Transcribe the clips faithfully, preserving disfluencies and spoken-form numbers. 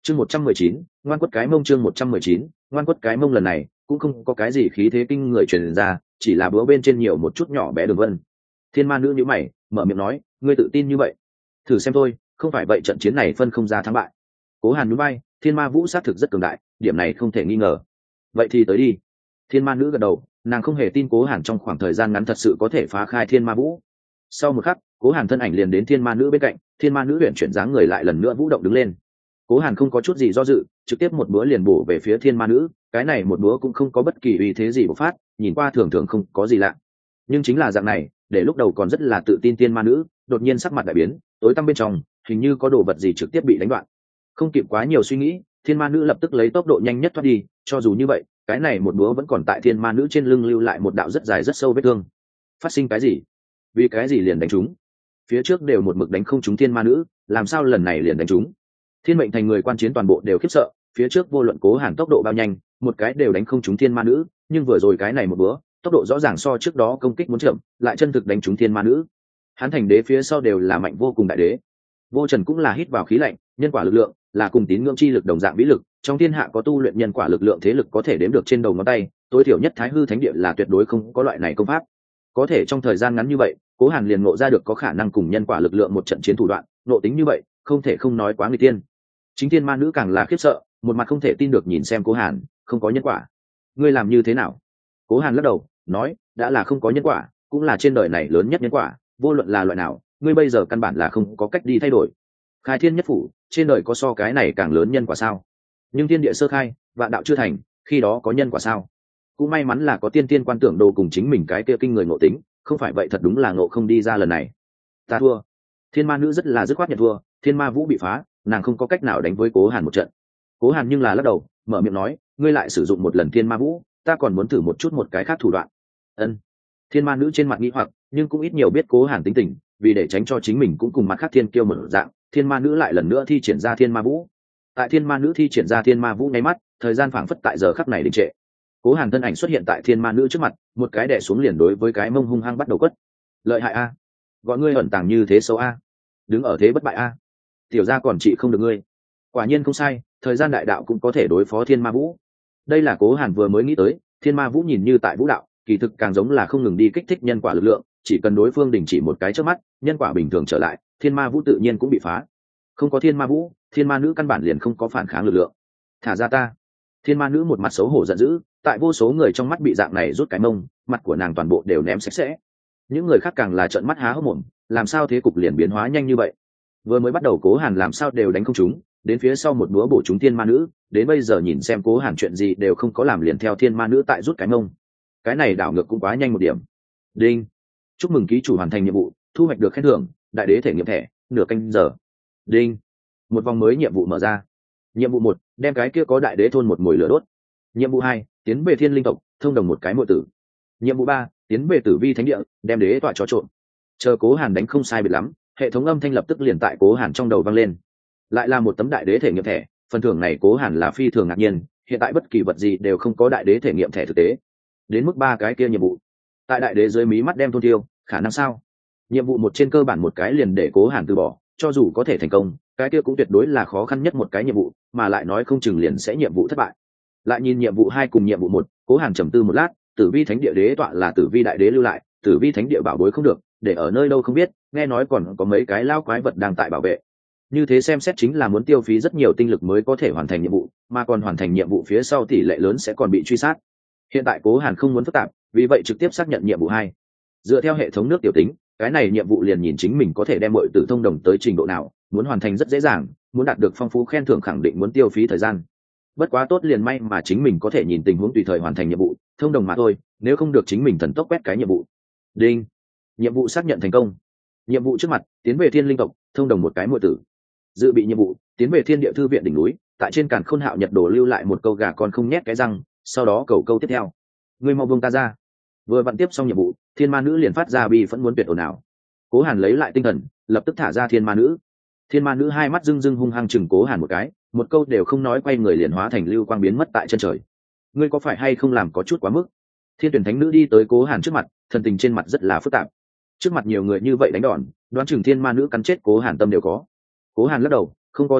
chương một trăm mười chín ngoan quất cái mông chương một trăm mười chín ngoan quất cái mông lần này cũng không có cái gì khí thế kinh người truyền ra, chỉ là búa bên trên nhiều một chút nhỏ bé đường vân. Thiên ma nữ nhíu mày mở miệng nói, ngươi tự tin như vậy? Thử xem thôi, không phải vậy trận chiến này phân không ra thắng bại. Cố Hàn nhún vai, thiên ma vũ sát thực rất cường đại, điểm này không thể nghi ngờ. Vậy thì tới đi. Thiên ma nữ gật đầu, nàng không hề tin Cố Hàn trong khoảng thời gian ngắn thật sự có thể phá khai thiên ma vũ. Sau một khắc, Cố Hàn thân ảnh liền đến thiên ma nữ bên cạnh, thiên ma nữ luyện chuyển dáng người lại lần nữa vũ động đứng lên. Cố Hàn không có chút gì do dự, trực tiếp một búa liền bổ về phía thiên ma nữ, cái này một búa cũng không có bất kỳ uy thế gì bộc phát, nhìn qua thường thường không có gì lạ. Nhưng chính là dạng này, để lúc đầu còn rất là tự tin thiên ma nữ, đột nhiên sắc mặt đại biến, tối tăm bên trong, hình như có đồ vật gì trực tiếp bị đánh đoạn. Không kịp quá nhiều suy nghĩ, thiên ma nữ lập tức lấy tốc độ nhanh nhất thoát đi, cho dù như vậy, cái này một búa vẫn còn tại thiên ma nữ trên lưng lưu lại một đạo rất dài rất sâu vết thương. Phát sinh cái gì? Vì cái gì liền đánh trúng? Phía trước đều một mực đánh không trúng thiên ma nữ, làm sao lần này liền đánh trúng? Thiên mệnh thành người quan chiến toàn bộ đều khiếp sợ, phía trước vô luận Cố Hàn tốc độ bao nhanh, một cái đều đánh không trúng thiên ma nữ, nhưng vừa rồi cái này một búa, tốc độ rõ ràng so trước đó công kích muốn chậm, lại chân thực đánh trúng thiên ma nữ. Hắn thành đế phía sau đều là mạnh vô cùng đại đế. Vô Trần cũng là hít vào khí lạnh, nhân quả lực lượng là cùng tín ngưỡng chi lực đồng dạng vĩ lực, trong thiên hạ có tu luyện nhân quả lực lượng thế lực có thể đếm được trên đầu ngón tay, tối thiểu nhất Thái Hư Thánh Địa là tuyệt đối không có loại này công pháp. Có thể trong thời gian ngắn như vậy, Cố Hàn liền ngộ ra được có khả năng cùng nhân quả lực lượng một trận chiến thủ đoạn, nộ tính như vậy, không thể không nói quá nguy tiên. Chính thiên ma nữ càng là khiếp sợ, một mặt không thể tin được nhìn xem Cố Hàn, không có nhân quả. Ngươi làm như thế nào? Cố Hàn lắc đầu, nói, đã là không có nhân quả, cũng là trên đời này lớn nhất nhân quả, vô luận là loại nào, ngươi bây giờ căn bản là không có cách đi thay đổi. Khai thiên nhất phủ, trên đời có so cái này càng lớn nhân quả sao? Nhưng thiên địa sơ khai, vạn đạo chưa thành, khi đó có nhân quả sao? Cũng may mắn là có tiên tiên quan tưởng đồ cùng chính mình cái kia kinh người ngộ tính, không phải vậy thật đúng là ngộ không đi ra lần này. Ta thua. Thiên ma nữ rất là dứt khoát nhận thua, thiên ma vũ bị phá, nàng không có cách nào đánh với Cố Hàn một trận. Cố Hàn nhưng là lắc đầu, mở miệng nói, ngươi lại sử dụng một lần thiên ma vũ, ta còn muốn thử một chút một cái khác thủ đoạn. Ân. Thiên ma nữ trên mặt nghi hoặc, nhưng cũng ít nhiều biết Cố Hàn tính tình, vì để tránh cho chính mình cũng cùng mặt khác thiên kiêu mở dạng, thiên ma nữ lại lần nữa thi triển ra thiên ma vũ. Tại thiên ma nữ thi triển ra thiên ma vũ nháy mắt, thời gian phảng phất tại giờ khắc này đình trệ. Cố Hàn thân ảnh xuất hiện tại thiên ma nữ trước mặt, một cái đè xuống liền đối với cái mông hung hăng bắt đầu quất. Lợi hại a, gọi ngươi ẩn tàng như thế xấu a, đứng ở thế bất bại a, tiểu gia còn trị không được ngươi. Quả nhiên không sai, thời gian đại đạo cũng có thể đối phó thiên ma vũ. Đây là Cố Hàn vừa mới nghĩ tới, thiên ma vũ nhìn như tại vũ đạo, kỳ thực càng giống là không ngừng đi kích thích nhân quả lực lượng, chỉ cần đối phương đình chỉ một cái trước mắt, nhân quả bình thường trở lại, thiên ma vũ tự nhiên cũng bị phá. Không có thiên ma vũ, thiên ma nữ căn bản liền không có phản kháng lực lượng. Thả ra ta. Thiên ma nữ một mặt xấu hổ giận dữ, tại vô số người trong mắt bị dạng này rút cái mông, mặt của nàng toàn bộ đều ném sạch sẽ. Những người khác càng là trợn mắt há hốc mồm, làm sao thế cục liền biến hóa nhanh như vậy? Vừa mới bắt đầu Cố Hàn làm sao đều đánh không trúng, đến phía sau một búa bổ trúng thiên ma nữ, đến bây giờ nhìn xem Cố Hàn chuyện gì đều không có làm liền theo thiên ma nữ tại rút cái mông. Cái này đảo ngược cũng quá nhanh một điểm. Đinh. Chúc mừng ký chủ hoàn thành nhiệm vụ, thu hoạch được khen thưởng, đại đế thể nghiệm thẻ, nửa canh giờ. Đinh. Một vòng mới nhiệm vụ mở ra. Nhiệm vụ một, đem cái kia có đại đế thôn một mồi lửa đốt. Nhiệm vụ hai, tiến về thiên linh tộc, thông đồng một cái muội tử. Nhiệm vụ ba, tiến về tử vi thánh địa, đem đế tọa chó trộn. Chờ Cố Hàn đánh không sai biệt lắm, hệ thống âm thanh lập tức liền tại Cố Hàn trong đầu vang lên. Lại là một tấm đại đế thể nghiệm thẻ, phần thưởng này Cố Hàn là phi thường ngạc nhiên, hiện tại bất kỳ vật gì đều không có đại đế thể nghiệm thẻ thực tế. Đến mức ba cái kia nhiệm vụ, tại đại đế dưới mí mắt đem thôn tiêu, khả năng sao? Nhiệm vụ một trên cơ bản một cái liền để Cố Hàn từ bỏ, cho dù có thể thành công, cái kia cũng tuyệt đối là khó khăn nhất một cái nhiệm vụ, mà lại nói không chừng liền sẽ nhiệm vụ thất bại. Lại nhìn nhiệm vụ hai cùng nhiệm vụ một, Cố Hàn trầm tư một lát, tử vi thánh địa đế tọa là tử vi đại đế lưu lại, tử vi thánh địa bảo bối không được, để ở nơi đâu không biết, nghe nói còn có mấy cái lao quái vật đang tại bảo vệ. Như thế xem xét chính là muốn tiêu phí rất nhiều tinh lực mới có thể hoàn thành nhiệm vụ, mà còn hoàn thành nhiệm vụ phía sau tỷ lệ lớn sẽ còn bị truy sát. Hiện tại Cố Hàn không muốn phức tạp, vì vậy trực tiếp xác nhận nhiệm vụ hai. Dựa theo hệ thống nước tiểu tính, cái này nhiệm vụ liền nhìn chính mình có thể đem mọi tử thông đồng tới trình độ nào, muốn hoàn thành rất dễ dàng, muốn đạt được phong phú khen thưởng khẳng định muốn tiêu phí thời gian. Bất quá tốt liền may mà chính mình có thể nhìn tình huống tùy thời hoàn thành nhiệm vụ, thông đồng mà thôi, nếu không được chính mình thần tốc quét cái nhiệm vụ. Đinh. Nhiệm vụ xác nhận thành công. Nhiệm vụ trước mặt, tiến về thiên linh tộc, thông đồng một cái muội tử. Dự bị nhiệm vụ, tiến về thiên địa thư viện đỉnh núi, tại trên càn khôn hạo nhật đồ lưu lại một câu gà con không nhét cái răng, sau đó cầu câu tiếp theo. Ngươi mau buông ta ra. Vừa vặn tiếp xong nhiệm vụ, thiên ma nữ liền phát ra bi vẫn muốn tuyệt ồn ào. Cố Hàn lấy lại tinh thần, lập tức thả ra thiên ma nữ. Thiên ma nữ hai mắt rưng rưng hung hăng chừng Cố Hàn một cái, một câu đều không nói, quay người liền hóa thành lưu quang biến mất tại chân trời. Ngươi có phải hay không làm có chút quá mức? Thiên tuyển thánh nữ đi tới Cố Hàn trước mặt, thần tình trên mặt rất là phức tạp. Trước mặt nhiều người như vậy đánh đòn, đoán chừng thiên ma nữ cắn chết Cố Hàn tâm đều có. Cố Hàn lắc đầu, không có giải thích,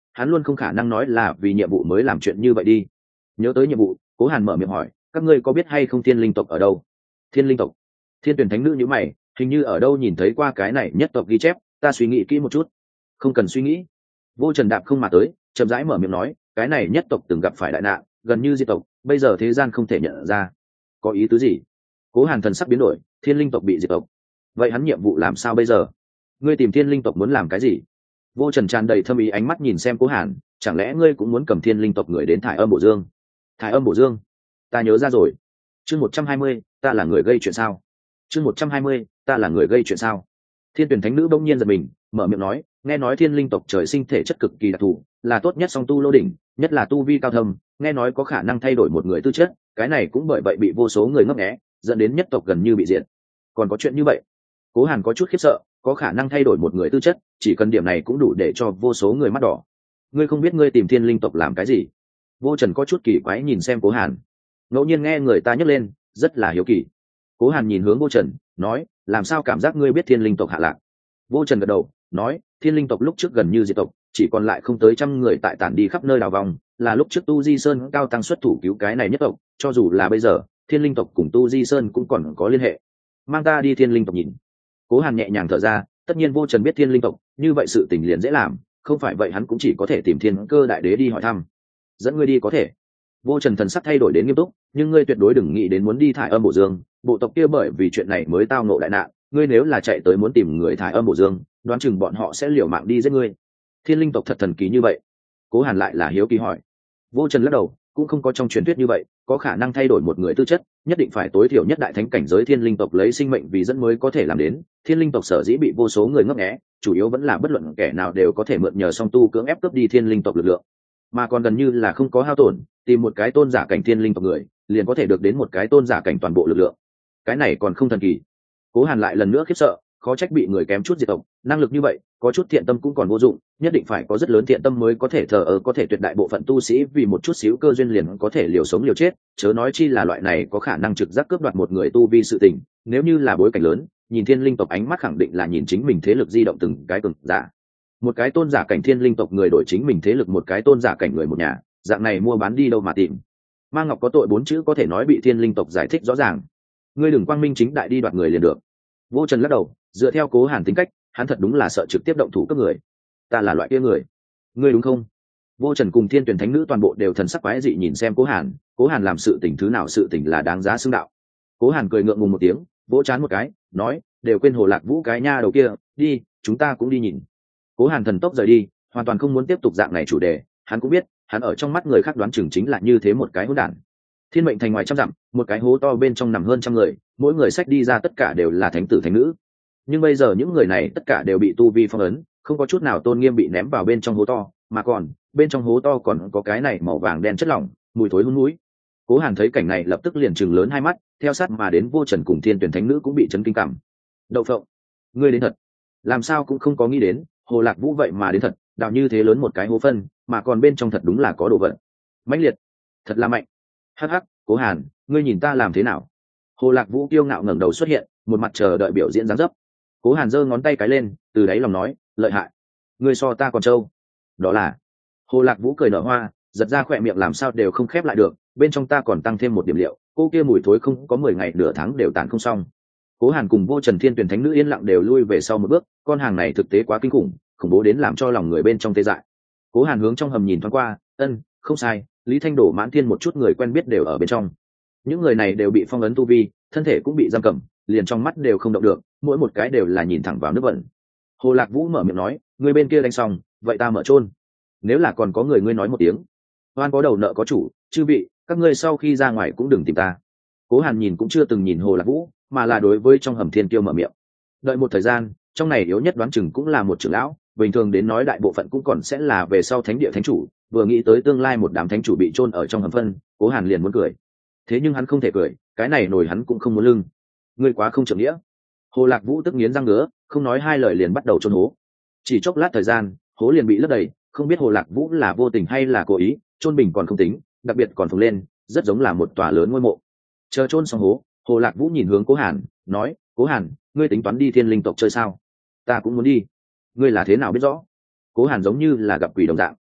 hắn luôn không khả năng nói là vì nhiệm vụ mới làm chuyện như vậy đi. Nhớ tới nhiệm vụ, Cố Hàn mở miệng hỏi, các ngươi có biết hay không thiên linh tộc ở đâu? Thiên linh tộc? Thiên tuyển thánh nữ nhíu mày, hình như ở đâu nhìn thấy qua cái này nhất tộc ghi chép, ta suy nghĩ kỹ một chút. Không cần suy nghĩ. Vô Trần đạp không mà tới, chậm rãi mở miệng nói, cái này nhất tộc từng gặp phải đại nạn, gần như diệt tộc, bây giờ thế gian không thể nhận ra. Có ý tứ gì? Cố Hàn thần sắc biến đổi, thiên linh tộc bị diệt tộc. Vậy hắn nhiệm vụ làm sao bây giờ? Ngươi tìm thiên linh tộc muốn làm cái gì? Vô Trần tràn đầy thâm ý ánh mắt nhìn xem Cố Hàn, chẳng lẽ ngươi cũng muốn cầm thiên linh tộc người đến thải âm bổ dương? Thải âm bổ dương? Ta nhớ ra rồi. Chương một trăm hai mươi, ta là người gây chuyện sao? Chương một trăm hai mươi, ta là người gây chuyện sao? Thiên tuyển thánh nữ bỗng nhiên giật mình, mở miệng nói, nghe nói thiên linh tộc trời sinh thể chất cực kỳ đặc thù, là tốt nhất song tu lô đỉnh, nhất là tu vi cao thâm, nghe nói có khả năng thay đổi một người tư chất, cái này cũng bởi vậy bị vô số người ngấp nghé, dẫn đến nhất tộc gần như bị diệt. Còn có chuyện như vậy? Cố Hàn có chút khiếp sợ, có khả năng thay đổi một người tư chất, chỉ cần điểm này cũng đủ để cho vô số người mắt đỏ. Ngươi không biết ngươi tìm thiên linh tộc làm cái gì? Vô Trần có chút kỳ quái nhìn xem Cố Hàn, ngẫu nhiên nghe người ta nhắc lên, rất là hiếu kỳ. Cố Hàn nhìn hướng Vô Trần, nói, làm sao cảm giác ngươi biết thiên linh tộc hạ lạc? Vô Trần gật đầu, nói, thiên linh tộc lúc trước gần như diệt tộc, chỉ còn lại không tới trăm người tại tản đi khắp nơi đào vòng, là lúc trước Tu Di Sơn cao tăng xuất thủ cứu cái này nhất tộc, cho dù là bây giờ, thiên linh tộc cùng Tu Di Sơn cũng còn có liên hệ. Mang ta đi thiên linh tộc nhìn. Cố Hàn nhẹ nhàng thở ra, tất nhiên Vô Trần biết thiên linh tộc, như vậy sự tình liền dễ làm, không phải vậy hắn cũng chỉ có thể tìm Thiên Cơ đại đế đi hỏi thăm. Dẫn ngươi đi có thể. Vô Trần thần sắc thay đổi đến nghiêm túc, nhưng ngươi tuyệt đối đừng nghĩ đến muốn đi thải âm bổ dương, bộ tộc kia bởi vì chuyện này mới tao ngộ đại nạn, ngươi nếu là chạy tới muốn tìm người thải âm bổ dương, đoán chừng bọn họ sẽ liều mạng đi giết ngươi. Thiên linh tộc thật thần kỳ như vậy? Cố Hàn lại là hiếu kỳ hỏi. Vô Trần lắc đầu, cũng không có trong truyền thuyết như vậy, có khả năng thay đổi một người tư chất, nhất định phải tối thiểu nhất đại thánh cảnh giới thiên linh tộc lấy sinh mệnh vì dẫn mới có thể làm đến. Thiên linh tộc sở dĩ bị vô số người ngấp nghé, chủ yếu vẫn là bất luận kẻ nào đều có thể mượn nhờ song tu cưỡng ép cướp đi thiên linh tộc lực lượng, mà còn gần như là không có hao tổn, tìm một cái tôn giả cảnh thiên linh tộc người, liền có thể được đến một cái tôn giả cảnh toàn bộ lực lượng. Cái này còn không thần kỳ? Cố Hàn lại lần nữa khiếp sợ, khó trách bị người kém chút diệt tộc, năng lực như vậy, có chút thiện tâm cũng còn vô dụng, nhất định phải có rất lớn thiện tâm mới có thể thờ ơ, có thể tuyệt đại bộ phận tu sĩ vì một chút xíu cơ duyên liền có thể liều sống liều chết, chớ nói chi là loại này có khả năng trực giác cướp đoạt một người tu vi sự tình, nếu như là bối cảnh lớn, nhìn thiên linh tộc ánh mắt khẳng định là nhìn chính mình thế lực di động từng cái từng giả. Một cái tôn giả cảnh thiên linh tộc người đổi chính mình thế lực một cái tôn giả cảnh người một nhà, dạng này mua bán đi đâu mà tìm. Ma Ngọc có tội bốn chữ có thể nói bị thiên linh tộc giải thích rõ ràng. Ngươi đừng quang minh chính đại đi đoạt người liền được. Vô Trần lắc đầu, dựa theo Cố Hàn tính cách, hắn thật đúng là sợ trực tiếp động thủ cướp người. Ta là loại kia người, ngươi đúng không? Vô Trần cùng Thiên Tuyển Thánh Nữ toàn bộ đều thần sắc quái dị nhìn xem Cố Hàn, Cố Hàn làm sự tình thứ nào sự tình là đáng giá xưng đạo. Cố Hàn cười ngượng ngùng một tiếng, vỗ trán một cái, nói, đều quên Hồ Lạc Vũ cái nha đầu kia, đi, chúng ta cũng đi nhìn. Cố Hàn thần tốc rời đi, hoàn toàn không muốn tiếp tục dạng này chủ đề, hắn cũng biết, hắn ở trong mắt người khác đoán chừng chính là như thế một cái hỗn đản. Thiên mệnh thành ngoài trăm dặm, một cái hố to bên trong nằm hơn trăm người, mỗi người xách đi ra tất cả đều là thánh tử thánh nữ. Nhưng bây giờ những người này tất cả đều bị tu vi phong ấn, không có chút nào tôn nghiêm, bị ném vào bên trong hố to, mà còn bên trong hố to còn có cái này màu vàng đen chất lỏng, mùi thối hun mũi. Cố Hàn thấy cảnh này lập tức liền trừng lớn hai mắt, theo sát mà đến Vô Trần cùng Thiên Tuyển Thánh Nữ cũng bị chấn kinh cảm. Đậu phộng, ngươi đến thật, làm sao cũng không có nghĩ đến, Hồ Lạc Vũ vậy mà đến thật, đào như thế lớn một cái hố phân, mà còn bên trong thật đúng là có đồ vật. Mãnh liệt, thật là mạnh. Hắc hắc, Cố Hàn, ngươi nhìn ta làm thế nào? Hồ Lạc Vũ kiêu ngạo ngẩng đầu xuất hiện, một mặt chờ đợi biểu diễn dáng dấp. Cố Hàn giơ ngón tay cái lên, từ đáy lòng nói, lợi hại, ngươi so ta còn trâu. Đó là. Hồ Lạc Vũ cười nở hoa, giật ra khỏe miệng làm sao đều không khép lại được, bên trong ta còn tăng thêm một điểm liệu, cô kia mùi thối không có mười ngày nửa tháng đều tàn không xong. Cố Hàn cùng Vô Trần Thiên Tuyển Thánh Nữ yên lặng đều lui về sau một bước, con hàng này thực tế quá kinh khủng, khủng bố đến làm cho lòng người bên trong tê dại. Cố Hàn hướng trong hầm nhìn thoáng qua, ân, không sai, Lý Thanh Đổ, Mãn Thiên một chút người quen biết đều ở bên trong. Những người này đều bị phong ấn tu vi, thân thể cũng bị giam cầm, liền trong mắt đều không động được, mỗi một cái đều là nhìn thẳng vào nước bẩn. Hồ Lạc Vũ mở miệng nói, người bên kia đánh xong, vậy ta mở chôn. Nếu là còn có người, ngươi nói một tiếng. Oan có đầu nợ có chủ, chư vị, các ngươi sau khi ra ngoài cũng đừng tìm ta. Cố Hàn nhìn cũng chưa từng nhìn Hồ Lạc Vũ, mà là đối với trong hầm Thiên Kiêu mở miệng. Đợi một thời gian, trong này yếu nhất đoán chừng cũng là một trưởng lão, bình thường đến nói đại bộ phận cũng còn sẽ là về sau thánh địa thánh chủ, vừa nghĩ tới tương lai một đám thánh chủ bị chôn ở trong hầm phân, Cố Hàn liền muốn cười. Thế nhưng hắn không thể cười, cái này nổi hắn cũng không muốn lưng. Ngươi quá không trưởng nghĩa. Hồ Lạc Vũ tức nghiến răng ngứa, không nói hai lời liền bắt đầu chôn hố. Chỉ chốc lát thời gian, hố liền bị lấp đầy, không biết Hồ Lạc Vũ là vô tình hay là cố ý, chôn bình còn không tính, đặc biệt còn phồng lên, rất giống là một tòa lớn ngôi mộ. Chờ chôn xong hố, Hồ Lạc Vũ nhìn hướng Cố Hàn, nói, Cố Hàn, ngươi tính toán đi Thiên Linh tộc chơi sao? Ta cũng muốn đi. Ngươi là thế nào biết rõ? Cố Hàn giống như là gặp quỷ đồng dạng.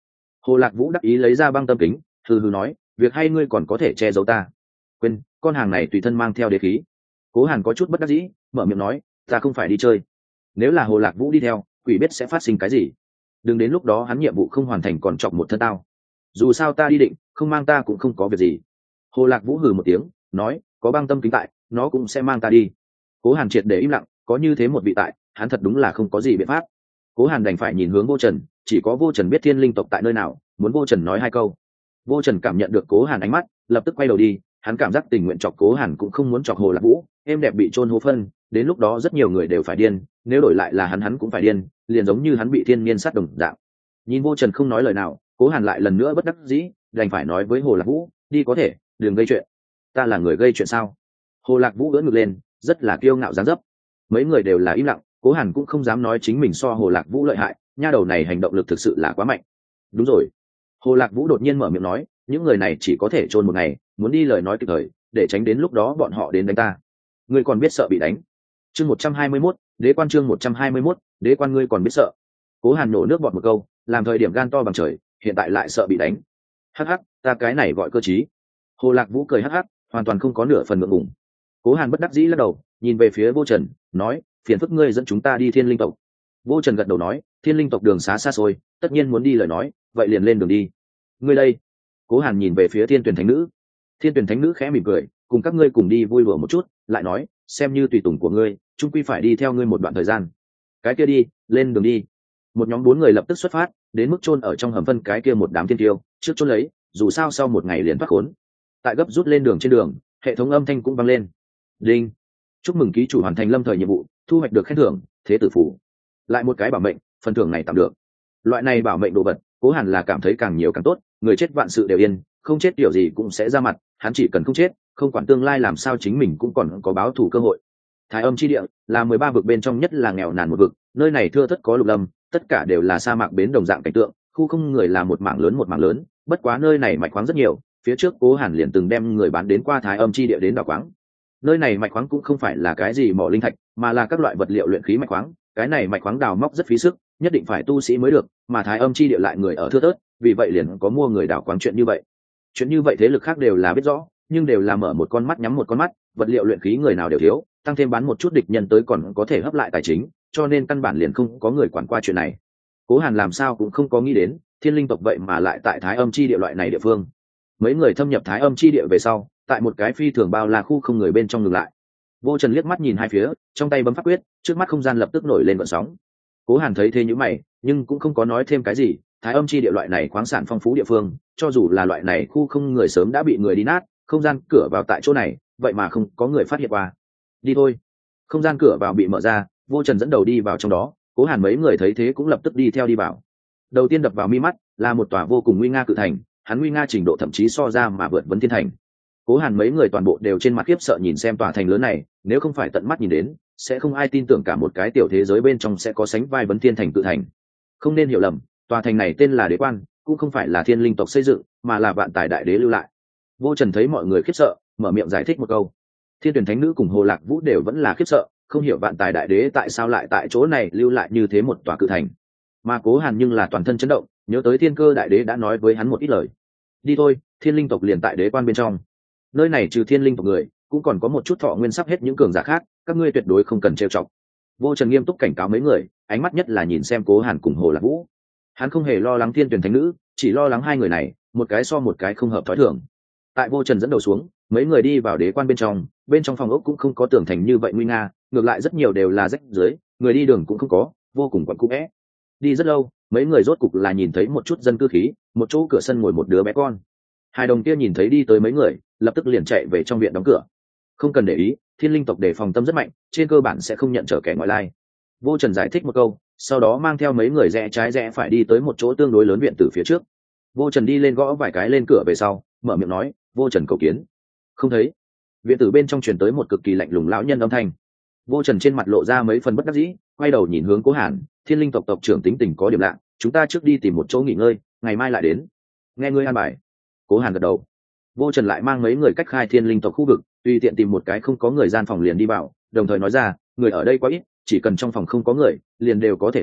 Hồ Lạc Vũ đắc ý lấy ra băng tâm kính, hừ hừ nói, việc hay ngươi còn có thể che giấu ta. Quên, con hàng này tùy thân mang theo đế khí. Cố Hàn có chút bất đắc dĩ, mở miệng nói, ta không phải đi chơi. Nếu là Hồ Lạc Vũ đi theo, quỷ biết sẽ phát sinh cái gì. Đừng đến lúc đó hắn nhiệm vụ không hoàn thành còn chọc một thân tao. Dù sao ta đi định, không mang ta cũng không có việc gì. Hồ Lạc Vũ hừ một tiếng, nói, có băng tâm kính tại, nó cũng sẽ mang ta đi. Cố Hàn triệt để im lặng, có như thế một vị tại, hắn thật đúng là không có gì biện pháp. Cố Hàn đành phải nhìn hướng Vô Trần, chỉ có Vô Trần biết Thiên Linh tộc tại nơi nào, muốn Vô Trần nói hai câu. Vô Trần cảm nhận được Cố Hàn ánh mắt, lập tức quay đầu đi, hắn cảm giác tình nguyện chọc Cố Hàn cũng không muốn chọc Hồ Lạc Vũ, êm đẹp bị chôn hố phân, đến lúc đó rất nhiều người đều phải điên, nếu đổi lại là hắn hắn cũng phải điên, liền giống như hắn bị thiên niên sát đồng dạng. Nhìn Vô Trần không nói lời nào, Cố Hàn lại lần nữa bất đắc dĩ, đành phải nói với Hồ Lạc Vũ, đi có thể, đừng gây chuyện. Ta là người gây chuyện sao? Hồ Lạc Vũ ưỡn ngực lên, rất là kiêu ngạo dáng dấp. Mấy người đều là im lặng, Cố Hàn cũng không dám nói chính mình so Hồ Lạc Vũ lợi hại, nha đầu này hành động lực thực sự là quá mạnh. Đúng rồi. Hồ Lạc Vũ đột nhiên mở miệng nói, những người này chỉ có thể chôn một ngày, muốn đi lời nói kịp thời, để tránh đến lúc đó bọn họ đến đánh ta. Ngươi còn biết sợ bị đánh? Chương một trăm hai mươi mốt, Đế quan chương một trăm hai mươi mốt, Đế quan ngươi còn biết sợ? Cố Hàn nổ nước bọt một câu, làm thời điểm gan to bằng trời, hiện tại lại sợ bị đánh. Hắc hắc, ta cái này gọi cơ trí. Hồ Lạc Vũ cười hắc hắc, hoàn toàn không có nửa phần ngượng ngùng. Cố Hàn bất đắc dĩ lắc đầu, nhìn về phía Vô Trần, nói, phiền phức ngươi dẫn chúng ta đi Thiên Linh tộc. Vô Trần gật đầu nói, Thiên Linh tộc đường xá xa xôi, tất nhiên muốn đi lời nói, vậy liền lên đường đi. Ngươi đây? Cố Hàn nhìn về phía Thiên Tuyển Thánh Nữ. Thiên Tuyển Thánh Nữ khẽ mỉm cười, cùng các ngươi cùng đi vui lùa một chút, lại nói, xem như tùy tùng của ngươi, chung quy phải đi theo ngươi một đoạn thời gian. Cái kia đi, lên đường đi. Một nhóm bốn người lập tức xuất phát, đến mức chôn ở trong hầm phân cái kia một đám thiên tiêu, trước chôn lấy, dù sao sau một ngày liền thoát khốn. Tại gấp rút lên đường trên đường, hệ thống âm thanh cũng vang lên. Đinh, chúc mừng ký chủ hoàn thành lâm thời nhiệm vụ, thu hoạch được khen thưởng thế tử phủ, lại một cái bảo mệnh, phần thưởng này tạm được. Loại này bảo mệnh đồ vật, Cố Hàn là cảm thấy càng nhiều càng tốt, người chết vạn sự đều yên, không chết điều gì cũng sẽ ra mặt, hắn chỉ cần không chết, không quản tương lai làm sao chính mình cũng còn có báo thù cơ hội. Thái Âm chi địa là mười ba vực bên trong nhất là nghèo nàn một vực, nơi này thưa thớt có lục lâm, tất cả đều là sa mạc bến đồng dạng cảnh tượng, khu không người là một mảng lớn một mảng lớn, bất quá nơi này mạch khoáng rất nhiều, phía trước Cố Hàn liền từng đem người bán đến qua Thái Âm chi địa đến đào khoáng. Nơi này mạch khoáng cũng không phải là cái gì mỏ linh thạch, mà là các loại vật liệu luyện khí mạch khoáng, cái này mạch khoáng đào móc rất phí sức, nhất định phải tu sĩ mới được, mà Thái Âm chi địa lại người ở thưa thớt, vì vậy liền có mua người đào khoáng chuyện như vậy. Chuyện như vậy thế lực khác đều là biết rõ, nhưng đều là mở một con mắt nhắm một con mắt, vật liệu luyện khí người nào đều thiếu, tăng thêm bán một chút địch nhân tới còn có thể hấp lại tài chính, cho nên căn bản liền không có người quản qua chuyện này. Cố Hàn làm sao cũng không có nghĩ đến, Thiên Linh tộc vậy mà lại tại Thái Âm chi địa loại này địa phương. Mấy người thâm nhập Thái Âm chi địa về sau, tại một cái phi thường bao la khu không người bên trong ngừng lại. Vô Trần liếc mắt nhìn hai phía, trong tay bấm pháp quyết, trước mắt không gian lập tức nổi lên gợn sóng. Cố Hàn thấy thế nhíu mày, nhưng cũng không có nói thêm cái gì, Thái Âm chi địa loại này khoáng sản phong phú địa phương, cho dù là loại này khu không người sớm đã bị người đi nát, không gian cửa vào tại chỗ này, vậy mà không có người phát hiện qua. Đi thôi. Không gian cửa vào bị mở ra, Vô Trần dẫn đầu đi vào trong đó, Cố Hàn mấy người thấy thế cũng lập tức đi theo đi vào. Đầu tiên đập vào mi mắt là một tòa vô cùng nguy nga cự thành, hắn nguy nga trình độ thậm chí so ra mà vượt vấn thiên thành. Cố Hàn mấy người toàn bộ đều trên mặt khiếp sợ nhìn xem tòa thành lớn này, nếu không phải tận mắt nhìn đến, sẽ không ai tin tưởng cả một cái tiểu thế giới bên trong sẽ có sánh vai vấn thiên thành cự thành. Không nên hiểu lầm, tòa thành này tên là Đế quan, cũng không phải là Thiên Linh tộc xây dựng, mà là Vạn Tài Đại Đế lưu lại. Vô Trần thấy mọi người khiếp sợ, mở miệng giải thích một câu. Thiên Tuyển Thánh Nữ cùng Hồ Lạc Vũ đều vẫn là khiếp sợ, không hiểu Vạn Tài Đại Đế tại sao lại tại chỗ này lưu lại như thế một tòa cự thành. Mà Cố Hàn nhưng là toàn thân chấn động, nhớ tới Thiên Cơ Đại Đế đã nói với hắn một ít lời. Đi thôi, Thiên Linh tộc liền tại Đế quan bên trong. Nơi này trừ Thiên Linh tộc người, cũng còn có một chút thọ nguyên sắp hết những cường giả khác, các ngươi tuyệt đối không cần trêu chọc. Vô Trần nghiêm túc cảnh cáo mấy người, ánh mắt nhất là nhìn xem Cố Hàn cùng Hồ Lạc Vũ. Hắn không hề lo lắng Thiên Tuyển Thánh Nữ, chỉ lo lắng hai người này, một cái so một cái không hợp thói thường. Tại Vô Trần dẫn đầu xuống, mấy người đi vào Đế quan bên trong, bên trong phòng ốc cũng không có tường thành như vậy nguy nga, ngược lại rất nhiều đều là rách dưới, người đi đường cũng không có, vô cùng quặn cũ é. Đi rất lâu, mấy người rốt cục là nhìn thấy một chút dân cư khí, một chỗ cửa sân ngồi một đứa bé con. Hai đồng kia nhìn thấy đi tới mấy người, lập tức liền chạy về trong viện đóng cửa. Không cần để ý, Thiên Linh tộc đề phòng tâm rất mạnh, trên cơ bản sẽ không nhận trở kẻ ngoại lai. Vô Trần giải thích một câu, sau đó mang theo mấy người rẽ trái rẽ phải đi tới một chỗ tương đối lớn viện tử phía trước. Vô Trần đi lên gõ vài cái lên cửa về sau, mở miệng nói, Vô Trần cầu kiến. Không thấy. Viện tử bên trong truyền tới một cực kỳ lạnh lùng lão nhân âm thanh. Vô Trần trên mặt lộ ra mấy phần bất đắc dĩ, quay đầu nhìn hướng Cố Hàn, Thiên Linh tộc tộc trưởng tính tình có điểm lạ, chúng ta trước đi tìm một chỗ nghỉ ngơi, ngày mai lại đến. Nghe ngươi an bài. Cố Hàn gật đầu. Vô Trần lại mang mấy người cách khai Thiên Linh tộc khu vực, tùy tiện tìm một cái không có người gian phòng liền đi vào, đồng thời nói ra, người ở đây quá ít, chỉ cần trong phòng không có người, liền đều có thể ở,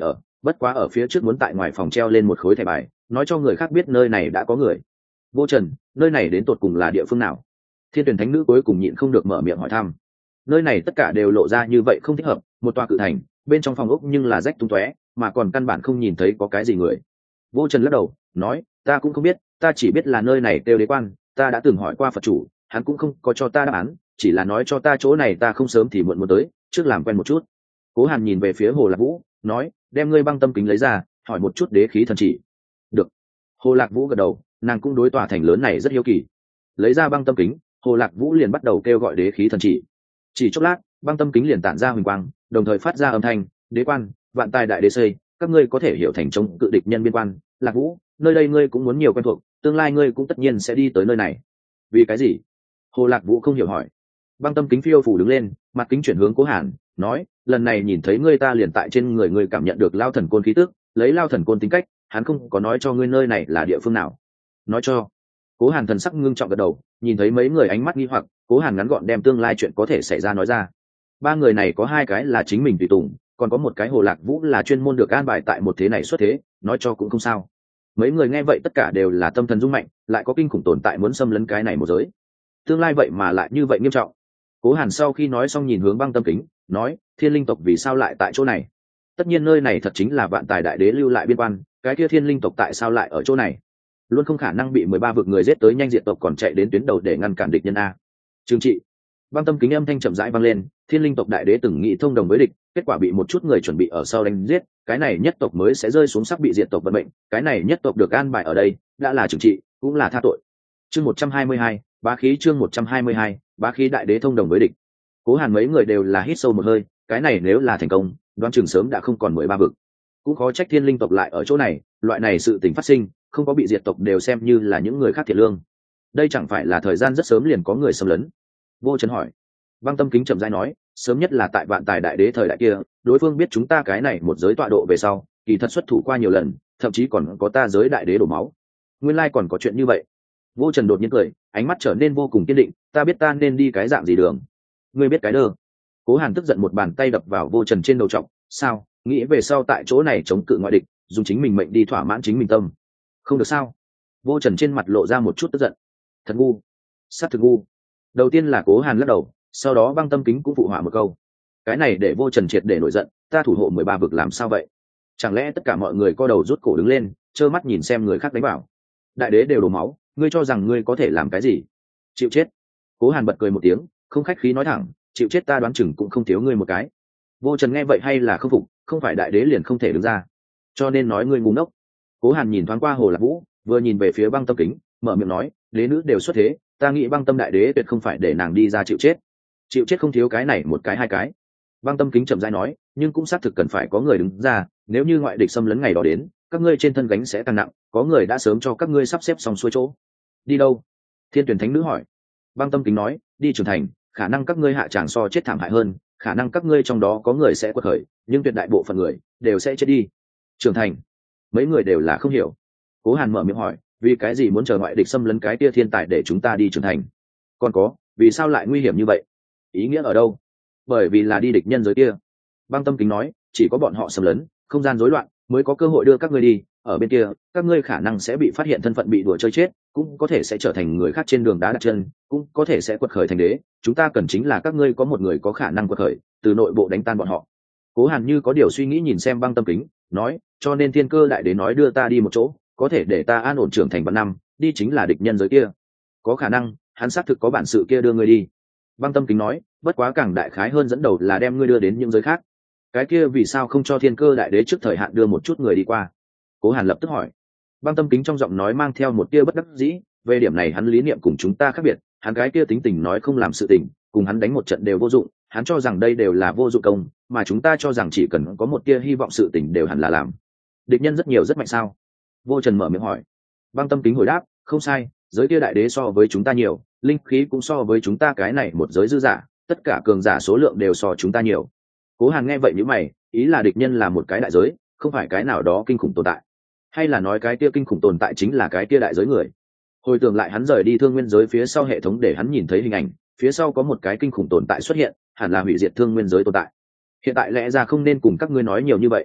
bất quá ở phía trước muốn tại ngoài phòng treo lên một khối thẻ bài, nói cho người khác biết nơi này đã có người. Vô Trần, nơi này đến tột cùng là địa phương nào? Thiên tuyển thánh nữ cuối cùng nhịn không được mở miệng hỏi thăm. Nơi này tất cả đều lộ ra như vậy không thích hợp, một tòa cự thành, bên trong phòng ốc nhưng là rách tung tóe, mà còn căn bản không nhìn thấy có cái gì người. Vô Trần lắc đầu nói, ta cũng không biết, ta chỉ biết là nơi này kêu đế quan, ta đã từng hỏi qua Phật chủ, hắn cũng không có cho ta đáp án, chỉ là nói cho ta chỗ này ta không sớm thì muộn muốn tới, trước làm quen một chút. Cố Hàn nhìn về phía Hồ Lạc Vũ nói, đem ngươi băng tâm kính lấy ra, hỏi một chút đế khí thần chỉ. Được. Hồ Lạc Vũ gật đầu, nàng cũng đối tòa thành lớn này rất hiếu kỳ. Lấy ra băng tâm kính, Hồ Lạc Vũ liền bắt đầu kêu gọi đế khí thần chỉ. Chỉ chốc lát, băng tâm kính liền tản ra huỳnh quang, đồng thời phát ra âm thanh, đế quan, vạn tài đại đế xây, các ngươi có thể hiểu thành chống cự địch nhân biên quan. Lạc Vũ, nơi đây ngươi cũng muốn nhiều quen thuộc, tương lai ngươi cũng tất nhiên sẽ đi tới nơi này. Vì cái gì? Hồ Lạc Vũ không hiểu hỏi. Băng tâm kính phiêu phủ đứng lên, mặt kính chuyển hướng Cố Hàn, nói, lần này nhìn thấy ngươi ta liền tại trên người ngươi cảm nhận được lao thần côn khí tức, lấy lao thần côn tính cách, hắn không có nói cho ngươi nơi này là địa phương nào. Nói cho. Cố Hàn thần sắc ngưng trọng gật đầu, nhìn thấy mấy người ánh mắt nghi hoặc, Cố Hàn ngắn gọn đem tương lai chuyện có thể xảy ra nói ra. Ba người này có hai cái là chính mình tùy tùng, còn có một cái Hồ Lạc Vũ là chuyên môn được an bài tại một thế này xuất thế, nói cho cũng không sao. Mấy người nghe vậy tất cả đều là tâm thần rung mạnh, lại có kinh khủng tồn tại muốn xâm lấn cái này một giới. Tương lai vậy mà lại như vậy nghiêm trọng. Cố Hàn sau khi nói xong nhìn hướng băng tâm kính, nói, thiên linh tộc vì sao lại tại chỗ này? Tất nhiên nơi này thật chính là vạn tài đại đế lưu lại biên quan, cái kia thiên linh tộc tại sao lại ở chỗ này? Luôn không khả năng bị mười ba vực người giết tới nhanh diện tộc còn chạy đến tuyến đầu để ngăn cản địch nhân a. Trừng trị. Băng tâm kính âm thanh chậm rãi vang lên, thiên linh tộc đại đế từng nghĩ thông đồng với địch, kết quả bị một chút người chuẩn bị ở sau đánh giết, cái này nhất tộc mới sẽ rơi xuống sắc bị diệt tộc vận mệnh, cái này nhất tộc được an bài ở đây, đã là trừng trị, cũng là tha tội. Chương một trăm hai mươi hai, bá khí chương một trăm hai mươi hai, bá khí đại đế thông đồng với địch. Cố Hàn mấy người đều là hít sâu một hơi, cái này nếu là thành công, đoán chừng sớm đã không còn mười ba vực. Cũng khó trách thiên linh tộc lại ở chỗ này, loại này sự tình phát sinh, không có bị diệt tộc đều xem như là những người khác thiệt lương. Đây chẳng phải là thời gian rất sớm liền có người xâm lấn? Vô Trần hỏi. Băng tâm kính chậm rãi nói, sớm nhất là tại vạn tài đại đế thời đại kia, đối phương biết chúng ta cái này một giới tọa độ về sau, kỳ thật xuất thủ qua nhiều lần, thậm chí còn có ta giới đại đế đổ máu. Nguyên lai còn có chuyện như vậy. Vô Trần đột nhiên cười, ánh mắt trở nên vô cùng kiên định, ta biết ta nên đi cái dạng gì đường. Ngươi biết cái đơ. Cố Hàn tức giận một bàn tay đập vào Vô Trần trên đầu trọc, sao, nghĩ về sau tại chỗ này chống cự ngoại địch, dùng chính mình mệnh đi thỏa mãn chính mình tâm. Không được sao? Vô Trần trên mặt lộ ra một chút tức giận. Thật ngu. Sát thực ngu. Đầu tiên là Cố Hàn lắc đầu, sau đó băng tâm kính cũng phụ họa một câu. Cái này để Vô Trần triệt để nổi giận, ta thủ hộ mười ba vực làm sao vậy? Chẳng lẽ tất cả mọi người co đầu rút cổ đứng lên, trơ mắt nhìn xem người khác đánh vào? Đại đế đều đổ máu, ngươi cho rằng ngươi có thể làm cái gì? Chịu chết. Cố Hàn bật cười một tiếng, không khách khí nói thẳng, chịu chết ta đoán chừng cũng không thiếu ngươi một cái. Vô Trần nghe vậy hay là không phục, không phải đại đế liền không thể đứng ra, cho nên nói ngươi ngu ngốc. Cố Hàn nhìn thoáng qua Hồ Lạc Vũ, vừa nhìn về phía băng tâm kính, mở miệng nói, đế nữ đều xuất thế, ta nghĩ băng tâm đại đế tuyệt không phải để nàng đi ra chịu chết. Chịu chết không thiếu cái này một cái hai cái. Băng tâm kính chậm rãi nói, nhưng cũng xác thực cần phải có người đứng ra, nếu như ngoại địch xâm lấn ngày đó đến, các ngươi trên thân gánh sẽ tăng nặng, có người đã sớm cho các ngươi sắp xếp xong xuôi chỗ. Đi đâu? Thiên tuyển thánh nữ hỏi. Băng tâm kính nói, đi trưởng thành, khả năng các ngươi hạ tràng so chết thảm hại hơn, khả năng các ngươi trong đó có người sẽ quật khởi, nhưng tuyệt đại bộ phận người đều sẽ chết đi. Trưởng thành? Mấy người đều là không hiểu. Cố Hàn mở miệng hỏi, vì cái gì muốn chờ ngoại địch xâm lấn cái kia thiên tài để chúng ta đi trưởng thành? Còn có, vì sao lại nguy hiểm như vậy? Ý nghĩa ở đâu? Bởi vì là đi địch nhân giới kia. Băng tâm kính nói, chỉ có bọn họ xâm lấn, không gian rối loạn, mới có cơ hội đưa các ngươi đi, ở bên kia các ngươi khả năng sẽ bị phát hiện thân phận bị đùa chơi chết, cũng có thể sẽ trở thành người khác trên đường đá đặt chân, cũng có thể sẽ quật khởi thành đế, chúng ta cần chính là các ngươi có một người có khả năng quật khởi, từ nội bộ đánh tan bọn họ. Cố Hàn như có điều suy nghĩ nhìn xem băng tâm kính, nói, cho nên thiên cơ đại đế nói đưa ta đi một chỗ, có thể để ta an ổn trưởng thành vạn năm, đi chính là địch nhân giới kia. Có khả năng hắn xác thực có bản sự kia đưa ngươi đi. Băng tâm kính nói, bất quá càng đại khái hơn dẫn đầu là đem ngươi đưa đến những giới khác. Cái kia vì sao không cho thiên cơ đại đế trước thời hạn đưa một chút người đi qua? Cố Hàn lập tức hỏi. Băng tâm kính trong giọng nói mang theo một tia bất đắc dĩ, về điểm này hắn lý niệm cùng chúng ta khác biệt, hắn cái kia tính tình nói không làm sự tình, cùng hắn đánh một trận đều vô dụng, hắn cho rằng đây đều là vô dụng công, mà chúng ta cho rằng chỉ cần có một tia hy vọng sự tình đều hẳn là làm. Địch nhân rất nhiều rất mạnh sao? Vô Trần mở miệng hỏi. Băng tâm kính hồi đáp, không sai, giới kia đại đế so với chúng ta nhiều, linh khí cũng so với chúng ta cái này một giới dư giả, tất cả cường giả số lượng đều so chúng ta nhiều. Cố Hàn nghe vậy nhíu mày, ý là địch nhân là một cái đại giới, không phải cái nào đó kinh khủng tồn tại, hay là nói cái kia kinh khủng tồn tại chính là cái kia đại giới người? Hồi tưởng lại hắn rời đi thương nguyên giới phía sau hệ thống để hắn nhìn thấy hình ảnh, phía sau có một cái kinh khủng tồn tại xuất hiện, hẳn là hủy diệt thương nguyên giới tồn tại. Hiện tại lẽ ra không nên cùng các ngươi nói nhiều như vậy.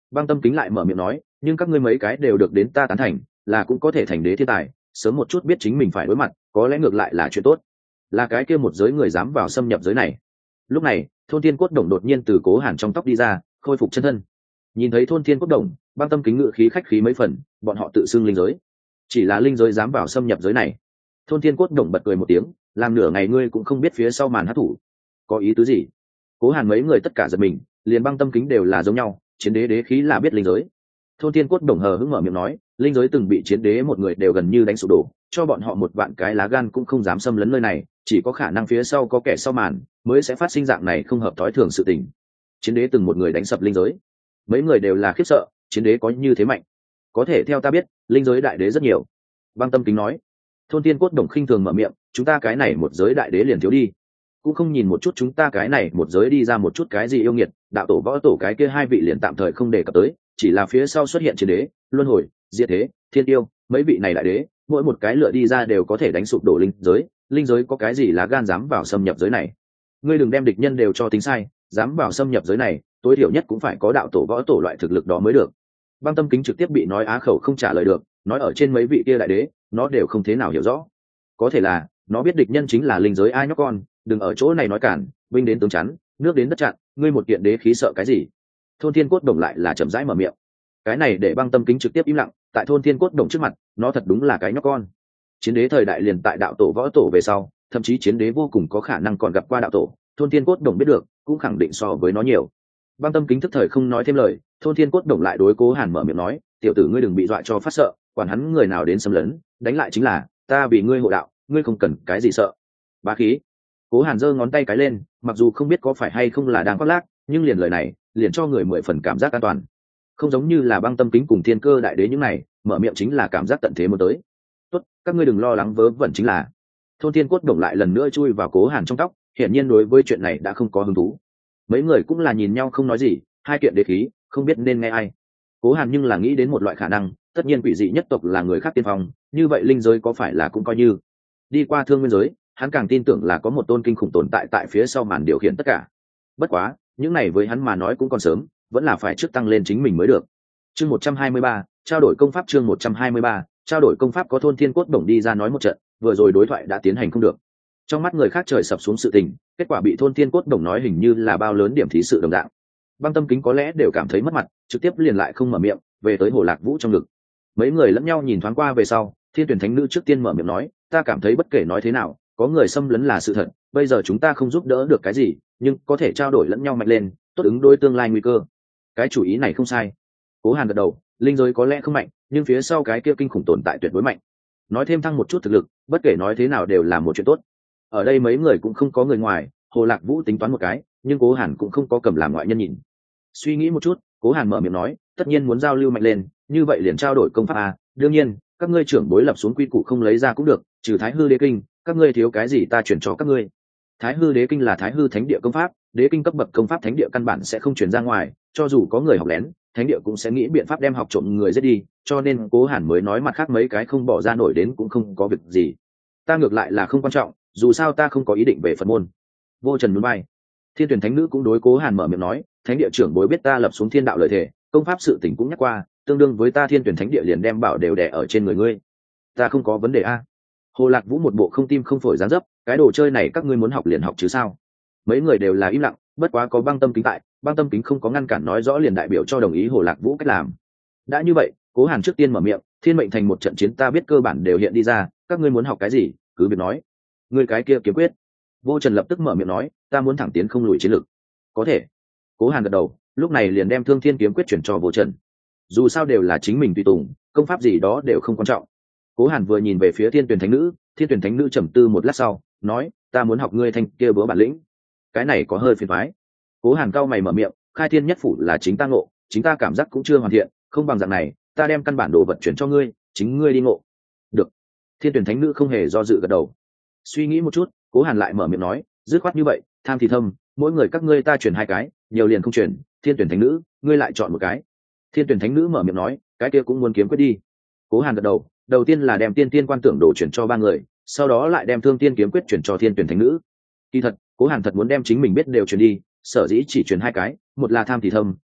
Băng Tâm Kính lại mở miệng nói, nhưng các ngươi mấy cái đều được đến ta tán thành, là cũng có thể thành đế thiên tài, sớm một chút biết chính mình phải đối mặt, có lẽ ngược lại là chuyện tốt. Là cái kia một giới người dám vào xâm nhập giới này. Lúc này, Thôn Thiên Cốt Đồng đột nhiên từ Cố Hàn trong tóc đi ra, khôi phục chân thân. Nhìn thấy Thôn Thiên Cốt Đồng, Băng Tâm Kính ngự khí khách khí mấy phần, bọn họ tự xưng linh giới. Chỉ là linh giới dám vào xâm nhập giới này. Thôn Thiên Cốt Đồng bật cười một tiếng, làm nửa ngày ngươi cũng không biết phía sau màn hắc thủ. Có ý tứ gì? Cố Hàn mấy người tất cả giật mình, liền Băng Tâm Kính đều là giống nhau, chiến đế đế khí là biết linh giới. Thôn Thiên Cốt Đồng hờ hững mở miệng nói, linh giới từng bị chiến đế một người đều gần như đánh sụp đổ, cho bọn họ một vạn cái lá gan cũng không dám xâm lấn nơi này, chỉ có khả năng phía sau có kẻ sau màn mới sẽ phát sinh dạng này không hợp thói thường sự tình. Chiến đế từng một người đánh sập linh giới, mấy người đều là khiếp sợ, chiến đế có như thế mạnh? Có thể theo ta biết, linh giới đại đế rất nhiều. Băng Tâm Kính nói. Thôn Thiên Cốt Đồng khinh thường mở miệng, chúng ta cái này một giới đại đế liền thiếu đi, cũng không nhìn một chút chúng ta cái này một giới đi ra một chút cái gì yêu nghiệt, đạo tổ võ tổ cái kia hai vị liền tạm thời không đề cập tới, chỉ là phía sau xuất hiện chiến đế, luân hồi, diệt thế, thiên tiêu, mấy vị này đại đế, mỗi một cái lựa đi ra đều có thể đánh sụp đổ linh giới, linh giới có cái gì là gan dám vào xâm nhập giới này? Ngươi đừng đem địch nhân đều cho tính sai, dám vào xâm nhập giới này, tối thiểu nhất cũng phải có đạo tổ võ tổ loại thực lực đó mới được. Băng Tâm Kính trực tiếp bị nói á khẩu không trả lời được, nói ở trên mấy vị kia đại đế, nó đều không thế nào hiểu rõ. Có thể là, nó biết địch nhân chính là linh giới ai nhóc con, đừng ở chỗ này nói cản, binh đến tướng chắn, nước đến đất chặn, ngươi một kiện đế khí sợ cái gì? Thôn Thiên Cốt Đồng lại là chậm rãi mở miệng. Cái này để Băng Tâm Kính trực tiếp im lặng, tại Thôn Thiên Cốt Đồng trước mặt, nó thật đúng là cái nhóc con. Chiến đế thời đại liền tại đạo tổ võ tổ về sau, thậm chí chiến đế vô cùng có khả năng còn gặp qua đạo tổ, Thôn Thiên Cốt Đồng biết được, cũng khẳng định so với nó nhiều. Băng Tâm Kính thức thời không nói thêm lời, Thôn Thiên Cốt Đồng lại đối Cố Hàn mở miệng nói, tiểu tử ngươi đừng bị dọa cho phát sợ, quản hắn người nào đến xâm lấn, đánh lại chính là, ta vì ngươi hộ đạo, ngươi không cần cái gì sợ. Bá khí. Cố Hàn giơ ngón tay cái lên, mặc dù không biết có phải hay không là đang khoác lác, nhưng liền lời này, liền cho người mười phần cảm giác an toàn. Không giống như là Băng Tâm Kính cùng Thiên Cơ đại đế những này, mở miệng chính là cảm giác tận thế muốn tới. Tốt, các ngươi đừng lo lắng vớ vẩn chính là. Thôn Thiên Cốt Đồng lại lần nữa chui vào Cố Hàn trong tóc, hiển nhiên đối với chuyện này đã không có hứng thú. Mấy người cũng là nhìn nhau không nói gì, hai kiện đế khí, không biết nên nghe ai. Cố Hàn nhưng là nghĩ đến một loại khả năng, tất nhiên quỷ dị nhất tộc là người khác tiên phong, như vậy linh giới có phải là cũng coi như đi qua thương nguyên giới, hắn càng tin tưởng là có một tôn kinh khủng tồn tại tại phía sau màn điều khiển tất cả. Bất quá, những này với hắn mà nói cũng còn sớm, vẫn là phải trước tăng lên chính mình mới được. Chương một trăm hai mươi ba, trao đổi công pháp. Chương một trăm hai mươi ba, trao đổi công pháp. Có Thôn Thiên Cốt Đồng đi ra nói một trận, vừa rồi đối thoại đã tiến hành không được. Trong mắt người khác trời sập xuống sự tình, kết quả bị Thôn Thiên Cốt Đồng nói hình như là bao lớn điểm thí sự đồng dạng. Băng Tâm Kính có lẽ đều cảm thấy mất mặt, trực tiếp liền lại không mở miệng, về tới Hồ Lạc Vũ trong ngực. Mấy người lẫn nhau nhìn thoáng qua về sau, Thiên Tuyển Thánh Nữ trước tiên mở miệng nói, ta cảm thấy bất kể nói thế nào, có người xâm lấn là sự thật, bây giờ chúng ta không giúp đỡ được cái gì, nhưng có thể trao đổi lẫn nhau mạnh lên, tốt ứng đối tương lai nguy cơ. Cái chủ ý này không sai. Cố Hàn gật đầu, linh giới có lẽ không mạnh, nhưng phía sau cái kia kinh khủng tồn tại tuyệt đối mạnh. Nói thêm thăng một chút thực lực, bất kể nói thế nào đều là một chuyện tốt. Ở đây mấy người cũng không có người ngoài, Hồ Lạc Vũ tính toán một cái, nhưng Cố Hàn cũng không có cầm làm ngoại nhân nhìn. Suy nghĩ một chút, Cố Hàn mở miệng nói, tất nhiên muốn giao lưu mạnh lên, như vậy liền trao đổi công pháp à, đương nhiên, các ngươi trưởng bối lập xuống quy củ không lấy ra cũng được, trừ Thái Hư Đế Kinh, các ngươi thiếu cái gì ta chuyển cho các ngươi. Thái Hư Đế Kinh là Thái Hư Thánh địa công pháp, đế kinh cấp bậc công pháp thánh địa căn bản sẽ không truyền ra ngoài, cho dù có người học lén, thánh địa cũng sẽ nghĩ biện pháp đem học trộm người giết đi, cho nên Cố Hàn mới nói mặt khác mấy cái không bỏ ra nổi đến cũng không có việc gì. Ta ngược lại là không quan trọng, dù sao ta không có ý định về Phật môn. Vô Trần núi bay. Thiên Tuyển Thánh Nữ cũng đối Cố Hàn mở miệng nói, thánh địa trưởng bối biết ta lập xuống thiên đạo lời thề, công pháp sự tình cũng nhắc qua, tương đương với ta Thiên Tuyển Thánh địa liền đem bảo đều đè ở trên người ngươi. Ta không có vấn đề a. Hồ Lạc Vũ một bộ không tim không phổi dáng dấp, cái đồ chơi này các ngươi muốn học liền học chứ sao? Mấy người đều là im lặng, bất quá có Băng Tâm Kính tại, Băng Tâm Kính không có ngăn cản nói rõ liền đại biểu cho đồng ý Hồ Lạc Vũ cách làm. Đã như vậy, Cố Hàn trước tiên mở miệng, thiên mệnh thành một trận chiến ta biết cơ bản đều hiện đi ra, các ngươi muốn học cái gì, cứ việc nói. Ngươi cái kia kiếm quyết. Vô Trần lập tức mở miệng nói, ta muốn thẳng tiến không lùi chiến lược. Có thể. Cố Hàn gật đầu, lúc này liền đem Thương Thiên kiếm quyết chuyển cho Vô Trần. Dù sao đều là chính mình tùy tùng, công pháp gì đó đều không quan trọng. Cố Hàn vừa nhìn về phía Thiên Tuyển Thánh Nữ, Thiên Tuyển Thánh Nữ trầm tư một lát sau, nói, ta muốn học ngươi thanh kia bữa bản lĩnh. Cái này có hơi phiền toái. Cố Hàn cau mày mở miệng, khai thiên nhất phủ là chính ta ngộ, chính ta cảm giác cũng chưa hoàn thiện, không bằng dạng này, ta đem căn bản đồ vật chuyển cho ngươi, chính ngươi đi ngộ. Được. Thiên Tuyển Thánh Nữ không hề do dự gật đầu. Suy nghĩ một chút, Cố Hàn lại mở miệng nói, dứt khoát như vậy, tham thì thâm, mỗi người các ngươi ta chuyển hai cái, nhiều liền không chuyển, Thiên Tuyển Thánh Nữ, ngươi lại chọn một cái. Thiên Tuyển Thánh Nữ mở miệng nói, cái kia cũng muốn kiếm quyết đi. Cố Hàn gật đầu, đầu tiên là đem Tiên Tiên Quan Tưởng đồ chuyển cho ba người, sau đó lại đem Thương Tiên kiếm quyết chuyển cho Thiên Tuyển Thánh Nữ. Kỳ thật, Cố Hàn thật muốn đem chính mình biết đều chuyển đi, sở dĩ chỉ chuyển hai cái, một là tham thì thâm,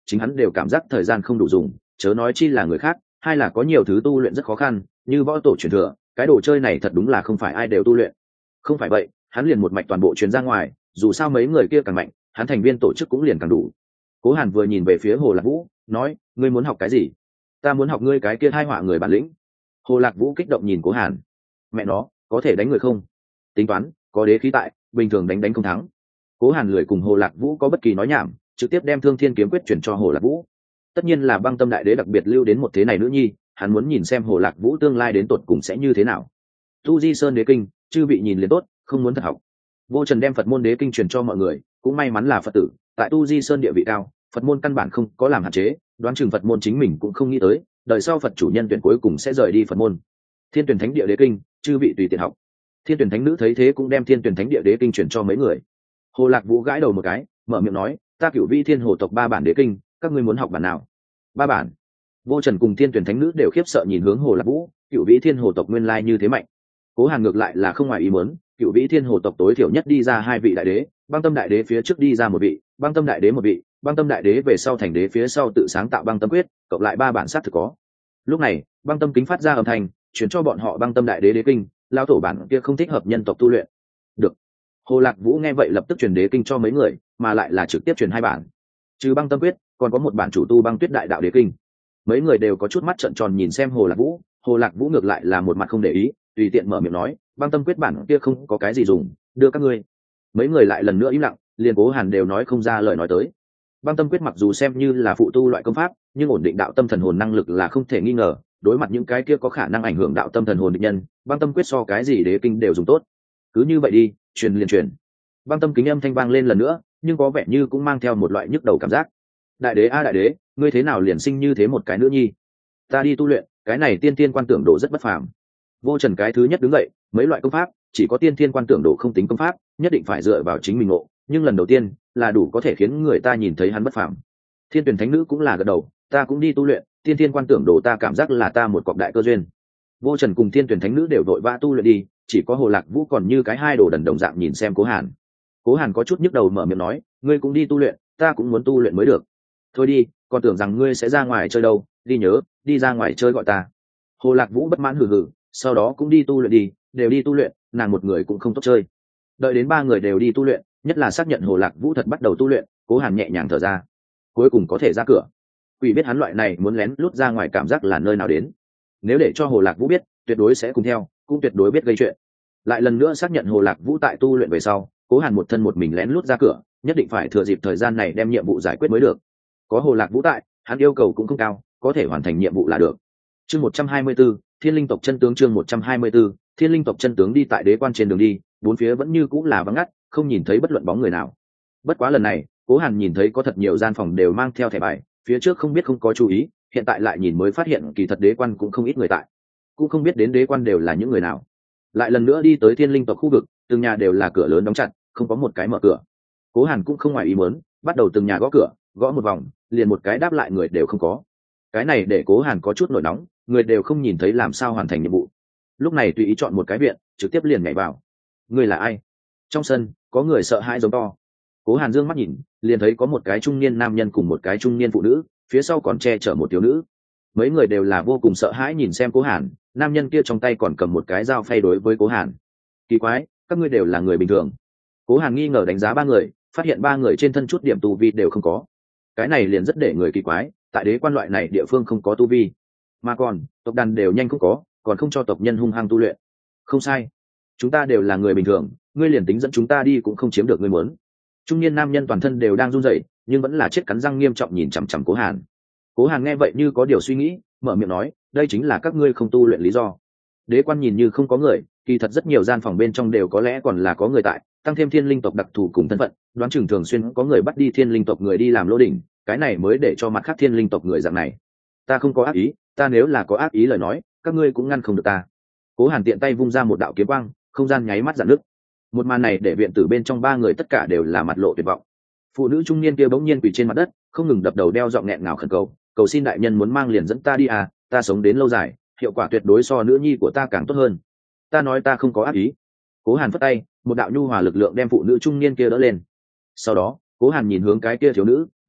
chính hắn đều cảm giác thời gian không đủ dùng, chớ nói chi là người khác. Hai là có nhiều thứ tu luyện rất khó khăn, như võ tổ truyền thừa, cái đồ chơi này thật đúng là không phải ai đều tu luyện. Không phải vậy, hắn liền một mạch toàn bộ truyền ra ngoài, dù sao mấy người kia càng mạnh, hắn thành viên tổ chức cũng liền càng đủ. Cố Hàn vừa nhìn về phía Hồ Lạc Vũ, nói, ngươi muốn học cái gì? Ta muốn học ngươi cái kia hai họa người bản lĩnh. Hồ Lạc Vũ kích động nhìn Cố Hàn. Mẹ nó, có thể đánh người không? Tính toán, có đế khí tại, bình thường đánh đánh không thắng. Cố Hàn lười cùng Hồ Lạc Vũ có bất kỳ nói nhảm, trực tiếp đem Thương Thiên kiếm quyết chuyển cho Hồ Lạc Vũ. Tất nhiên là Băng Tâm đại đế đặc biệt lưu đến một thế này nữ nhi, hắn muốn nhìn xem Hồ Lạc Vũ tương lai đến tột cùng sẽ như thế nào. Tu Di Sơn đế kinh, chư vị nhìn liền tốt, không muốn thật học. Vô Trần đem Phật môn đế kinh truyền cho mọi người, cũng may mắn là Phật tử, tại Tu Di Sơn địa vị cao, Phật môn căn bản không có làm hạn chế, đoán chừng Phật môn chính mình cũng không nghĩ tới, đời sau Phật chủ nhân tuyển cuối cùng sẽ rời đi Phật môn. Thiên Tuyển Thánh địa đế kinh, chư vị tùy tiện học. Thiên Tuyển Thánh nữ thấy thế cũng đem Thiên Tuyển Thánh địa đế kinh truyền cho mấy người. Hồ Lạc Vũ gãi đầu một cái, mở miệng nói, ta Cửu Vi Thiên Hồ tộc ba bản đế kinh, các ngươi muốn học bản nào? Ba bản. Vô Trần cùng Thiên Tuyển Thánh nữ đều khiếp sợ nhìn hướng Hồ Lạc Vũ, Cửu Vĩ Thiên Hồ tộc nguyên lai như thế mạnh. Cố Hàn ngược lại là không ngoài ý muốn, Cửu Vĩ Thiên Hồ tộc tối thiểu nhất đi ra hai vị đại đế, Băng Tâm đại đế phía trước đi ra một vị, Băng Tâm đại đế một vị, Băng Tâm đại đế về sau thành đế phía sau tự sáng tạo Băng Tâm quyết, cộng lại ba bản sát thực có. Lúc này, Băng Tâm kính phát ra âm thanh, chuyển cho bọn họ Băng Tâm đại đế đế kinh, lão tổ bản kia không thích hợp nhân tộc tu luyện. Được. Hồ Lạc Vũ nghe vậy lập tức truyền đế kinh cho mấy người, mà lại là trực tiếp truyền hai bản. Trừ Băng Tâm quyết, còn có một bản chủ tu Băng Tuyết đại đạo đế kinh. Mấy người đều có chút mắt trợn tròn nhìn xem Hồ Lạc Vũ, Hồ Lạc Vũ ngược lại là một mặt không để ý, tùy tiện mở miệng nói, Băng Tâm quyết bản kia không có cái gì dùng, đưa các ngươi. Mấy người lại lần nữa im lặng, liền Cố Hàn đều nói không ra lời nói tới. Băng Tâm quyết mặc dù xem như là phụ tu loại công pháp, nhưng ổn định đạo tâm thần hồn năng lực là không thể nghi ngờ, đối mặt những cái kia có khả năng ảnh hưởng đạo tâm thần hồn địch nhân, Băng Tâm quyết so cái gì đế kinh đều dùng tốt. Cứ như vậy đi, truyền liền truyền. Băng Tâm kính âm thanh vang lên lần nữa, nhưng có vẻ như cũng mang theo một loại nhức đầu cảm giác. Đại đế a đại đế, ngươi thế nào liền sinh như thế một cái nữ nhi? Ta đi tu luyện, cái này tiên tiên quan tưởng độ rất bất phàm. Vô Trần cái thứ nhất đứng dậy, mấy loại công pháp, chỉ có tiên tiên quan tưởng độ không tính công pháp, nhất định phải dựa vào chính mình ngộ, nhưng lần đầu tiên là đủ có thể khiến người ta nhìn thấy hắn bất phàm. Thiên Tuyển Thánh nữ cũng là gật đầu, ta cũng đi tu luyện, tiên tiên quan tưởng độ ta cảm giác là ta một cọc đại cơ duyên. Vô Trần cùng Thiên Tuyển Thánh nữ đều vội vã tu luyện đi, chỉ có Hồ Lạc Vũ còn như cái hai đồ đần đồng dạng nhìn xem Cố Hàn. Cố Hàn có chút nhức đầu mở miệng nói, ngươi cũng đi tu luyện, ta cũng muốn tu luyện mới được. Thôi đi, còn tưởng rằng ngươi sẽ ra ngoài chơi đâu, đi nhớ, đi ra ngoài chơi gọi ta. Hồ Lạc Vũ bất mãn hừ hừ, sau đó cũng đi tu luyện đi, đều đi tu luyện, nàng một người cũng không tốt chơi. Đợi đến ba người đều đi tu luyện, nhất là xác nhận Hồ Lạc Vũ thật bắt đầu tu luyện, Cố Hàn nhẹ nhàng thở ra, cuối cùng có thể ra cửa. Quỷ biết hắn loại này muốn lén lút ra ngoài cảm giác là nơi nào đến. Nếu để cho Hồ Lạc Vũ biết, tuyệt đối sẽ cùng theo, cũng tuyệt đối biết gây chuyện. Lại lần nữa xác nhận Hồ Lạc Vũ tại tu luyện về sau, Cố Hàn một thân một mình lén lút ra cửa, nhất định phải thừa dịp thời gian này đem nhiệm vụ giải quyết mới được. Có Hồ Lạc Vũ tại, hắn yêu cầu cũng không cao, có thể hoàn thành nhiệm vụ là được. Chương một trăm hai mươi 124, Thiên Linh tộc chân tướng chương một trăm hai mươi 124, Thiên Linh tộc chân tướng đi tại đế quan trên đường đi, bốn phía vẫn như cũng là vắng ngắt, không nhìn thấy bất luận bóng người nào. Bất quá lần này, Cố Hàn nhìn thấy có thật nhiều gian phòng đều mang theo thẻ bài, phía trước không biết không có chú ý, hiện tại lại nhìn mới phát hiện kỳ thật đế quan cũng không ít người tại. Cũng không biết đến đế quan đều là những người nào. Lại lần nữa đi tới Thiên Linh tộc khu vực, từng nhà đều là cửa lớn đóng chặt, không có một cái mở cửa. Cố Hàn cũng không ngoài ý muốn, bắt đầu từng nhà gõ cửa, gõ một vòng, liền một cái đáp lại người đều không có. Cái này để Cố Hàn có chút nổi nóng, người đều không nhìn thấy làm sao hoàn thành nhiệm vụ. Lúc này tùy ý chọn một cái viện, trực tiếp liền nhảy vào. Người là ai? Trong sân có người sợ hãi giống to. Cố Hàn dương mắt nhìn, liền thấy có một cái trung niên nam nhân cùng một cái trung niên phụ nữ, phía sau còn che chở một thiếu nữ. Mấy người đều là vô cùng sợ hãi nhìn xem Cố Hàn, nam nhân kia trong tay còn cầm một cái dao phay đối với Cố Hàn. Kỳ quái, các ngươi đều là người bình thường. Cố Hàn nghi ngờ đánh giá ba người, phát hiện ba người trên thân chút điểm tu vi đều không có. Cái này liền rất để người kỳ quái, tại đế quan loại này địa phương không có tu vi, mà còn tộc đàn đều nhanh không có, còn không cho tộc nhân hung hăng tu luyện. Không sai, chúng ta đều là người bình thường, ngươi liền tính dẫn chúng ta đi cũng không chiếm được ngươi muốn. Trung niên nam nhân toàn thân đều đang run rẩy, nhưng vẫn là chết cắn răng nghiêm trọng nhìn chằm chằm Cố Hàn. Cố Hàn nghe vậy như có điều suy nghĩ, mở miệng nói, đây chính là các ngươi không tu luyện lý do. Đế quan nhìn như không có người, kỳ thật rất nhiều gian phòng bên trong đều có lẽ còn là có người tại, tăng thêm Thiên Linh tộc đặc thù cùng thân phận, đoán chừng thường xuyên có người bắt đi Thiên Linh tộc người đi làm lô đỉnh, cái này mới để cho mặt khác Thiên Linh tộc người dạng này. Ta không có ác ý, ta nếu là có ác ý lời nói, các ngươi cũng ngăn không được ta. Cố Hàn tiện tay vung ra một đạo kiếm quang, không gian nháy mắt giãn nứt. Một màn này để viện tử bên trong ba người tất cả đều là mặt lộ tuyệt vọng. Phụ nữ trung niên kia bỗng nhiên quỳ trên mặt đất, không ngừng đập đầu đeo giọng nghẹn ngào khẩn cầu, cầu xin đại nhân muốn mang liền dẫn ta đi à, ta sống đến lâu dài, hiệu quả tuyệt đối so nữ nhi của ta càng tốt hơn. Ta nói ta không có ác ý. Cố Hàn phất tay, một đạo nhu hòa lực lượng đem phụ nữ trung niên kia đỡ lên. Sau đó, Cố Hàn nhìn hướng cái kia thiếu nữ,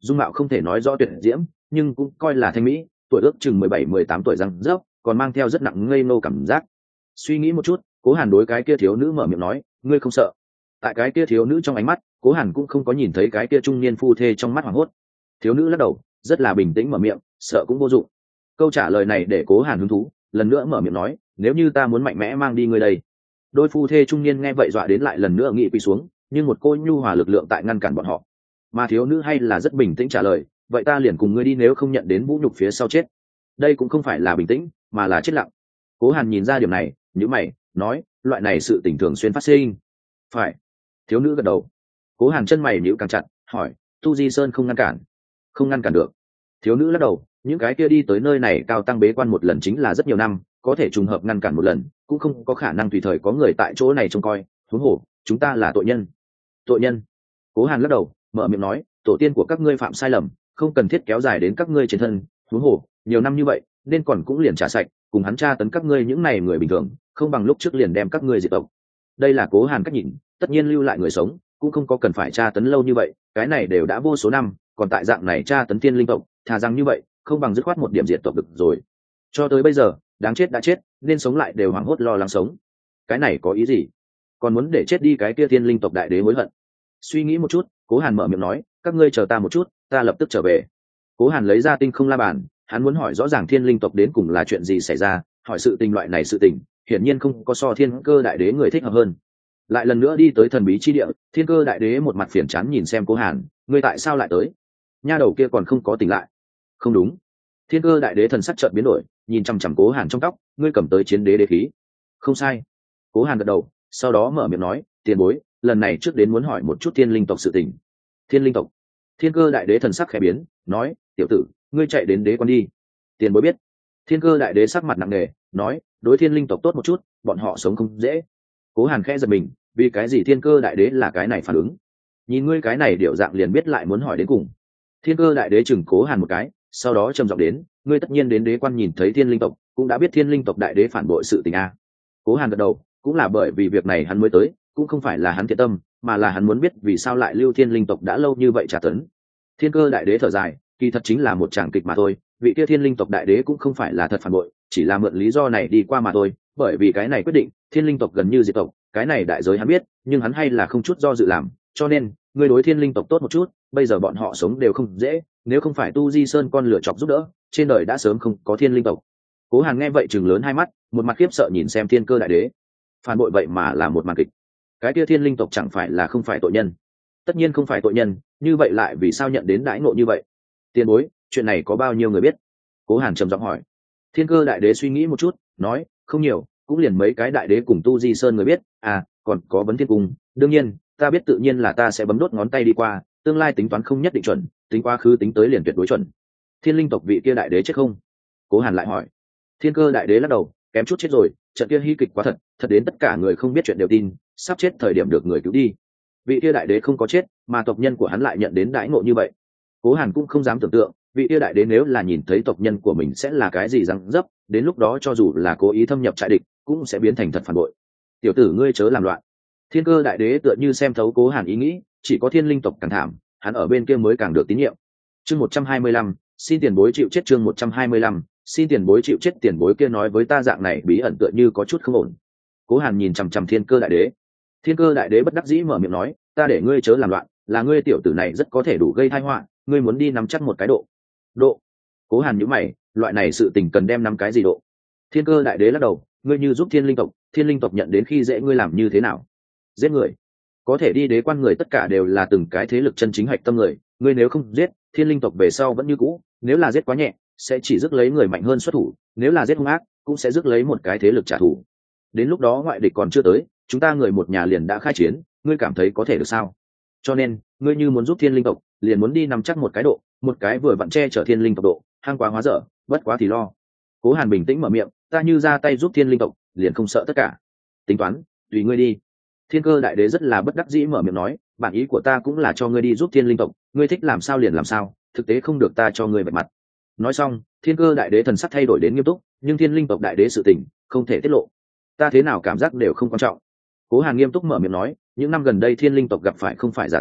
dung mạo không thể nói rõ tuyệt diễm nhưng cũng coi là thanh mỹ, tuổi ước chừng mười bảy mười tám tuổi răng rớp, còn mang theo rất nặng ngây ngô cảm giác. Suy nghĩ một chút, Cố Hàn đối cái kia thiếu nữ mở miệng nói, ngươi không sợ? Tại cái kia thiếu nữ trong ánh mắt, Cố Hàn cũng không có nhìn thấy cái kia trung niên phu thê trong mắt hoảng hốt. Thiếu nữ lắc đầu, rất là bình tĩnh mở miệng, sợ cũng vô dụng. Câu trả lời này để Cố Hàn hứng thú, lần nữa mở miệng nói, nếu như ta muốn mạnh mẽ mang đi ngươi đây. Đôi phu thê trung niên nghe vậy dọa đến lại lần nữa nghị quỳ xuống, nhưng một cô nhu hòa lực lượng tại ngăn cản bọn họ. Mà thiếu nữ hay là rất bình tĩnh trả lời, vậy ta liền cùng ngươi đi, nếu không nhận đến vũ nhục phía sau chết. Đây cũng không phải là bình tĩnh, mà là chết lặng. Cố Hàn nhìn ra điểm này, nhíu mày, nói, loại này sự tình thường xuyên phát sinh. Phải. Thiếu nữ gật đầu. Cố Hàn chân mày nhíu càng chặt, hỏi, Tu Di Sơn không ngăn cản? Không ngăn cản được. Thiếu nữ lắc đầu, những cái kia đi tới nơi này cao tăng bế quan một lần chính là rất nhiều năm, có thể trùng hợp ngăn cản một lần, cũng không có khả năng tùy thời có người tại chỗ này trông coi, huống hồ, chúng ta là tội nhân. Tội nhân? Cố Hàn lắc đầu, mở miệng nói, tổ tiên của các ngươi phạm sai lầm, không cần thiết kéo dài đến các ngươi trên thân, huống hồ, nhiều năm như vậy, nên còn cũng liền trả sạch, cùng hắn tra tấn các ngươi những này người bình thường, không bằng lúc trước liền đem các ngươi diệt tộc. Đây là Cố Hàn cách nhìn, tất nhiên lưu lại người sống, cũng không có cần phải tra tấn lâu như vậy, cái này đều đã vô số năm, còn tại dạng này tra tấn tiên linh tộc, thà rằng như vậy, không bằng dứt khoát một điểm diệt tộc được rồi. Cho tới bây giờ, đáng chết đã chết, nên sống lại đều hoảng hốt lo lắng sống. Cái này có ý gì? Còn muốn để chết đi cái kia tiên linh tộc đại đế hối hận. Suy nghĩ một chút, Cố Hàn mở miệng nói, các ngươi chờ ta một chút, ta lập tức trở về. Cố Hàn lấy ra tinh không la bàn, hắn muốn hỏi rõ ràng thiên linh tộc đến cùng là chuyện gì xảy ra, hỏi sự tình loại này sự tình, hiển nhiên không có so thiên cơ đại đế người thích hợp hơn. Lại lần nữa đi tới thần bí chi địa, thiên cơ đại đế một mặt phiền chán nhìn xem Cố Hàn, ngươi tại sao lại tới? Nha đầu kia còn không có tỉnh lại. Không đúng. Thiên cơ đại đế thần sắc chợt biến đổi, nhìn chằm chằm Cố Hàn trong tóc, ngươi cầm tới chiến đế đế khí. Không sai. Cố Hàn gật đầu, sau đó mở miệng nói, tiền bối, lần này trước đến muốn hỏi một chút thiên linh tộc sự tình. Thiên linh tộc? Thiên cơ đại đế thần sắc khẽ biến, nói, tiểu tử, ngươi chạy đến đế quan đi. Tiền bối biết. Thiên cơ đại đế sắc mặt nặng nề, nói, đối thiên linh tộc tốt một chút, bọn họ sống không dễ. Cố Hàn khẽ giật mình, vì cái gì thiên cơ đại đế là cái này phản ứng? Nhìn ngươi cái này điệu dạng liền biết lại muốn hỏi đến cùng. Thiên cơ đại đế chừng Cố Hàn một cái, sau đó trầm giọng đến, ngươi tất nhiên đến đế quan nhìn thấy thiên linh tộc, cũng đã biết thiên linh tộc đại đế phản bội sự tình a. Cố Hàn gật đầu, cũng là bởi vì việc này hắn mới tới, cũng không phải là hắn thiện tâm, mà là hắn muốn biết vì sao lại lưu thiên linh tộc đã lâu như vậy trả tấn. Thiên cơ đại đế thở dài, kỳ thật chính là một tràng kịch mà thôi, vị kia thiên linh tộc đại đế cũng không phải là thật phản bội, chỉ là mượn lý do này đi qua mà thôi, bởi vì cái này quyết định thiên linh tộc gần như diệt tộc, cái này đại giới hắn biết, nhưng hắn hay là không chút do dự làm, cho nên ngươi đối thiên linh tộc tốt một chút, bây giờ bọn họ sống đều không dễ, nếu không phải Tu Di Sơn con lửa chọc giúp đỡ, trên đời đã sớm không có thiên linh tộc. Cố Hàn nghe vậy trừng lớn hai mắt, một mặt khiếp sợ nhìn xem thiên cơ đại đế. Phản bội vậy mà là một màn kịch. Cái kia thiên linh tộc chẳng phải là không phải tội nhân? Tất nhiên không phải tội nhân, như vậy lại vì sao nhận đến đãi ngộ như vậy? Tiền bối, chuyện này có bao nhiêu người biết? Cố Hàn trầm giọng hỏi. Thiên cơ đại đế suy nghĩ một chút, nói, không nhiều, cũng liền mấy cái đại đế cùng Tu Di Sơn người biết, à, còn có vấn thiên cung, đương nhiên, ta biết tự nhiên là ta sẽ bấm đốt ngón tay đi qua, tương lai tính toán không nhất định chuẩn, tính quá khứ tính tới liền tuyệt đối chuẩn. Thiên linh tộc vị kia đại đế chết không? Cố Hàn lại hỏi. Thiên cơ đại đế lắc đầu, kém chút chết rồi, trận kia hy kịch quá thật, thật đến tất cả người không biết chuyện đều tin, sắp chết thời điểm được người cứu đi. Vị kia đại đế không có chết, mà tộc nhân của hắn lại nhận đến đãi ngộ như vậy. Cố Hàn cũng không dám tưởng tượng, vị kia đại đế nếu là nhìn thấy tộc nhân của mình sẽ là cái gì răng dấp, đến lúc đó cho dù là cố ý thâm nhập trại địch, cũng sẽ biến thành thật phản bội. Tiểu tử ngươi chớ làm loạn. Thiên cơ đại đế tựa như xem thấu Cố Hàn ý nghĩ, chỉ có thiên linh tộc càng thảm, hắn ở bên kia mới càng được tín nhiệm. Chương một trăm hai mươi lăm, xin tiền bối chịu chết. Chương một trăm hai mươi lăm, xin tiền bối chịu chết. Tiền bối kia nói với ta dạng này bí ẩn tựa như có chút không ổn. Cố Hàn nhìn chằm chằm thiên cơ đại đế. Thiên cơ đại đế bất đắc dĩ mở miệng nói, ta để ngươi chớ làm loạn, là ngươi tiểu tử này rất có thể đủ gây tai họa, ngươi muốn đi nắm chắc một cái độ. Độ? Cố Hàn nhíu mày, loại này sự tình cần đem nắm cái gì độ? Thiên cơ đại đế lắc đầu, ngươi như giúp thiên linh tộc, thiên linh tộc nhận đến khi dễ ngươi làm như thế nào? Giết người. Có thể đi đế quan người tất cả đều là từng cái thế lực chân chính hạch tâm người, ngươi nếu không giết, thiên linh tộc về sau vẫn như cũ, nếu là giết quá nhẹ, sẽ chỉ rước lấy người mạnh hơn xuất thủ, nếu là giết hung ác, cũng sẽ rước lấy một cái thế lực trả thù. Đến lúc đó ngoại địch còn chưa tới, chúng ta người một nhà liền đã khai chiến, ngươi cảm thấy có thể được sao? Cho nên, ngươi như muốn giúp thiên linh tộc, liền muốn đi nắm chắc một cái độ, một cái vừa vặn che chở thiên linh tộc độ, hang quá hóa dở, bất quá thì lo. Cố Hàn bình tĩnh mở miệng, ta như ra tay giúp thiên linh tộc, liền không sợ tất cả. Tính toán, tùy ngươi đi. Thiên cơ đại đế rất là bất đắc dĩ mở miệng nói, bản ý của ta cũng là cho ngươi đi giúp thiên linh tộc, ngươi thích làm sao liền làm sao, thực tế không được ta cho ngươi vạch mặt. Nói xong, thiên cơ đại đế thần sắc thay đổi đến nghiêm túc, nhưng thiên linh tộc đại đế sự tình không thể tiết lộ, ta thế nào cảm giác đều không quan trọng. Cố Hàn nghiêm túc mở miệng nói, những năm gần đây thiên linh tộc gặp phải không phải giả dối,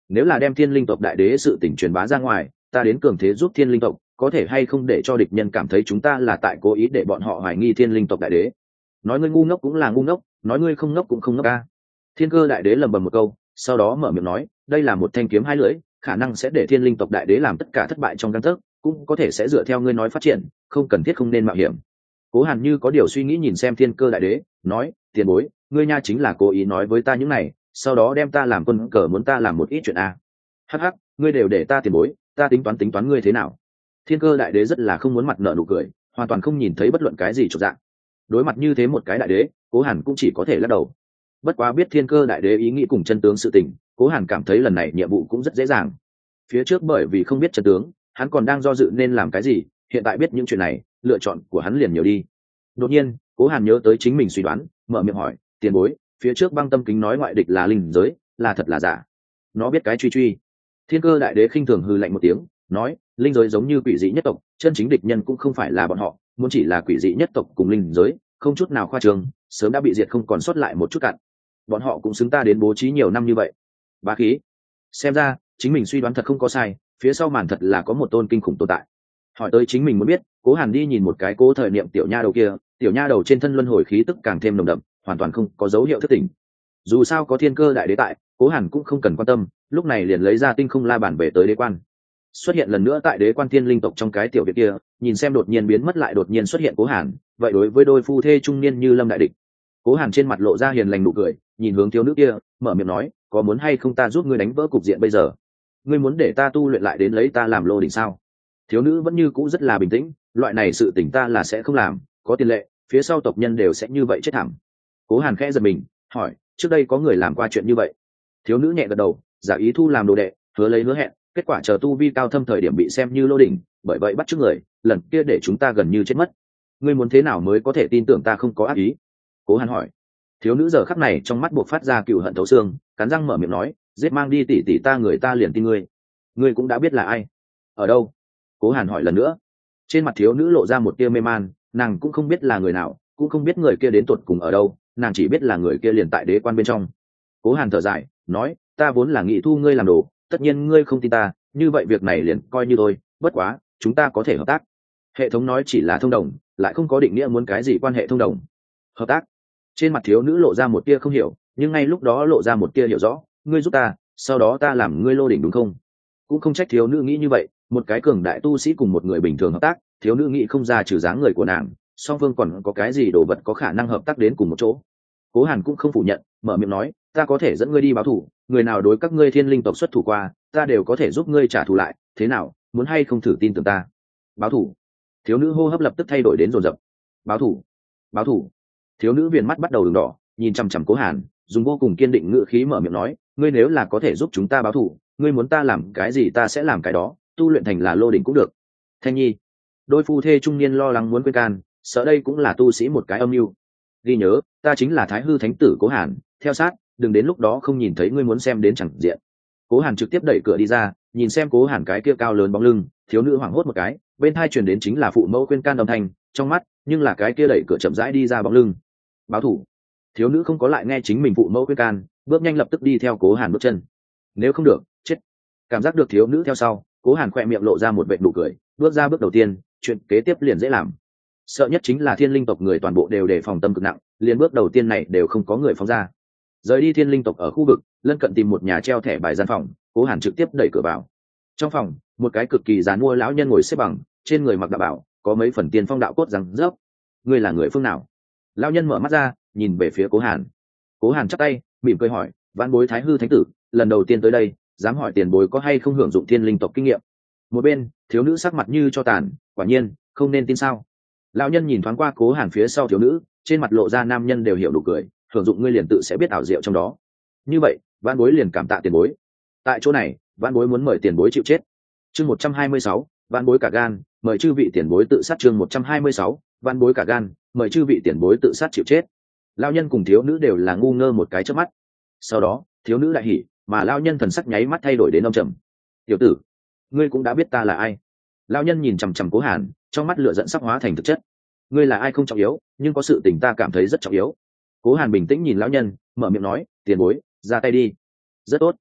nếu là đem thiên linh tộc đại đế sự tình truyền bá ra ngoài, ta đến cường thế giúp thiên linh tộc, có thể hay không để cho địch nhân cảm thấy chúng ta là tại cố ý để bọn họ hoài nghi thiên linh tộc đại đế. Nói ngươi ngu ngốc cũng là ngu ngốc, nói ngươi không ngốc cũng không ngốc ca. Thiên Cơ đại đế lầm bầm một câu, sau đó mở miệng nói, đây là một thanh kiếm hai lưỡi, khả năng sẽ để thiên linh tộc đại đế làm tất cả thất bại trong gang tấc, cũng có thể sẽ dựa theo ngươi nói phát triển, không cần thiết không nên mạo hiểm. Cố Hàn như có điều suy nghĩ nhìn xem Thiên Cơ đại đế, nói, tiền bối, ngươi nha chính là cố ý nói với ta những này, sau đó đem ta làm quân cờ, muốn ta làm một ít chuyện a. Hắc hắc, ngươi đều để ta tiền bối, ta tính toán tính toán ngươi thế nào. Thiên Cơ đại đế rất là không muốn mặt nợ nụ cười, hoàn toàn không nhìn thấy bất luận cái gì trục dạng. Đối mặt như thế một cái đại đế, Cố Hàn cũng chỉ có thể lắc đầu. Bất quá biết Thiên Cơ đại đế ý nghĩ cùng chân tướng sự tình, Cố Hàn cảm thấy lần này nhiệm vụ cũng rất dễ dàng. Phía trước bởi vì không biết chân tướng, hắn còn đang do dự nên làm cái gì, hiện tại biết những chuyện này, lựa chọn của hắn liền nhiều đi. Đột nhiên, Cố Hàn nhớ tới chính mình suy đoán, mở miệng hỏi, tiền bối, phía trước Băng Tâm kính nói ngoại địch là linh giới, là thật là giả? Nó biết cái truy truy. Thiên Cơ đại đế khinh thường hừ lạnh một tiếng, nói, linh giới giống như quỷ dị nhất tộc, chân chính địch nhân cũng không phải là bọn họ, muốn chỉ là quỷ dị nhất tộc cùng linh giới, không chút nào khoa trương, sớm đã bị diệt không còn sót lại một chút cặn. Bọn họ cũng xứng ta đến bố trí nhiều năm như vậy. Bá khí. Xem ra, chính mình suy đoán thật không có sai, phía sau màn thật là có một tôn kinh khủng tồn tại. Hỏi tới chính mình muốn biết, Cố Hàn đi nhìn một cái Cố Thời Niệm tiểu nha đầu kia, tiểu nha đầu trên thân luân hồi khí tức càng thêm nồng đậm, hoàn toàn không có dấu hiệu thất tỉnh. Dù sao có Thiên Cơ đại đế tại, Cố Hàn cũng không cần quan tâm, lúc này liền lấy ra tinh không la bàn về tới đế quan. Xuất hiện lần nữa tại đế quan thiên linh tộc trong cái tiểu viện kia, nhìn xem đột nhiên biến mất lại đột nhiên xuất hiện Cố Hàn, vậy đối với đôi phu thê trung niên như lâm đại địch. Cố Hàn trên mặt lộ ra hiền lành nụ cười, nhìn hướng thiếu nữ kia, mở miệng nói, có muốn hay không ta giúp ngươi đánh vỡ cục diện bây giờ? Ngươi muốn để ta tu luyện lại đến lấy ta làm lô đỉnh sao? Thiếu nữ vẫn như cũ rất là bình tĩnh, loại này sự tình ta là sẽ không làm, có tiền lệ, phía sau tộc nhân đều sẽ như vậy chết thảm. Cố Hàn khẽ giật mình, hỏi, trước đây có người làm qua chuyện như vậy? Thiếu nữ nhẹ gật đầu, giả ý thu làm đồ đệ, hứa lấy hứa hẹn, kết quả chờ tu vi cao thâm thời điểm bị xem như lô đỉnh, bởi vậy bắt chước người, lần kia để chúng ta gần như chết mất. Ngươi muốn thế nào mới có thể tin tưởng ta không có ác ý? Cố Hàn hỏi. Thiếu nữ giờ khắc này trong mắt buộc phát ra cựu hận thấu xương, cắn răng mở miệng nói, giết mang đi tỷ tỷ ta, người ta liền tin ngươi. Ngươi cũng đã biết là ai? Ở đâu? Cố Hàn hỏi lần nữa. Trên mặt thiếu nữ lộ ra một tia mê man, nàng cũng không biết là người nào, cũng không biết người kia đến tuột cùng ở đâu, nàng chỉ biết là người kia liền tại đế quan bên trong. Cố Hàn thở dài, nói, ta vốn là nghĩ thu ngươi làm đồ, tất nhiên ngươi không tin ta, như vậy việc này liền coi như thôi, bất quá, chúng ta có thể hợp tác. Hệ thống nói chỉ là thông đồng, lại không có định nghĩa muốn cái gì quan hệ thông đồng. Hợp tác? Trên mặt thiếu nữ lộ ra một tia không hiểu, nhưng ngay lúc đó lộ ra một tia hiểu rõ, ngươi giúp ta, sau đó ta làm ngươi lô đỉnh đúng không? Cũng không trách thiếu nữ nghĩ như vậy, một cái cường đại tu sĩ cùng một người bình thường hợp tác, thiếu nữ nghĩ không ra trừ dáng người của nàng, song phương còn có cái gì đồ vật có khả năng hợp tác đến cùng một chỗ. Cố Hàn cũng không phủ nhận, mở miệng nói, ta có thể dẫn ngươi đi báo thù, người nào đối các ngươi thiên linh tộc xuất thủ qua, ta đều có thể giúp ngươi trả thù lại, thế nào, muốn hay không thử tin tưởng ta? Báo thù? Thiếu nữ hô hấp lập tức thay đổi đến rồn rập. Báo thù? Báo thù? Thiếu nữ viền mắt bắt đầu đường đỏ, nhìn chằm chằm Cố Hàn, dùng vô cùng kiên định ngữ khí mở miệng nói, ngươi nếu là có thể giúp chúng ta báo thù, ngươi muốn ta làm cái gì ta sẽ làm cái đó, tu luyện thành là lô đỉnh cũng được. Thanh Nhi. Đôi phu thê trung niên lo lắng muốn quên can, sợ đây cũng là tu sĩ một cái âm mưu. Ghi nhớ, ta chính là Thái Hư Thánh tử Cố Hàn, theo sát, đừng đến lúc đó không nhìn thấy ngươi muốn xem đến chẳng diện. Cố Hàn trực tiếp đẩy cửa đi ra, nhìn xem Cố Hàn cái kia cao lớn bóng lưng, thiếu nữ hoảng hốt một cái, bên tai truyền đến chính là phụ mẫu khuyên can âm thanh, trong mắt nhưng là cái kia đẩy cửa chậm rãi đi ra bóng lưng. Báo thủ. Thiếu nữ không có lại nghe chính mình phụ mẫu khuyên can, bước nhanh lập tức đi theo Cố Hàn bước chân. Nếu không được, chết. Cảm giác được thiếu nữ theo sau, Cố Hàn khỏe miệng lộ ra một vệt nụ cười, bước ra bước đầu tiên, chuyện kế tiếp liền dễ làm. Sợ nhất chính là thiên linh tộc người toàn bộ đều đề phòng tâm cực nặng, liền bước đầu tiên này đều không có người phóng ra. Rời đi thiên linh tộc ở khu vực lân cận tìm một nhà treo thẻ bài gian phòng, Cố Hàn trực tiếp đẩy cửa vào. Trong phòng, một cái cực kỳ dàn mua lão nhân ngồi xếp bằng, trên người mặc đạo bảo, có mấy phần tiên phong đạo cốt rằng rớp. Ngươi là người phương nào? Lão nhân mở mắt ra, nhìn về phía Cố Hàn. Cố Hàn chắp tay, mỉm cười hỏi, vãn bối Thái Hư Thánh tử, lần đầu tiên tới đây, dám hỏi tiền bối có hay không hưởng dụng thiên linh tộc kinh nghiệm. Một bên, thiếu nữ sắc mặt như cho tàn, quả nhiên, không nên tin sao? Lão nhân nhìn thoáng qua Cố Hàn phía sau thiếu nữ, trên mặt lộ ra nam nhân đều hiểu đủ cười, hưởng dụng ngươi liền tự sẽ biết ảo diệu trong đó. Như vậy, vãn bối liền cảm tạ tiền bối. Tại chỗ này, vãn bối muốn mời tiền bối chịu chết. Chương một trăm hai mươi sáu, vãn bối cả gan, mời chư vị tiền bối tự sát. Chương một trăm hai mươi sáu, vãn bối cả gan, mời chư vị tiền bối tự sát chịu chết. Lão nhân cùng thiếu nữ đều là ngu ngơ một cái chớp mắt. Sau đó, thiếu nữ lại hỉ, mà lão nhân thần sắc nháy mắt thay đổi đến âm trầm. "Tiểu tử, ngươi cũng đã biết ta là ai?" Lão nhân nhìn chằm chằm Cố Hàn, trong mắt lửa giận sắc hóa thành thực chất. "Ngươi là ai không trọng yếu, nhưng có sự tình ta cảm thấy rất trọng yếu." Cố Hàn bình tĩnh nhìn lão nhân, mở miệng nói, "Tiền bối, ra tay đi." "Rất tốt."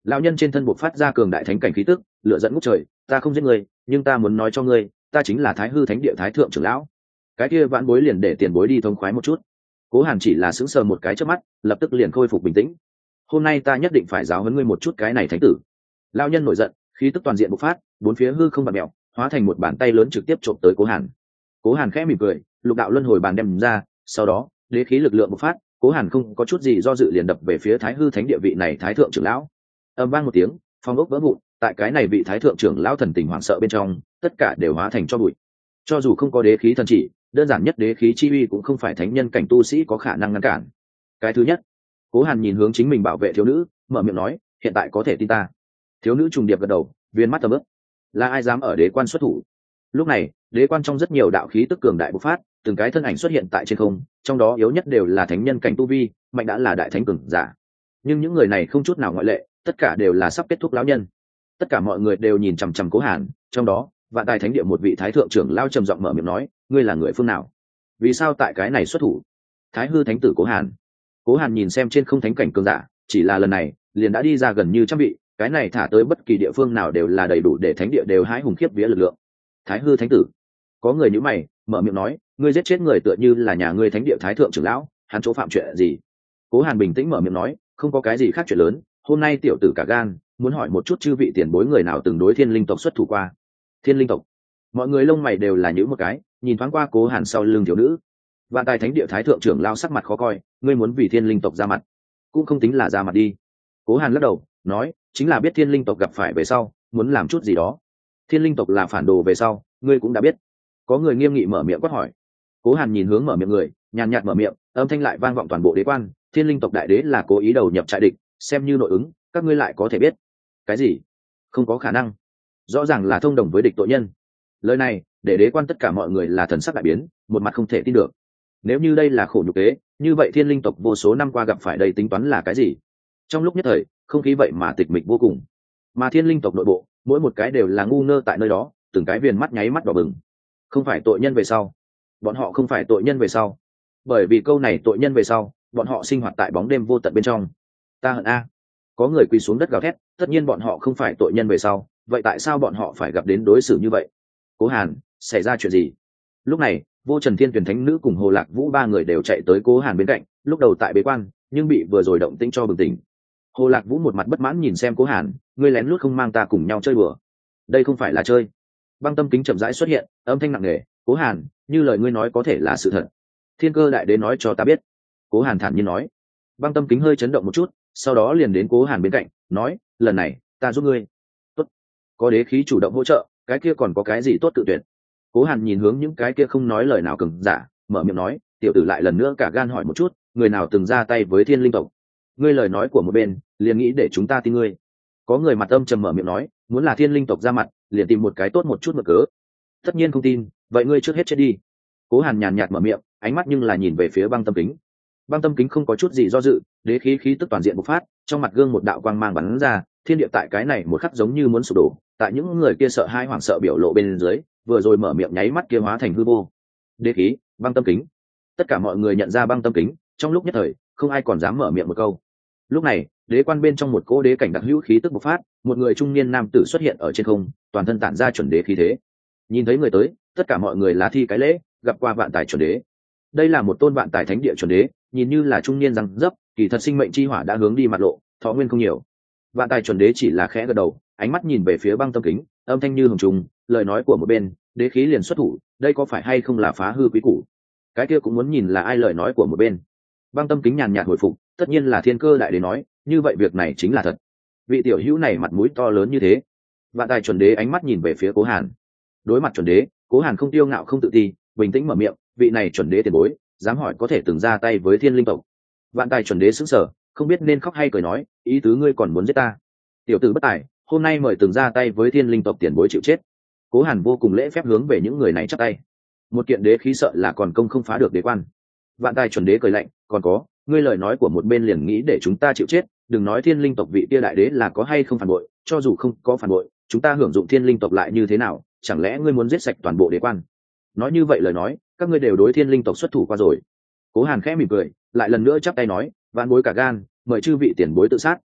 lão nhân trên thân buộc phát ra cường đại thánh cảnh khí tức, lửa dẫn ngút trời. Ta không giết ngươi, nhưng ta muốn nói cho ngươi, ta chính là Thái Hư Thánh Địa Thái Thượng trưởng lão. Cái kia vãn bối liền để tiền bối đi thông khoái một chút. Cố Hàn chỉ là sững sờ một cái chớp mắt, lập tức liền khôi phục bình tĩnh. Hôm nay ta nhất định phải giáo huấn ngươi một chút cái này thánh tử. Lão nhân nổi giận, khí tức toàn diện bộc phát, bốn phía hư không bạt mèo, hóa thành một bàn tay lớn trực tiếp trộm tới Cố Hàn. Cố Hàn khẽ mỉm cười, lục đạo luân hồi bàn đem ra, sau đó đế khí lực lượng bộc phát, Cố Hàn không có chút gì do dự liền đập về phía Thái Hư Thánh Địa vị này Thái Thượng trưởng lão. Ầm vang một tiếng, phong ốc vỡ vụn, tại cái này vị Thái Thượng trưởng lão thần tình hoảng sợ bên trong, tất cả đều hóa thành tro bụi. Cho dù không có đế khí thần chỉ, đơn giản nhất đế khí chi uy cũng không phải thánh nhân cảnh tu sĩ có khả năng ngăn cản. Cái thứ nhất, Cố Hàn nhìn hướng chính mình bảo vệ thiếu nữ, mở miệng nói, hiện tại có thể tin ta. Thiếu nữ trùng điệp gật đầu, viên mắt tầm ướp. Là ai dám ở đế quan xuất thủ? Lúc này, đế quan trong rất nhiều đạo khí tức cường đại bộc phát, từng cái thân ảnh xuất hiện tại trên không, trong đó yếu nhất đều là thánh nhân cảnh tu vi, mạnh đã là đại thánh cường giả. Nhưng những người này không chút nào ngoại lệ, tất cả đều là sắp kết thúc lão nhân. Tất cả mọi người đều nhìn chằm chằm Cố Hàn, trong đó, Vạn Tài Thánh Địa một vị thái thượng trưởng lao trầm giọng mở miệng nói, ngươi là người phương nào? Vì sao tại cái này xuất thủ? Thái Hư Thánh tử Cố Hàn. Cố Hàn nhìn xem trên không thánh cảnh cường giả, chỉ là lần này, liền đã đi ra gần như trăm vị, cái này thả tới bất kỳ địa phương nào đều là đầy đủ để thánh địa đều hái hùng khiếp vía lực lượng. Thái Hư Thánh tử. Có người nhíu mày, mở miệng nói, ngươi giết chết người tựa như là nhà ngươi thánh địa thái thượng trưởng lão, hắn chỗ phạm chuyện gì? Cố Hàn bình tĩnh mở miệng nói, không có cái gì khác chuyện lớn, hôm nay tiểu tử cả gan, muốn hỏi một chút chư vị tiền bối người nào từng đối Thiên Linh tộc xuất thủ qua. Thiên Linh tộc. Mọi người lông mày đều là nhíu một cái, nhìn thoáng qua Cố Hàn sau lưng thiếu nữ. Vạn Tài Thánh Địa thái thượng trưởng lão sắc mặt khó coi, ngươi muốn vì Thiên Linh tộc ra mặt, cũng không tính là ra mặt đi. Cố Hàn lắc đầu, nói, chính là biết Thiên Linh tộc gặp phải về sau, muốn làm chút gì đó. Thiên Linh tộc là phản đồ về sau, ngươi cũng đã biết. Có người nghiêm nghị mở miệng quát hỏi. Cố Hàn nhìn hướng mở miệng người, nhàn nhạt mở miệng, âm thanh lại vang vọng toàn bộ đế quan, Thiên Linh tộc đại đế là cố ý đầu nhập trại địch, xem như nội ứng, các ngươi lại có thể biết. Cái gì? Không có khả năng. Rõ ràng là thông đồng với địch tội nhân. Lời này, để đế quan tất cả mọi người là thần sắc đại biến, một mặt không thể tin được. Nếu như đây là khổ nhục kế, như vậy Thiên Linh tộc vô số năm qua gặp phải đây tính toán là cái gì? Trong lúc nhất thời, không khí vậy mà tịch mịch vô cùng. Mà Thiên Linh tộc nội bộ, mỗi một cái đều là ngu ngơ tại nơi đó, từng cái viền mắt nháy mắt đỏ bừng. Không phải tội nhân về sau, bọn họ không phải tội nhân về sau, bởi vì câu này tội nhân về sau, bọn họ sinh hoạt tại bóng đêm vô tận bên trong. Ta hận a. Có người quỳ xuống đất gào thét, tất nhiên bọn họ không phải tội nhân về sau, vậy tại sao bọn họ phải gặp đến đối xử như vậy? Cố Hàn, xảy ra chuyện gì? Lúc này, Vô Trần Thiên Tuyển Thánh Nữ cùng Hồ Lạc Vũ ba người đều chạy tới Cố Hàn bên cạnh, lúc đầu tại bế quan, nhưng bị vừa rồi động tĩnh cho bừng tỉnh. Hồ Lạc Vũ một mặt bất mãn nhìn xem Cố Hàn, ngươi lén lút không mang ta cùng nhau chơi bừa. Đây không phải là chơi. Băng Tâm Kính chậm rãi xuất hiện, âm thanh nặng nề, Cố Hàn, như lời ngươi nói có thể là sự thật. Thiên Cơ đại đế nói cho ta biết. Cố Hàn thản nhiên nói. Băng Tâm Kính hơi chấn động một chút, sau đó liền đến Cố Hàn bên cạnh, nói, lần này, ta giúp ngươi. Tốt. Có đế khí chủ động hỗ trợ, cái kia còn có cái gì tốt tự tuyển. Cố Hàn nhìn hướng những cái kia không nói lời nào cứng giả, mở miệng nói, tiểu tử lại lần nữa cả gan hỏi một chút, người nào từng ra tay với Thiên Linh tộc? Ngươi lời nói của một bên, liền nghĩ để chúng ta tin ngươi. Có người mặt âm trầm mở miệng nói, muốn là Thiên Linh tộc ra mặt, liền tìm một cái tốt một chút mực cớ. Tất nhiên không tin, vậy ngươi trước hết chết đi. Cố Hàn nhàn nhạt mở miệng, ánh mắt nhưng là nhìn về phía Băng Tâm Kính. Băng Tâm Kính không có chút gì do dự, đế khí khí tức toàn diện bộc phát, trong mặt gương một đạo quang mang bắn ra, thiên địa tại cái này một khắc giống như muốn sụp đổ, tại những người kia sợ hai hoảng sợ biểu lộ bên dưới, vừa rồi mở miệng nháy mắt kia hóa thành hư vô. Đế khí, Băng Tâm Kính. Tất cả mọi người nhận ra Băng Tâm Kính, trong lúc nhất thời, không ai còn dám mở miệng một câu. Lúc này, đế quan bên trong một cỗ đế cảnh đặc hữu khí tức bộc phát, một người trung niên nam tử xuất hiện ở trên không, toàn thân tản ra chuẩn đế khí thế. Nhìn thấy người tới, tất cả mọi người lá thi cái lễ, gặp qua Vạn Tài chuẩn đế. Đây là một tôn Vạn Tài Thánh Địa chuẩn đế, nhìn như là trung niên răng dấp, kỳ thật sinh mệnh chi hỏa đã hướng đi mặt lộ, thọ nguyên không nhiều. Vạn Tài chuẩn đế chỉ là khẽ gật đầu, ánh mắt nhìn về phía Băng Tâm Kính, âm thanh như hồng trùng, lời nói của một bên, đế khí liền xuất thủ, đây có phải hay không là phá hư quý củ? Cái kia cũng muốn nhìn là ai lời nói của một bên. Băng Tâm Kính nhàn nhạt hồi phục, tất nhiên là Thiên Cơ đại đế nói, như vậy việc này chính là thật. Vị tiểu hữu này mặt mũi to lớn như thế. Vạn Tài chuẩn đế ánh mắt nhìn về phía Cố Hàn. Đối mặt chuẩn đế, Cố Hàn không tiêu ngạo không tự ti, bình tĩnh mở miệng, vị này chuẩn đế tiền bối, dám hỏi có thể từng ra tay với Thiên Linh tộc. Vạn Tài chuẩn đế sững sờ, không biết nên khóc hay cười nói, ý tứ ngươi còn muốn giết ta? Tiểu tử bất tài, hôm nay mời từng ra tay với Thiên Linh tộc tiền bối chịu chết. Cố Hàn vô cùng lễ phép hướng về những người này chắp tay. Một kiện đế khí sợ là còn công không phá được đế quan. Vạn Tài chuẩn đế cười lạnh, còn có, ngươi lời nói của một bên liền nghĩ để chúng ta chịu chết, đừng nói Thiên Linh tộc vị kia đại đế là có hay không phản bội, cho dù không có phản bội, chúng ta hưởng dụng Thiên Linh tộc lại như thế nào, chẳng lẽ ngươi muốn giết sạch toàn bộ đế quan? Nói như vậy lời nói, các ngươi đều đối Thiên Linh tộc xuất thủ qua rồi. Cố Hàn khẽ mỉm cười, lại lần nữa chắp tay nói, vạn bối cả gan, mời chư vị tiền bối tự sát,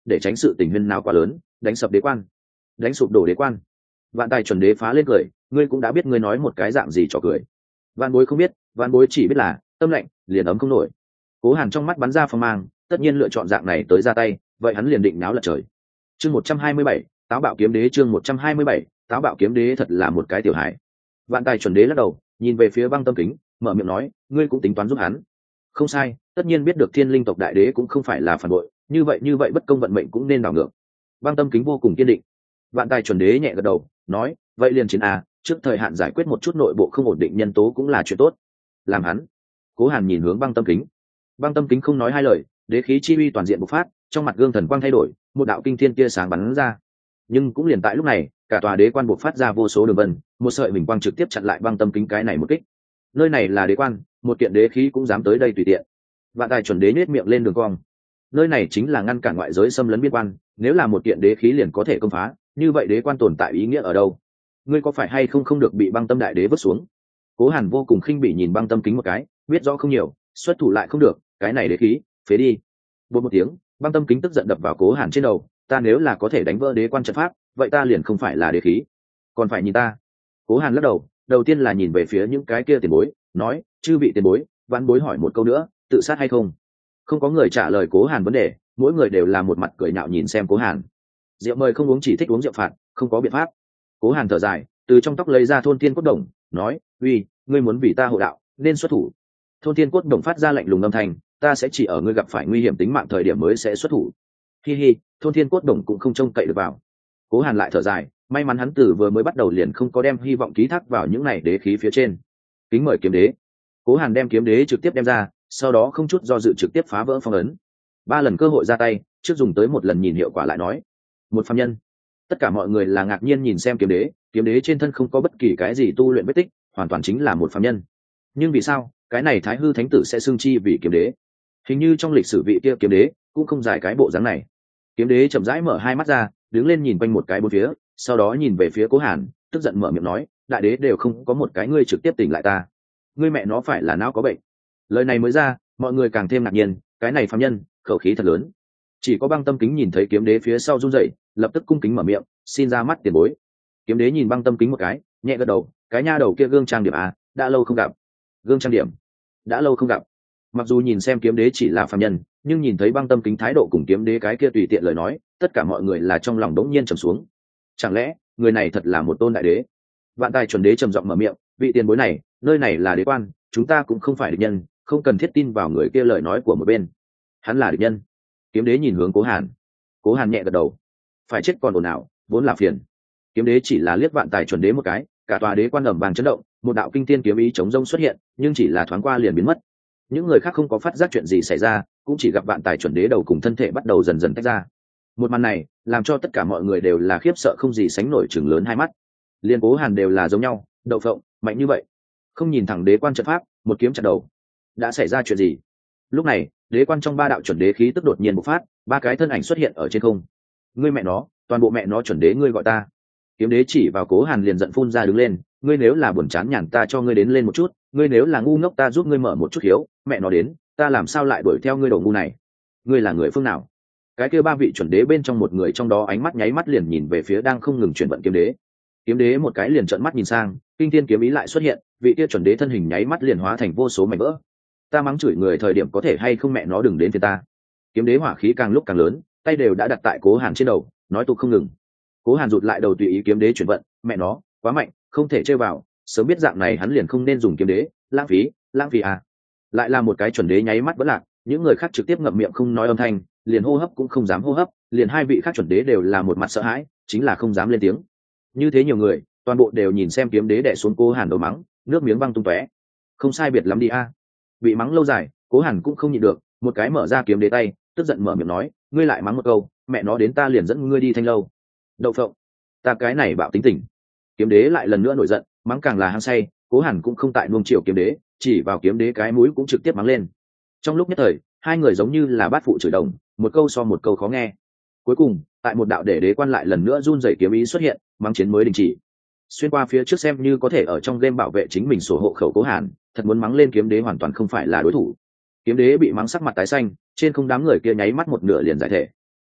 để tránh sự tình huyên nào quá lớn đánh sập đế quan, đánh sụp đổ đế quan. Vạn Tài chuẩn đế phá lên cười, ngươi cũng đã biết ngươi nói một cái dạng gì trò cười. Vạn Bối không biết, Vạn Bối chỉ biết là tâm lạnh liền ấm không nổi. Cố Hàn trong mắt bắn ra phong mang, tất nhiên lựa chọn dạng này tới ra tay, vậy hắn liền định náo lật trời. Chương một trăm hai mươi bảy, táo bạo kiếm đế. Chương một trăm hai mươi bảy, táo bạo kiếm đế thật là một cái tiểu hải. Vạn Tài chuẩn đế lắc đầu, nhìn về phía Băng Tâm Kính, mở miệng nói, ngươi cũng tính toán giúp hắn. Không sai, tất nhiên biết được Thiên Linh tộc đại đế cũng không phải là phản bội, như vậy như vậy bất công vận mệnh cũng nên đảo ngược. Băng Tâm Kính vô cùng kiên định. Vạn Tài chuẩn đế nhẹ gật đầu, nói, vậy liền chiến a, trước thời hạn giải quyết một chút nội bộ không ổn định nhân tố cũng là chuyện tốt. Làm hắn. Cố Hàn nhìn hướng Băng Tâm Kính. Băng Tâm Kính không nói hai lời, đế khí chi uy toàn diện bộc phát, trong mặt gương thần quang thay đổi, một đạo kinh thiên tia sáng bắn ra. Nhưng cũng liền tại lúc này, cả tòa đế quan bộc phát ra vô số đường vân, một sợi bình quang trực tiếp chặn lại Băng Tâm Kính cái này một kích. Nơi này là đế quan, một kiện đế khí cũng dám tới đây tùy tiện. Vạn Tài chuẩn đế nhếch miệng lên đường cong. Nơi này chính là ngăn cản ngoại giới xâm lấn biên quan, nếu là một kiện đế khí liền có thể công phá, như vậy đế quan tồn tại ý nghĩa ở đâu? Ngươi có phải hay không không được bị Băng Tâm đại đế vứt xuống? Cố Hàn vô cùng khinh bỉ nhìn Băng Tâm Kính một cái, biết rõ không nhiều, xuất thủ lại không được, cái này đế khí, phế đi. Bột một tiếng, Băng Tâm Kính tức giận đập vào Cố Hàn trên đầu, ta nếu là có thể đánh vỡ đế quan trận pháp, vậy ta liền không phải là đế khí, còn phải nhìn ta. Cố Hàn lắc đầu, đầu tiên là nhìn về phía những cái kia tiền bối, nói, chư vị tiền bối, Vãn Bối hỏi một câu nữa, tự sát hay không? Không có người trả lời Cố Hàn vấn đề, mỗi người đều là một mặt cười nhạo nhìn xem Cố Hàn. Rượu mời không uống chỉ thích uống rượu phạt, không có biện pháp. Cố Hàn thở dài, từ trong tóc lấy ra thôn tiên cốt đồng, nói, uy, ngươi muốn vì ta hộ đạo, nên xuất thủ. Thôn tiên cốt đồng phát ra lạnh lùng âm thanh, ta sẽ chỉ ở ngươi gặp phải nguy hiểm tính mạng thời điểm mới sẽ xuất thủ. Hi hi, thôn tiên cốt đồng cũng không trông cậy được vào. Cố Hàn lại thở dài, may mắn hắn từ vừa mới bắt đầu liền không có đem hy vọng ký thác vào những này đế khí phía trên. Kính mời kiếm đế. Cố Hàn đem kiếm đế trực tiếp đem ra, sau đó không chút do dự trực tiếp phá vỡ phong ấn. Ba lần cơ hội ra tay, trước dùng tới một lần nhìn hiệu quả lại nói. Một phàm nhân. Tất cả mọi người là ngạc nhiên nhìn xem kiếm đế, kiếm đế trên thân không có bất kỳ cái gì tu luyện vết tích, hoàn toàn chính là một phàm nhân. Nhưng vì sao, cái này Thái Hư Thánh tử sẽ xưng chi vì kiếm đế? Hình như trong lịch sử vị kia kiếm đế cũng không giải cái bộ dáng này. Kiếm đế chậm rãi mở hai mắt ra, đứng lên nhìn quanh một cái bốn phía, sau đó nhìn về phía Cố Hàn, tức giận mở miệng nói, đại đế đều không có một cái ngươi trực tiếp tỉnh lại ta, ngươi mẹ nó phải là não có bệnh. Lời này mới ra, mọi người càng thêm ngạc nhiên, cái này phàm nhân khẩu khí thật lớn. Chỉ có Băng Tâm Kính nhìn thấy kiếm đế phía sau run rẩy, lập tức cung kính mở miệng, xin ra mắt tiền bối. Kiếm đế nhìn Băng Tâm Kính một cái, nhẹ gật đầu, cái nha đầu kia gương trang điểm à, đã lâu không gặp. Gương trang điểm, đã lâu không gặp. Mặc dù nhìn xem kiếm đế chỉ là phàm nhân, nhưng nhìn thấy Băng Tâm Kính thái độ cùng kiếm đế cái kia tùy tiện lời nói, tất cả mọi người là trong lòng đống nhiên trầm xuống. Chẳng lẽ người này thật là một tôn đại đế? Vạn Tài chuẩn đế trầm giọng mở miệng, vị tiền bối này, nơi này là đế quan, chúng ta cũng không phải địch nhân, không cần thiết tin vào người kia lời nói của một bên. Hắn là địch nhân. Kiếm đế nhìn hướng Cố Hàn. Cố Hàn nhẹ gật đầu. Phải chết còn ồn ào, vốn là phiền. Kiếm đế chỉ là liếc Vạn Tài chuẩn đế một cái, cả tòa đế quan ầm vang chấn động, một đạo kinh thiên kiếm ý chống rông xuất hiện, nhưng chỉ là thoáng qua liền biến mất. Những người khác không có phát giác chuyện gì xảy ra, cũng chỉ gặp Vạn Tài chuẩn đế đầu cùng thân thể bắt đầu dần dần tách ra. Một màn này làm cho tất cả mọi người đều là khiếp sợ không gì sánh nổi, chừng lớn hai mắt. Liên Cố Hàn đều là giống nhau, đậu phộng mạnh như vậy, không nhìn thẳng đế quan trận pháp, một kiếm chặt đầu. Đã xảy ra chuyện gì? Lúc này đế quan trong ba đạo chuẩn đế khí tức đột nhiên bộc phát, ba cái thân ảnh xuất hiện ở trên không. Ngươi mẹ nó, toàn bộ mẹ nó chuẩn đế ngươi gọi ta. Kiếm đế chỉ vào Cố Hàn liền giận phun ra đứng lên, ngươi nếu là buồn chán nhàn ta cho ngươi đến lên một chút, ngươi nếu là ngu ngốc ta giúp ngươi mở một chút hiếu, mẹ nó đến, ta làm sao lại đuổi theo ngươi đồ ngu này? Ngươi là người phương nào? Cái kia ba vị chuẩn đế bên trong một người trong đó ánh mắt nháy mắt liền nhìn về phía đang không ngừng chuyển vận kiếm đế. Kiếm đế một cái liền trợn mắt nhìn sang, kinh thiên kiếm ý lại xuất hiện, vị kia chuẩn đế thân hình nháy mắt liền hóa thành vô số mảnh vỡ. Ta mắng chửi người thời điểm có thể hay không mẹ nó đừng đến phía ta. Kiếm đế hỏa khí càng lúc càng lớn, tay đều đã đặt tại Cố Hàn trên đầu, nói tục không ngừng. Cố Hàn rụt lại đầu tùy ý kiếm đế chuyển vận, mẹ nó quá mạnh, không thể chơi vào, sớm biết dạng này hắn liền không nên dùng kiếm đế, lãng phí lãng phí à. Lại là một cái chuẩn đế nháy mắt vẫn lạc, những người khác trực tiếp ngậm miệng không nói âm thanh, liền hô hấp cũng không dám hô hấp, liền hai vị khác chuẩn đế đều là một mặt sợ hãi, chính là không dám lên tiếng. Như thế nhiều người, toàn bộ đều nhìn xem kiếm đế đè xuống Cố Hàn đầu mắng, nước miếng văng tung tóe. Không sai biệt lắm đi a. Bị mắng lâu dài, Cố Hàn cũng không nhịn được, một cái mở ra kiếm đế tay, tức giận mở miệng nói, ngươi lại mắng một câu, mẹ nó đến ta liền dẫn ngươi đi thanh lâu. Đậu phộng, ta cái này bạo tính tình. Kiếm đế lại lần nữa nổi giận, mắng càng là hăng say, Cố Hàn cũng không tại nuông chiều kiếm đế, chỉ vào kiếm đế cái mũi cũng trực tiếp mắng lên. Trong lúc nhất thời, hai người giống như là bát phụ chửi đồng, một câu so một câu khó nghe. Cuối cùng, tại một đạo để đế quan lại lần nữa run rẩy kiếm ý xuất hiện, mắng chiến mới đình chỉ. Xuyên qua phía trước xem như có thể ở trong game bảo vệ chính mình sổ hộ khẩu Cố Hàn, thật muốn mắng lên kiếm đế hoàn toàn không phải là đối thủ. Kiếm đế bị mắng sắc mặt tái xanh, trên không đám người kia nháy mắt một nửa liền giải thể.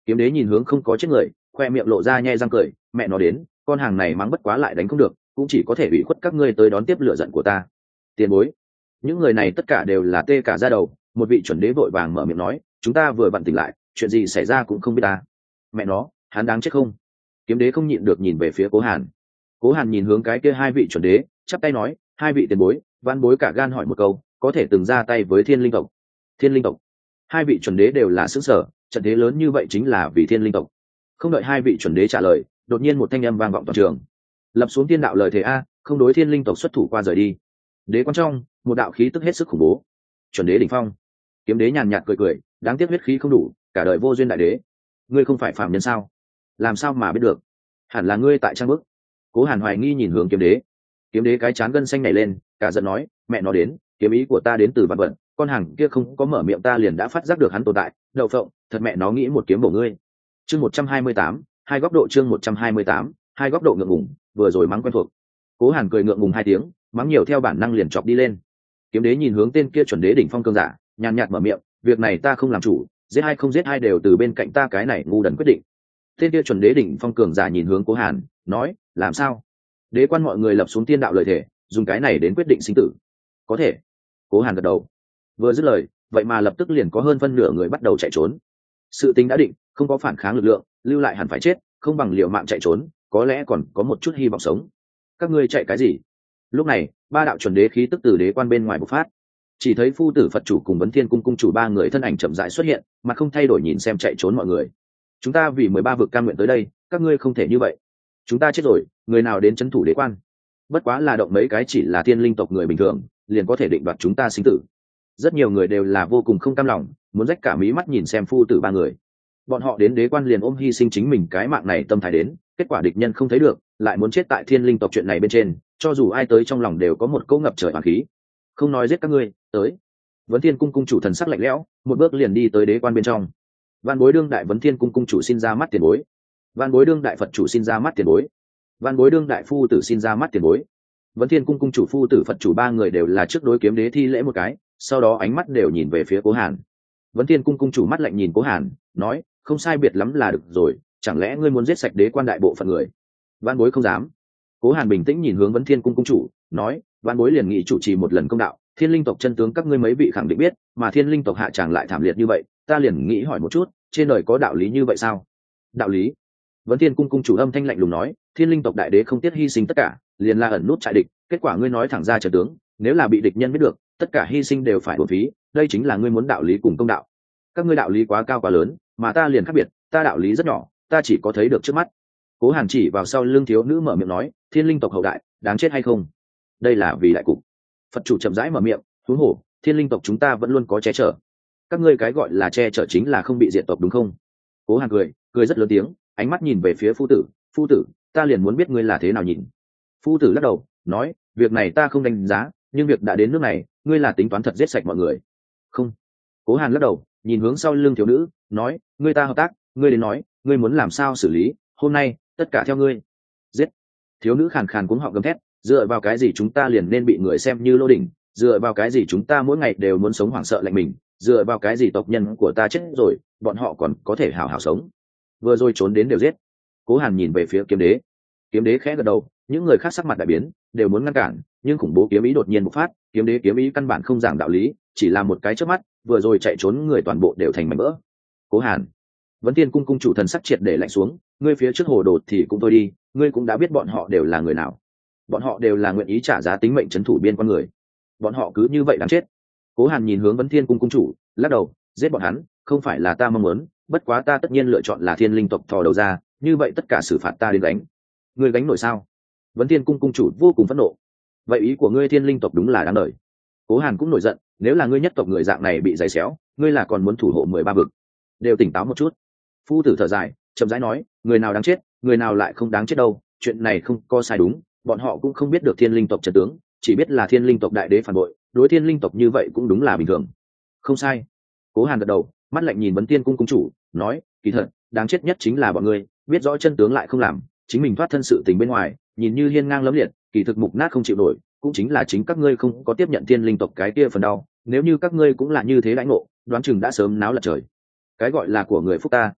Kiếm đế nhìn hướng không có chết người, khoe miệng lộ ra nhe răng cười, mẹ nó đến, con hàng này mắng bất quá lại đánh không được, cũng chỉ có thể ủy khuất các ngươi tới đón tiếp lửa giận của ta. Tiền bối. Những người này tất cả đều là tê cả da đầu, một vị chuẩn đế vội vàng mở miệng nói, chúng ta vừa vặn tỉnh lại, chuyện gì xảy ra cũng không biết ta. Mẹ nó, hắn đáng chết không? Kiếm đế không nhịn được nhìn về phía Cố Hàn. Cố Hàn nhìn hướng cái kia hai vị chuẩn đế, chắp tay nói, hai vị tiền bối, văn bối cả gan hỏi một câu, có thể từng ra tay với Thiên Linh tộc? Thiên Linh tộc? Hai vị chuẩn đế đều là xứng sở, trận thế lớn như vậy chính là vì Thiên Linh tộc. Không đợi hai vị chuẩn đế trả lời, đột nhiên một thanh âm vang vọng toàn trường. Lập xuống tiên đạo lời thề a, không đối Thiên Linh tộc xuất thủ qua rời đi. Đế quan trong, một đạo khí tức hết sức khủng bố. Chuẩn đế đỉnh phong. Kiếm đế nhàn nhạt cười cười, đáng tiếc huyết khí không đủ, cả đời vô duyên đại đế. Ngươi không phải phàm nhân sao? Làm sao mà biết được? Hẳn là ngươi tại trang bức. Cố Hàn hoài nghi nhìn hướng kiếm đế. Kiếm đế cái chán gân xanh nảy lên, cả giận nói, mẹ nó đến, kiếm ý của ta đến từ vạn vận, con hàng kia không có mở miệng ta liền đã phát giác được hắn tồn tại, đậu phộng, thật mẹ nó nghĩ một kiếm bổ ngươi. Chương một trăm hai mươi tám, hai góc độ chương một trăm hai mươi tám, hai góc độ ngượng ngùng, vừa rồi mắng quen thuộc. Cố Hàn cười ngượng ngùng hai tiếng, mắng nhiều theo bản năng liền chọc đi lên. Kiếm đế nhìn hướng tên kia chuẩn đế đỉnh phong cường giả, nhàn nhạt mở miệng, việc này ta không làm chủ, giết hay không giết hai đều từ bên cạnh ta cái này ngu đần quyết định. Tên kia chuẩn đế đỉnh phong cường giả nhìn hướng Cố Hàn, nói, làm sao? Đế quan mọi người lập xuống tiên đạo lời thề, dùng cái này đến quyết định sinh tử. Có thể. Cố Hàn gật đầu. Vừa dứt lời, vậy mà lập tức liền có hơn phân nửa người bắt đầu chạy trốn. Sự tính đã định, không có phản kháng lực lượng, lưu lại hẳn phải chết, không bằng liều mạng chạy trốn, có lẽ còn có một chút hy vọng sống. Các ngươi chạy cái gì? Lúc này, ba đạo chuẩn đế khí tức từ đế quan bên ngoài bộc phát. Chỉ thấy phu tử Phật chủ cùng Vấn Thiên cung cung chủ ba người thân ảnh chậm rãi xuất hiện, mặt không thay đổi nhìn xem chạy trốn mọi người. Chúng ta vì mười ba vực cam nguyện tới đây, các ngươi không thể như vậy. Chúng ta chết rồi, người nào đến trấn thủ đế quan? Bất quá là động mấy cái chỉ là Thiên Linh tộc người bình thường, liền có thể định đoạt chúng ta sinh tử. Rất nhiều người đều là vô cùng không cam lòng, muốn rách cả mí mắt nhìn xem phu tử ba người. Bọn họ đến đế quan liền ôm hy sinh chính mình cái mạng này tâm thái đến, kết quả địch nhân không thấy được, lại muốn chết tại Thiên Linh tộc chuyện này bên trên, cho dù ai tới trong lòng đều có một cỗ ngập trời oán khí. Không nói giết các ngươi, tới. Vấn Thiên cung cung chủ thần sắc lạnh lẽo, một bước liền đi tới đế quan bên trong. Văn bối đương đại Vấn Thiên cung cung chủ xin ra mắt tiền bối. Văn bối đương đại Phật chủ xin ra mắt tiền bối. Văn bối đương đại phu tử xin ra mắt tiền bối. Vấn Thiên cung cung chủ phu tử Phật chủ ba người đều là trước đối kiếm đế thi lễ một cái, sau đó ánh mắt đều nhìn về phía Cố Hàn. Vấn Thiên cung cung chủ mắt lạnh nhìn Cố Hàn, nói, không sai biệt lắm là được rồi, chẳng lẽ ngươi muốn giết sạch đế quan đại bộ phận người? Văn bối không dám. Cố Hàn bình tĩnh nhìn hướng Vấn Thiên cung cung chủ, nói, văn bối liền nghị chủ trì một lần công đạo, Thiên Linh tộc chân tướng các ngươi mấy vị khẳng định biết, mà Thiên Linh tộc hạ tràng lại thảm liệt như vậy, ta liền nghĩ hỏi một chút, trên đời có đạo lý như vậy sao? Đạo lý? Vấn Thiên cung cung chủ âm thanh lạnh lùng nói, Thiên Linh tộc đại đế không tiếc hy sinh tất cả, liền là ẩn nút trại địch, kết quả ngươi nói thẳng ra trận tướng, nếu là bị địch nhân biết được, tất cả hy sinh đều phải uổng phí, đây chính là ngươi muốn đạo lý cùng công đạo. Các ngươi đạo lý quá cao quá lớn, mà ta liền khác biệt, ta đạo lý rất nhỏ, ta chỉ có thấy được trước mắt. Cố Hàn chỉ vào sau lưng thiếu nữ mở miệng nói, Thiên Linh tộc hậu đại, đáng chết hay không? Đây là vì đại cục. Phật chủ chậm rãi mở miệng, huống hồ, Thiên Linh tộc chúng ta vẫn luôn có che chở. Các ngươi cái gọi là che chở chính là không bị diệt tộc đúng không? Cố Hàn cười, cười rất lớn tiếng, ánh mắt nhìn về phía phu tử, phu tử, ta liền muốn biết ngươi là thế nào nhìn. Phu tử lắc đầu, nói, việc này ta không đánh giá, nhưng việc đã đến nước này, ngươi là tính toán thật giết sạch mọi người. Không. Cố Hàn lắc đầu, nhìn hướng sau lưng thiếu nữ, nói, ngươi ta hợp tác, ngươi đến nói, ngươi muốn làm sao xử lý, hôm nay, tất cả theo ngươi. Giết. Thiếu nữ khàn khàn cuống họng gầm thét, dựa vào cái gì chúng ta liền nên bị người xem như lô đỉnh, dựa vào cái gì chúng ta mỗi ngày đều muốn sống hoảng sợ lạnh mình, dựa vào cái gì tộc nhân của ta chết rồi, bọn họ còn có thể hảo hảo sống. Vừa rồi trốn đến đều giết. Cố Hàn nhìn về phía kiếm đế. Kiếm đế khẽ gật đầu, những người khác sắc mặt đại biến, đều muốn ngăn cản, nhưng khủng bố kiếm ý đột nhiên bộc phát, kiếm đế kiếm ý căn bản không giảng đạo lý, chỉ là một cái chớp mắt, vừa rồi chạy trốn người toàn bộ đều thành mảnh vỡ. Cố Hàn. Vấn Thiên cung cung chủ thần sắc triệt để lạnh xuống, ngươi phía trước hồ đồ thì cũng thôi đi, ngươi cũng đã biết bọn họ đều là người nào. Bọn họ đều là nguyện ý trả giá tính mệnh trấn thủ biên quan người. Bọn họ cứ như vậy đáng chết. Cố Hàn nhìn hướng Vấn Thiên cung cung chủ, lắc đầu, giết bọn hắn, không phải là ta mong muốn, bất quá ta tất nhiên lựa chọn là Thiên Linh tộc thò đầu ra, như vậy tất cả xử phạt ta đến gánh. Ngươi gánh nổi sao? Vấn Thiên cung cung chủ vô cùng phẫn nộ. Vậy ý của ngươi Thiên Linh tộc đúng là đáng đời. Cố Hàn cũng nổi giận, nếu là ngươi nhất tộc người dạng này bị giày xéo, ngươi là còn muốn thủ hộ mười ba vực. Đều tỉnh táo một chút. Phu tử thở dài, chậm rãi nói, người nào đáng chết, người nào lại không đáng chết đâu, chuyện này không có sai đúng, bọn họ cũng không biết được Thiên Linh tộc trận tướng, chỉ biết là Thiên Linh tộc đại đế phản bội, đối Thiên Linh tộc như vậy cũng đúng là bình thường. Không sai. Cố Hàn gật đầu, mắt lạnh nhìn Vấn Thiên cung cung chủ, nói, kỳ thật, đáng chết nhất chính là bọn ngươi, biết rõ chân tướng lại không làm, chính mình thoát thân sự tình bên ngoài, nhìn như hiên ngang lẫm liệt, kỳ thực mục nát không chịu nổi, cũng chính là chính các ngươi không có tiếp nhận Thiên Linh tộc cái kia phần đau, nếu như các ngươi cũng là như thế đãi ngộ, đoán chừng đã sớm náo lật trời. Cái gọi là của người phúc ta,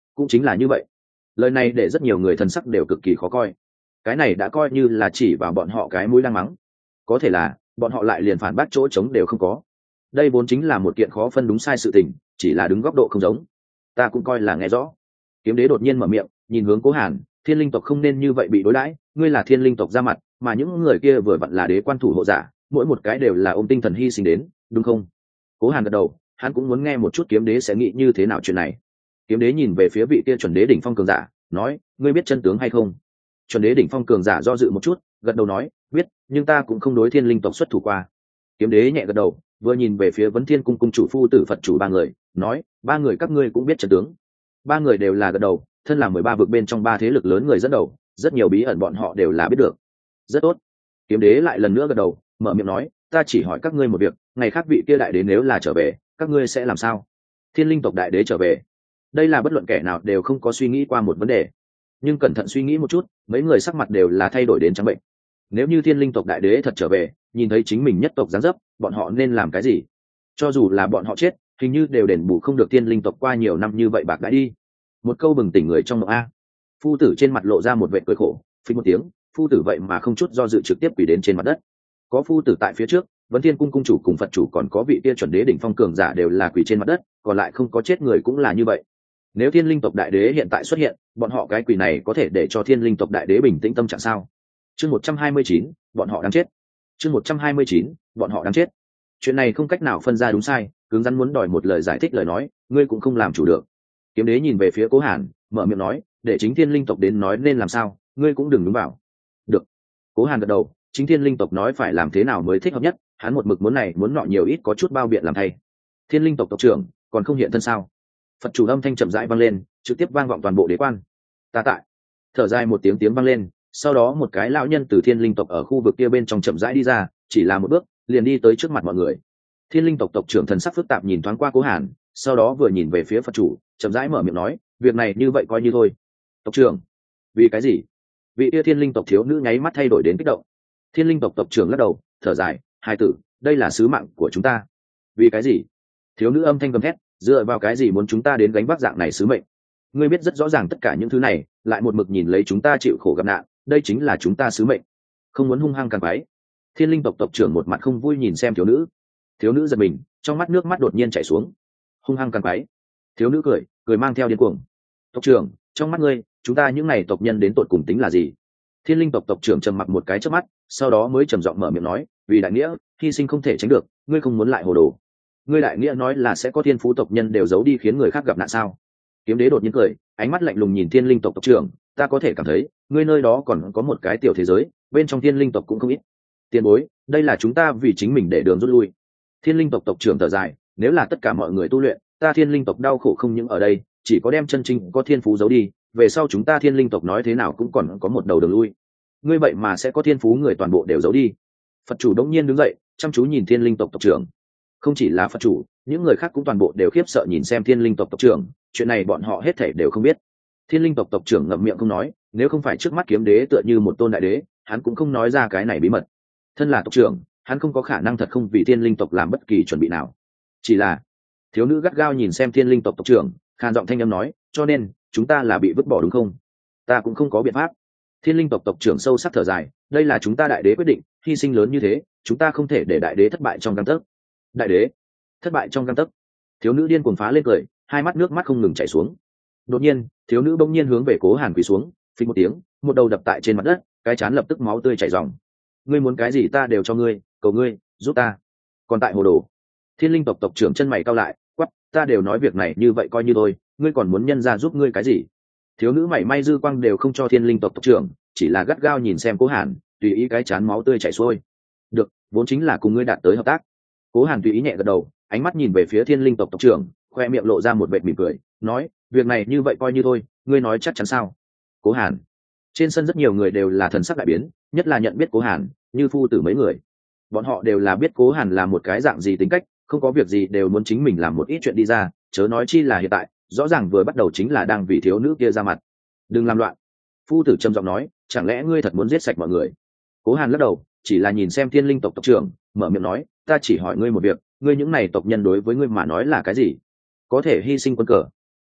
cũng chính là như vậy. Lời này để rất nhiều người thần sắc đều cực kỳ khó coi. Cái này đã coi như là chỉ vào bọn họ cái mũi đang mắng, có thể là bọn họ lại liền phản bác chỗ trống đều không có. Đây vốn chính là một kiện khó phân đúng sai sự tình, chỉ là đứng góc độ không giống. Ta cũng coi là nghe rõ. Kiếm đế đột nhiên mở miệng, nhìn hướng Cố Hàn, thiên linh tộc không nên như vậy bị đối đãi, ngươi là thiên linh tộc ra mặt, mà những người kia vừa vặn là đế quan thủ hộ giả, mỗi một cái đều là ôm tinh thần hy sinh đến, đúng không? Cố Hàn gật đầu, hắn cũng muốn nghe một chút kiếm đế sẽ nghĩ như thế nào chuyện này. Kiếm đế nhìn về phía vị kia chuẩn đế đỉnh phong cường giả, nói, ngươi biết chân tướng hay không? Chuẩn đế đỉnh phong cường giả do dự một chút, gật đầu nói, biết, nhưng ta cũng không đối thiên linh tộc xuất thủ qua. Kiếm đế nhẹ gật đầu, vừa nhìn về phía Vấn Thiên cung cung chủ phu tử Phật chủ ba người, nói, ba người các ngươi cũng biết chân tướng. Ba người đều là gật đầu, thân là mười ba vực bên trong ba thế lực lớn người dẫn đầu, rất nhiều bí ẩn bọn họ đều là biết được. Rất tốt. Kiếm đế lại lần nữa gật đầu, mở miệng nói, ta chỉ hỏi các ngươi một việc, ngày khác vị kia đại đế nếu là trở về, các ngươi sẽ làm sao? Thiên linh tộc đại đế trở về, đây là bất luận kẻ nào đều không có suy nghĩ qua một vấn đề. Nhưng cẩn thận suy nghĩ một chút, mấy người sắc mặt đều là thay đổi đến trắng bệnh. Nếu như thiên linh tộc đại đế thật trở về, nhìn thấy chính mình nhất tộc giáng dấp, bọn họ nên làm cái gì? Cho dù là bọn họ chết, hình như đều đền bù không được thiên linh tộc qua nhiều năm như vậy bạc đãi đi. Một câu bừng tỉnh người trong mộng a. Phu tử trên mặt lộ ra một vẻ cười khổ, phình một tiếng, phu tử vậy mà không chút do dự trực tiếp quỳ đến trên mặt đất. Có phu tử tại phía trước, Vấn Thiên cung cung chủ cùng Phật chủ còn có vị kia chuẩn đế đỉnh phong cường giả đều là quỳ trên mặt đất, còn lại không có chết người cũng là như vậy. Nếu thiên linh tộc đại đế hiện tại xuất hiện, bọn họ cái quỳ này có thể để cho thiên linh tộc đại đế bình tĩnh tâm trạng sao? Chương một trăm hai mươi chín, bọn họ đang chết. Chương một trăm hai mươi chín, bọn họ đang chết. Chuyện này không cách nào phân ra đúng sai, cứng rắn muốn đòi một lời giải thích lời nói, ngươi cũng không làm chủ được. Kiếm đế nhìn về phía Cố Hàn, mở miệng nói, để chính thiên linh tộc đến nói nên làm sao, ngươi cũng đừng đúng vào. Được. Cố Hàn gật đầu, chính thiên linh tộc nói phải làm thế nào mới thích hợp nhất, hắn một mực muốn này muốn nọ nhiều ít có chút bao biện làm thay. Thiên linh tộc tộc trưởng còn không hiện thân sao? Phật chủ âm thanh chậm rãi vang lên, trực tiếp vang vọng toàn bộ đế quan. Ta tại. Thở dài một tiếng tiếng vang lên, sau đó một cái lão nhân từ thiên linh tộc ở khu vực kia bên trong chậm rãi đi ra, chỉ là một bước liền đi tới trước mặt mọi người. Thiên linh tộc tộc trưởng thần sắc phức tạp nhìn thoáng qua Cố Hàn, sau đó vừa nhìn về phía Phật chủ, chậm rãi mở miệng nói, việc này như vậy coi như thôi. Tộc trưởng? Vì cái gì? Vị yêu thiên linh tộc thiếu nữ nháy mắt thay đổi đến kích động. Thiên linh tộc tộc trưởng lắc đầu, thở dài, hai tử, đây là sứ mạng của chúng ta. Vì cái gì? Thiếu nữ âm thanh gầm thét, dựa vào cái gì muốn chúng ta đến gánh vác dạng này sứ mệnh? Ngươi biết rất rõ ràng tất cả những thứ này, lại một mực nhìn lấy chúng ta chịu khổ gặp nạn, đây chính là chúng ta sứ mệnh. Không muốn hung hăng càng quái. Thiên linh tộc tộc trưởng một mặt không vui nhìn xem thiếu nữ. Thiếu nữ giật mình, trong mắt nước mắt đột nhiên chảy xuống. Hung hăng càng quái. Thiếu nữ cười, cười mang theo điên cuồng. Tộc trưởng, trong mắt ngươi, chúng ta những này tộc nhân đến tột cùng tính là gì? Thiên linh tộc tộc trưởng trầm mặc một cái trước mắt, sau đó mới trầm giọng mở miệng nói, vì đại nghĩa, hy sinh không thể tránh được, ngươi không muốn lại hồ đồ. Ngươi đại nghĩa nói là sẽ có thiên phú tộc nhân đều giấu đi khiến người khác gặp nạn sao? Kiếm đế đột nhiên cười, ánh mắt lạnh lùng nhìn thiên linh tộc tộc trưởng, ta có thể cảm thấy, ngươi nơi đó còn có một cái tiểu thế giới, bên trong thiên linh tộc cũng không ít. Tiền bối, đây là chúng ta vì chính mình để đường rút lui. Thiên linh tộc tộc trưởng thở dài, nếu là tất cả mọi người tu luyện, ta thiên linh tộc đau khổ không những ở đây, chỉ có đem chân chính có thiên phú giấu đi, về sau chúng ta thiên linh tộc nói thế nào cũng còn có một đầu đường lui. Ngươi vậy mà sẽ có thiên phú người toàn bộ đều giấu đi. Phật chủ đống nhiên đứng dậy, chăm chú nhìn thiên linh tộc tộc trưởng. Không chỉ là Phật chủ, những người khác cũng toàn bộ đều khiếp sợ nhìn xem thiên linh tộc tộc trưởng, chuyện này bọn họ hết thảy đều không biết. Thiên linh tộc tộc trưởng ngậm miệng không nói, nếu không phải trước mắt kiếm đế tựa như một tôn đại đế, hắn cũng không nói ra cái này bí mật. Thân là tộc trưởng, hắn không có khả năng thật không vì thiên linh tộc làm bất kỳ chuẩn bị nào. Chỉ là thiếu nữ gắt gao nhìn xem thiên linh tộc tộc trưởng, khàn giọng thanh âm nói, cho nên chúng ta là bị vứt bỏ đúng không? Ta cũng không có biện pháp. Thiên linh tộc tộc trưởng sâu sắc thở dài, đây là chúng ta đại đế quyết định, hy sinh lớn như thế, chúng ta không thể để đại đế thất bại trong gang tấc. Đại đế thất bại trong gang tấc? Thiếu nữ điên cuồng phá lên cười, hai mắt nước mắt không ngừng chảy xuống. Đột nhiên, thiếu nữ bỗng nhiên hướng về Cố Hàn quỳ xuống, phình một tiếng, một đầu đập tại trên mặt đất, cái chán lập tức máu tươi chảy ròng. Ngươi muốn cái gì ta đều cho ngươi, cầu ngươi giúp ta. Còn tại hồ đồ. Thiên linh tộc tộc trưởng chân mày cau lại, quắc, ta đều nói việc này như vậy coi như thôi, ngươi còn muốn nhân ra giúp ngươi cái gì? Thiếu nữ mảy may dư quang đều không cho thiên linh tộc tộc trưởng, chỉ là gắt gao nhìn xem Cố Hàn, tùy ý cái chán máu tươi chảy xuôi. Được, vốn chính là cùng ngươi đạt tới hợp tác. Cố Hàn tùy ý nhẹ gật đầu, ánh mắt nhìn về phía thiên linh tộc tộc trưởng, khoe miệng lộ ra một vệt mỉm cười, nói, việc này như vậy coi như thôi, ngươi nói chắc chắn sao? Cố Hàn. Trên sân rất nhiều người đều là thần sắc đại biến, nhất là nhận biết Cố Hàn, như phu tử mấy người. Bọn họ đều là biết Cố Hàn là một cái dạng gì tính cách, không có việc gì đều muốn chính mình làm một ít chuyện đi ra, chớ nói chi là hiện tại, rõ ràng vừa bắt đầu chính là đang vì thiếu nữ kia ra mặt. Đừng làm loạn. Phu tử trầm giọng nói, chẳng lẽ ngươi thật muốn giết sạch mọi người? Cố Hàn lắc đầu, chỉ là nhìn xem thiên linh tộc tộc trưởng, mở miệng nói, ta chỉ hỏi ngươi một việc, ngươi những này tộc nhân đối với ngươi mà nói là cái gì? Có thể hy sinh quân cờ.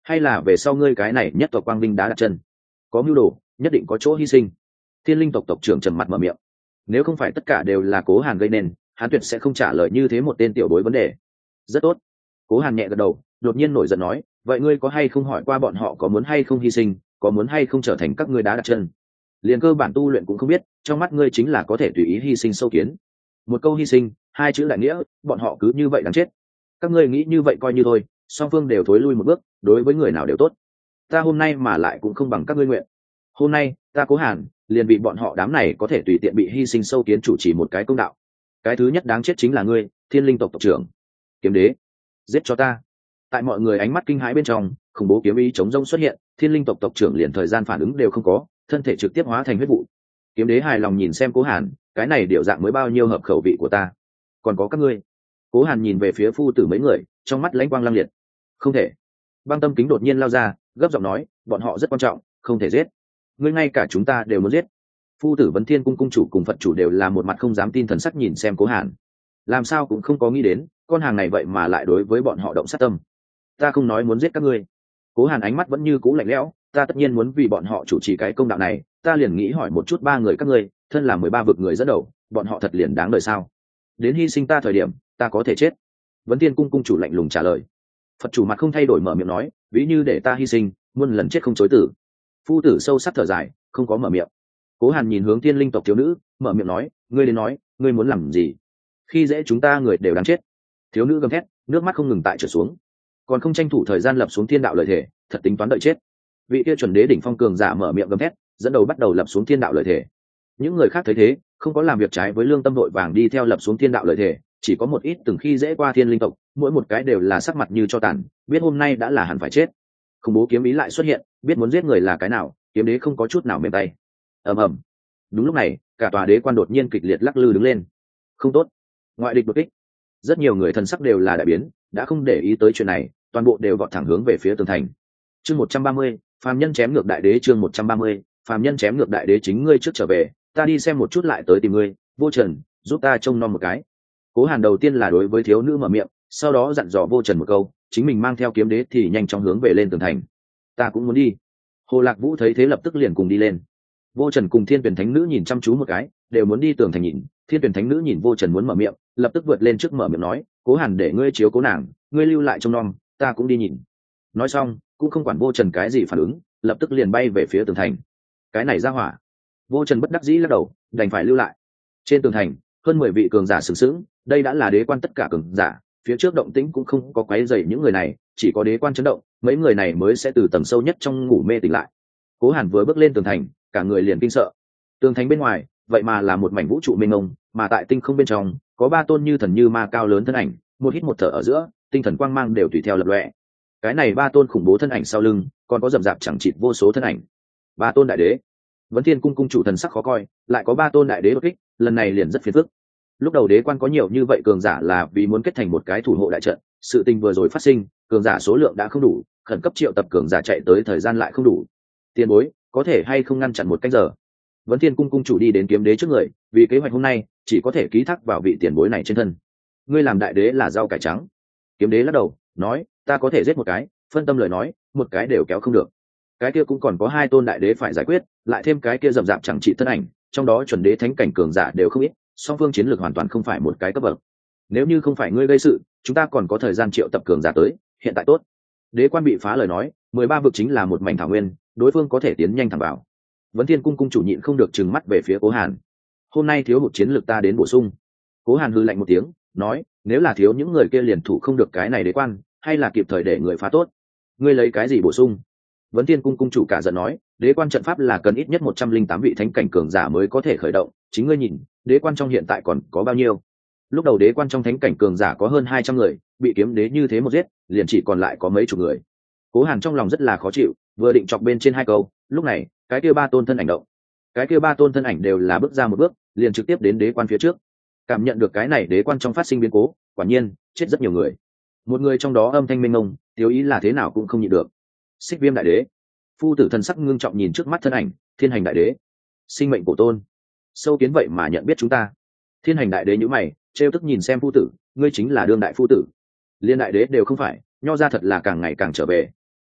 hay là về sau ngươi cái này nhất tộc quang vinh đã đặt chân, có mưu đồ nhất định có chỗ hy sinh. Thiên linh tộc tộc trưởng trầm mặt mở miệng. Nếu không phải tất cả đều là Cố Hàn gây nên, hắn tuyệt sẽ không trả lời như thế một tên tiểu bối vấn đề. Rất tốt. Cố Hàn nhẹ gật đầu, đột nhiên nổi giận nói, vậy ngươi có hay không hỏi qua bọn họ có muốn hay không hy sinh, có muốn hay không trở thành các ngươi đá đặt chân? Liền cơ bản tu luyện cũng không biết, trong mắt ngươi chính là có thể tùy ý hy sinh sâu kiến. Một câu hy sinh, hai chữ đại nghĩa, bọn họ cứ như vậy đáng chết. Các ngươi nghĩ như vậy coi như thôi, song phương đều thối lui một bước, đối với người nào đều tốt. Ta hôm nay mà lại cũng không bằng các ngươi nguyện. Hôm nay, ta Cố Hàn liền bị bọn họ đám này có thể tùy tiện bị hy sinh sâu kiến chủ trì một cái công đạo. Cái thứ nhất đáng chết chính là ngươi, Thiên linh tộc tộc trưởng. Kiếm đế, giết cho ta. Tại mọi người ánh mắt kinh hãi bên trong, khủng bố kiếm ý chống rông xuất hiện, Thiên linh tộc tộc trưởng liền thời gian phản ứng đều không có, thân thể trực tiếp hóa thành huyết vụ. Kiếm đế hài lòng nhìn xem Cố Hàn, cái này điệu dạng mới bao nhiêu hợp khẩu vị của ta. Còn có các ngươi. Cố Hàn nhìn về phía phu tử mấy người, trong mắt lãnh quang lăng liệt. Không thể. Băng Tâm Kính đột nhiên lao ra, gấp giọng nói, bọn họ rất quan trọng, không thể giết. Ngươi ngay cả chúng ta đều muốn giết. Phu tử Vấn Thiên cung cung chủ cùng Phật chủ đều là một mặt không dám tin thần sắc nhìn xem Cố Hàn. Làm sao cũng không có nghĩ đến, con hàng này vậy mà lại đối với bọn họ động sát tâm. Ta không nói muốn giết các ngươi. Cố Hàn ánh mắt vẫn như cũ lạnh lẽo, ta tất nhiên muốn vì bọn họ chủ trì cái công đạo này, ta liền nghĩ hỏi một chút ba người các ngươi, thân là mười ba vực người dẫn đầu, bọn họ thật liền đáng đời sao? Đến hy sinh ta thời điểm, ta có thể chết. Vấn Thiên cung cung chủ lạnh lùng trả lời. Phật chủ mặt không thay đổi mở miệng nói, ví như để ta hy sinh, muôn lần chết không chối tử. Phu tử sâu sắc thở dài, không có mở miệng. Cố Hàn nhìn hướng Thiên linh tộc thiếu nữ, mở miệng nói, ngươi đến nói, ngươi muốn làm gì? Khi dễ chúng ta người đều đáng chết. Thiếu nữ gầm thét, nước mắt không ngừng tại trở xuống, còn không tranh thủ thời gian lập xuống thiên đạo lợi thể, thật tính toán đợi chết. Vị kia chuẩn đế đỉnh phong cường giả mở miệng gầm thét, dẫn đầu bắt đầu lập xuống thiên đạo lợi thể. Những người khác thấy thế, không có làm việc trái với lương tâm đội vàng đi theo lập xuống thiên đạo lợi thể, chỉ có một ít từng khi dễ qua thiên linh tộc, mỗi một cái đều là sắc mặt như cho tàn, biết hôm nay đã là hẳn phải chết. Khủng bố kiếm ý lại xuất hiện, biết muốn giết người là cái nào, kiếm đế không có chút nào mềm tay. Ầm ầm. Đúng lúc này, cả tòa đế quan đột nhiên kịch liệt lắc lư đứng lên. Không tốt, ngoại địch đột kích. Rất nhiều người thần sắc đều là đại biến, đã không để ý tới chuyện này, toàn bộ đều vọt thẳng hướng về phía tường thành. Chương một trăm ba mươi, phàm nhân chém ngược đại đế. Chương một trăm ba mươi, phàm nhân chém ngược đại đế. Chính ngươi trước trở về, ta đi xem một chút lại tới tìm ngươi. Vô Trần, giúp ta trông nom một cái. Cố Hàn đầu tiên là đối với thiếu nữ mở miệng, sau đó dặn dò Vô Trần một câu, chính mình mang theo kiếm đế thì nhanh chóng hướng về lên tường thành. Ta cũng muốn đi. Hồ Lạc Vũ thấy thế lập tức liền cùng đi lên. Vô Trần cùng Thiên Tuyển Thánh Nữ nhìn chăm chú một cái, đều muốn đi tường thành nhìn. Thiên Tuyển Thánh Nữ nhìn Vô Trần muốn mở miệng, lập tức vượt lên trước mở miệng nói, Cố Hàn để ngươi chiếu cố nàng, ngươi lưu lại trông nom, ta cũng đi nhìn. Nói xong, cũng không quản Vô Trần cái gì phản ứng, lập tức liền bay về phía tường thành. Cái này ra hỏa. Vô Trần bất đắc dĩ lắc đầu, đành phải lưu lại. Trên tường thành, hơn mười vị cường giả sừng sững, đây đã là đế quan tất cả cường giả, phía trước động tĩnh cũng không có quấy rầy những người này, chỉ có đế quan chấn động, mấy người này mới sẽ từ tầng sâu nhất trong ngủ mê tỉnh lại. Cố Hàn vừa bước lên tường thành, cả người liền kinh sợ. Tường thành bên ngoài, vậy mà là một mảnh vũ trụ mênh mông, mà tại tinh không bên trong, có ba tôn như thần như ma cao lớn thân ảnh, một hít một thở ở giữa, tinh thần quang mang đều tùy theo lập lòe. Cái này ba tôn khủng bố thân ảnh sau lưng, còn có rậm rạp chẳng chịt vô số thân ảnh. Ba tôn đại đế. Vấn Thiên cung cung chủ thần sắc khó coi, lại có ba tôn đại đế đột kích, lần này liền rất phiền phức. Lúc đầu đế quan có nhiều như vậy cường giả là vì muốn kết thành một cái thủ hộ đại trận, sự tình vừa rồi phát sinh, cường giả số lượng đã không đủ, khẩn cấp triệu tập cường giả chạy tới thời gian lại không đủ. Tiền bối, có thể hay không ngăn chặn một canh giờ? Vấn Thiên cung cung chủ đi đến kiếm đế trước người, vì kế hoạch hôm nay chỉ có thể ký thác vào vị tiền bối này trên thân. Ngươi làm đại đế là rau cải trắng. Kiếm đế lắc đầu, nói, ta có thể giết một cái, phân tâm lời nói, một cái đều kéo không được. Cái kia cũng còn có hai tôn đại đế phải giải quyết, lại thêm cái kia rậm rạp chẳng trị thân ảnh, trong đó chuẩn đế thánh cảnh cường giả đều không ít, song phương chiến lược hoàn toàn không phải một cái cấp bậc. Nếu như không phải ngươi gây sự, chúng ta còn có thời gian triệu tập cường giả tới, hiện tại tốt. Đế quan bị phá lời nói, mười ba vực chính là một mảnh thảo nguyên, đối phương có thể tiến nhanh thẳng vào. Vấn Thiên cung cung chủ nhịn không được trừng mắt về phía Cố Hàn. Hôm nay thiếu hụt chiến lược ta đến bổ sung. Cố Hàn hừ lạnh một tiếng, nói, nếu là thiếu những người kia liền thủ không được cái này đế quan, hay là kịp thời để người phá tốt. Ngươi lấy cái gì bổ sung? Vấn Thiên cung cung chủ cả giận nói, đế quan trận pháp là cần ít nhất một trăm linh tám vị thánh cảnh cường giả mới có thể khởi động, chính ngươi nhìn, đế quan trong hiện tại còn có bao nhiêu? Lúc đầu đế quan trong thánh cảnh cường giả có hơn hai trăm người, bị kiếm đế như thế một giết, liền chỉ còn lại có mấy chục người. Cố Hàn trong lòng rất là khó chịu, vừa định chọc bên trên hai câu, lúc này, cái kia ba tôn thân ảnh động. Cái kia ba tôn thân ảnh đều là bước ra một bước, liền trực tiếp đến đế quan phía trước. Cảm nhận được cái này đế quan trong phát sinh biến cố, quả nhiên, chết rất nhiều người. Một người trong đó âm thanh mênh mông, thiếu ý là thế nào cũng không nhịn được. Xích Viêm đại đế. Phu tử thần sắc ngưng trọng nhìn trước mắt thân ảnh, Thiên Hành đại đế. Sinh mệnh cổ tôn. Sâu kiến vậy mà nhận biết chúng ta. Thiên Hành đại đế nhíu mày, trêu tức nhìn xem phu tử, ngươi chính là đương đại phu tử. Liên đại đế đều không phải, nho ra thật là càng ngày càng trở về.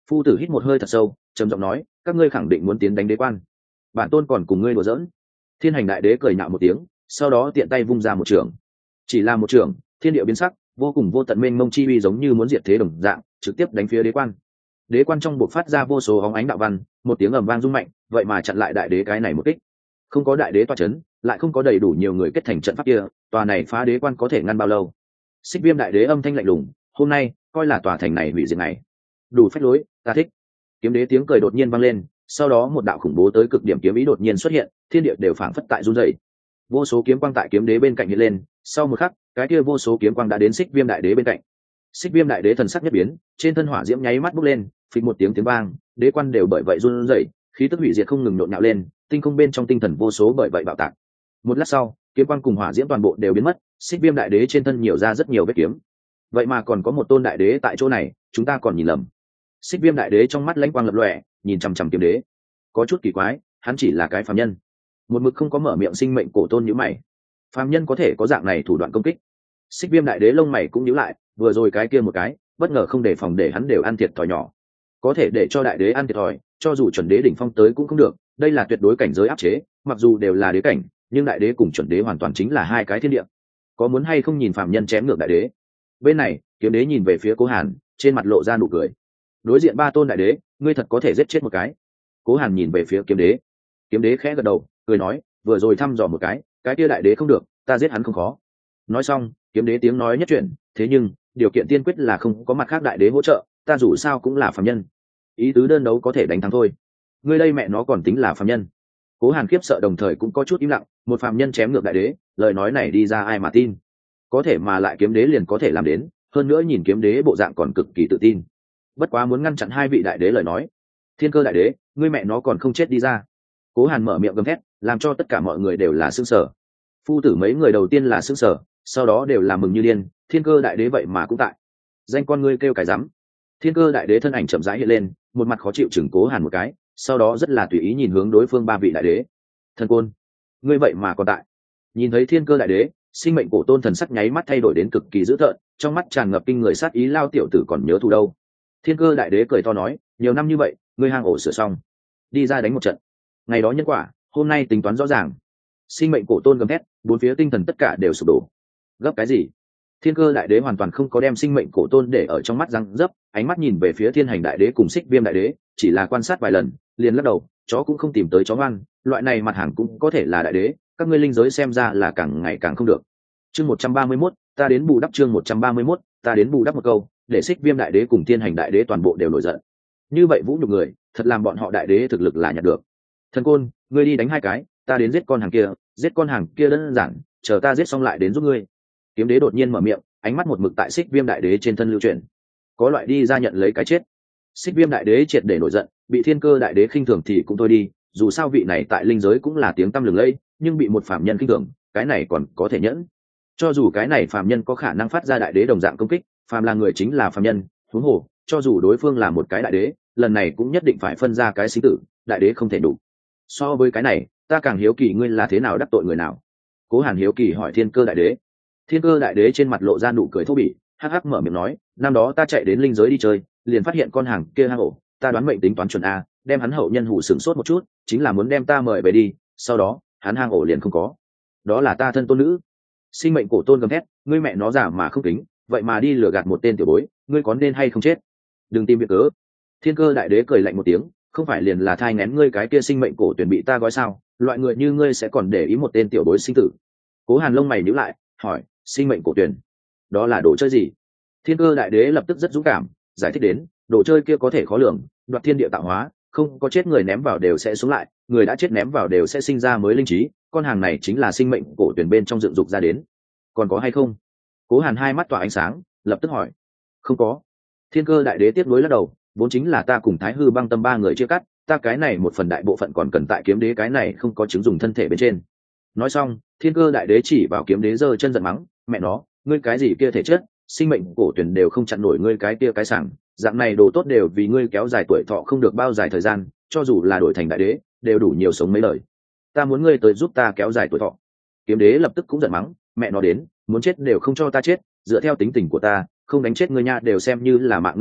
Phu tử hít một hơi thật sâu, trầm giọng nói, các ngươi khẳng định muốn tiến đánh đế quan, bản tôn còn cùng ngươi đùa giỡn. Thiên Hành đại đế cười nhạo một tiếng, sau đó tiện tay vung ra một trường. Chỉ là một trường, thiên địa biến sắc, vô cùng vô tận mênh mông chi uy giống như muốn diệt thế đồng dạng, trực tiếp đánh phía đế quan. Đế quan trong buộc phát ra vô số óng ánh đạo văn, một tiếng ầm vang rung mạnh, vậy mà chặn lại đại đế cái này một kích. Không có đại đế toa chấn, lại không có đầy đủ nhiều người kết thành trận pháp kia, tòa này phá đế quan có thể ngăn bao lâu? Xích Viêm đại đế âm thanh lạnh lùng, hôm nay coi là tòa thành này hủy diệt này. Đủ phách lối, ta thích. Kiếm đế tiếng cười đột nhiên vang lên, sau đó một đạo khủng bố tới cực điểm kiếm ý đột nhiên xuất hiện, thiên địa đều phảng phất tại run rẩy. Vô số kiếm quang tại kiếm đế bên cạnh hiện lên, sau một khắc, cái kia vô số kiếm quang đã đến Xích Viêm đại đế bên cạnh. Xích Viêm đại đế thần sắc nhất biến, trên thân hỏa diễm nháy mắt bốc lên, phịch một tiếng tiếng vang, đế quan đều bởi vậy run rẩy, khí tức hủy diệt không ngừng nhộn nhạo lên, tinh không bên trong tinh thần vô số bởi vậy bạo tạc. Một lát sau, kiếm quang cùng hỏa diễm toàn bộ đều biến mất, Xích Viêm đại đế trên thân nhiều ra rất nhiều vết kiếm. Vậy mà còn có một tôn đại đế tại chỗ này, chúng ta còn nhìn lầm. Xích Viêm đại đế trong mắt lãnh quang lập lòe, nhìn chằm chằm kiếm đế, có chút kỳ quái, hắn chỉ là cái phàm nhân. Một mực không có mở miệng sinh mệnh cổ tôn nhíu mày, phàm nhân có thể có dạng này thủ đoạn công kích. Xích Viêm đại đế lông mày cũng nhíu lại, vừa rồi cái kia một cái, bất ngờ không đề phòng để hắn đều ăn thiệt thòi nhỏ. Có thể để cho đại đế ăn thiệt thòi, cho dù chuẩn đế đỉnh phong tới cũng không được, đây là tuyệt đối cảnh giới áp chế, mặc dù đều là đế cảnh, nhưng đại đế cùng chuẩn đế hoàn toàn chính là hai cái thiên địa. Có muốn hay không nhìn phàm nhân chém ngược đại đế? Bên này, kiếm đế nhìn về phía Cố Hàn, trên mặt lộ ra nụ cười. Đối diện ba tôn đại đế, ngươi thật có thể giết chết một cái. Cố Hàn nhìn về phía kiếm đế. Kiếm đế khẽ gật đầu, cười nói, vừa rồi thăm dò một cái, cái kia đại đế không được, ta giết hắn không khó. Nói xong, kiếm đế tiếng nói nhất chuyển, thế nhưng điều kiện tiên quyết là không có mặt khác đại đế hỗ trợ, ta dù sao cũng là phàm nhân, ý tứ đơn đấu có thể đánh thắng thôi. Ngươi đây mẹ nó còn tính là phàm nhân? Cố Hàn khiếp sợ đồng thời cũng có chút im lặng, một phàm nhân chém ngược đại đế, lời nói này đi ra ai mà tin? Có thể mà lại kiếm đế liền có thể làm đến, hơn nữa nhìn kiếm đế bộ dạng còn cực kỳ tự tin. Bất quá muốn ngăn chặn hai vị đại đế lời nói, Thiên Cơ đại đế, ngươi mẹ nó còn không chết đi ra. Cố Hàn mở miệng gầm thét, làm cho tất cả mọi người đều là sững sờ. Phu tử mấy người đầu tiên là sững sờ, sau đó đều là mừng như điên, Thiên Cơ đại đế vậy mà cũng tại. Danh con ngươi kêu cái rắm. Thiên Cơ đại đế thân ảnh chậm rãi hiện lên, một mặt khó chịu chừng Cố Hàn một cái, sau đó rất là tùy ý nhìn hướng đối phương ba vị đại đế. Thần Côn, ngươi vậy mà còn tại. Nhìn thấy Thiên Cơ đại đế, sinh mệnh cổ tôn thần sắc nháy mắt thay đổi đến cực kỳ dữ tợn, trong mắt tràn ngập kinh người sát ý, lao tiểu tử còn nhớ thù đâu. Thiên Cơ đại đế cười to nói, nhiều năm như vậy, ngươi hang ổ sửa xong, đi ra đánh một trận. Ngày đó nhân quả, hôm nay tính toán rõ ràng. Sinh mệnh cổ tôn gầm thét, bốn phía tinh thần tất cả đều sụp đổ. Gấp cái gì? Thiên Cơ đại đế hoàn toàn không có đem sinh mệnh cổ tôn để ở trong mắt răng dấp, ánh mắt nhìn về phía Thiên Hành đại đế cùng Xích Viêm đại đế, chỉ là quan sát vài lần, liền lắc đầu, chó cũng không tìm tới chó ngoan, loại này mặt hàng cũng có thể là đại đế, các ngươi linh giới xem ra là càng ngày càng không được. Chương một trăm ba mươi mốt, ta đến bù đắp chương một trăm ba mươi mốt, ta đến bù đắp một câu, để Xích Viêm đại đế cùng Thiên Hành đại đế toàn bộ đều nổi giận. Như vậy vũ nhục người, thật làm bọn họ đại đế thực lực là nhặt được. Thần Côn, ngươi đi đánh hai cái, ta đến giết con hàng kia, giết con hàng kia đơn giản, chờ ta giết xong lại đến giúp ngươi. Kiếm đế đột nhiên mở miệng, ánh mắt một mực tại Xích Viêm đại đế trên thân lưu chuyển, có loại đi ra nhận lấy cái chết. Xích Viêm đại đế triệt để nổi giận, bị Thiên Cơ đại đế khinh thường thì cũng thôi đi, dù sao vị này tại linh giới cũng là tiếng tăm lừng lẫy, nhưng bị một phàm nhân khinh thường, cái này còn có thể nhẫn. Cho dù cái này phàm nhân có khả năng phát ra đại đế đồng dạng công kích, phàm là người chính là phàm nhân, huống hồ, cho dù đối phương là một cái đại đế, lần này cũng nhất định phải phân ra cái sinh tử, đại đế không thể đủ. So với cái này, ta càng hiếu kỳ ngươi là thế nào đắc tội người nào. Cố Hàn hiếu kỳ hỏi Thiên Cơ đại đế. Thiên Cơ đại đế trên mặt lộ ra nụ cười thô bỉ, hắc hắc mở miệng nói, năm đó ta chạy đến linh giới đi chơi, liền phát hiện con hàng kia hang ổ, ta đoán mệnh tính toán chuẩn a, đem hắn hậu nhân hủ sửng sốt một chút, chính là muốn đem ta mời về đi, sau đó hắn hang ổ liền không có. Đó là ta thân tôn nữ. Sinh mệnh cổ tôn gầm thét, ngươi mẹ nó giả mà không kính, vậy mà đi lừa gạt một tên tiểu bối, ngươi có nên hay không chết? Đừng tìm việc cớ. Thiên Cơ đại đế cười lạnh một tiếng, không phải liền là thai nghén ngươi cái kia sinh mệnh cổ tuyển bị ta gói sao, loại người như ngươi sẽ còn để ý một tên tiểu bối sinh tử. Cố Hàn lông mày nhíu lại, hỏi, sinh mệnh cổ tuyển, đó là đồ chơi gì? Thiên Cơ đại đế lập tức rất dũng cảm, giải thích đến, đồ chơi kia có thể khó lường, đoạt thiên địa tạo hóa, không có chết người ném vào đều sẽ sống lại, người đã chết ném vào đều sẽ sinh ra mới linh trí, con hàng này chính là sinh mệnh cổ tuyển bên trong dựng dục ra đến. Còn có hay không? Cố Hàn hai mắt tỏa ánh sáng, lập tức hỏi. Không có. Thiên Cơ đại đế tiếp nối lắc đầu, vốn chính là ta cùng Thái Hư Băng Tâm ba người chia cắt, ta cái này một phần đại bộ phận còn cần tại kiếm đế cái này không có chứng dùng thân thể bên trên. Nói xong, Thiên Cơ đại đế chỉ vào kiếm đế giơ chân giận mắng, mẹ nó, ngươi cái gì kia thể chất, sinh mệnh cổ tuyển đều không chặn nổi ngươi cái kia cái sảng, dạng này đồ tốt đều vì ngươi kéo dài tuổi thọ không được bao dài thời gian, cho dù là đổi thành đại đế, đều đủ nhiều sống mấy đời. Ta muốn ngươi tới giúp ta kéo dài tuổi thọ. Kiếm đế lập tức cũng giận mắng, mẹ nó đến, muốn chết đều không cho ta chết, dựa theo tính tình của ta, không đánh chết ngươi nha đều xem như là mạng ngươi tốt,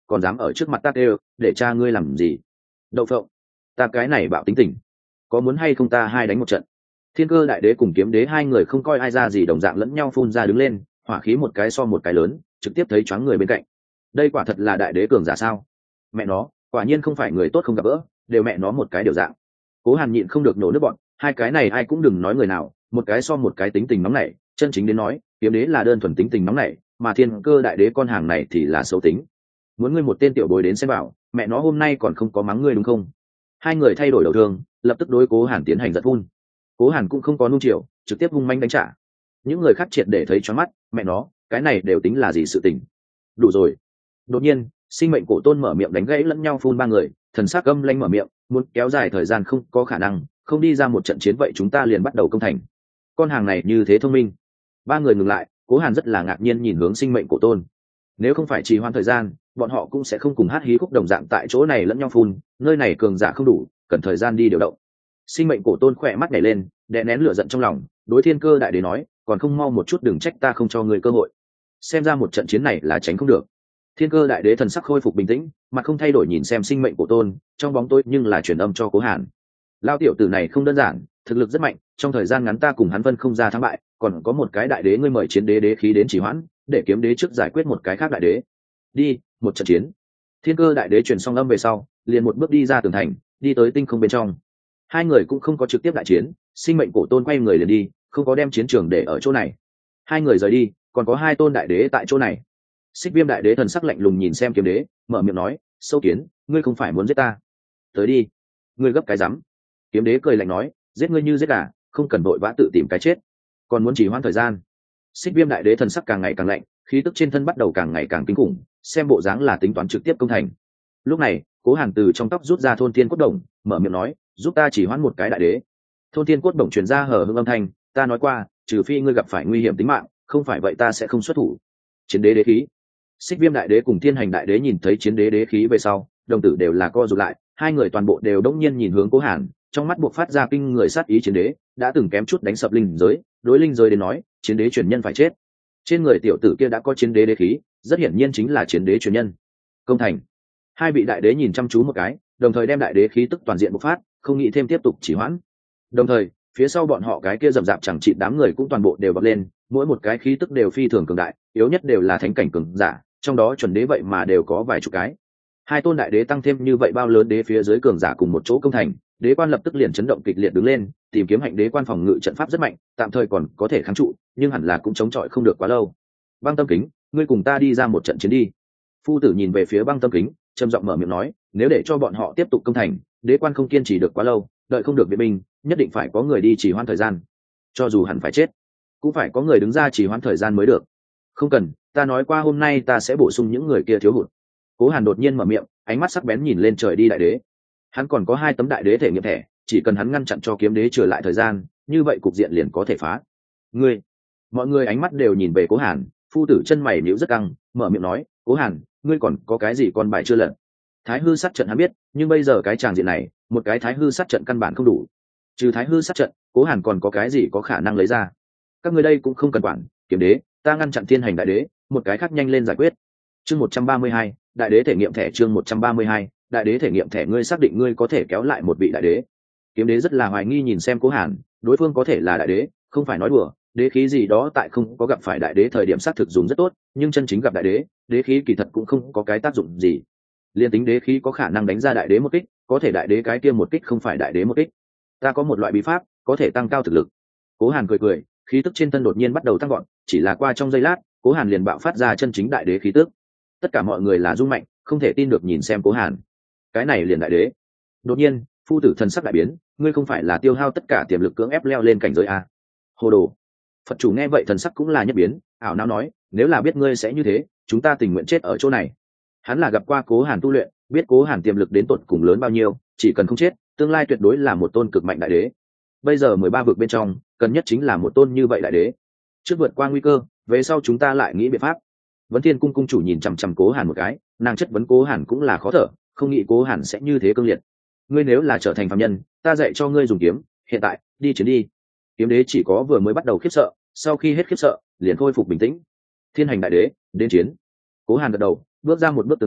còn dám ở trước mặt ta kêu để cha ngươi làm gì? Đậu phộng, ta cái này bạo tính tình, có muốn hay không ta hai đánh một trận? Thiên Cơ Đại Đế cùng Kiếm Đế hai người không coi ai ra gì, đồng dạng lẫn nhau phun ra đứng lên, hỏa khí một cái so một cái lớn, trực tiếp thấy choáng người bên cạnh. Đây quả thật là đại đế cường giả sao? Mẹ nó, quả nhiên không phải người tốt không gặp gỡ, đều mẹ nó một cái điều dạng. Cố Hàn nhịn không được nổ nước bọn, hai cái này ai cũng đừng nói người nào, một cái so một cái tính tình nóng nảy, chân chính đến nói, Kiếm Đế là đơn thuần tính tình nóng nảy, mà Thiên Cơ Đại Đế con hàng này thì là xấu tính. Muốn ngươi một tên tiểu bối đến xem bảo, mẹ nó hôm nay còn không có mắng ngươi đúng không? Hai người thay đổi đầu thương, lập tức đối Cố Hàn tiến hành giật phun. Cố Hàn cũng không có nung chiều, trực tiếp hung manh đánh trả. Những người khác triệt để thấy choáng mắt, mẹ nó, cái này đều tính là gì sự tình? Đủ rồi. Đột nhiên, Sinh Mệnh Cổ Tôn mở miệng đánh gãy lẫn nhau phun ba người, thần sắc âm lanh mở miệng, muốn kéo dài thời gian không có khả năng, không đi ra một trận chiến vậy chúng ta liền bắt đầu công thành. Con hàng này như thế thông minh. Ba người ngừng lại, Cố Hàn rất là ngạc nhiên nhìn hướng Sinh Mệnh Cổ Tôn. Nếu không phải trì hoãn thời gian, bọn họ cũng sẽ không cùng hát hí khúc đồng dạng tại chỗ này lẫn nhau phun, nơi này cường giả không đủ, cần thời gian đi điều động. Sinh Mệnh Cổ Tôn khỏe mắt nhảy lên, đè nén lửa giận trong lòng, đối Thiên Cơ Đại Đế nói, còn không mau một chút đừng trách ta không cho ngươi cơ hội. Xem ra một trận chiến này là tránh không được. Thiên Cơ Đại Đế thần sắc khôi phục bình tĩnh, mặt không thay đổi nhìn xem Sinh Mệnh Cổ Tôn, trong bóng tối nhưng là truyền âm cho Cố Hàn. Lao tiểu tử này không đơn giản, thực lực rất mạnh, trong thời gian ngắn ta cùng hắn phân không ra thắng bại, còn có một cái đại đế ngươi mời chiến đế đế khí đến trì hoãn, để Kiếm Đế trước giải quyết một cái khác đại đế. Đi, một trận chiến. Thiên Cơ Đại Đế truyền xong âm về sau, liền một bước đi ra tường thành, đi tới tinh không bên trong. Hai người cũng không có trực tiếp đại chiến, Sinh Mệnh Cổ Tôn quay người liền đi, không có đem chiến trường để ở chỗ này. Hai người rời đi, còn có hai tôn đại đế tại chỗ này. Xích Viêm Đại Đế thần sắc lạnh lùng nhìn xem Kiếm Đế, mở miệng nói, sâu kiến, ngươi không phải muốn giết ta? Tới đi. Ngươi gấp cái rắm. Kiếm Đế cười lạnh nói, giết ngươi như giết gà, không cần vội vã tự tìm cái chết, còn muốn trì hoãn thời gian. Xích Viêm Đại Đế thần sắc càng ngày càng lạnh, khí tức trên thân bắt đầu càng ngày càng kinh khủng, xem bộ dáng là tính toán trực tiếp công thành. Lúc này, Cố Hàn từ trong tóc rút ra thôn thiên cốt đồng, mở miệng nói, giúp ta chỉ hoãn một cái đại đế. Thôn thiên cốt đồng truyền ra hở hững âm thanh, ta nói qua, trừ phi ngươi gặp phải nguy hiểm tính mạng, không phải vậy ta sẽ không xuất thủ. Chiến đế đế khí. Xích Viêm Đại Đế cùng Thiên Hành Đại Đế nhìn thấy chiến đế đế khí về sau, đồng tử đều là co rụt lại, hai người toàn bộ đều đống nhiên nhìn hướng Cố Hàn, trong mắt buộc phát ra kinh người sát ý. Chiến đế đã từng kém chút đánh sập linh giới, đối linh giới đến nói, chiến đế truyền nhân phải chết. Trên người tiểu tử kia đã có chiến đế đế khí, rất hiển nhiên chính là chiến đế truyền nhân. Công thành. Hai vị đại đế nhìn chăm chú một cái, đồng thời đem đại đế khí tức toàn diện bộc phát, không nghĩ thêm tiếp tục chỉ hoãn. Đồng thời, phía sau bọn họ cái kia rậm rạp chẳng trị đám người cũng toàn bộ đều bật lên, mỗi một cái khí tức đều phi thường cường đại, yếu nhất đều là thánh cảnh cường giả, trong đó chuẩn đế vậy mà đều có vài chục cái. Hai tôn đại đế tăng thêm như vậy bao lớn đế phía dưới cường giả cùng một chỗ công thành, đế quan lập tức liền chấn động kịch liệt đứng lên, tìm kiếm hạnh đế quan phòng ngự trận pháp rất mạnh, tạm thời còn có thể kháng trụ, nhưng hẳn là cũng chống chọi không được quá lâu. Băng Tâm Kính, ngươi cùng ta đi ra một trận chiến đi. Phu tử nhìn về phía Băng Tâm Kính, trầm giọng mở miệng nói, nếu để cho bọn họ tiếp tục công thành, đế quan không kiên trì được quá lâu, đợi không được viện binh, nhất định phải có người đi trì hoãn thời gian. Cho dù hẳn phải chết, cũng phải có người đứng ra trì hoãn thời gian mới được. Không cần, ta nói qua hôm nay ta sẽ bổ sung những người kia thiếu hụt. Cố Hàn đột nhiên mở miệng, ánh mắt sắc bén nhìn lên trời đi đại đế. Hắn còn có hai tấm đại đế thể nghiệm thẻ, chỉ cần hắn ngăn chặn cho Kiếm Đế trở lại thời gian, như vậy cục diện liền có thể phá. Ngươi, mọi người ánh mắt đều nhìn về Cố Hàn, phu tử chân mày nhíu rất căng, mở miệng nói, Cố Hàn, ngươi còn có cái gì con bài chưa lật? Thái hư sát trận hắn biết, nhưng bây giờ cái tràng diện này, một cái thái hư sát trận căn bản không đủ. Trừ thái hư sát trận, Cố Hàn còn có cái gì có khả năng lấy ra? Các ngươi đây cũng không cần quản, Kiếm Đế, ta ngăn chặn Thiên Hành Đại Đế, một cái khác nhanh lên giải quyết. Chương một trăm ba mươi hai, đại đế thể nghiệm thẻ. Chương một trăm ba mươi hai, đại đế thể nghiệm thẻ. Ngươi xác định ngươi có thể kéo lại một vị đại đế? Kiếm Đế rất là hoài nghi nhìn xem Cố Hàn, đối phương có thể là đại đế, không phải nói đùa, đế khí gì đó tại không có gặp phải đại đế thời điểm xác thực dùng rất tốt, nhưng chân chính gặp đại đế, đế khí kỳ thật cũng không có cái tác dụng gì. Liên tính đế khí có khả năng đánh ra đại đế một kích, có thể đại đế cái kia một kích không phải đại đế một kích. Ta có một loại bí pháp, có thể tăng cao thực lực. Cố Hàn cười cười, khí tức trên thân đột nhiên bắt đầu tăng gọn, chỉ là qua trong giây lát, Cố Hàn liền bạo phát ra chân chính đại đế khí tức. Tất cả mọi người là rung mạnh, không thể tin được nhìn xem Cố Hàn. Cái này liền đại đế. Đột nhiên, phu tử thần sắc đại biến, ngươi không phải là tiêu hao tất cả tiềm lực cưỡng ép leo lên cảnh giới à? Hồ đồ. Phật chủ nghe vậy thần sắc cũng là nhất biến, ảo não nói, nếu là biết ngươi sẽ như thế, chúng ta tình nguyện chết ở chỗ này. Hắn là gặp qua Cố Hàn tu luyện, biết Cố Hàn tiềm lực đến tột cùng lớn bao nhiêu, chỉ cần không chết, tương lai tuyệt đối là một tôn cực mạnh đại đế. Bây giờ mười ba vực bên trong, cần nhất chính là một tôn như vậy đại đế. Trước vượt qua nguy cơ, về sau chúng ta lại nghĩ biện pháp. Vấn Thiên cung cung chủ nhìn chằm chằm Cố Hàn một cái, nàng chất vấn Cố Hàn cũng là khó thở, không nghĩ Cố Hàn sẽ như thế cương liệt. Ngươi nếu là trở thành phàm nhân, ta dạy cho ngươi dùng kiếm, hiện tại, đi chiến đi. Kiếm Đế chỉ có vừa mới bắt đầu khiếp sợ, sau khi hết khiếp sợ, liền khôi phục bình tĩnh. Thiên Hành Đại Đế, đến chiến. Cố Hàn gật đầu, bước ra một bước tường thành,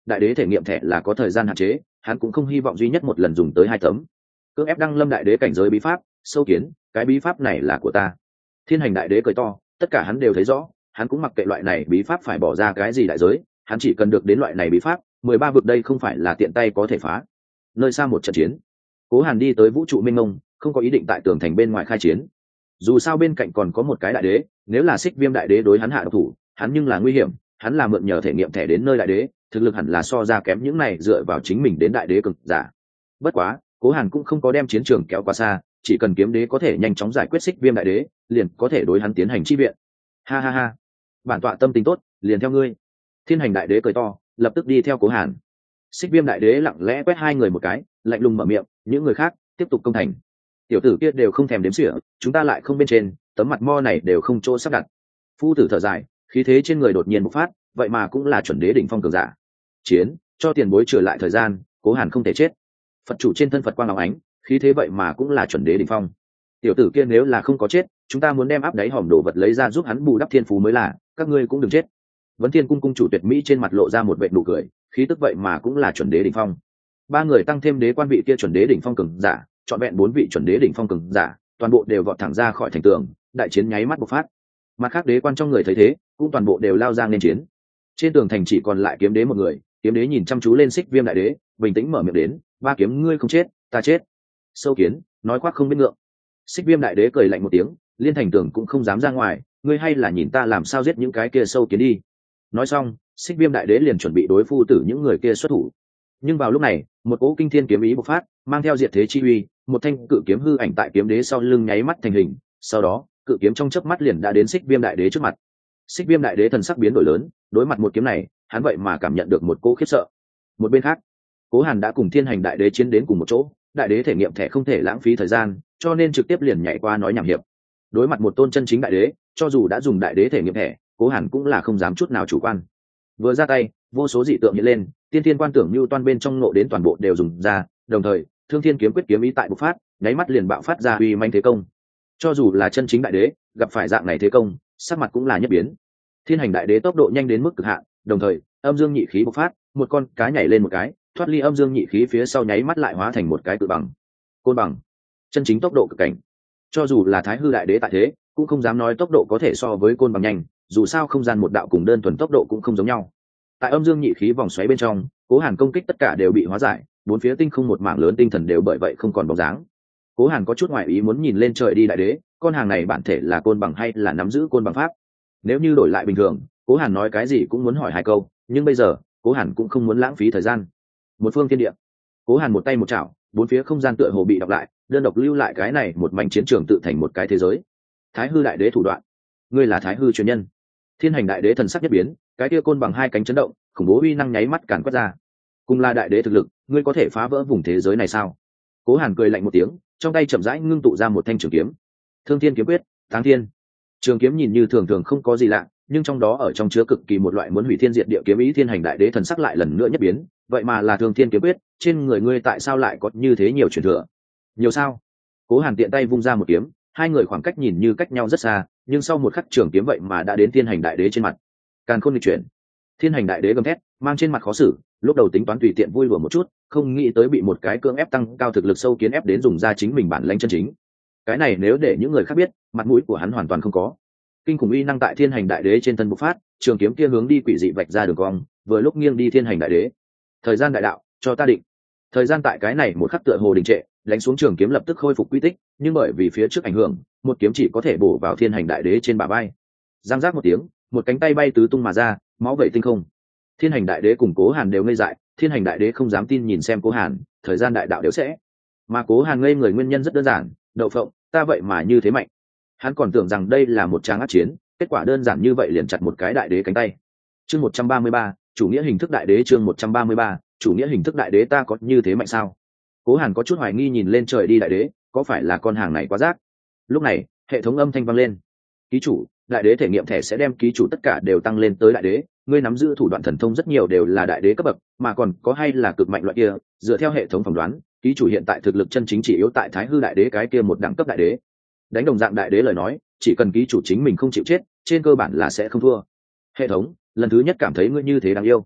đại đế thể nghiệm thẻ là có thời gian hạn chế, hắn cũng không hy vọng duy nhất một lần dùng tới hai tấm. Cưỡng ép đăng lâm đại đế cảnh giới bí pháp, sâu kiến, cái bí pháp này là của ta. Thiên hành đại đế cười to, tất cả hắn đều thấy rõ, hắn cũng mặc kệ loại này bí pháp phải bỏ ra cái gì đại giới, hắn chỉ cần được đến loại này bí pháp, mười ba vực đây không phải là tiện tay có thể phá. Nơi xa một trận chiến, Cố Hàn đi tới vũ trụ mênh mông, không có ý định tại tường thành bên ngoài khai chiến. Dù sao bên cạnh còn có một cái đại đế, nếu là Xích Viêm đại đế đối hắn hạ độc thủ, hắn nhưng là nguy hiểm, hắn là mượn nhờ thể nghiệm thẻ đến nơi đại đế, thực lực hẳn là so ra kém những này dựa vào chính mình đến đại đế cực giả. Bất quá, Cố Hàn cũng không có đem chiến trường kéo quá xa, chỉ cần kiếm đế có thể nhanh chóng giải quyết Xích Viêm đại đế, liền có thể đối hắn tiến hành chi viện. Ha ha ha, bản tọa tâm tình tốt, liền theo ngươi. Thiên hành đại đế cười to, lập tức đi theo Cố Hàn. Xích Viêm đại đế lặng lẽ quét hai người một cái, lạnh lùng mở miệng, những người khác tiếp tục công thành. Tiểu tử kia đều không thèm đếm xỉa, chúng ta lại không bên trên, tấm mặt mo này đều không chỗ sắp đặt. Phu tử thở dài, khí thế trên người đột nhiên bộc phát, vậy mà cũng là chuẩn đế đỉnh phong cường giả. Chiến, cho tiền bối trở lại thời gian, Cố Hàn không thể chết. Phật chủ trên thân Phật quang óng ánh, khí thế vậy mà cũng là chuẩn đế đỉnh phong. Tiểu tử kia nếu là không có chết, chúng ta muốn đem áp đáy hòm đồ vật lấy ra giúp hắn bù đắp thiên phú mới là, các ngươi cũng đừng chết. Vấn Thiên cung cung chủ Tuyệt Mỹ trên mặt lộ ra một vệt nụ cười, khí tức vậy mà cũng là chuẩn đế đỉnh phong. Ba người tăng thêm đế quan vị kia chuẩn đế đỉnh phong cường giả, chọn vẹn bốn vị chuẩn đế đỉnh phong cường giả, toàn bộ đều vọt thẳng ra khỏi thành tường, đại chiến nháy mắt bộc phát. Mặt khác đế quan trong người thấy thế, cũng toàn bộ đều lao ra nên chiến. Trên tường thành chỉ còn lại kiếm đế một người, kiếm đế nhìn chăm chú lên Xích Viêm đại đế, bình tĩnh mở miệng đến, ba kiếm ngươi không chết, ta chết. Sâu kiến, nói khoác không biết ngượng. Xích Viêm đại đế cười lạnh một tiếng, liên thành tường cũng không dám ra ngoài, ngươi hay là nhìn ta làm sao giết những cái kia sâu kiến đi. Nói xong, Xích Viêm đại đế liền chuẩn bị đối phu tử những người kia xuất thủ. Nhưng vào lúc này, một cỗ kinh thiên kiếm ý bộc phát, mang theo diệt thế chi uy, một thanh cự kiếm hư ảnh tại kiếm đế sau lưng nháy mắt thành hình, sau đó, cự kiếm trong chớp mắt liền đã đến Xích Viêm đại đế trước mặt. Xích Viêm đại đế thần sắc biến đổi lớn, đối mặt một kiếm này, hắn vậy mà cảm nhận được một cỗ khiếp sợ. Một bên khác, Cố Hàn đã cùng Thiên hành đại đế chiến đến cùng một chỗ, đại đế thể nghiệm thẻ không thể lãng phí thời gian, cho nên trực tiếp liền nhảy qua nói nhảm hiệp. Đối mặt một tôn chân chính đại đế, cho dù đã dùng đại đế thể nghiệm thẻ, Cố Hàn cũng là không dám chút nào chủ quan. Vừa ra tay, vô số dị tượng hiện lên, tiên thiên quan tưởng như toan bên trong ngộ đến toàn bộ đều dùng ra, đồng thời, Thương Thiên kiếm quyết kiếm ý tại bộc phát, nháy mắt liền bạo phát ra uy manh thế công. Cho dù là chân chính đại đế, gặp phải dạng này thế công, sắc mặt cũng là nhất biến. Thiên hành đại đế tốc độ nhanh đến mức cực hạn, đồng thời, âm dương nhị khí bộc phát, một con cá nhảy lên một cái, thoát ly âm dương nhị khí phía sau nháy mắt lại hóa thành một cái cự bằng. Côn bằng, chân chính tốc độ cực cảnh. Cho dù là Thái Hư đại đế tại thế, cũng không dám nói tốc độ có thể so với côn bằng nhanh, dù sao không gian một đạo cùng đơn thuần tốc độ cũng không giống nhau. Tại âm dương nhị khí vòng xoáy bên trong, Cố Hàn công kích tất cả đều bị hóa giải, bốn phía tinh không một mảng lớn tinh thần đều bởi vậy không còn bóng dáng. Cố Hàn có chút ngoại ý muốn nhìn lên trời đi đại đế, con hàng này bản thể là côn bằng hay là nắm giữ côn bằng pháp? Nếu như đổi lại bình thường, Cố Hàn nói cái gì cũng muốn hỏi hai câu, nhưng bây giờ, Cố Hàn cũng không muốn lãng phí thời gian. Một phương thiên địa, Cố Hàn một tay một chảo, bốn phía không gian tựa hồ bị đọc lại, đơn độc lưu lại cái này một mảnh chiến trường tự thành một cái thế giới. Thái Hư đại đế thủ đoạn, ngươi là Thái Hư truyền nhân. Thiên hành đại đế thần sắc nhất biến, cái kia côn bằng hai cánh chấn động, khủng bố uy năng nháy mắt càn quét ra. Cùng là đại đế thực lực, ngươi có thể phá vỡ vùng thế giới này sao? Cố Hàn cười lạnh một tiếng, trong tay chậm rãi ngưng tụ ra một thanh trường kiếm. Thương Thiên kiếm quyết, Táng Thiên. Trường kiếm nhìn như thường thường không có gì lạ, nhưng trong đó ở trong chứa cực kỳ một loại muốn hủy thiên diệt địa kiếm ý. Thiên hành đại đế thần sắc lại lần nữa nhất biến, vậy mà là Thương Thiên kiếm quyết, trên người ngươi tại sao lại có như thế nhiều truyền thừa? Nhiều sao? Cố Hàn tiện tay vung ra một kiếm, hai người khoảng cách nhìn như cách nhau rất xa, nhưng sau một khắc trường kiếm vậy mà đã đến Thiên hành đại đế trên mặt. Càn khôn nghịch chuyển. Thiên hành đại đế gầm thét, mang trên mặt khó xử, lúc đầu tính toán tùy tiện vui đùa một chút, không nghĩ tới bị một cái cưỡng ép tăng cao thực lực sâu kiến ép đến dùng ra chính mình bản lãnh chân chính. Cái này nếu để những người khác biết, mặt mũi của hắn hoàn toàn không có. Kinh khủng uy năng tại Thiên hành đại đế trên thân bộc phát, trường kiếm kia hướng đi quỷ dị vạch ra đường cong, vừa lúc nghiêng đi Thiên hành đại đế. Thời gian đại đạo, cho ta định. Thời gian tại cái này một khắc tựa hồ đình trệ, đánh xuống trường kiếm lập tức khôi phục quy tích, nhưng bởi vì phía trước ảnh hưởng, một kiếm chỉ có thể bổ vào Thiên hành đại đế trên bả vai. Giang giác một tiếng, một cánh tay bay tứ tung mà ra, máu vẩy tinh không. Thiên hành đại đế cùng Cố Hàn đều ngây dại, Thiên hành đại đế không dám tin nhìn xem Cố Hàn, thời gian đại đạo đều sẽ. Mà Cố Hàn ngây người nguyên nhân rất đơn giản, đậu phộng, ta vậy mà như thế mạnh. Hắn còn tưởng rằng đây là một tràng ác chiến, kết quả đơn giản như vậy liền chặt một cái đại đế cánh tay. Chương một trăm ba mươi ba, chủ nghĩa hình thức đại đế. Chương một trăm ba mươi ba, chủ nghĩa hình thức đại đế. Ta có như thế mạnh sao? Cố Hàn có chút hoài nghi nhìn lên trời đi đại đế, có phải là con hàng này quá rác? Lúc này, hệ thống âm thanh vang lên. Ký chủ, đại đế thể nghiệm thẻ sẽ đem ký chủ tất cả đều tăng lên tới đại đế, ngươi nắm giữ thủ đoạn thần thông rất nhiều đều là đại đế cấp bậc, mà còn có hay là cực mạnh loại kia, dựa theo hệ thống phỏng đoán, ký chủ hiện tại thực lực chân chính chỉ yếu tại Thái Hư đại đế cái kia một đẳng cấp đại đế. Đánh đồng dạng đại đế lời nói, chỉ cần ký chủ chính mình không chịu chết, trên cơ bản là sẽ không thua. Hệ thống, lần thứ nhất cảm thấy ngươi như thế đáng yêu.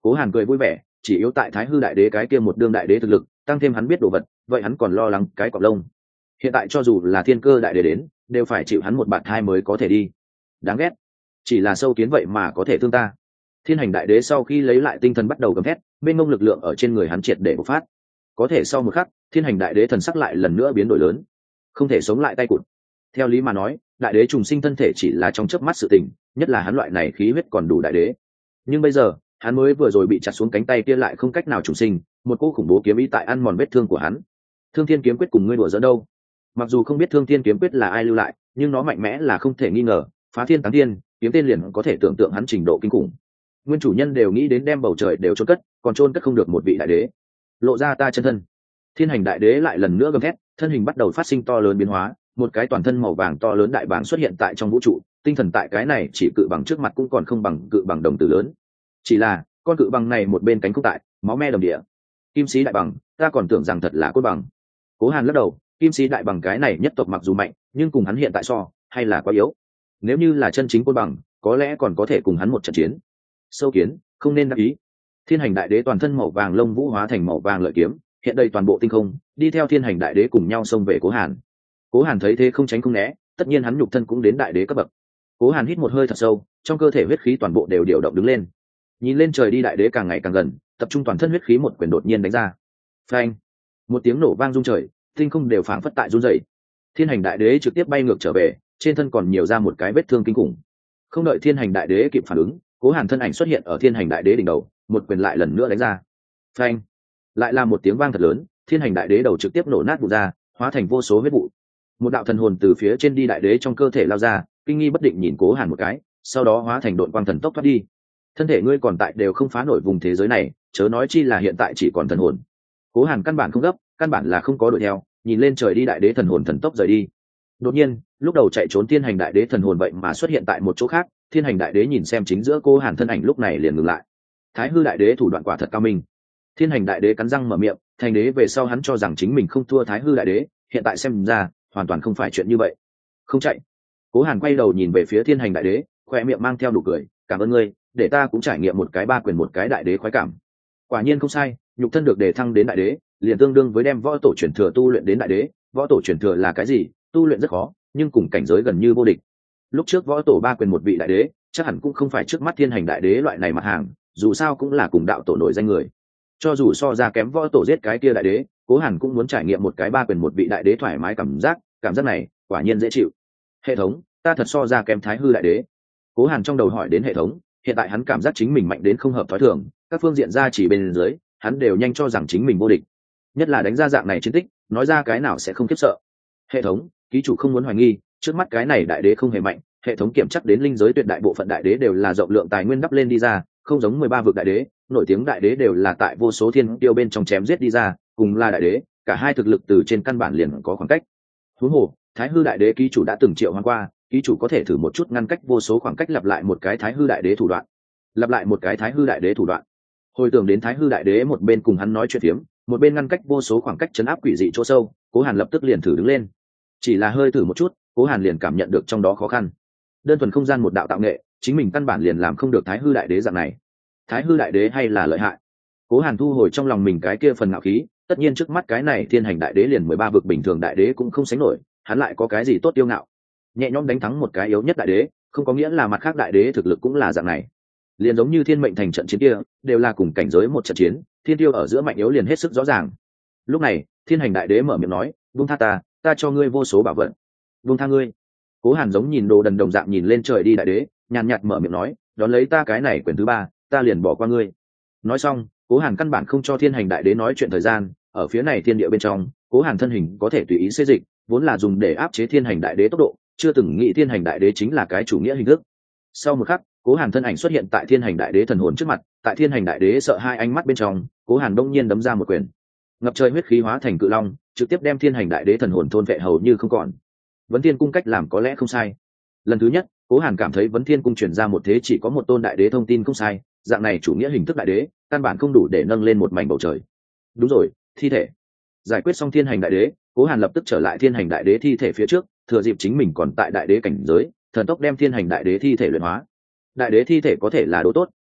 Cố Hàn cười vui vẻ, chỉ yếu tại thái hư đại đế cái kia một đương đại đế thực lực tăng thêm hắn biết đồ vật, vậy hắn còn lo lắng cái cọp lông. Hiện tại cho dù là thiên cơ đại đế đến đều phải chịu hắn một bạt hai mới có thể đi. Đáng ghét, chỉ là sâu kiến vậy mà có thể thương ta. Thiên hành đại đế sau khi lấy lại tinh thần bắt đầu gầm thét, bên ngông lực lượng ở trên người hắn triệt để bộc phát. Có thể sau một khắc, thiên hành đại đế thần sắc lại lần nữa biến đổi lớn, không thể sống lại tay cụt. Theo lý mà nói, đại đế trùng sinh thân thể chỉ là trong chớp mắt sự tình, nhất là hắn loại này khí huyết còn đủ đại đế. Nhưng bây giờ, hắn mới vừa rồi bị chặt xuống cánh tay kia lại không cách nào trùng sinh, một cỗ khủng bố kiếm ý tại ăn mòn vết thương của hắn. Thương Thiên kiếm quyết cùng ngươi đùa giỡn đâu? Mặc dù không biết Thương Thiên kiếm quyết là ai lưu lại, nhưng nó mạnh mẽ là không thể nghi ngờ, phá thiên táng thiên, kiếm tên liền có thể tưởng tượng hắn trình độ kinh khủng. Nguyên chủ nhân đều nghĩ đến đem bầu trời đều chôn cất, còn chôn cất không được một vị đại đế. Lộ ra ta chân thân. Thiên hành đại đế lại lần nữa gầm thét, thân hình bắt đầu phát sinh to lớn biến hóa, một cái toàn thân màu vàng to lớn đại bảng xuất hiện tại trong vũ trụ, tinh thần tại cái này chỉ cự bằng trước mặt cũng còn không bằng cự bằng đồng tử lớn. Chỉ là con cự bằng này một bên cánh không tại, máu me đồng địa. Kim sĩ đại bằng, ta còn tưởng rằng thật là cốt bằng. Cố Hàn lắc đầu, kim sĩ đại bằng cái này nhất tộc mặc dù mạnh, nhưng cùng hắn hiện tại so, hay là quá yếu. Nếu như là chân chính cốt bằng, có lẽ còn có thể cùng hắn một trận chiến. Sâu kiến, không nên đắc ý. Thiên hành đại đế toàn thân màu vàng lông vũ hóa thành màu vàng lợi kiếm, hiện đây toàn bộ tinh không, đi theo thiên hành đại đế cùng nhau xông về Cố Hàn. Cố Hàn thấy thế không tránh không né, tất nhiên hắn nhục thân cũng đến đại đế cấp bậc. Cố Hàn hít một hơi thật sâu, trong cơ thể huyết khí toàn bộ đều điều động đứng lên. Nhìn lên trời đi đại đế càng ngày càng gần, tập trung toàn thân huyết khí một quyền đột nhiên đánh ra. Phanh! Một tiếng nổ vang rung trời, tinh không đều phảng phất tại run rẩy. Thiên hành đại đế trực tiếp bay ngược trở về, trên thân còn nhiều ra một cái vết thương kinh khủng. Không đợi thiên hành đại đế kịp phản ứng, Cố Hàn thân ảnh xuất hiện ở thiên hành đại đế đỉnh đầu, một quyền lại lần nữa đánh ra. Phanh! Lại là một tiếng vang thật lớn, thiên hành đại đế đầu trực tiếp nổ nát vụn ra, hóa thành vô số huyết vụ. Một đạo thần hồn từ phía trên đi đại đế trong cơ thể lao ra, kinh nghi bất định nhìn Cố Hàn một cái, sau đó hóa thành độn quang thần tốc thoát đi. Thân thể ngươi còn tại đều không phá nổi vùng thế giới này, chớ nói chi là hiện tại chỉ còn thần hồn. Cố Hàn căn bản không gấp, căn bản là không có đuổi theo, nhìn lên trời đi đại đế thần hồn thần tốc rời đi. Đột nhiên, lúc đầu chạy trốn thiên hành đại đế thần hồn vậy mà xuất hiện tại một chỗ khác, thiên hành đại đế nhìn xem chính giữa Cố Hàn thân ảnh lúc này liền ngừng lại. Thái hư đại đế thủ đoạn quả thật cao minh. Thiên hành đại đế cắn răng mở miệng, thành đế về sau hắn cho rằng chính mình không thua thái hư đại đế, hiện tại xem ra hoàn toàn không phải chuyện như vậy. Không chạy. Cố Hàn quay đầu nhìn về phía thiên hành đại đế, khoe miệng mang theo nụ cười, cảm ơn ngươi, để ta cũng trải nghiệm một cái ba quyền một cái đại đế khoái cảm. Quả nhiên không sai, nhục thân được đề thăng đến đại đế, liền tương đương với đem võ tổ truyền thừa tu luyện đến đại đế. Võ tổ truyền thừa là cái gì? Tu luyện rất khó, nhưng cùng cảnh giới gần như vô địch. Lúc trước võ tổ ba quyền một vị đại đế, chắc hẳn cũng không phải trước mắt thiên hành đại đế loại này mặt hàng, dù sao cũng là cùng đạo tổ nổi danh người. Cho dù so ra kém võ tổ giết cái kia đại đế, Cố Hàn cũng muốn trải nghiệm một cái ba quyền một vị đại đế thoải mái cảm giác, cảm giác này quả nhiên dễ chịu. Hệ thống, ta thật so ra kém thái hư đại đế. Cố Hàn trong đầu hỏi đến hệ thống, hiện tại hắn cảm giác chính mình mạnh đến không hợp thói thường, các phương diện ra chỉ bên dưới, hắn đều nhanh cho rằng chính mình vô địch. Nhất là đánh ra dạng này chiến tích, nói ra cái nào sẽ không khiếp sợ. Hệ thống, ký chủ không muốn hoài nghi, trước mắt cái này đại đế không hề mạnh, hệ thống kiểm chắc đến linh giới tuyệt đại bộ phận đại đế đều là rộng lượng tài nguyên đắp lên đi ra, không giống mười ba vực đại đế, nổi tiếng đại đế đều là tại vô số thiên tiêu bên trong chém giết đi ra, cùng là đại đế, cả hai thực lực từ trên căn bản liền có khoảng cách. Huống hồ, thái hư đại đế ký chủ đã từng triệu hoán qua, ký chủ có thể thử một chút ngăn cách vô số khoảng cách, lặp lại một cái thái hư đại đế thủ đoạn, lặp lại một cái thái hư đại đế thủ đoạn. Hồi tưởng đến thái hư đại đế một bên cùng hắn nói chuyện phiếm, một bên ngăn cách vô số khoảng cách chấn áp quỷ dị chỗ sâu, Cố Hàn lập tức liền thử đứng lên. Chỉ là hơi thử một chút, Cố Hàn liền cảm nhận được trong đó khó khăn. Đơn thuần không gian một đạo tạo nghệ, chính mình căn bản liền làm không được thái hư đại đế dạng này. Thái hư đại đế hay là lợi hại. Cố Hàn thu hồi trong lòng mình cái kia phần ngạo khí, tất nhiên trước mắt cái này thiên hành đại đế liền mười ba vực bình thường đại đế cũng không sánh nổi, hắn lại có cái gì tốt tiêu ngạo. Nhẹ nhõm đánh thắng một cái yếu nhất đại đế, không có nghĩa là mặt khác đại đế thực lực cũng là dạng này. Liền giống như thiên mệnh thành trận chiến kia, đều là cùng cảnh giới một trận chiến, thiên tiêu ở giữa mạnh yếu liền hết sức rõ ràng. Lúc này, thiên hành đại đế mở miệng nói, "Vung tha ta, ta cho ngươi vô số bảo vật." "Vung tha ngươi?" Cố Hàn giống nhìn đồ đần đồng dạng nhìn lên trời đi đại đế, nhàn nhạt mở miệng nói, "Đón lấy ta cái này quyền thứ ba, ta liền bỏ qua ngươi." Nói xong, Cố Hàn căn bản không cho thiên hành đại đế nói chuyện thời gian, ở phía này thiên địa bên trong, Cố Hàn thân hình có thể tùy ý xê dịch, vốn là dùng để áp chế thiên hành đại đế tốc độ, chưa từng nghĩ thiên hành đại đế chính là cái chủ nghĩa hình thức. Sau một khắc, Cố Hàn thân ảnh xuất hiện tại thiên hành đại đế thần hồn trước mặt, tại thiên hành đại đế sợ hai ánh mắt bên trong, Cố Hàn đông nhiên đấm ra một quyền, ngập trời huyết khí hóa thành cự long, trực tiếp đem thiên hành đại đế thần hồn thôn vệ hầu như không còn. Vấn Thiên cung cách làm có lẽ không sai. Lần thứ nhất, Cố Hàn cảm thấy Vấn Thiên cung truyền ra một thế chỉ có một tôn đại đế thông tin không sai, dạng này chủ nghĩa hình thức đại đế, căn bản không đủ để nâng lên một mảnh bầu trời. Đúng rồi, thi thể. Giải quyết xong thiên hành đại đế, Cố Hàn lập tức trở lại thiên hành đại đế thi thể phía trước, thừa dịp chính mình còn tại đại đế cảnh giới, thần tốc đem thiên hành đại đế thi thể luyện hóa. Đại đế thi thể có thể là đồ tốt,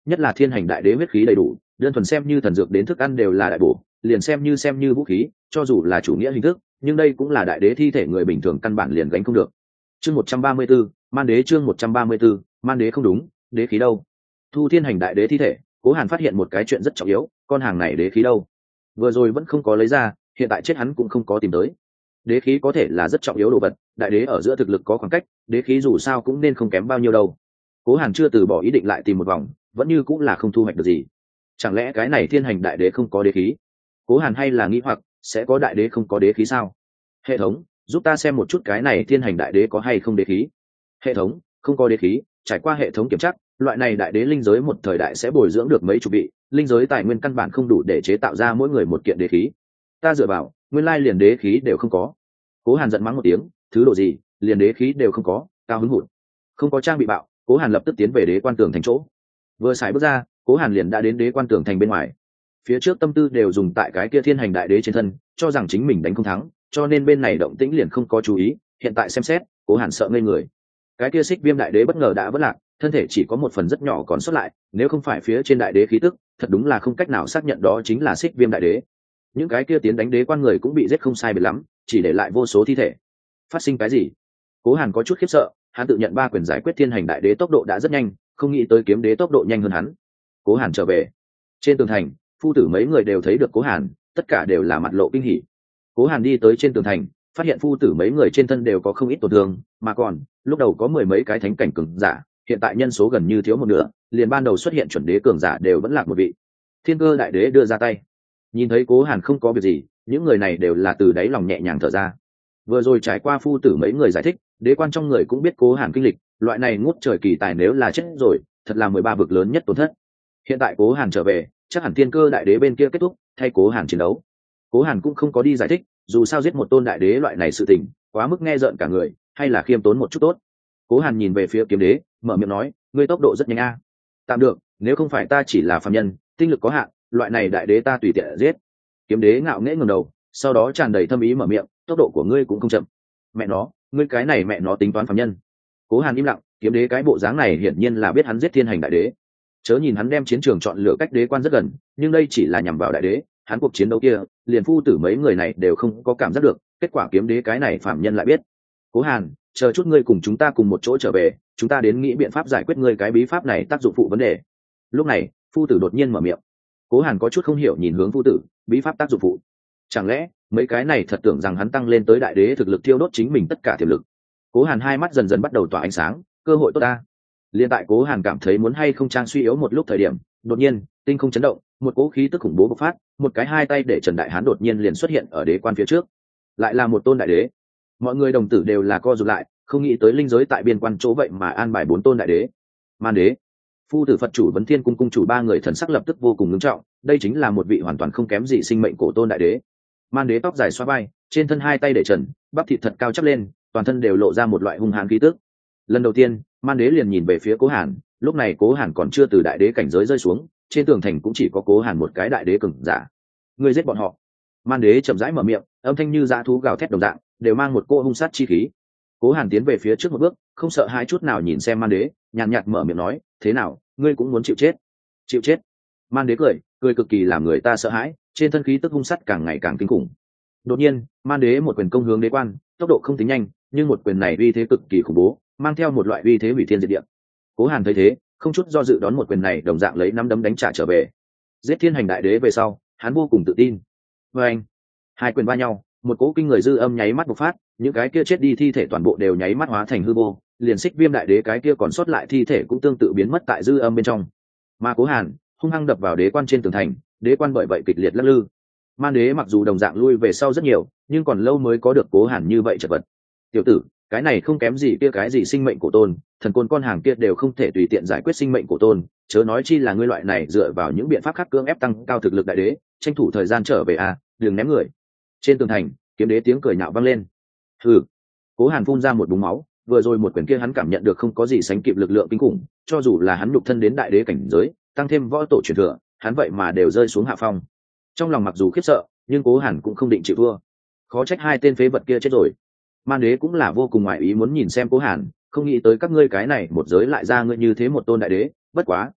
nhất là thiên hành đại đế huyết khí đầy đủ, đơn thuần xem như thần dược đến thức ăn đều là đại bổ, liền xem như xem như vũ khí, cho dù là chủ nghĩa hình thức, nhưng đây cũng là đại đế thi thể người bình thường căn bản liền gánh không được. Chương một trăm ba mươi 134, man đế chương một trăm ba mươi 134, man đế không đúng, đế khí đâu? Thu thiên hành đại đế thi thể, Cố Hàn phát hiện một cái chuyện rất trọng yếu, con hàng này đế khí đâu? Vừa rồi vẫn không có lấy ra, hiện tại chết hắn cũng không có tìm tới. Đế khí có thể là rất trọng yếu đồ vật, đại đế ở giữa thực lực có khoảng cách, đế khí dù sao cũng nên không kém bao nhiêu đâu. Cố Hàn chưa từ bỏ ý định lại tìm một vòng, vẫn như cũng là không thu hoạch được gì. Chẳng lẽ cái này thiên hành đại đế không có đế khí? Cố Hàn hay là nghĩ hoặc sẽ có đại đế không có đế khí sao? Hệ thống, giúp ta xem một chút cái này thiên hành đại đế có hay không đế khí. Hệ thống, không có đế khí. Trải qua hệ thống kiểm tra, loại này đại đế linh giới một thời đại sẽ bồi dưỡng được mấy chục vị, linh giới tài nguyên căn bản không đủ để chế tạo ra mỗi người một kiện đế khí. Ta dựa vào, nguyên lai liền đế khí đều không có. Cố Hàn giận mắng một tiếng, thứ độ gì, liền đế khí đều không có, cao hứng hụt. Không có trang bị bạo, Cố Hàn lập tức tiến về đế quan tường thành chỗ. Vừa xài bước ra, Cố Hàn liền đã đến đế quan tường thành bên ngoài. Phía trước tâm tư đều dùng tại cái kia thiên hành đại đế trên thân, cho rằng chính mình đánh không thắng, cho nên bên này động tĩnh liền không có chú ý. Hiện tại xem xét, Cố Hàn sợ ngây người. Cái kia Xích Viêm đại đế bất ngờ đã vỡ lạc, thân thể chỉ có một phần rất nhỏ còn sót lại, nếu không phải phía trên đại đế khí tức, thật đúng là không cách nào xác nhận đó chính là Xích Viêm đại đế. Những cái kia tiến đánh đế quan người cũng bị giết không sai biệt lắm, chỉ để lại vô số thi thể. Phát sinh cái gì? Cố Hàn có chút khiếp sợ, hắn tự nhận ba quyền giải quyết thiên hành đại đế tốc độ đã rất nhanh, không nghĩ tới kiếm đế tốc độ nhanh hơn hắn. Cố Hàn trở về. Trên tường thành, phu tử mấy người đều thấy được Cố Hàn, tất cả đều là mặt lộ kinh hỉ. Cố Hàn đi tới trên tường thành, phát hiện phu tử mấy người trên thân đều có không ít tổn thương, mà còn, lúc đầu có mười mấy cái thánh cảnh cường giả, hiện tại nhân số gần như thiếu một nửa, liền ban đầu xuất hiện chuẩn đế cường giả đều vẫn lạc một vị. Thiên Cơ đại đế đưa ra tay. Nhìn thấy Cố Hàn không có việc gì, những người này đều là từ đáy lòng nhẹ nhàng thở ra. Vừa rồi trải qua phu tử mấy người giải thích, đế quan trong người cũng biết Cố Hàn kinh lịch, loại này ngút trời kỳ tài nếu là chết rồi, thật là mười ba vực lớn nhất tổn thất. Hiện tại Cố Hàn trở về, chắc hẳn Thiên Cơ đại đế bên kia kết thúc, thay Cố Hàn chiến đấu. Cố Hàn cũng không có đi giải thích, dù sao giết một tôn đại đế loại này sự tình, quá mức nghe rợn cả người, hay là khiêm tốn một chút tốt. Cố Hàn nhìn về phía kiếm đế, mở miệng nói, ngươi tốc độ rất nhanh a. Tạm được, nếu không phải ta chỉ là phàm nhân, tinh lực có hạn, loại này đại đế ta tùy tiện giết. Kiếm đế ngạo nghễ ngẩng đầu, sau đó tràn đầy thâm ý mở miệng, tốc độ của ngươi cũng không chậm. Mẹ nó, ngươi cái này mẹ nó tính toán phàm nhân. Cố Hàn im lặng, kiếm đế cái bộ dáng này hiển nhiên là biết hắn giết thiên hành đại đế. Chớ nhìn hắn đem chiến trường chọn lựa cách đế quan rất gần, nhưng đây chỉ là nhằm vào đại đế, hắn cuộc chiến đấu kia, liền phu tử mấy người này đều không có cảm giác được, kết quả kiếm đế cái này phàm nhân lại biết. Cố Hàn, chờ chút ngươi cùng chúng ta cùng một chỗ trở về, chúng ta đến nghĩ biện pháp giải quyết ngươi cái bí pháp này tác dụng phụ vấn đề. Lúc này, phu tử đột nhiên mở miệng. Cố Hàn có chút không hiểu nhìn hướng phu tử, bí pháp tác dụng phụ. Chẳng lẽ mấy cái này thật tưởng rằng hắn tăng lên tới đại đế thực lực thiêu đốt chính mình tất cả tiềm lực? Cố Hàn hai mắt dần dần bắt đầu tỏa ánh sáng, cơ hội tốt ta. Liên tại Cố Hàn cảm thấy muốn hay không trang suy yếu một lúc thời điểm, đột nhiên, tinh không chấn động, một cỗ khí tức khủng bố bộc phát, một cái hai tay để Trần Đại Hán đột nhiên liền xuất hiện ở đế quan phía trước. Lại là một tôn đại đế. Mọi người đồng tử đều là co rụt lại, không nghĩ tới linh giới tại biên quan chỗ vậy mà an bài bốn tôn đại đế. Man đế, phu tử Phật chủ Vấn Thiên cung cung chủ ba người thần sắc lập tức vô cùng nghiêm trọng, đây chính là một vị hoàn toàn không kém gì sinh mệnh cổ tôn đại đế. Man đế tóc dài xoa vai, trên thân hai tay để trần, bắp thịt thật cao chắp lên, toàn thân đều lộ ra một loại hung hãn khí tức. Lần đầu tiên, Man đế liền nhìn về phía Cố Hàn, lúc này Cố Hàn còn chưa từ đại đế cảnh giới rơi xuống, trên tường thành cũng chỉ có Cố Hàn một cái đại đế cường giả. Ngươi giết bọn họ. Man đế chậm rãi mở miệng, âm thanh như dã thú gào thét đồng dạng, đều mang một cô hung sát chi khí. Cố Hàn tiến về phía trước một bước, không sợ hãi chút nào nhìn xem Man đế, nhàn nhạt mở miệng nói, thế nào, ngươi cũng muốn chịu chết? Chịu chết? Man đế cười, cười cực kỳ làm người ta sợ hãi, trên thân khí tức hung sát càng ngày càng kinh khủng. Đột nhiên, Man đế một quyền công hướng đế quan, tốc độ không tính nhanh, nhưng một quyền này uy thế cực kỳ khủng bố, mang theo một loại uy thế hủy thiên diệt địa. Cố Hàn thấy thế, không chút do dự đón một quyền này, đồng dạng lấy năm đấm đánh trả trở về. Giết thiên hành đại đế về sau, hắn vô cùng tự tin. Và anh, hai quyền va nhau, một cỗ kinh người dư âm nháy mắt bộc phát, những cái kia chết đi thi thể toàn bộ đều nháy mắt hóa thành hư vô, liền Xích Viêm đại đế cái kia còn sót lại thi thể cũng tương tự biến mất tại dư âm bên trong. Mà Cố Hàn hung hăng đập vào đế quan trên tường thành, đế quan bởi vậy kịch liệt lắc lư. Man đế mặc dù đồng dạng lui về sau rất nhiều, nhưng còn lâu mới có được Cố Hàn như vậy chật vật. Tiểu tử, cái này không kém gì kia cái gì sinh mệnh cổ tôn, thần côn con hàng kia đều không thể tùy tiện giải quyết sinh mệnh cổ tôn, chớ nói chi là ngươi loại này dựa vào những biện pháp khác cưỡng ép tăng cao thực lực đại đế, tranh thủ thời gian trở về à, đừng ném người. Trên tường thành, kiếm đế tiếng cười nhạo vang lên. Hừ. Cố Hàn phun ra một búng máu, vừa rồi một quyền kia hắn cảm nhận được không có gì sánh kịp lực lượng kinh khủng, cho dù là hắn nhục thân đến đại đế cảnh giới, tăng thêm võ tổ truyền thừa, hắn vậy mà đều rơi xuống hạ phong. Trong lòng mặc dù khiếp sợ, nhưng Cố Hàn cũng không định chịu thua. Khó trách hai tên phế vật kia chết rồi. Man đế cũng là vô cùng ngoại ý muốn nhìn xem Cố Hàn, không nghĩ tới các ngươi cái này một giới lại ra ngươi như thế một tôn đại đế, bất quá,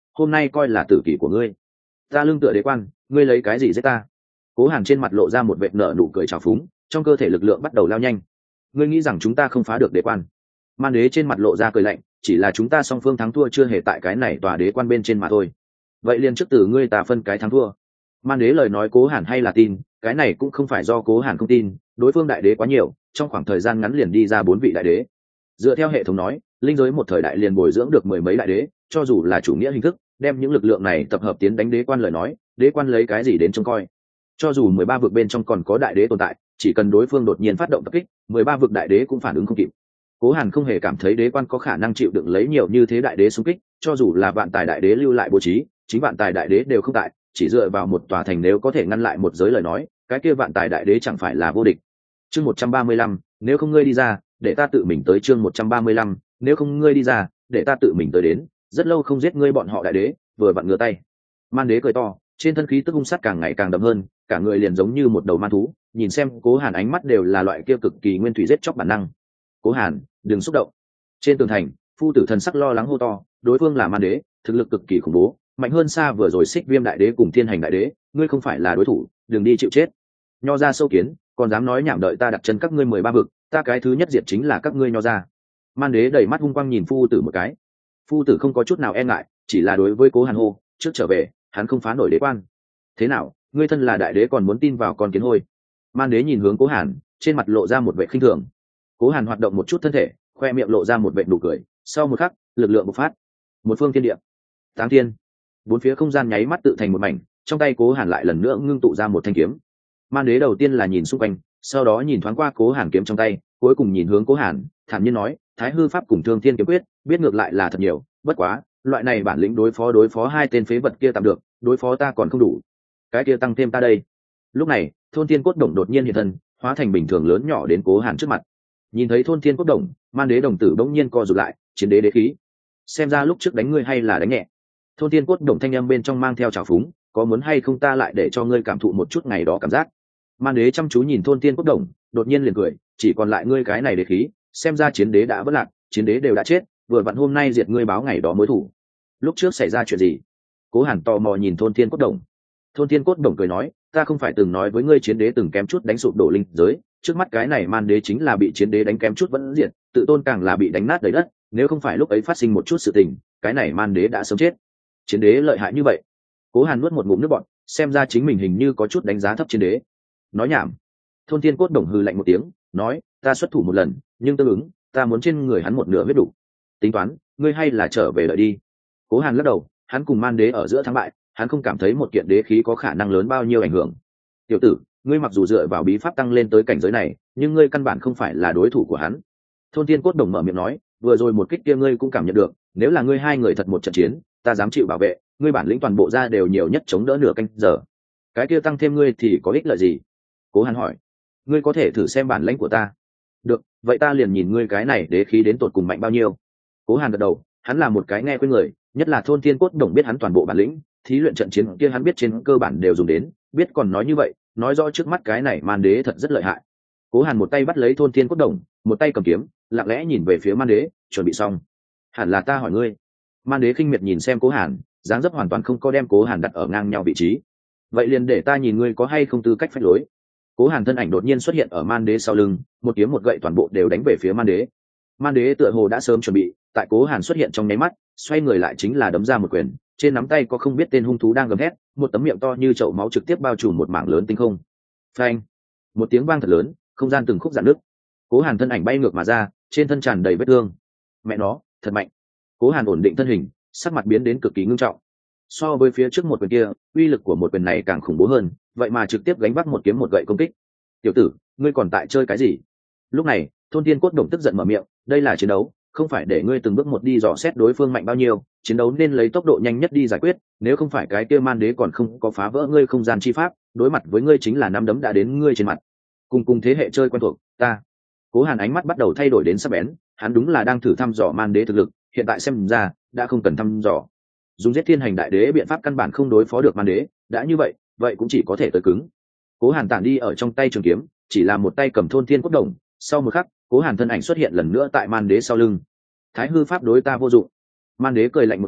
hôm nay coi là tử kỷ của ngươi. Ta lưng tựa đế quan, ngươi lấy cái gì giết ta? Cố Hàn trên mặt lộ ra một vệt nở nụ cười trào phúng, trong cơ thể lực lượng bắt đầu lao nhanh. Ngươi nghĩ rằng chúng ta không phá được đế quan? Man đế trên mặt lộ ra cười lạnh, chỉ là chúng ta song phương thắng thua chưa hề tại cái này tòa đế quan bên trên mà thôi. Vậy liền trước từ ngươi ta phân cái thắng thua. Man đế lời nói Cố Hàn hay là tin, cái này cũng không phải do Cố Hàn không tin, đối phương đại đế quá nhiều, trong khoảng thời gian ngắn liền đi ra bốn vị đại đế. Dựa theo hệ thống nói, linh giới một thời đại liền bồi dưỡng được mười mấy đại đế, cho dù là chủ nghĩa hình thức, đem những lực lượng này tập hợp tiến đánh đế quan lời nói, đế quan lấy cái gì đến trông coi? Cho dù mười ba vực bên trong còn có đại đế tồn tại, chỉ cần đối phương đột nhiên phát động tập kích, mười ba vực đại đế cũng phản ứng không kịp. Cố Hàn không hề cảm thấy đế quan có khả năng chịu đựng lấy nhiều như thế đại đế xung kích, cho dù là vạn tài đại đế lưu lại bố trí, chính vạn tài đại đế đều không tại, chỉ dựa vào một tòa thành nếu có thể ngăn lại một giới lời nói, cái kia vạn tài đại đế chẳng phải là vô địch. Chương một trăm ba mươi lăm, nếu không ngươi đi ra, để ta tự mình tới. Chương một trăm ba mươi lăm, nếu không ngươi đi ra, để ta tự mình tới đến, rất lâu không giết ngươi bọn họ đại đế, vừa vặn ngửa tay. Man đế cười to, trên thân khí tức hung sát càng ngày càng đậm hơn, cả người liền giống như một đầu man thú, nhìn xem Cố Hàn ánh mắt đều là loại kia cực kỳ nguyên thủy giết chóc bản năng. Cố Hàn, đừng xúc động. Trên tường thành, phu tử thần sắc lo lắng hô to, đối phương là man đế, thực lực cực kỳ khủng bố, mạnh hơn xa vừa rồi Xích Viêm đại đế cùng Thiên Hành đại đế, ngươi không phải là đối thủ, đừng đi chịu chết. Nho ra sâu kiến, còn dám nói nhảm đợi ta đặt chân các ngươi mười ba vực, ta cái thứ nhất diệt chính là các ngươi nho ra. Man đế đầy mắt hung quang nhìn phu tử một cái. Phu tử không có chút nào e ngại, chỉ là đối với Cố Hàn hô, trước trở về, hắn không phá nổi đế quan. Thế nào, ngươi thân là đại đế còn muốn tin vào con kiến hôi? Man đế nhìn hướng Cố Hàn, trên mặt lộ ra một vẻ khinh thường. Cố Hàn hoạt động một chút thân thể, khoe miệng lộ ra một vẻ nụ cười, sau một khắc, lực lượng bộc phát. Một phương thiên địa, táng thiên, bốn phía không gian nháy mắt tự thành một mảnh, trong tay Cố Hàn lại lần nữa ngưng tụ ra một thanh kiếm. Man đế đầu tiên là nhìn xung quanh, sau đó nhìn thoáng qua Cố Hàn kiếm trong tay, cuối cùng nhìn hướng Cố Hàn, thản nhiên nói, Thái hư pháp cùng Thương Thiên kiếm quyết, biết ngược lại là thật nhiều, bất quá, loại này bản lĩnh đối phó đối phó hai tên phế vật kia tạm được, đối phó ta còn không đủ. Cái kia tăng thêm ta đây. Lúc này, Thôn Thiên cốt đồng đột nhiên hiện thân, hóa thành bình thường lớn nhỏ đến Cố Hàn trước mặt. Nhìn thấy Thôn Thiên cốt đồng, Man đế đồng tử bỗng nhiên co rụt lại, chiến đế đế khí. Xem ra lúc trước đánh ngươi hay là đánh nhẹ. Thôn Thiên cốt đồng thanh âm bên trong mang theo trào phúng, có muốn hay không ta lại để cho ngươi cảm thụ một chút ngày đó cảm giác. Man đế chăm chú nhìn Thôn Thiên cốt đồng, đột nhiên liền cười, chỉ còn lại ngươi cái này đế khí, xem ra chiến đế đã vỡ lạc, chiến đế đều đã chết, vừa vặn hôm nay diệt ngươi báo ngày đó mối thủ. Lúc trước xảy ra chuyện gì? Cố Hàn tò mò nhìn Thôn Thiên cốt đồng. Thôn Thiên cốt đồng cười nói, ta không phải từng nói với ngươi chiến đế từng kém chút đánh sụp đổ linh giới, trước mắt cái này Man đế chính là bị chiến đế đánh kém chút vẫn diệt, tự tôn càng là bị đánh nát đầy đất, nếu không phải lúc ấy phát sinh một chút sự tình, cái này Man đế đã sớm chết. Chiến đế lợi hại như vậy? Cố Hàn nuốt một ngụm nước bọt, xem ra chính mình hình như có chút đánh giá thấp chiến đế. Nói nhảm. Thôn Thiên cốt đồng hừ lạnh một tiếng, nói, ta xuất thủ một lần, nhưng tương ứng, ta muốn trên người hắn một nửa huyết đủ. Tính toán, ngươi hay là trở về đợi đi. Cố Hàn lắc đầu, hắn cùng Man đế ở giữa thắng bại, hắn không cảm thấy một kiện đế khí có khả năng lớn bao nhiêu ảnh hưởng. Tiểu tử, ngươi mặc dù dựa vào bí pháp tăng lên tới cảnh giới này, nhưng ngươi căn bản không phải là đối thủ của hắn. Thôn Thiên cốt đồng mở miệng nói, vừa rồi một kích kia ngươi cũng cảm nhận được, nếu là ngươi hai người thật một trận chiến, ta dám chịu bảo vệ, ngươi bản lĩnh toàn bộ ra đều nhiều nhất chống đỡ nửa canh giờ. Cái kia tăng thêm ngươi thì có ích lợi gì? Cố Hàn hỏi. Ngươi có thể thử xem bản lĩnh của ta. Được, vậy ta liền nhìn ngươi cái này đế khí đến tột cùng mạnh bao nhiêu. Cố Hàn gật đầu, hắn là một cái nghe quên người, nhất là Thôn Thiên cốt đồng biết hắn toàn bộ bản lĩnh, thí luyện trận chiến kia hắn biết trên cơ bản đều dùng đến, biết còn nói như vậy, nói rõ trước mắt cái này Man đế thật rất lợi hại. Cố Hàn một tay bắt lấy Thôn Thiên cốt đồng, một tay cầm kiếm, lặng lẽ nhìn về phía Man đế, chuẩn bị xong. Hẳn là ta hỏi ngươi. Man đế khinh miệt nhìn xem Cố Hàn, dáng dấp hoàn toàn không có đem Cố Hàn đặt ở ngang nhau vị trí. Vậy liền để ta nhìn ngươi có hay không tư cách phách lối. Cố Hàn thân ảnh đột nhiên xuất hiện ở Man đế sau lưng, một kiếm một gậy toàn bộ đều đánh về phía Man đế. Man đế tựa hồ đã sớm chuẩn bị, tại Cố Hàn xuất hiện trong nháy mắt, xoay người lại chính là đấm ra một quyền, trên nắm tay có không biết tên hung thú đang gầm hét, một tấm miệng to như chậu máu trực tiếp bao trùm một mảng lớn tinh không. Phanh! Một tiếng vang thật lớn, không gian từng khúc rạn nứt. Cố Hàn thân ảnh bay ngược mà ra, trên thân tràn đầy vết thương. Mẹ nó, thật mạnh. Cố Hàn ổn định thân hình, sắc mặt biến đến cực kỳ ngưng trọng. So với phía trước một quyền kia, uy lực của một quyền này càng khủng bố hơn, vậy mà trực tiếp gánh vác một kiếm một gậy công kích. Tiểu tử, ngươi còn tại chơi cái gì? Lúc này, Thôn Thiên cốt đồng tức giận mở miệng, đây là chiến đấu, không phải để ngươi từng bước một đi dò xét đối phương mạnh bao nhiêu, chiến đấu nên lấy tốc độ nhanh nhất đi giải quyết, nếu không phải cái kia Man đế còn không có phá vỡ ngươi không gian chi pháp, đối mặt với ngươi chính là nắm đấm đã đến ngươi trên mặt. Cùng cùng thế hệ chơi quen thuộc, ta. Cố Hàn ánh mắt bắt đầu thay đổi đến sắc bén, hắn đúng là đang thử thăm dò Man đế thực lực, hiện tại xem ra, đã không cần thăm dò. Dùng giết Thiên Hành đại đế biện pháp căn bản không đối phó được Man đế, đã như vậy, vậy cũng chỉ có thể tới cứng. Cố Hàn tản đi ở trong tay trường kiếm, chỉ là một tay cầm Thôn Thiên cốt đồng, sau một khắc, Cố Hàn thân ảnh xuất hiện lần nữa tại Man đế sau lưng. Thái hư pháp đối ta vô dụng. Man đế cười lạnh một tiếng,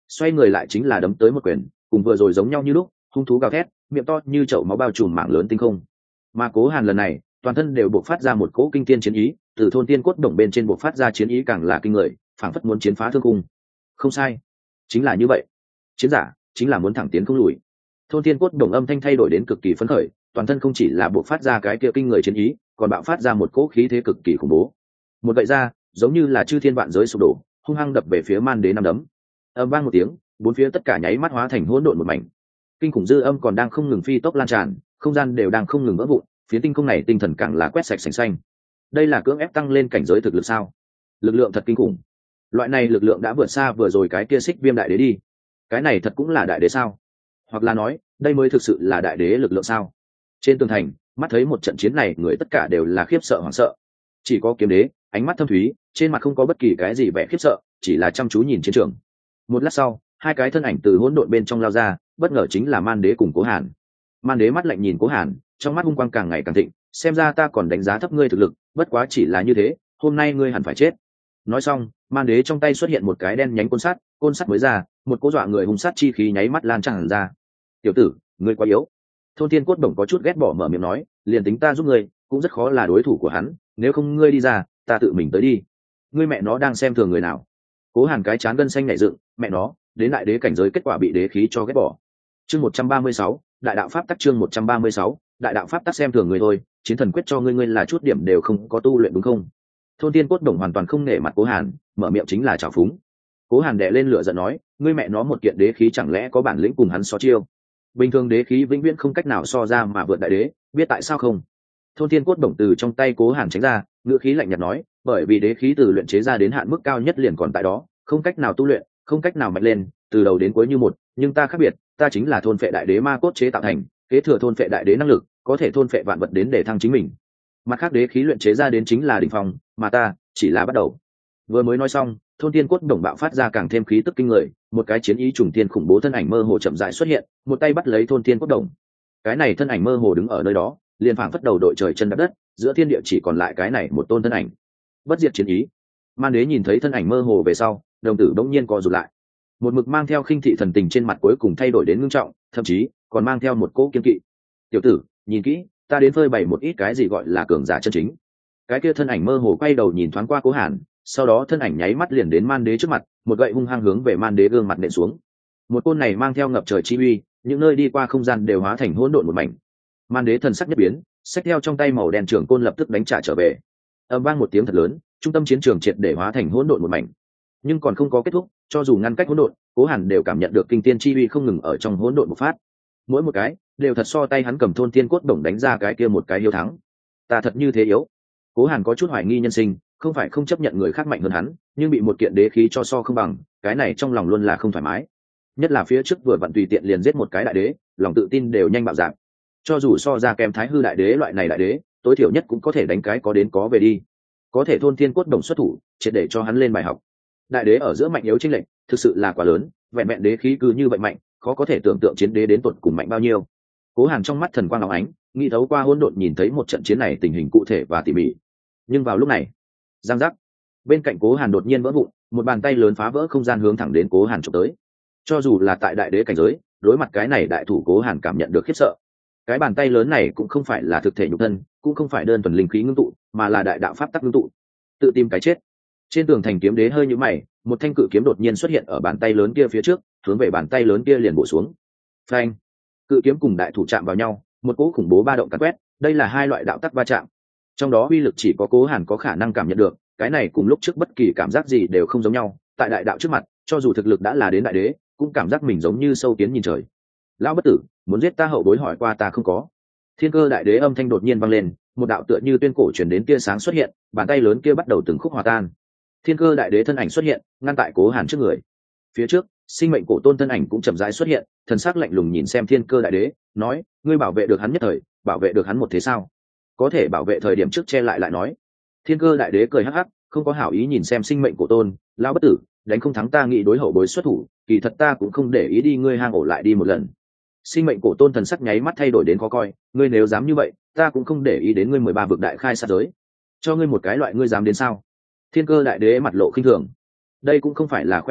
xoay người lại chính là đấm tới một quyền, cùng vừa rồi giống nhau như lúc, hung thú gào thét, miệng to như chậu máu bao trùm mảng lớn tinh không. Mà Cố Hàn lần này toàn thân đều buộc phát ra một cỗ kinh thiên chiến ý, từ thôn tiên cốt đồng bên trên buộc phát ra chiến ý càng là kinh người, phảng phất muốn chiến phá thương cung. Không sai, chính là như vậy, chiến giả chính là muốn thẳng tiến không lùi. Thôn tiên cốt đồng âm thanh thay đổi đến cực kỳ phấn khởi, toàn thân không chỉ là buộc phát ra cái kia kinh người chiến ý, còn bạo phát ra một cỗ khí thế cực kỳ khủng bố. Một gậy ra, giống như là chư thiên vạn giới sụp đổ, hung hăng đập về phía Man Đế năm đấm. Âm vang một tiếng, bốn phía tất cả nháy mắt hóa thành hỗn độn một mảnh. Kinh khủng dư âm còn đang không ngừng phi tốc lan tràn, không gian đều đang không ngừng vỡ vụn, phía tinh không này tinh thần càng là quét sạch sành xanh. Đây là cưỡng ép tăng lên cảnh giới thực lực sao? Lực lượng thật kinh khủng. Loại này lực lượng đã vượt xa vừa rồi cái kia Xích Viêm đại đế đi. Cái này thật cũng là đại đế sao? Hoặc là nói, đây mới thực sự là đại đế lực lượng sao? Trên tường thành, mắt thấy một trận chiến này, người tất cả đều là khiếp sợ hoảng sợ. Chỉ có Kiếm Đế, ánh mắt thâm thúy, trên mặt không có bất kỳ cái gì vẻ khiếp sợ, chỉ là chăm chú nhìn chiến trường. Một lát sau, hai cái thân ảnh từ hỗn độn bên trong lao ra, bất ngờ chính là Man Đế cùng Cố Hàn. Man Đế mắt lạnh nhìn Cố Hàn, trong mắt hung quang càng ngày càng thịnh, xem ra ta còn đánh giá thấp ngươi thực lực, bất quá chỉ là như thế, hôm nay ngươi hẳn phải chết. Nói xong, Man Đế trong tay xuất hiện một cái đen nhánh côn sắt, côn sắt mới ra, một cỗ dọa người hung sát chi khí nháy mắt lan tràn ra. Tiểu tử, ngươi quá yếu. Thôn Thiên Cốt Đồng có chút ghét bỏ mở miệng nói, liền tính ta giúp ngươi, cũng rất khó là đối thủ của hắn, nếu không ngươi đi ra, ta tự mình tới đi. Ngươi mẹ nó đang xem thường người nào? Cố Hàn cái chán gân xanh nhảy dựng, mẹ nó, đến đại đế cảnh giới kết quả bị đế khí cho ghét bỏ. Chương một trăm ba mươi sáu, đại đạo pháp tắc. Chương một trăm ba mươi sáu, đại đạo pháp tắc. Xem thường người thôi, chiến thần quyết cho ngươi ngươi là chút điểm đều không có tu luyện đúng không? Thôn Tiên Cốt Đồng hoàn toàn không nể mặt Cố Hàn, mở miệng chính là trào phúng. Cố Hàn đè lên lửa giận nói, ngươi mẹ nó một kiện đế khí chẳng lẽ có bản lĩnh cùng hắn so chiêu? Bình thường đế khí vĩnh viễn không cách nào so ra mà vượt đại đế, biết tại sao không? Thôn Tiên Cốt Đồng từ trong tay Cố Hàn tránh ra, ngữ khí lạnh nhạt nói, bởi vì đế khí từ luyện chế ra đến hạn mức cao nhất liền còn tại đó, không cách nào tu luyện, không cách nào mạnh lên, từ đầu đến cuối như một, nhưng ta khác biệt, ta chính là thôn phệ đại đế ma cốt chế tạo thành, kế thừa thôn phệ đại đế năng lực, có thể thôn phệ vạn vật đến để thăng chính mình. Mặt khác đế khí luyện chế ra đến chính là đỉnh phong, mà ta chỉ là bắt đầu. Vừa mới nói xong, Thôn Tiên Cốt Đồng bạo phát ra càng thêm khí tức kinh người, một cái chiến ý trùng tiên khủng bố thân ảnh mơ hồ chậm rãi xuất hiện, một tay bắt lấy Thôn Tiên Cốt Đồng. Cái này thân ảnh mơ hồ đứng ở nơi đó, liền phảng phất đầu đội trời chân đất đất, giữa thiên địa chỉ còn lại cái này một tôn thân ảnh. Bất diệt chiến ý. Man Đế nhìn thấy thân ảnh mơ hồ về sau, đồng tử bỗng nhiên co rụt lại. Một mực mang theo khinh thị thần tình trên mặt cuối cùng thay đổi đến ngưng trọng, thậm chí còn mang theo một cỗ kiên kỵ. Tiểu tử, nhìn kỹ, ta đến phơi bày một ít cái gì gọi là cường giả chân chính. Cái kia thân ảnh mơ hồ quay đầu nhìn thoáng qua Cố Hàn, sau đó thân ảnh nháy mắt liền đến Man Đế trước mặt, một gậy hung hăng hướng về Man Đế gương mặt nện xuống. Một côn này mang theo ngập trời chi uy, những nơi đi qua không gian đều hóa thành hỗn độn một mảnh. Man Đế thần sắc nhất biến, xách theo trong tay màu đen trường côn lập tức đánh trả trở về. Âm vang một tiếng thật lớn, trung tâm chiến trường triệt để hóa thành hỗn độn một mảnh. Nhưng còn không có kết thúc, cho dù ngăn cách hỗn độn, Cố Hàn đều cảm nhận được kinh tiên chi uy không ngừng ở trong hỗn độn bộc phát. Mỗi một cái đều thật so tay hắn cầm Thôn Tiên Cốt Đồng đánh ra cái kia một cái hiếu thắng. Ta thật như thế yếu? Cố Hàn có chút hoài nghi nhân sinh, không phải không chấp nhận người khác mạnh hơn hắn, nhưng bị một kiện đế khí cho so không bằng, cái này trong lòng luôn là không thoải mái. Nhất là phía trước vừa vặn tùy tiện liền giết một cái đại đế, lòng tự tin đều nhanh bạo dạng. Cho dù so ra kèm Thái Hư đại đế loại này đại đế, tối thiểu nhất cũng có thể đánh cái có đến có về đi. Có thể Thôn Tiên Cốt Đồng xuất thủ, triệt để cho hắn lên bài học. Đại đế ở giữa mạnh yếu chênh lệch, thực sự là quá lớn, vẹn vẹn đế khí cứ như vậy mạnh, khó có thể tưởng tượng chiến đế đến tột cùng mạnh bao nhiêu. Cố Hàn trong mắt thần quang óng ánh, nghĩ thấu qua hỗn độn nhìn thấy một trận chiến này tình hình cụ thể và tỉ mỉ. Nhưng vào lúc này, giang giác, bên cạnh Cố Hàn đột nhiên vỡ vụn, một bàn tay lớn phá vỡ không gian hướng thẳng đến Cố Hàn chụp tới. Cho dù là tại đại đế cảnh giới, đối mặt cái này đại thủ Cố Hàn cảm nhận được khiếp sợ. Cái bàn tay lớn này cũng không phải là thực thể nhục thân, cũng không phải đơn thuần linh khí ngưng tụ, mà là đại đạo pháp tắc ngưng tụ. Tự tìm cái chết. Trên tường thành Kiếm Đế hơi nhíu mày, một thanh cự kiếm đột nhiên xuất hiện ở bàn tay lớn kia phía trước, hướng về bàn tay lớn kia liền bổ xuống. Phanh! Cự kiếm cùng đại thủ chạm vào nhau, một cỗ khủng bố ba động càn quét, đây là hai loại đạo tắc va chạm. Trong đó uy lực chỉ có Cố Hàn có khả năng cảm nhận được, cái này cùng lúc trước bất kỳ cảm giác gì đều không giống nhau, tại đại đạo trước mặt, cho dù thực lực đã là đến đại đế, cũng cảm giác mình giống như sâu kiến nhìn trời. Lão bất tử, muốn giết ta hậu bối hỏi qua ta không có. Thiên Cơ đại đế âm thanh đột nhiên vang lên, một đạo tựa như tuyên cổ truyền đến tia sáng xuất hiện, bàn tay lớn kia bắt đầu từng khúc hòa tan. Thiên Cơ đại đế thân ảnh xuất hiện, ngăn tại Cố Hàn trước người. Phía trước, Sinh Mệnh Cổ Tôn thân ảnh cũng chậm rãi xuất hiện, thần sắc lạnh lùng nhìn xem Thiên Cơ đại đế, nói, ngươi bảo vệ được hắn nhất thời, bảo vệ được hắn một thế sao? Có thể bảo vệ thời điểm trước che lại lại nói. Thiên Cơ đại đế cười hắc hắc, không có hảo ý nhìn xem Sinh Mệnh Cổ Tôn, lão bất tử, đánh không thắng ta nghĩ đối hậu bối xuất thủ, kỳ thật ta cũng không để ý đi ngươi hang ổ lại đi một lần. Sinh Mệnh Cổ Tôn thần sắc nháy mắt thay đổi đến khó coi, ngươi nếu dám như vậy, ta cũng không để ý đến ngươi mười ba vực đại khai sát giới. Cho ngươi một cái loại ngươi dám đến sao? Thiên Cơ đại đế mặt lộ khinh thường. Đây cũng không phải là khoe khoang,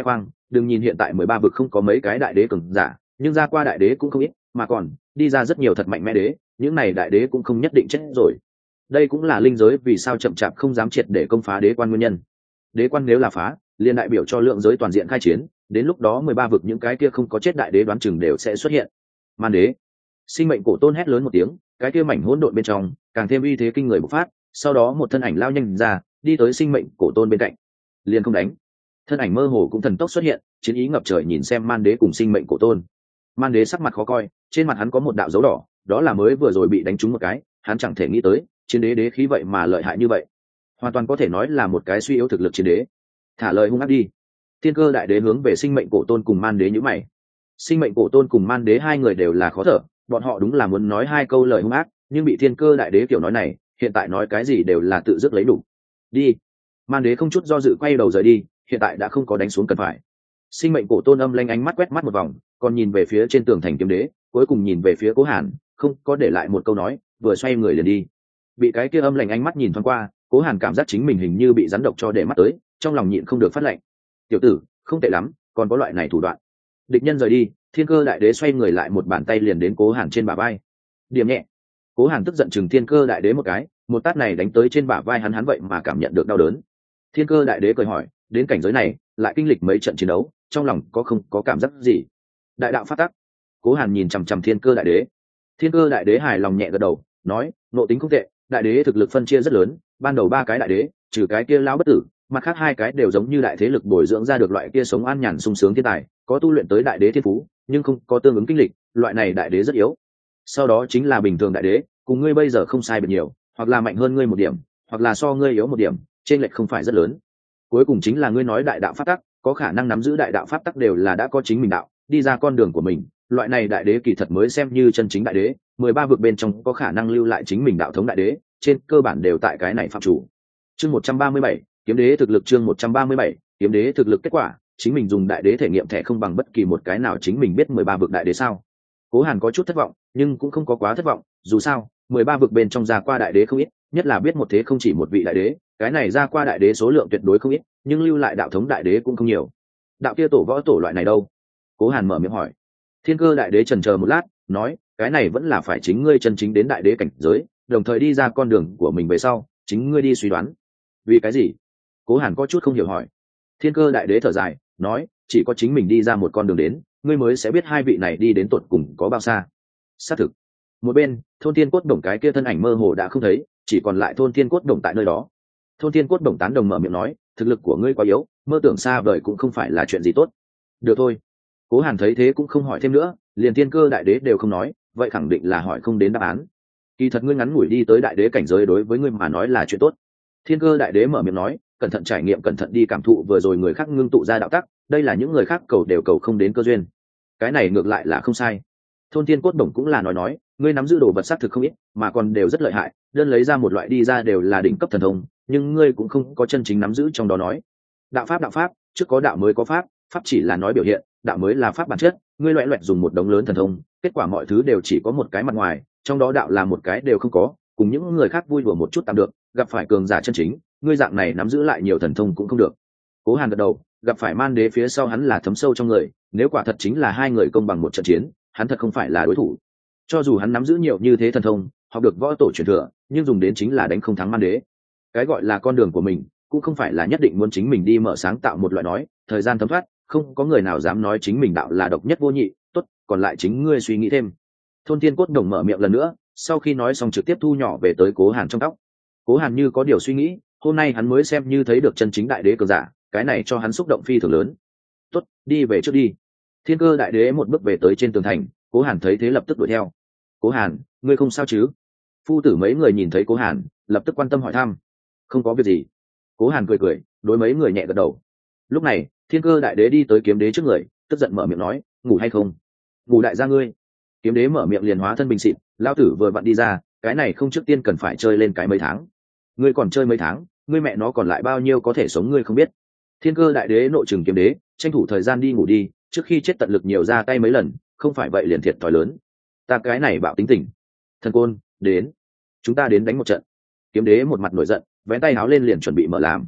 đừng nhìn hiện tại mười ba vực không có mấy cái đại đế cường giả, nhưng ra qua đại đế cũng không ít, mà còn đi ra rất nhiều thật mạnh mẽ đế, những này đại đế cũng không nhất định chết rồi. Đây cũng là linh giới vì sao chậm chạp không dám triệt để công phá đế quan nguyên nhân. Đế quan nếu là phá, liền đại biểu cho lượng giới toàn diện khai chiến, đến lúc đó mười ba vực những cái kia không có chết đại đế đoán chừng đều sẽ xuất hiện. Man đế, sinh mệnh cổ tôn hét lớn một tiếng, cái kia mảnh hỗn độn bên trong càng thêm uy thế kinh người bộc phát, sau đó một thân ảnh lao nhanh ra, đi tới sinh mệnh cổ tôn bên cạnh. Liền không đánh, thân ảnh mơ hồ cũng thần tốc xuất hiện, chiến ý ngập trời nhìn xem man đế cùng sinh mệnh cổ tôn. Man đế sắc mặt khó coi, trên mặt hắn có một đạo dấu đỏ, đó là mới vừa rồi bị đánh trúng một cái, hắn chẳng thể nghĩ tới chiến đế đế khí vậy mà lợi hại như vậy, hoàn toàn có thể nói là một cái suy yếu thực lực chiến đế. Thả lời hung ác đi. Thiên cơ đại đế hướng về sinh mệnh cổ tôn cùng man đế nhíu mày. Sinh mệnh cổ tôn cùng man đế hai người đều là khó thở, bọn họ đúng là muốn nói hai câu lời hung ác, nhưng bị thiên cơ đại đế kiểu nói này, hiện tại nói cái gì đều là tự dứt lấy đủ. Đi. Man đế không chút do dự quay đầu rời đi, hiện tại đã không có đánh xuống cần phải. Sinh mệnh cổ tôn âm lanh ánh mắt quét mắt một vòng, còn nhìn về phía trên tường thành kiếm đế, cuối cùng nhìn về phía Cố Hàn, không có để lại một câu nói, vừa xoay người liền đi. Bị cái kia âm lạnh ánh mắt nhìn thoáng qua, Cố Hàn cảm giác chính mình hình như bị rắn độc cho để mắt tới, trong lòng nhịn không được phát lạnh. Tiểu tử, không tệ lắm, còn có loại này thủ đoạn. Địch nhân rời đi, thiên cơ đại đế xoay người lại một bàn tay liền đến Cố Hàn trên bả vai. Điểm nhẹ. Cố Hàn tức giận chừng thiên cơ đại đế một cái, một tát này đánh tới trên bả vai hắn, hắn vậy mà cảm nhận được đau đớn. Thiên cơ đại đế cười hỏi, đến cảnh giới này, lại kinh lịch mấy trận chiến đấu, trong lòng có không có cảm giác gì? Đại đạo phát tắc. Cố Hàn nhìn chằm chằm thiên cơ đại đế. Thiên cơ đại đế hài lòng nhẹ gật đầu, nói, nội tính không tệ, đại đế thực lực phân chia rất lớn, ban đầu ba cái đại đế, trừ cái kia lão bất tử, mặt khác hai cái đều giống như đại thế lực bồi dưỡng ra được loại kia sống an nhàn sung sướng thiên tài, có tu luyện tới đại đế thiên phú, nhưng không có tương ứng kinh lịch, loại này đại đế rất yếu. Sau đó chính là bình thường đại đế, cùng ngươi bây giờ không sai biệt nhiều, hoặc là mạnh hơn ngươi một điểm, hoặc là so ngươi yếu một điểm, trên lệch không phải rất lớn. Cuối cùng chính là ngươi nói đại đạo pháp tắc, có khả năng nắm giữ đại đạo pháp tắc đều là đã có chính mình đạo, đi ra con đường của mình, loại này đại đế kỳ thật mới xem như chân chính đại đế. Mười ba vực bên trong có khả năng lưu lại chính mình đạo thống đại đế, trên cơ bản đều tại cái này phạm chủ. Chương một trăm ba mươi bảy, kiếm đế thực lực. Chương một trăm ba mươi bảy, kiếm đế thực lực. Kết quả chính mình dùng đại đế thể nghiệm thẻ không bằng bất kỳ một cái nào chính mình biết mười ba vực đại đế sao? Cố Hàn có chút thất vọng, nhưng cũng không có quá thất vọng, dù sao mười ba vực bên trong ra qua đại đế không ít, nhất là biết một thế không chỉ một vị đại đế, cái này ra qua đại đế số lượng tuyệt đối không ít, nhưng lưu lại đạo thống đại đế cũng không nhiều. Đạo kia tổ võ tổ loại này đâu? Cố Hàn mở miệng hỏi. Thiên cơ đại đế chần chờ một lát, nói, cái này vẫn là phải chính ngươi chân chính đến đại đế cảnh giới, đồng thời đi ra con đường của mình về sau, chính ngươi đi suy đoán. Vì cái gì? Cố Hàn có chút không hiểu hỏi. Thiên cơ đại đế thở dài, nói, chỉ có chính mình đi ra một con đường đến, ngươi mới sẽ biết hai vị này đi đến tột cùng có bao xa. Xác thực. Một bên, thôn thiên cốt đồng cái kia thân ảnh mơ hồ đã không thấy, chỉ còn lại thôn thiên cốt đồng tại nơi đó. Thôn thiên cốt đồng tán đồng mở miệng nói, thực lực của ngươi quá yếu, mơ tưởng xa vời cũng không phải là chuyện gì tốt. Được thôi. Cố Hàn thấy thế cũng không hỏi thêm nữa, liền thiên cơ đại đế đều không nói, vậy khẳng định là hỏi không đến đáp án. Kỳ thật ngươi ngắn ngủi đi tới đại đế cảnh giới đối với ngươi mà nói là chuyện tốt. Thiên cơ đại đế mở miệng nói, cẩn thận trải nghiệm, cẩn thận đi cảm thụ vừa rồi người khác ngưng tụ ra đạo tắc, đây là những người khác cầu đều cầu không đến cơ duyên. Cái này ngược lại là không sai. Thôn thiên cốt đồng cũng là nói nói, ngươi nắm giữ đồ vật xác thực không ít, mà còn đều rất lợi hại, đơn lấy ra một loại đi ra đều là đỉnh cấp thần thông, nhưng ngươi cũng không có chân chính nắm giữ trong đó nói. Đạo pháp đạo pháp, trước có đạo mới có pháp, pháp chỉ là nói biểu hiện, đạo mới là pháp bản chất. Ngươi loẹt loẹt dùng một đống lớn thần thông, kết quả mọi thứ đều chỉ có một cái mặt ngoài, trong đó đạo là một cái đều không có, cùng những người khác vui đùa một chút tạm được, gặp phải cường giả chân chính, ngươi dạng này nắm giữ lại nhiều thần thông cũng không được. Cố Hàn gật đầu, gặp phải man đế phía sau hắn là thấm sâu trong người, nếu quả thật chính là hai người công bằng một trận chiến, hắn thật không phải là đối thủ. Cho dù hắn nắm giữ nhiều như thế thần thông, học được võ tổ truyền thừa, nhưng dùng đến chính là đánh không thắng man đế. Cái gọi là con đường của mình, cũng không phải là nhất định muốn chính mình đi mở sáng tạo một loại nói, thời gian thấm thoát, không có người nào dám nói chính mình đạo là độc nhất vô nhị, tốt, còn lại chính ngươi suy nghĩ thêm. Thôn Thiên Cốt Đồng mở miệng lần nữa, sau khi nói xong trực tiếp thu nhỏ về tới Cố Hàn trong tóc. Cố Hàn như có điều suy nghĩ, hôm nay hắn mới xem như thấy được chân chính đại đế cường giả, cái này cho hắn xúc động phi thường lớn. Tốt, đi về trước đi. Thiên Cơ đại đế một bước về tới trên tường thành, Cố Hàn thấy thế lập tức đuổi theo. Cố Hàn, ngươi không sao chứ? Phu tử mấy người nhìn thấy Cố Hàn, lập tức quan tâm hỏi thăm. Không có việc gì. Cố Hàn cười cười, đối mấy người nhẹ gật đầu. Lúc này, Thiên Cơ đại đế đi tới kiếm đế trước người, tức giận mở miệng nói, ngủ hay không? Ngủ đại gia ngươi. Kiếm đế mở miệng liền hóa thân bình xịt, lão tử vừa vặn đi ra, cái này không trước tiên cần phải chơi lên cái mấy tháng. Ngươi còn chơi mấy tháng, ngươi mẹ nó còn lại bao nhiêu có thể sống ngươi không biết. Thiên Cơ đại đế nội trừng kiếm đế, tranh thủ thời gian đi ngủ đi, trước khi chết tận lực nhiều ra tay mấy lần, không phải vậy liền thiệt thòi lớn. Ta cái này bạo tính tình. Thần Côn, đến, chúng ta đến đánh một trận. Kiếm đế một mặt nổi giận, vén tay háo lên liền chuẩn bị mở làm.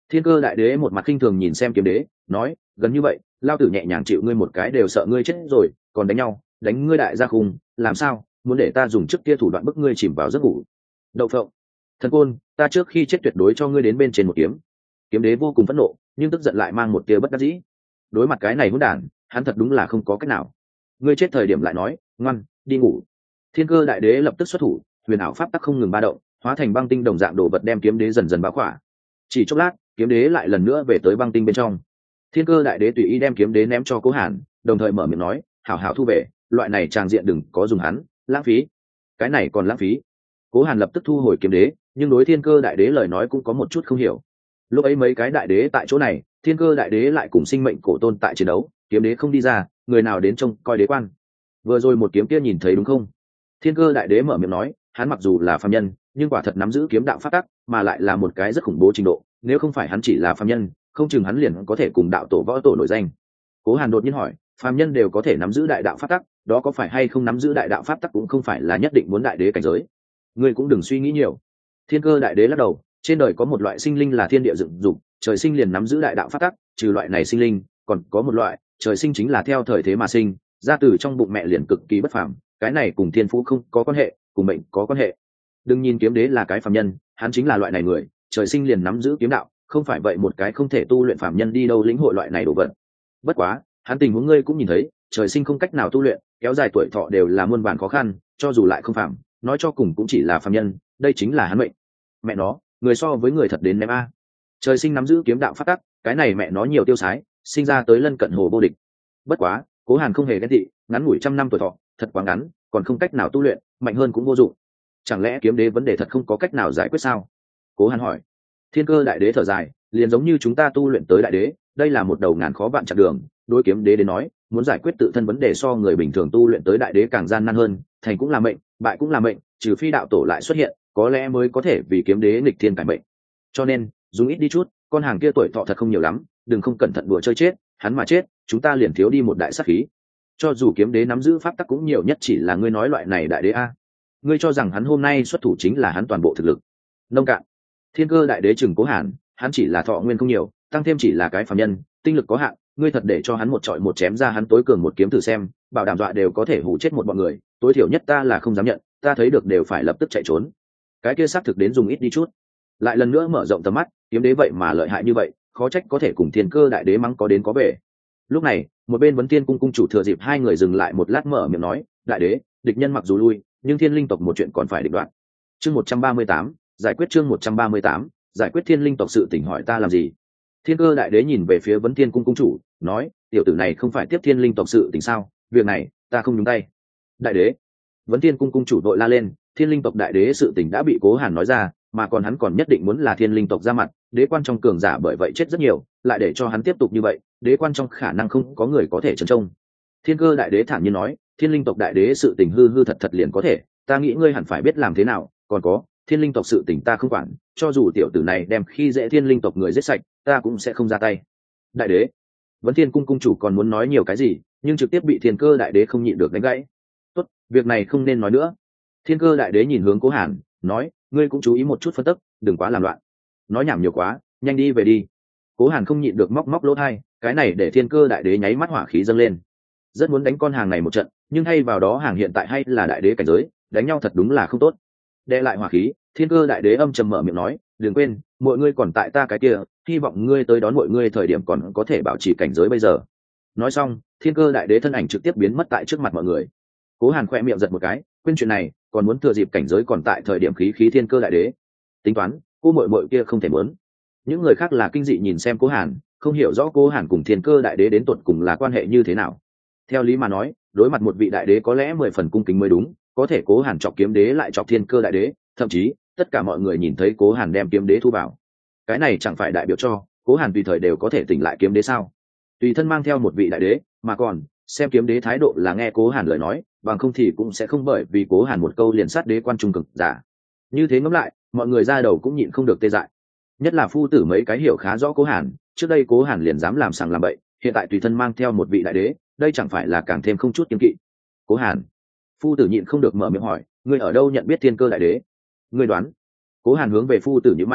Thiên Cơ Đại Đế một mặt khinh thường nhìn xem Kiếm Đế, nói, gần như vậy, lao tử nhẹ nhàng chịu ngươi một cái đều sợ ngươi chết rồi, còn đánh nhau, đánh ngươi đại gia khung, làm sao, muốn để ta dùng trước kia thủ đoạn bức ngươi chìm vào giấc ngủ. Đậu phộng, thần côn, ta trước khi chết tuyệt đối cho ngươi đến bên trên một kiếm. Kiếm Đế vô cùng phẫn nộ, nhưng tức giận lại mang một tia bất đắc dĩ. Đối mặt cái này hỗn đản, hắn thật đúng là không có cách nào. Ngươi chết thời điểm lại nói, ngoan, đi ngủ. Thiên Cơ Đại Đế lập tức xuất thủ, huyền ảo pháp tắc không ngừng ba động, hóa thành băng tinh đồng dạng đồ vật đem Kiếm Đế dần dần bao khỏa. Chỉ chốc lát, Kiếm Đế lại lần nữa về tới băng tinh bên trong. Thiên Cơ Đại Đế tùy ý đem Kiếm Đế ném cho Cố Hàn, đồng thời mở miệng nói, hảo hảo thu về, loại này tràng diện đừng có dùng hắn, lãng phí. Cái này còn lãng phí. Cố Hàn lập tức thu hồi Kiếm Đế, nhưng đối Thiên Cơ Đại Đế lời nói cũng có một chút không hiểu. Lúc ấy mấy cái đại đế tại chỗ này, Thiên Cơ Đại Đế lại cùng sinh mệnh cổ tôn tại chiến đấu, Kiếm Đế không đi ra, người nào đến trông coi đế quan. Vừa rồi một kiếm kia nhìn thấy đúng không? Thiên Cơ Đại Đế mở miệng nói, hắn mặc dù là phàm nhân, nhưng quả thật nắm giữ kiếm đạo pháp tắc, mà lại là một cái rất khủng bố trình độ, nếu không phải hắn chỉ là phàm nhân, không chừng hắn liền có thể cùng đạo tổ võ tổ nổi danh. Cố Hàn đột nhiên hỏi, phàm nhân đều có thể nắm giữ đại đạo pháp tắc, đó có phải hay không nắm giữ đại đạo pháp tắc cũng không phải là nhất định muốn đại đế cảnh giới. Ngươi cũng đừng suy nghĩ nhiều. Thiên Cơ Đại Đế lắc đầu, trên đời có một loại sinh linh là thiên địa dựng dục, trời sinh liền nắm giữ đại đạo pháp tắc, trừ loại này sinh linh, còn có một loại, trời sinh chính là theo thời thế mà sinh, ra từ trong bụng mẹ liền cực kỳ bất phàm, cái này cùng thiên phú không có quan hệ, cùng mệnh có quan hệ. Đừng nhìn Kiếm Đế là cái phàm nhân, hắn chính là loại này người, trời sinh liền nắm giữ kiếm đạo, không phải vậy một cái không thể tu luyện phàm nhân đi đâu lĩnh hội loại này đồ vật. Bất quá, hắn tình huống ngươi cũng nhìn thấy, trời sinh không cách nào tu luyện, kéo dài tuổi thọ đều là muôn vàn khó khăn, cho dù lại không phàm, nói cho cùng cũng chỉ là phàm nhân, đây chính là hắn mệnh. Mẹ nó, người so với người thật đến ném a. Trời sinh nắm giữ kiếm đạo phát tắc, cái này mẹ nó nhiều tiêu sái, sinh ra tới lân cận hồ vô địch. Bất quá, Cố Hàn không hề ghen tị, ngắn ngủi trăm năm tuổi thọ, thật quá ngắn, còn không cách nào tu luyện, mạnh hơn cũng vô dụng. Chẳng lẽ Kiếm Đế vấn đề thật không có cách nào giải quyết sao? Cố Hàn hỏi. Thiên Cơ Đại Đế thở dài, liền giống như chúng ta tu luyện tới đại đế, đây là một đầu ngàn khó vạn chặng đường, đối Kiếm Đế đến nói, muốn giải quyết tự thân vấn đề so người bình thường tu luyện tới đại đế càng gian nan hơn, thành cũng là mệnh, bại cũng là mệnh, trừ phi đạo tổ lại xuất hiện, có lẽ mới có thể vì Kiếm Đế nghịch thiên cải mệnh. Cho nên, dùng ít đi chút, con hàng kia tuổi thọ thật không nhiều lắm, đừng không cẩn thận đùa chơi chết, hắn mà chết, chúng ta liền thiếu đi một đại sát khí. Cho dù Kiếm Đế nắm giữ pháp tắc cũng nhiều nhất chỉ là ngươi nói loại này đại đế a. Ngươi cho rằng hắn hôm nay xuất thủ chính là hắn toàn bộ thực lực? Nông cạn. Thiên Cơ Đại Đế chừng Cố Hàn, hắn chỉ là thọ nguyên không nhiều, tăng thêm chỉ là cái phàm nhân, tinh lực có hạn, ngươi thật để cho hắn một trọi một chém ra hắn tối cường một kiếm thử xem, bảo đảm dọa đều có thể hù chết một bọn người, tối thiểu nhất ta là không dám nhận, ta thấy được đều phải lập tức chạy trốn. Cái kia xác thực đến dùng ít đi chút. Lại lần nữa mở rộng tầm mắt, Kiếm Đế vậy mà lợi hại như vậy, khó trách có thể cùng Thiên Cơ Đại Đế mắng có đến có về. Lúc này, một bên Vấn Tiên cung cung chủ thừa dịp hai người dừng lại một lát mở miệng nói, đại đế, địch nhân mặc dù lui, nhưng Thiên Linh tộc một chuyện còn phải định đoạt. Chương một trăm ba mươi tám, giải quyết chương một trăm ba mươi tám, giải quyết Thiên Linh tộc sự tình hỏi ta làm gì? Thiên Cơ Đại Đế nhìn về phía Vấn Tiên cung cung chủ, nói, tiểu tử này không phải tiếp Thiên Linh tộc sự tình sao, việc này, ta không nhúng tay. Đại đế. Vấn Tiên cung cung chủ đội la lên, Thiên Linh tộc đại đế sự tình đã bị Cố Hàn nói ra, mà còn hắn còn nhất định muốn là Thiên Linh tộc ra mặt, đế quan trong cường giả bởi vậy chết rất nhiều, lại để cho hắn tiếp tục như vậy, đế quan trong khả năng không có người có thể trấn trông. Thiên Cơ Đại Đế thản nhiên nói, Thiên Linh tộc đại đế sự tình hư hư thật thật liền có thể, ta nghĩ ngươi hẳn phải biết làm thế nào, còn có, Thiên Linh tộc sự tình ta không quản, cho dù tiểu tử này đem khi dễ Thiên Linh tộc người giết sạch, ta cũng sẽ không ra tay. Đại đế. Vấn Thiên cung cung chủ còn muốn nói nhiều cái gì, nhưng trực tiếp bị Thiên Cơ Đại Đế không nhịn được đánh gãy. Tốt, việc này không nên nói nữa. Thiên Cơ Đại Đế nhìn hướng Cố Hàn, nói, ngươi cũng chú ý một chút phân tức, đừng quá làm loạn. Nói nhảm nhiều quá, nhanh đi về đi. Cố Hàn không nhịn được móc móc lỗ tai, cái này để Thiên Cơ Đại Đế nháy mắt hỏa khí dâng lên, rất muốn đánh con hàng này một trận, nhưng hay vào đó hàng hiện tại hay là đại đế cảnh giới, đánh nhau thật đúng là không tốt. Đè lại hỏa khí, Thiên Cơ Đại Đế âm trầm mở miệng nói, đừng quên, mọi ngươi còn tại ta cái kia, hy vọng ngươi tới đón mọi ngươi thời điểm còn có thể bảo trì cảnh giới bây giờ. Nói xong, Thiên Cơ Đại Đế thân ảnh trực tiếp biến mất tại trước mặt mọi người. Cố Hàn khẽ miệng giật một cái, quên chuyện này, còn muốn thừa dịp cảnh giới còn tại thời điểm khí khí Thiên Cơ Đại Đế. Tính toán, cô muội muội kia không thể muốn. Những người khác là kinh dị nhìn xem Cố Hàn, không hiểu rõ Cố Hàn cùng Thiên Cơ Đại Đế đến tuột cùng là quan hệ như thế nào. Theo lý mà nói, đối mặt một vị đại đế có lẽ mười phần cung kính mới đúng, có thể Cố Hàn chọc Kiếm Đế lại chọc Thiên Cơ Đại Đế, thậm chí tất cả mọi người nhìn thấy Cố Hàn đem Kiếm Đế thu vào, cái này chẳng phải đại biểu cho Cố Hàn tùy thời đều có thể tỉnh lại Kiếm Đế sao? Tùy thân mang theo một vị đại đế, mà còn xem Kiếm Đế thái độ là nghe Cố Hàn lời nói, bằng không thì cũng sẽ không bởi vì Cố Hàn một câu liền sát đế quan trung cực giả. Như thế ngẫm lại, mọi người ra đầu cũng nhịn không được tê dại. Nhất là phu tử mấy cái hiểu khá rõ Cố Hàn, trước đây Cố Hàn liền dám làm sằng làm bậy, hiện tại tùy thân mang theo một vị đại đế, đây chẳng phải là càng thêm không chút kiêng kỵ. Cố Hàn, phu tử nhịn không được mở miệng hỏi, ngươi ở đâu nhận biết Thiên Cơ Đại Đế? Ngươi đoán? Cố Hàn hướng về phu tử nhíu mày,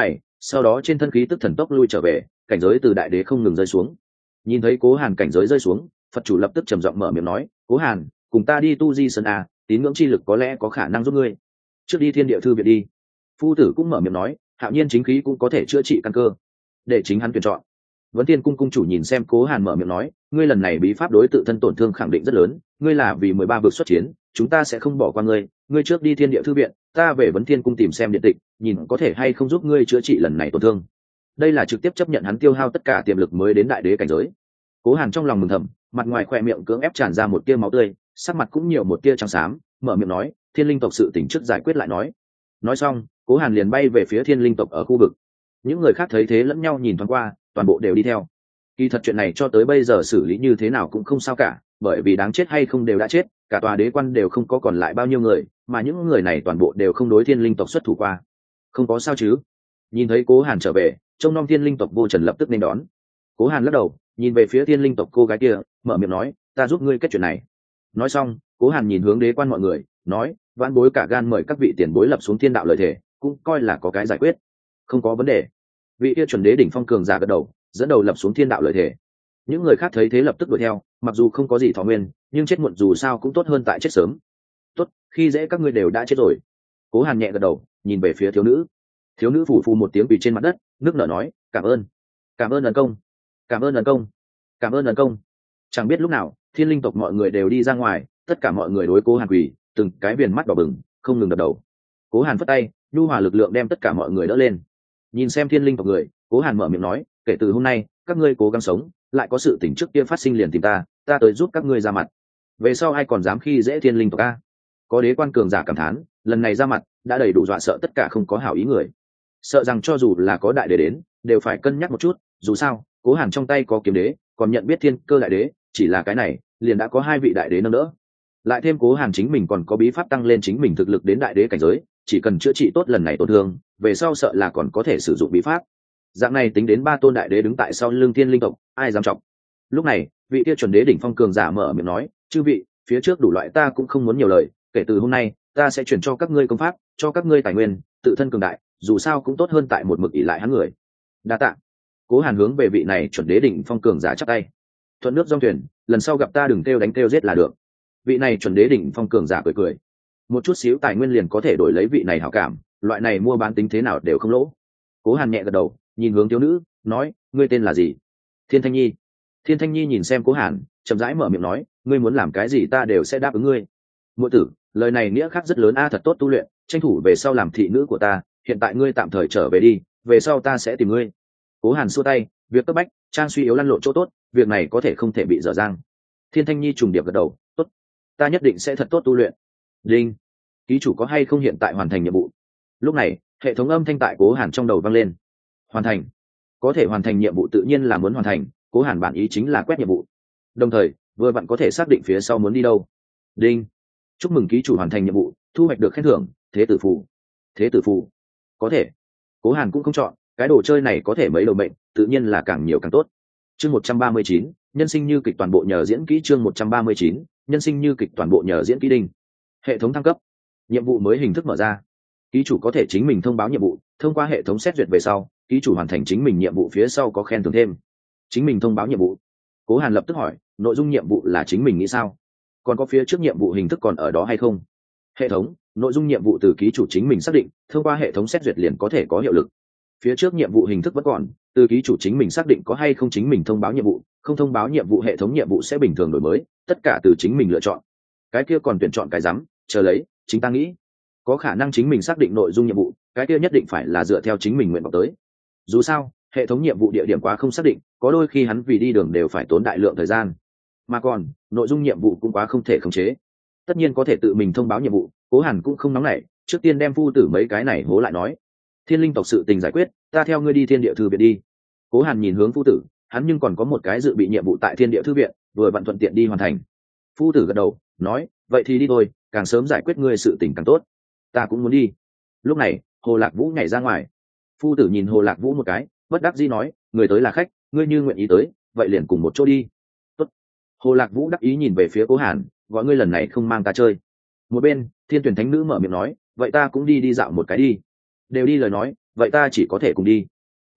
sau đó trên thân khí tức thần tốc lui trở về, cảnh giới từ đại đế không ngừng rơi xuống. Nhìn thấy Cố Hàn cảnh giới rơi xuống, Phật chủ lập tức trầm giọng mở miệng nói, Cố Hàn, cùng ta đi tu di sơn a, tín ngưỡng chi lực có lẽ có khả năng giúp ngươi. Trước đi thiên địa thư viện đi. Phu tử cũng mở miệng nói, hạo nhiên chính khí cũng có thể chữa trị căn cơ, để chính hắn tuyển chọn. Vấn Thiên cung cung chủ nhìn xem Cố Hàn mở miệng nói, ngươi lần này bí pháp đối tự thân tổn thương khẳng định rất lớn, ngươi là vì mười ba vực xuất chiến, chúng ta sẽ không bỏ qua ngươi, ngươi trước đi thiên địa thư viện, ta về Vấn Thiên cung tìm xem điện tịch, nhìn có thể hay không giúp ngươi chữa trị lần này tổn thương. Đây là trực tiếp chấp nhận hắn tiêu hao tất cả tiềm lực mới đến đại đế cảnh giới. Cố Hàn trong lòng mừng thầm, mặt ngoài khỏe miệng cưỡng ép tràn ra một tia máu tươi, sắc mặt cũng nhiều một tia trắng xám, mở miệng nói, Thiên Linh tộc sự tình trước giải quyết lại nói. Nói xong, Cố Hàn liền bay về phía Thiên Linh tộc ở khu vực. Những người khác thấy thế lẫn nhau nhìn thoáng qua, toàn bộ đều đi theo. Kỳ thật chuyện này cho tới bây giờ xử lý như thế nào cũng không sao cả, bởi vì đáng chết hay không đều đã chết, cả tòa đế quan đều không có còn lại bao nhiêu người, mà những người này toàn bộ đều không đối Thiên Linh tộc xuất thủ qua. Không có sao chứ? Nhìn thấy Cố Hàn trở về, trông nom Thiên Linh tộc Vô Trần lập tức nên đón. Cố Hàn lắc đầu, nhìn về phía Thiên Linh tộc cô gái kia, mở miệng nói, ta giúp ngươi kết chuyện này. Nói xong, Cố Hàn nhìn hướng đế quan mọi người, nói, vãn bối cả gan mời các vị tiền bối lập xuống thiên đạo lời thể, cũng coi là có cái giải quyết. Không có vấn đề. Vị kia chuẩn đế đỉnh phong cường giả gật đầu, dẫn đầu lập xuống thiên đạo lợi thể. Những người khác thấy thế lập tức đuổi theo, mặc dù không có gì thọ nguyên, nhưng chết muộn dù sao cũng tốt hơn tại chết sớm. Tốt, khi dễ các ngươi đều đã chết rồi. Cố Hàn nhẹ gật đầu, nhìn về phía thiếu nữ. Thiếu nữ phủ phù một tiếng quỳ trên mặt đất, nước nở nói, cảm ơn, cảm ơn ân công, cảm ơn ân công, cảm ơn ân công. Chẳng biết lúc nào, Thiên Linh tộc mọi người đều đi ra ngoài, tất cả mọi người đối Cố Hàn quỳ, từng cái viền mắt đỏ bừng, không ngừng đập đầu. Cố Hàn phất tay, nhu hòa lực lượng đem tất cả mọi người đỡ lên. Nhìn xem Thiên Linh tộc người, Cố Hàn mở miệng nói, kể từ hôm nay các ngươi cố gắng sống, lại có sự tình trước kia phát sinh liền tìm ta, ta tới giúp các ngươi ra mặt. Về sau ai còn dám khi dễ Thiên Linh tộc a? Có đế quan cường giả cảm thán, lần này ra mặt đã đầy đủ dọa sợ tất cả không có hảo ý người, sợ rằng cho dù là có đại đế đến đều phải cân nhắc một chút, dù sao Cố Hàn trong tay có kiếm đế, còn nhận biết thiên cơ đại đế, chỉ là cái này liền đã có hai vị đại đế nâng đỡ, lại thêm Cố Hàn chính mình còn có bí pháp tăng lên chính mình thực lực đến đại đế cảnh giới, chỉ cần chữa trị tốt lần này tổn thương, về sau sợ là còn có thể sử dụng bí pháp. Dạng này tính đến ba tôn đại đế đứng tại sau lưng Thiên Linh tộc, ai dám trọng. Lúc này, vị kia chuẩn đế đỉnh phong cường giả mở miệng nói, chư vị, phía trước đủ loại ta cũng không muốn nhiều lời, kể từ hôm nay ta sẽ chuyển cho các ngươi công pháp, cho các ngươi tài nguyên, tự thân cường đại, dù sao cũng tốt hơn tại một mực ỷ lại hắn người. Đa tạ. Cố Hàn hướng về vị này chuẩn đế đỉnh phong cường giả chắp tay. Thuận nước dòng thuyền, lần sau gặp ta đừng kêu đánh kêu giết là được. Vị này chuẩn đế đỉnh phong cường giả cười cười. Một chút xíu tài nguyên liền có thể đổi lấy vị này hảo cảm, loại này mua bán tính thế nào đều không lỗ. Cố Hàn nhẹ gật đầu, nhìn hướng thiếu nữ, nói, ngươi tên là gì? Thiên Thanh Nhi. Thiên Thanh Nhi nhìn xem Cố Hàn, chậm rãi mở miệng nói, ngươi muốn làm cái gì ta đều sẽ đáp ứng ngươi. Muội tử, lời này nghĩa khác rất lớn a, thật tốt tu luyện, tranh thủ về sau làm thị nữ của ta, hiện tại ngươi tạm thời trở về đi, về sau ta sẽ tìm ngươi. Cố Hàn xua tay, việc cấp bách, trang suy yếu lăn lộn chỗ tốt, việc này có thể không thể bị dở dang. Thiên Thanh Nhi trùng điệp gật đầu, tốt, ta nhất định sẽ thật tốt tu luyện. Đinh, ký chủ có hay không hiện tại hoàn thành nhiệm vụ? Lúc này, hệ thống âm thanh tại Cố Hàn trong đầu vang lên. Hoàn thành. Có thể hoàn thành nhiệm vụ tự nhiên là muốn hoàn thành, Cố Hàn bản ý chính là quét nhiệm vụ, đồng thời vừa vặn có thể xác định phía sau muốn đi đâu. Đinh, chúc mừng ký chủ hoàn thành nhiệm vụ, thu hoạch được khen thưởng, thế tử phù. Thế tử phù, có thể. Cố Hàn cũng không chọn, cái đồ chơi này có thể mấy đầu mệnh, tự nhiên là càng nhiều càng tốt. Chương một trăm ba mươi chín, nhân sinh như kịch toàn bộ nhờ diễn kỹ. Chương một trăm ba mươi chín, nhân sinh như kịch toàn bộ nhờ diễn kỹ. Đinh, hệ thống thăng cấp, nhiệm vụ mới hình thức mở ra. Ký chủ có thể chính mình thông báo nhiệm vụ, thông qua hệ thống xét duyệt về sau, ký chủ hoàn thành chính mình nhiệm vụ phía sau có khen thưởng thêm. Chính mình thông báo nhiệm vụ. Cố Hàn lập tức hỏi, nội dung nhiệm vụ là chính mình nghĩ sao? Còn có phía trước nhiệm vụ hình thức còn ở đó hay không? Hệ thống, nội dung nhiệm vụ từ ký chủ chính mình xác định, thông qua hệ thống xét duyệt liền có thể có hiệu lực. Phía trước nhiệm vụ hình thức vẫn còn, từ ký chủ chính mình xác định có hay không chính mình thông báo nhiệm vụ, không thông báo nhiệm vụ hệ thống nhiệm vụ sẽ bình thường đổi mới, tất cả từ chính mình lựa chọn. Cái kia còn tuyển chọn cái rắm, chờ lấy, chính ta nghĩ. Có khả năng chính mình xác định nội dung nhiệm vụ, cái kia nhất định phải là dựa theo chính mình nguyện vọng tới. Dù sao, hệ thống nhiệm vụ địa điểm quá không xác định, có đôi khi hắn vì đi đường đều phải tốn đại lượng thời gian. Mà còn, nội dung nhiệm vụ cũng quá không thể khống chế. Tất nhiên có thể tự mình thông báo nhiệm vụ, Cố Hàn cũng không nóng nảy, trước tiên đem phu tử mấy cái này hố lại nói. Thiên Linh tộc sự tình giải quyết, ta theo ngươi đi Thiên Địa thư viện đi. Cố Hàn nhìn hướng phu tử, hắn nhưng còn có một cái dự bị nhiệm vụ tại Thiên Địa thư viện, vừa vặn thuận tiện đi hoàn thành. Phu tử gật đầu, nói, vậy thì đi thôi, càng sớm giải quyết ngươi sự tình càng tốt. Ta cũng muốn đi. Lúc này, Hồ Lạc Vũ nhảy ra ngoài. Phu tử nhìn Hồ Lạc Vũ một cái, bất đắc dĩ nói, người tới là khách, ngươi như nguyện ý tới, vậy liền cùng một chỗ đi. Tốt. Hồ Lạc Vũ đắc ý nhìn về phía Cố Hàn, gọi ngươi lần này không mang ta chơi. Một bên, Thiên Tuyển Thánh Nữ mở miệng nói, vậy ta cũng đi đi dạo một cái đi. Đều đi lời nói, vậy ta chỉ có thể cùng đi.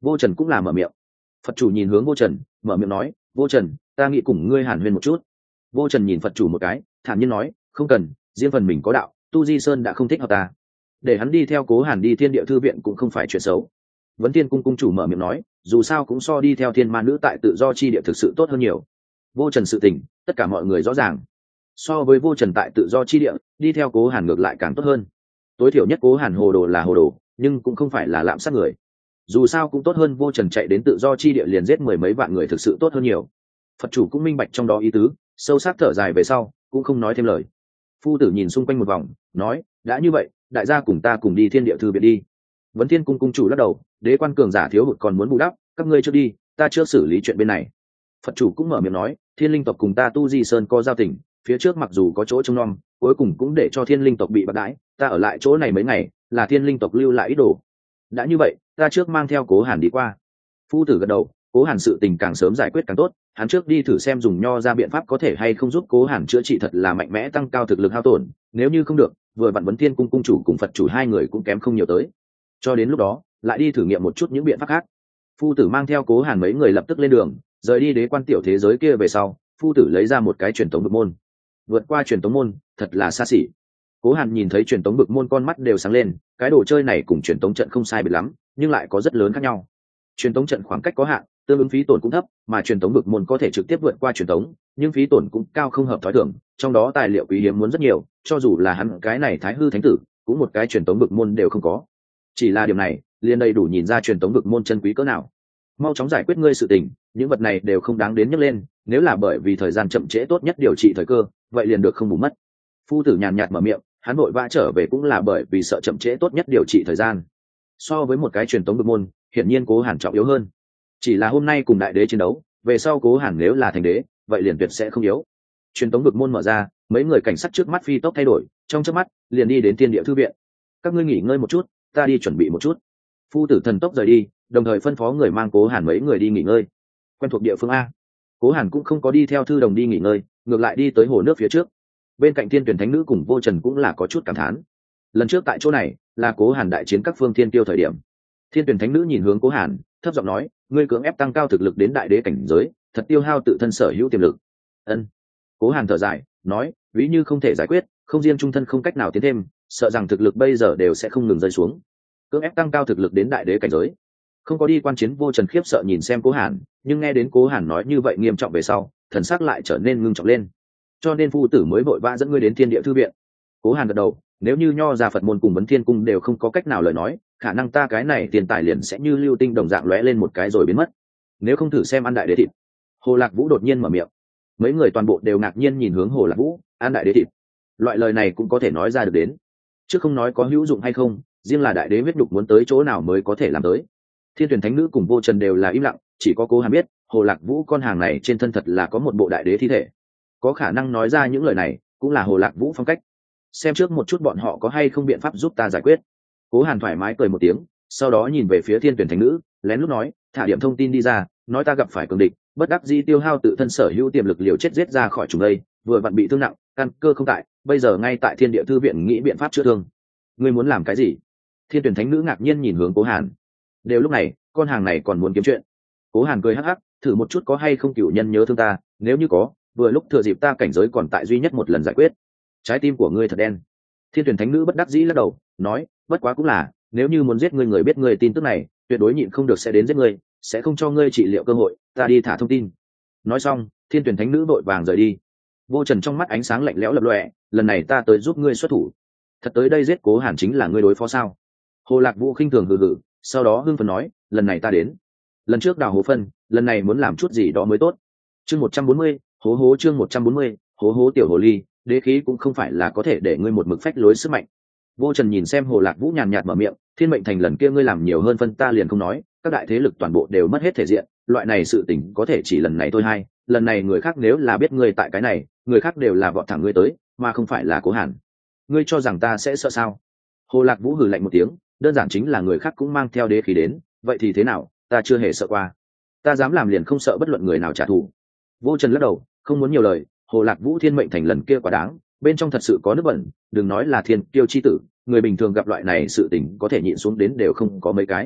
Vô Trần cũng là mở miệng. Phật chủ nhìn hướng Vô Trần, mở miệng nói, Vô Trần, ta nghĩ cùng ngươi hàn huyên một chút. Vô Trần nhìn Phật chủ một cái, thản nhiên nói, không cần, riêng phần mình có đạo, tu di sơn đã không thích hợp ta, để hắn đi theo Cố Hàn đi Thiên Địa Thư viện cũng không phải chuyện xấu. Vấn Thiên cung cung chủ mở miệng nói, dù sao cũng so đi theo Thiên Ma nữ tại tự do chi địa thực sự tốt hơn nhiều. Vô Trần sự tình, tất cả mọi người rõ ràng. So với Vô Trần tại tự do chi địa, đi theo Cố Hàn ngược lại càng tốt hơn. Tối thiểu nhất Cố Hàn hồ đồ là hồ đồ, nhưng cũng không phải là lạm sát người. Dù sao cũng tốt hơn Vô Trần chạy đến tự do chi địa liền giết mười mấy vạn người, thực sự tốt hơn nhiều. Phật chủ cũng minh bạch trong đó ý tứ, sâu sắc thở dài về sau, cũng không nói thêm lời. Phu tử nhìn xung quanh một vòng, nói, đã như vậy, đại gia cùng ta cùng đi Thiên Địa Thư viện đi. Vấn Thiên cung cung chủ lắc đầu, đế quan cường giả thiếu hụt còn muốn bù đắp, các ngươi trước đi, ta chưa xử lý chuyện bên này. Phật chủ cũng mở miệng nói, Thiên Linh tộc cùng ta Tu Di Sơn có giao tình, phía trước mặc dù có chỗ trông nom, cuối cùng cũng để cho Thiên Linh tộc bị bạc đãi, ta ở lại chỗ này mấy ngày, là Thiên Linh tộc lưu lại ý đồ. Đã như vậy, ta trước mang theo Cố Hàn đi qua. Phu tử gật đầu, Cố Hàn sự tình càng sớm giải quyết càng tốt, hắn trước đi thử xem dùng nho ra biện pháp có thể hay không giúp Cố Hàn chữa trị thật là mạnh mẽ tăng cao thực lực hao tổn, nếu như không được, vừa vặn Vấn Thiên cung cung chủ cùng Phật chủ hai người cũng kém không nhiều tới. Cho đến lúc đó, lại đi thử nghiệm một chút những biện pháp khác. Phu tử mang theo Cố Hàn mấy người lập tức lên đường, rời đi đế quan tiểu thế giới kia về sau, phu tử lấy ra một cái truyền tống bực môn. Vượt qua truyền tống môn, thật là xa xỉ. Cố Hàn nhìn thấy truyền tống bực môn con mắt đều sáng lên, cái đồ chơi này cùng truyền tống trận không sai biệt lắm, nhưng lại có rất lớn khác nhau. Truyền tống trận khoảng cách có hạn, tương ứng phí tổn cũng thấp, mà truyền tống bực môn có thể trực tiếp vượt qua truyền tống, nhưng phí tổn cũng cao không hợp thói thường, trong đó tài liệu quý hiếm muốn rất nhiều, cho dù là hắn cái này Thái hư thánh tử, cũng một cái truyền tống bực môn đều không có. Chỉ là điều này, liền đầy đủ nhìn ra truyền tống bực môn chân quý cỡ nào. Mau chóng giải quyết ngươi sự tình, những vật này đều không đáng đến nhắc lên, nếu là bởi vì thời gian chậm trễ tốt nhất điều trị thời cơ, vậy liền được không bù mất. Phu tử nhàn nhạt mở miệng, hắn vội vã trở về cũng là bởi vì sợ chậm trễ tốt nhất điều trị thời gian. So với một cái truyền tống bực môn, hiển nhiên Cố Hàn trọng yếu hơn. Chỉ là hôm nay cùng đại đế chiến đấu, về sau Cố Hàn nếu là thành đế, vậy liền tuyệt sẽ không yếu. Truyền tống bực môn mở ra, mấy người cảnh sát trước mắt phi tốc thay đổi, trong chớp mắt liền đi đến Thiên Địa Thư viện. Các ngươi nghỉ ngơi một chút, ta đi chuẩn bị một chút. Phu tử thần tốc rời đi, đồng thời phân phó người mang Cố Hàn mấy người đi nghỉ ngơi. Quen thuộc địa phương a. Cố Hàn cũng không có đi theo thư đồng đi nghỉ ngơi, ngược lại đi tới hồ nước phía trước. Bên cạnh Thiên Tuyển Thánh nữ cùng Vô Trần cũng là có chút cảm thán. Lần trước tại chỗ này là Cố Hàn đại chiến các phương thiên tiêu thời điểm. Thiên Tuyển Thánh nữ nhìn hướng Cố Hàn, thấp giọng nói, ngươi cưỡng ép tăng cao thực lực đến đại đế cảnh giới, thật tiêu hao tự thân sở hữu tiềm lực. Ân. Cố Hàn thở dài, nói, ví như không thể giải quyết, không riêng trung thân không cách nào tiến thêm, sợ rằng thực lực bây giờ đều sẽ không ngừng rơi xuống. Cưỡng ép tăng cao thực lực đến đại đế cảnh giới. Không có đi quan chiến Vô Trần khiếp sợ nhìn xem Cố Hàn, nhưng nghe đến Cố Hàn nói như vậy nghiêm trọng về sau, thần sắc lại trở nên ngưng trọng lên. Cho nên phu tử mới vội vã dẫn ngươi đến Thiên Địa Thư viện. Cố Hàn gật đầu, nếu như nho ra Phật môn cùng Vấn Thiên cung đều không có cách nào lời nói, khả năng ta cái này tiền tài liền sẽ như lưu tinh đồng dạng lóe lên một cái rồi biến mất. Nếu không thử xem ăn đại đế thịt. Hồ Lạc Vũ đột nhiên mở miệng. Mấy người toàn bộ đều ngạc nhiên nhìn hướng Hồ Lạc Vũ, ăn đại đế thịt. Loại lời này cũng có thể nói ra được đến. Chứ không nói có hữu dụng hay không, riêng là đại đế huyết nhục muốn tới chỗ nào mới có thể làm tới. Thiên Tuyển Thánh nữ cùng Vô Trần đều là im lặng, chỉ có Cố Hàn biết, Hồ Lạc Vũ con hàng này trên thân thật là có một bộ đại đế thi thể. Có khả năng nói ra những lời này, cũng là Hồ Lạc Vũ phong cách. Xem trước một chút bọn họ có hay không biện pháp giúp ta giải quyết. Cố Hàn thoải mái cười một tiếng, sau đó nhìn về phía Thiên Tuyển Thánh nữ, lén lút nói, thả điểm thông tin đi ra, nói ta gặp phải cường địch, bất đắc dĩ tiêu hao tự thân sở hữu tiềm lực liều chết giết ra khỏi chúng đây, vừa vặn bị thương nặng, căn cơ không tại, bây giờ ngay tại Thiên Địa Thư viện nghĩ biện pháp chữa thương. Ngươi muốn làm cái gì? Thiên Tuyển Thánh nữ ngạc nhiên nhìn hướng Cố Hàn. Đều lúc này, con hàng này còn muốn kiếm chuyện. Cố Hàn cười hắc hắc, thử một chút có hay không cửu nhân nhớ thương ta, nếu như có, vừa lúc thừa dịp ta cảnh giới còn tại duy nhất một lần giải quyết. Trái tim của ngươi thật đen. Thiên Tuyển Thánh nữ bất đắc dĩ lắc đầu, nói, bất quá cũng là, nếu như muốn giết ngươi người biết ngươi tin tức này, tuyệt đối nhịn không được sẽ đến giết ngươi, sẽ không cho ngươi trị liệu cơ hội, ta đi thả thông tin. Nói xong, Thiên Tuyển Thánh nữ vội vàng rời đi. Vô Trần trong mắt ánh sáng lạnh lẽo lập lòe, lần này ta tới giúp ngươi xuất thủ. Thật tới đây giết Cố Hàn chính là ngươi đối phó sao? Hồ Lạc Vũ khinh thường hừ hừ, sau đó hưng phấn nói, lần này ta đến. Lần trước đào hố phân, lần này muốn làm chút gì đó mới tốt. Chương một trăm bốn mươi, hố hố chương một trăm bốn mươi, hố hố tiểu hồ ly, đế khí cũng không phải là có thể để ngươi một mực phách lối sức mạnh. Vô Trần nhìn xem Hồ Lạc Vũ nhàn nhạt mở miệng, thiên mệnh thành lần kia ngươi làm nhiều hơn phân ta liền không nói, các đại thế lực toàn bộ đều mất hết thể diện, loại này sự tình có thể chỉ lần này thôi hay, lần này người khác nếu là biết ngươi tại cái này, người khác đều là vọt thẳng ngươi tới, mà không phải là Cố Hàn. Ngươi cho rằng ta sẽ sợ sao? Hồ Lạc Vũ hừ lạnh một tiếng, đơn giản chính là người khác cũng mang theo đế khí đến, vậy thì thế nào, ta chưa hề sợ qua. Ta dám làm liền không sợ bất luận người nào trả thù. Vô Trần lắc đầu, không muốn nhiều lời, Hồ Lạc Vũ thiên mệnh thành lần kia quá đáng, bên trong thật sự có nước bẩn, đừng nói là thiên kiêu chi tử, người bình thường gặp loại này sự tình có thể nhịn xuống đến đều không có mấy cái.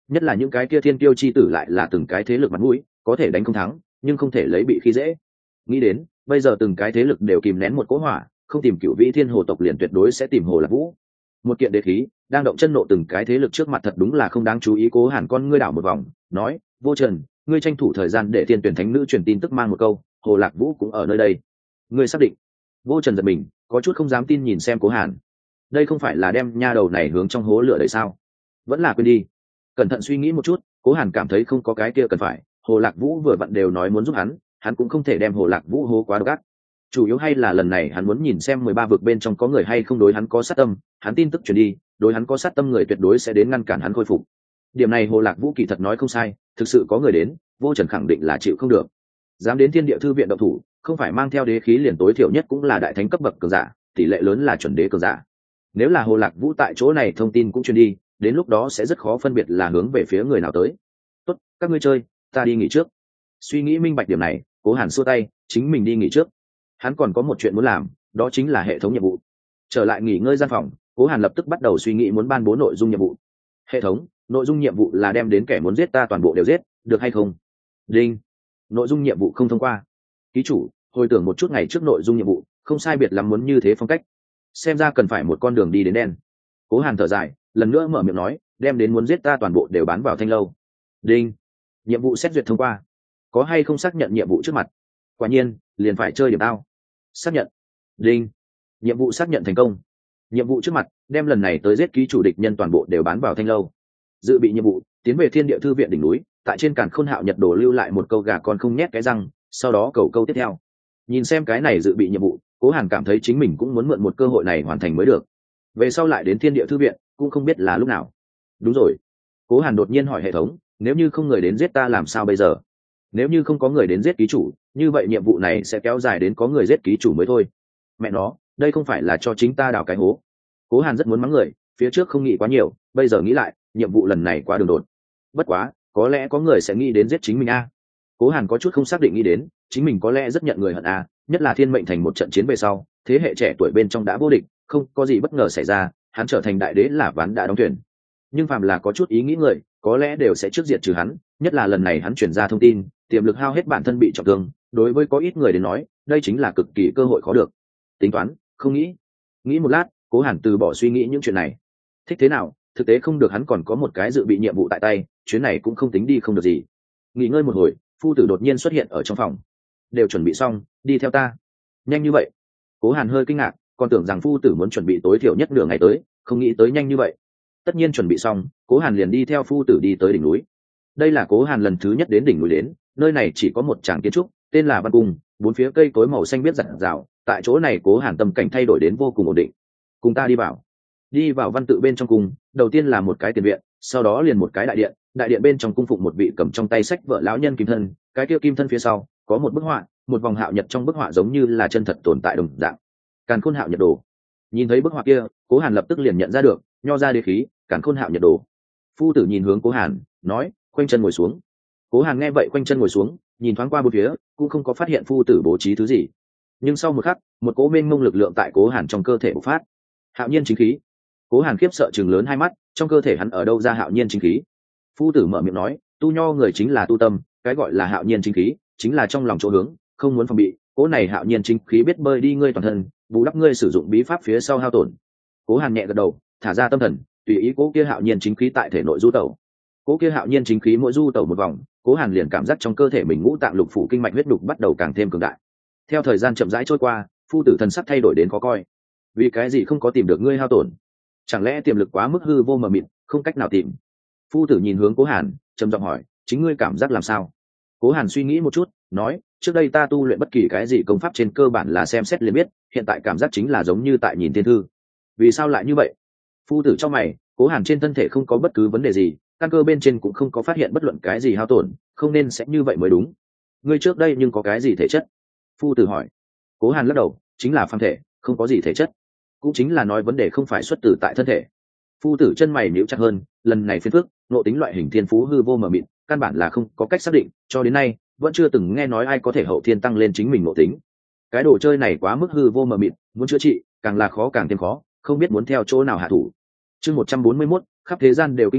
nhất là những cái kia thiên tiêu chi tử lại là từng cái thế lực mặt mũi, có thể đánh không thắng nhưng không thể lấy bị khi dễ. Nghĩ đến bây giờ từng cái thế lực đều kìm nén một cỗ hỏa, không tìm Cựu Vĩ Thiên Hồ tộc liền tuyệt đối sẽ tìm Hồ Lạc Vũ. Một kiện đế khí đang động chân nộ từng cái thế lực trước mặt thật đúng là không đáng chú ý. Cố Hàn con ngươi đảo một vòng, nói: Vô Trần, ngươi tranh thủ thời gian để Tiên Tuyển Thánh Nữ truyền tin tức mang một câu, Hồ Lạc Vũ cũng ở nơi đây. Ngươi xác định? Vô Trần giật mình, có chút không dám tin nhìn xem Cố Hàn. Đây không phải là đem nha đầu này hướng trong hố lửa đấy sao? Vẫn là quên đi. Cẩn thận suy nghĩ một chút, Cố Hàn cảm thấy không có cái kia cần phải. Hồ Lạc Vũ vừa vặn đều nói muốn giúp hắn, hắn cũng không thể đem Hồ Lạc Vũ hố quá độc ác. Chủ yếu hay là lần này hắn muốn nhìn xem mười ba vực bên trong có người hay không đối hắn có sát tâm, hắn tin tức truyền đi, đối hắn có sát tâm người tuyệt đối sẽ đến ngăn cản hắn khôi phục. Điểm này Hồ Lạc Vũ kỳ thật nói không sai, thực sự có người đến, Vô Trần khẳng định là chịu không được. Dám đến Thiên Địa Thư viện động thủ, không phải mang theo đế khí liền tối thiểu nhất cũng là đại thánh cấp bậc cường giả, tỷ lệ lớn là chuẩn đế cường giả. Nếu là Hồ Lạc Vũ tại chỗ này thông tin cũng truyền đi, đến lúc đó sẽ rất khó phân biệt là hướng về phía người nào tới. Tốt, các ngươi chơi, ta đi nghỉ trước. Suy nghĩ minh bạch điểm này, Cố Hàn xua tay, chính mình đi nghỉ trước. Hắn còn có một chuyện muốn làm, đó chính là hệ thống nhiệm vụ. Trở lại nghỉ ngơi gian phòng, Cố Hàn lập tức bắt đầu suy nghĩ muốn ban bố nội dung nhiệm vụ. Hệ thống, nội dung nhiệm vụ là đem đến kẻ muốn giết ta toàn bộ đều giết, được hay không? Đinh. Nội dung nhiệm vụ không thông qua. Ký chủ, hồi tưởng một chút ngày trước nội dung nhiệm vụ, không sai biệt lắm muốn như thế phong cách. Xem ra cần phải một con đường đi đến đen. Cố Hàn thở dài, lần nữa mở miệng nói, đem đến muốn giết ta toàn bộ đều bán vào Thanh Lâu. Đinh. Nhiệm vụ xét duyệt thông qua. Có hay không xác nhận nhiệm vụ trước mặt? Quả nhiên, liền phải chơi điểm tao. Xác nhận. Đinh. Nhiệm vụ xác nhận thành công. Nhiệm vụ trước mặt, đem lần này tới giết ký chủ địch nhân toàn bộ đều bán vào Thanh Lâu. Dự bị nhiệm vụ, tiến về Thiên Địa Thư viện đỉnh núi, tại trên Càn Khôn Hạo Nhật Đồ lưu lại một câu gà con không nhét cái răng, sau đó cầu câu tiếp theo. Nhìn xem cái này dự bị nhiệm vụ, Cố Hàn cảm thấy chính mình cũng muốn mượn một cơ hội này hoàn thành mới được. Về sau lại đến Thiên Địa Thư viện, cũng không biết là lúc nào. Đúng rồi. Cố Hàn đột nhiên hỏi hệ thống, nếu như không người đến giết ta làm sao bây giờ? Nếu như không có người đến giết ký chủ, như vậy nhiệm vụ này sẽ kéo dài đến có người giết ký chủ mới thôi. Mẹ nó, đây không phải là cho chính ta đào cái hố. Cố Hàn rất muốn mắng người, phía trước không nghĩ quá nhiều, bây giờ nghĩ lại, nhiệm vụ lần này quá đường đột. Bất quá, có lẽ có người sẽ nghĩ đến giết chính mình a. Cố Hàn có chút không xác định nghĩ đến, chính mình có lẽ rất nhận người hận a, nhất là Thiên Mệnh thành một trận chiến về sau, thế hệ trẻ tuổi bên trong đã vô địch, không có gì bất ngờ xảy ra, hắn trở thành đại đế là ván đã đóng thuyền. Nhưng phàm là có chút ý nghĩ người, có lẽ đều sẽ trước diệt trừ hắn, nhất là lần này hắn truyền ra thông tin, tiềm lực hao hết bản thân bị trọng thương, đối với có ít người đến nói, đây chính là cực kỳ cơ hội khó được. Tính toán, không nghĩ. Nghĩ một lát, Cố Hàn từ bỏ suy nghĩ những chuyện này. Thích thế nào, thực tế không được hắn còn có một cái dự bị nhiệm vụ tại tay, chuyến này cũng không tính đi không được gì. Nghỉ ngơi một hồi, phu tử đột nhiên xuất hiện ở trong phòng. Đều chuẩn bị xong, đi theo ta. Nhanh như vậy? Cố Hàn hơi kinh ngạc, còn tưởng rằng phu tử muốn chuẩn bị tối thiểu nhất nửa ngày tới, không nghĩ tới nhanh như vậy. Tất nhiên chuẩn bị xong, Cố Hàn liền đi theo phu tử đi tới đỉnh núi. Đây là Cố Hàn lần thứ nhất đến đỉnh núi đến, nơi này chỉ có một tràng kiến trúc, tên là Văn Cung, bốn phía cây cối màu xanh biếc rậm rạp, tại chỗ này Cố Hàn tâm cảnh thay đổi đến vô cùng ổn định. Cùng ta đi vào. Đi vào văn tự bên trong cung, đầu tiên là một cái tiền viện, sau đó liền một cái đại điện, đại điện bên trong cung phụng một vị cầm trong tay sách vợ lão nhân kim thân, cái kia kim thân phía sau có một bức họa, một vòng hạo nhật trong bức họa giống như là chân thật tồn tại đồng dạng. Càn Khôn Hạo Nhật Đồ. Nhìn thấy bức họa kia, Cố Hàn lập tức liền nhận ra được, nho ra đế khí, Càn Khôn Hạo Nhật Đồ. Phu tử nhìn hướng Cố Hàn, nói, khoanh chân ngồi xuống. Cố Hàn nghe vậy khoanh chân ngồi xuống, nhìn thoáng qua bốn phía, cũng không có phát hiện phu tử bố trí thứ gì. Nhưng sau một khắc, một cỗ mênh mông lực lượng tại Cố Hàn trong cơ thể bộc phát. Hạo nhiên chính khí. Cố Hàn khiếp sợ chừng lớn hai mắt, trong cơ thể hắn ở đâu ra hạo nhiên chính khí? Phu tử mở miệng nói, tu nho người chính là tu tâm, cái gọi là hạo nhiên chính khí, chính là trong lòng chỗ hướng, không muốn phòng bị. Cỗ này hạo nhiên chính khí biết bơi đi ngươi toàn thân, bù đắp ngươi sử dụng bí pháp phía sau hao tổn. Cố Hàn nhẹ gật đầu, thả ra tâm thần, tùy ý cỗ kia hạo nhiên chính khí tại thể nội du tẩu. Cỗ kia hạo nhiên chính khí mỗi du tẩu một vòng, Cố Hàn liền cảm giác trong cơ thể mình ngũ tạng lục phủ kinh mạch huyết đục bắt đầu càng thêm cường đại. Theo thời gian chậm rãi trôi qua, phu tử thần sắc thay đổi đến khó coi. Vì cái gì không có tìm được ngươi hao tổn? Chẳng lẽ tiềm lực quá mức hư vô mờ mịt, không cách nào tìm? Phu tử nhìn hướng Cố Hàn, trầm giọng hỏi, chính ngươi cảm giác làm sao? Cố Hàn suy nghĩ một chút, nói, trước đây ta tu luyện bất kỳ cái gì công pháp trên cơ bản là xem xét liền biết, hiện tại cảm giác chính là giống như tại nhìn thiên thư. Vì sao lại như vậy? Phu tử trong mày, Cố Hàn trên thân thể không có bất cứ vấn đề gì, căn cơ bên trên cũng không có phát hiện bất luận cái gì hao tổn, không nên sẽ như vậy mới đúng. Ngươi trước đây nhưng có cái gì thể chất? Phu tử hỏi. Cố Hàn lắc đầu, chính là phàm thể, không có gì thể chất. Cũng chính là nói vấn đề không phải xuất từ tại thân thể. Phu tử chân mày nhíu chặt hơn, lần này phiền phức, ngộ tính loại hình thiên phú hư vô mờ mịt, căn bản là không có cách xác định, cho đến nay vẫn chưa từng nghe nói ai có thể hậu thiên tăng lên chính mình ngộ tính. Cái đồ chơi này quá mức hư vô mờ mịt, muốn chữa trị càng là khó càng thêm khó, không biết muốn theo chỗ nào hạ thủ. Chương một trăm bốn mươi mốt, khắp thế gian đều kinh ngạc,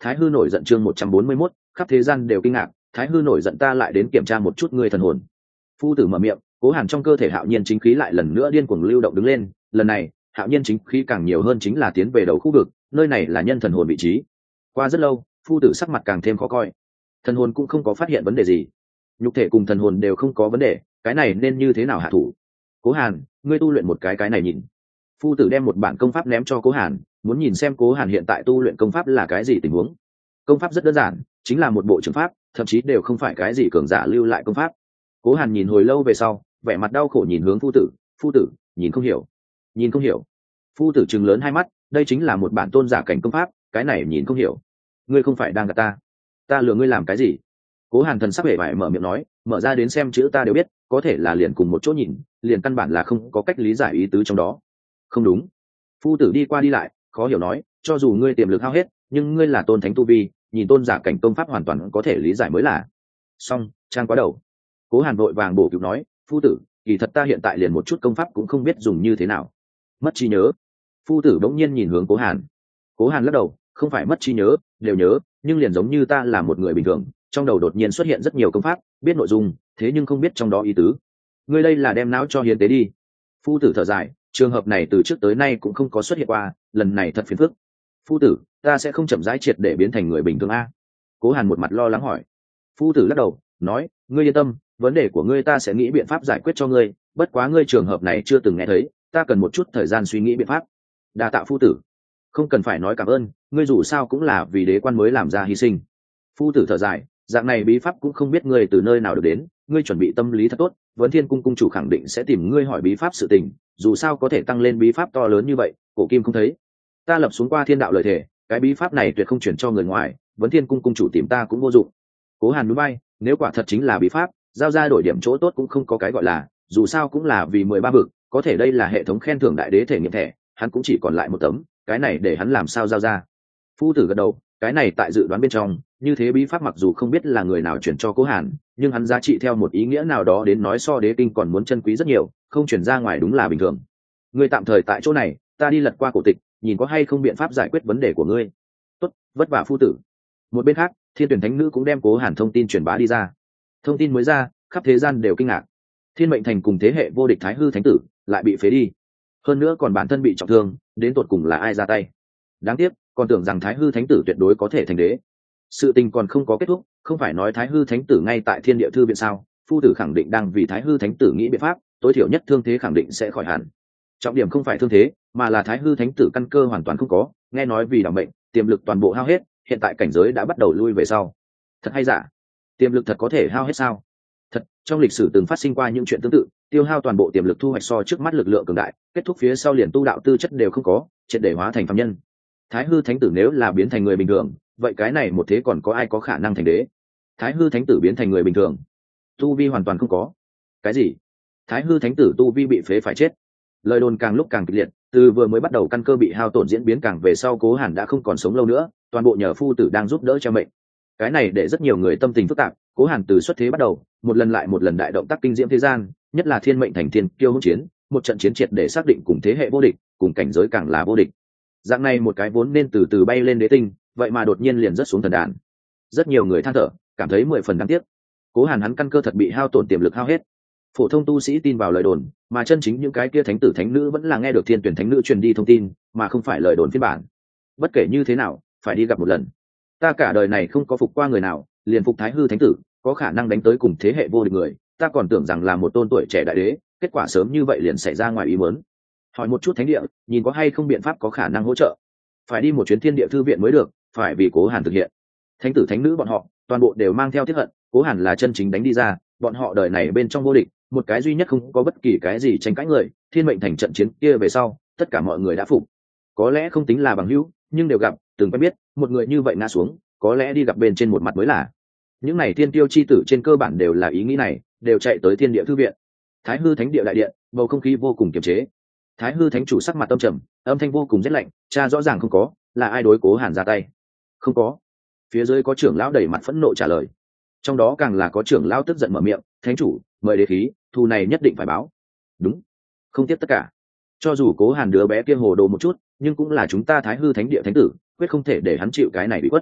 Thái hư nổi giận chương một trăm bốn mươi mốt, khắp thế gian đều kinh ngạc, thái hư nổi giận ta lại đến kiểm tra một chút ngươi thần hồn. Phu tử mở miệng, Cố Hàn trong cơ thể Hạo Nhiên chính khí lại lần nữa điên cuồng lưu động đứng lên, lần này, Hạo Nhiên chính khí càng nhiều hơn chính là tiến về đầu khu vực, nơi này là nhân thần hồn vị trí. Qua rất lâu, phu tử sắc mặt càng thêm khó coi. Thần hồn cũng không có phát hiện vấn đề gì, nhục thể cùng thần hồn đều không có vấn đề, cái này nên như thế nào hạ thủ? Cố Hàn, ngươi tu luyện một cái cái này nhìn. Phu tử đem một bản công pháp ném cho Cố Hàn, muốn nhìn xem Cố Hàn hiện tại tu luyện công pháp là cái gì tình huống. Công pháp rất đơn giản, chính là một bộ trường pháp, thậm chí đều không phải cái gì cường giả lưu lại công pháp. Cố Hàn nhìn hồi lâu về sau, vẻ mặt đau khổ nhìn hướng phu tử, phu tử, nhìn không hiểu, nhìn không hiểu. Phu tử trừng lớn hai mắt, đây chính là một bản tôn giả cảnh công pháp, cái này nhìn không hiểu. Ngươi không phải đang gạt ta? Ta lừa ngươi làm cái gì? Cố Hàn thần sắc hề bại mở miệng nói, mở ra đến xem chữ ta đều biết, có thể là liền cùng một chỗ nhìn, liền căn bản là không có cách lý giải ý tứ trong đó. Không đúng. Phu tử đi qua đi lại, khó hiểu nói, cho dù ngươi tiềm lực hao hết, nhưng ngươi là tôn thánh tu vi, nhìn tôn giả cảnh công pháp hoàn toàn có thể lý giải mới là. Xong, trang quá đầu. Cố Hàn vội vàng bổ cứu nói, phu tử, kỳ thật ta hiện tại liền một chút công pháp cũng không biết dùng như thế nào. Mất trí nhớ. Phu tử bỗng nhiên nhìn hướng Cố Hàn. Cố Hàn lắc đầu, không phải mất trí nhớ, đều nhớ, nhưng liền giống như ta là một người bình thường, trong đầu đột nhiên xuất hiện rất nhiều công pháp, biết nội dung, thế nhưng không biết trong đó ý tứ. Ngươi đây là đem não cho hiến tế đi. Phu tử thở dài, trường hợp này từ trước tới nay cũng không có xuất hiện qua, lần này thật phiền phức. Phu tử, ta sẽ không chậm rãi triệt để biến thành người bình thường a? Cố Hàn một mặt lo lắng hỏi. Phu tử lắc đầu, nói, ngươi yên tâm, vấn đề của ngươi ta sẽ nghĩ biện pháp giải quyết cho ngươi, bất quá ngươi trường hợp này chưa từng nghe thấy, ta cần một chút thời gian suy nghĩ biện pháp. Đa tạ phu tử. Không cần phải nói cảm ơn, ngươi dù sao cũng là vì đế quan mới làm ra hy sinh. Phu tử thở dài, dạng này bí pháp cũng không biết ngươi từ nơi nào được đến, ngươi chuẩn bị tâm lý thật tốt, Vấn Thiên cung cung chủ khẳng định sẽ tìm ngươi hỏi bí pháp sự tình, dù sao có thể tăng lên bí pháp to lớn như vậy, cổ kim không thấy. Ta lập xuống qua thiên đạo lời thề, cái bí pháp này tuyệt không chuyển cho người ngoài, Vấn Thiên cung cung chủ tìm ta cũng vô dụng. Cố Hàn núi bay, nếu quả thật chính là bí pháp, giao ra đổi điểm chỗ tốt cũng không có cái gọi là, dù sao cũng là vì mười ba vực, có thể đây là hệ thống khen thưởng đại đế thể nghiệm thẻ, hắn cũng chỉ còn lại một tấm, cái này để hắn làm sao giao ra. Phu tử gật đầu, cái này tại dự đoán bên trong, như thế bí pháp mặc dù không biết là người nào chuyển cho Cố Hàn, nhưng hắn giá trị theo một ý nghĩa nào đó đến nói so đế kinh còn muốn chân quý rất nhiều, không chuyển ra ngoài đúng là bình thường. Ngươi tạm thời tại chỗ này, ta đi lật qua cổ tịch, nhìn có hay không biện pháp giải quyết vấn đề của ngươi. Tốt, vất vả phu tử. Một bên khác, Thiên Tuyển Thánh Nữ cũng đem Cố Hàn thông tin truyền bá đi ra. Thông tin mới ra, khắp thế gian đều kinh ngạc. Thiên Mệnh Thành cùng thế hệ vô địch Thái Hư Thánh Tử lại bị phế đi, hơn nữa còn bản thân bị trọng thương, đến tột cùng là ai ra tay? Đáng tiếc, còn tưởng rằng Thái Hư Thánh Tử tuyệt đối có thể thành đế. Sự tình còn không có kết thúc, không phải nói Thái Hư Thánh Tử ngay tại Thiên Địa Thư viện sao? Phu tử khẳng định đang vì Thái Hư Thánh Tử nghĩ biện pháp, tối thiểu nhất thương thế khẳng định sẽ khỏi hẳn. Trọng điểm không phải thương thế, mà là Thái Hư Thánh Tử căn cơ hoàn toàn không có, nghe nói vì đảm bệnh, tiềm lực toàn bộ hao hết, hiện tại cảnh giới đã bắt đầu lui về sau. Thật hay giả? Tiềm lực thật có thể hao hết sao? Thật, trong lịch sử từng phát sinh qua những chuyện tương tự, tiêu hao toàn bộ tiềm lực thu hoạch so trước mắt lực lượng cường đại, kết thúc phía sau liền tu đạo tư chất đều không có, triệt để hóa thành phàm nhân. Thái Hư Thánh Tử nếu là biến thành người bình thường, vậy cái này một thế còn có ai có khả năng thành đế? Thái Hư Thánh Tử biến thành người bình thường, tu vi hoàn toàn không có. Cái gì? Thái Hư Thánh Tử tu vi bị phế phải chết? Lời đồn càng lúc càng kịch liệt, từ vừa mới bắt đầu căn cơ bị hao tổn diễn biến càng về sau Cố Hàn đã không còn sống lâu nữa, toàn bộ nhờ phu tử đang giúp đỡ cho mệnh. Cái này để rất nhiều người tâm tình phức tạp. Cố Hàn từ xuất thế bắt đầu, một lần lại một lần đại động tác kinh diễm thế gian, nhất là Thiên Mệnh Thành Thiên Kiêu hỗn chiến, một trận chiến triệt để xác định cùng thế hệ vô địch, cùng cảnh giới càng là vô địch. Dạng này một cái vốn nên từ từ bay lên đế tinh, vậy mà đột nhiên liền rớt xuống thần đàn. Rất nhiều người than thở, cảm thấy mười phần đáng tiếc. Cố Hàn hắn căn cơ thật bị hao tổn, tiềm lực hao hết. Phổ thông tu sĩ tin vào lời đồn, mà chân chính những cái kia thánh tử thánh nữ vẫn là nghe được Thiên Tuyển Thánh Nữ truyền đi thông tin, mà không phải lời đồn phiên bản. Bất kể như thế nào, phải đi gặp một lần. Ta cả đời này không có phục qua người nào, liền phục Thái Hư Thánh Tử, có khả năng đánh tới cùng thế hệ vô địch người, ta còn tưởng rằng là một tôn tuổi trẻ đại đế, kết quả sớm như vậy liền xảy ra ngoài ý muốn. Hỏi một chút thánh địa, nhìn có hay không biện pháp có khả năng hỗ trợ. Phải đi một chuyến Thiên Địa Thư viện mới được, phải vì Cố Hàn thực hiện. Thánh tử thánh nữ bọn họ, toàn bộ đều mang theo thiết hận, Cố Hàn là chân chính đánh đi ra, bọn họ đời này bên trong vô địch, một cái duy nhất không có bất kỳ cái gì tranh cãi người, Thiên Mệnh Thành trận chiến kia về sau, tất cả mọi người đã phục. Có lẽ không tính là bằng hữu, nhưng đều gặp, từng quen biết, một người như vậy ngã xuống, có lẽ đi gặp bên trên một mặt mới là. Những này thiên tiêu chi tử trên cơ bản đều là ý nghĩ này, đều chạy tới Thiên Địa Thư viện. Thái Hư Thánh Địa đại điện, bầu không khí vô cùng kiềm chế. Thái Hư Thánh chủ sắc mặt âm trầm, âm thanh vô cùng rét lạnh, cha rõ ràng không có, là ai đối Cố Hàn ra tay? Không có. Phía dưới có trưởng lão đầy mặt phẫn nộ trả lời. Trong đó càng là có trưởng lão tức giận mở miệng, thánh chủ, mời đế khí, thù này nhất định phải báo. Đúng, không tiếp tất cả. Cho dù Cố Hàn đứa bé kia hồ đồ một chút, nhưng cũng là chúng ta Thái Hư Thánh Địa thánh tử, quyết không thể để hắn chịu cái này bị quất.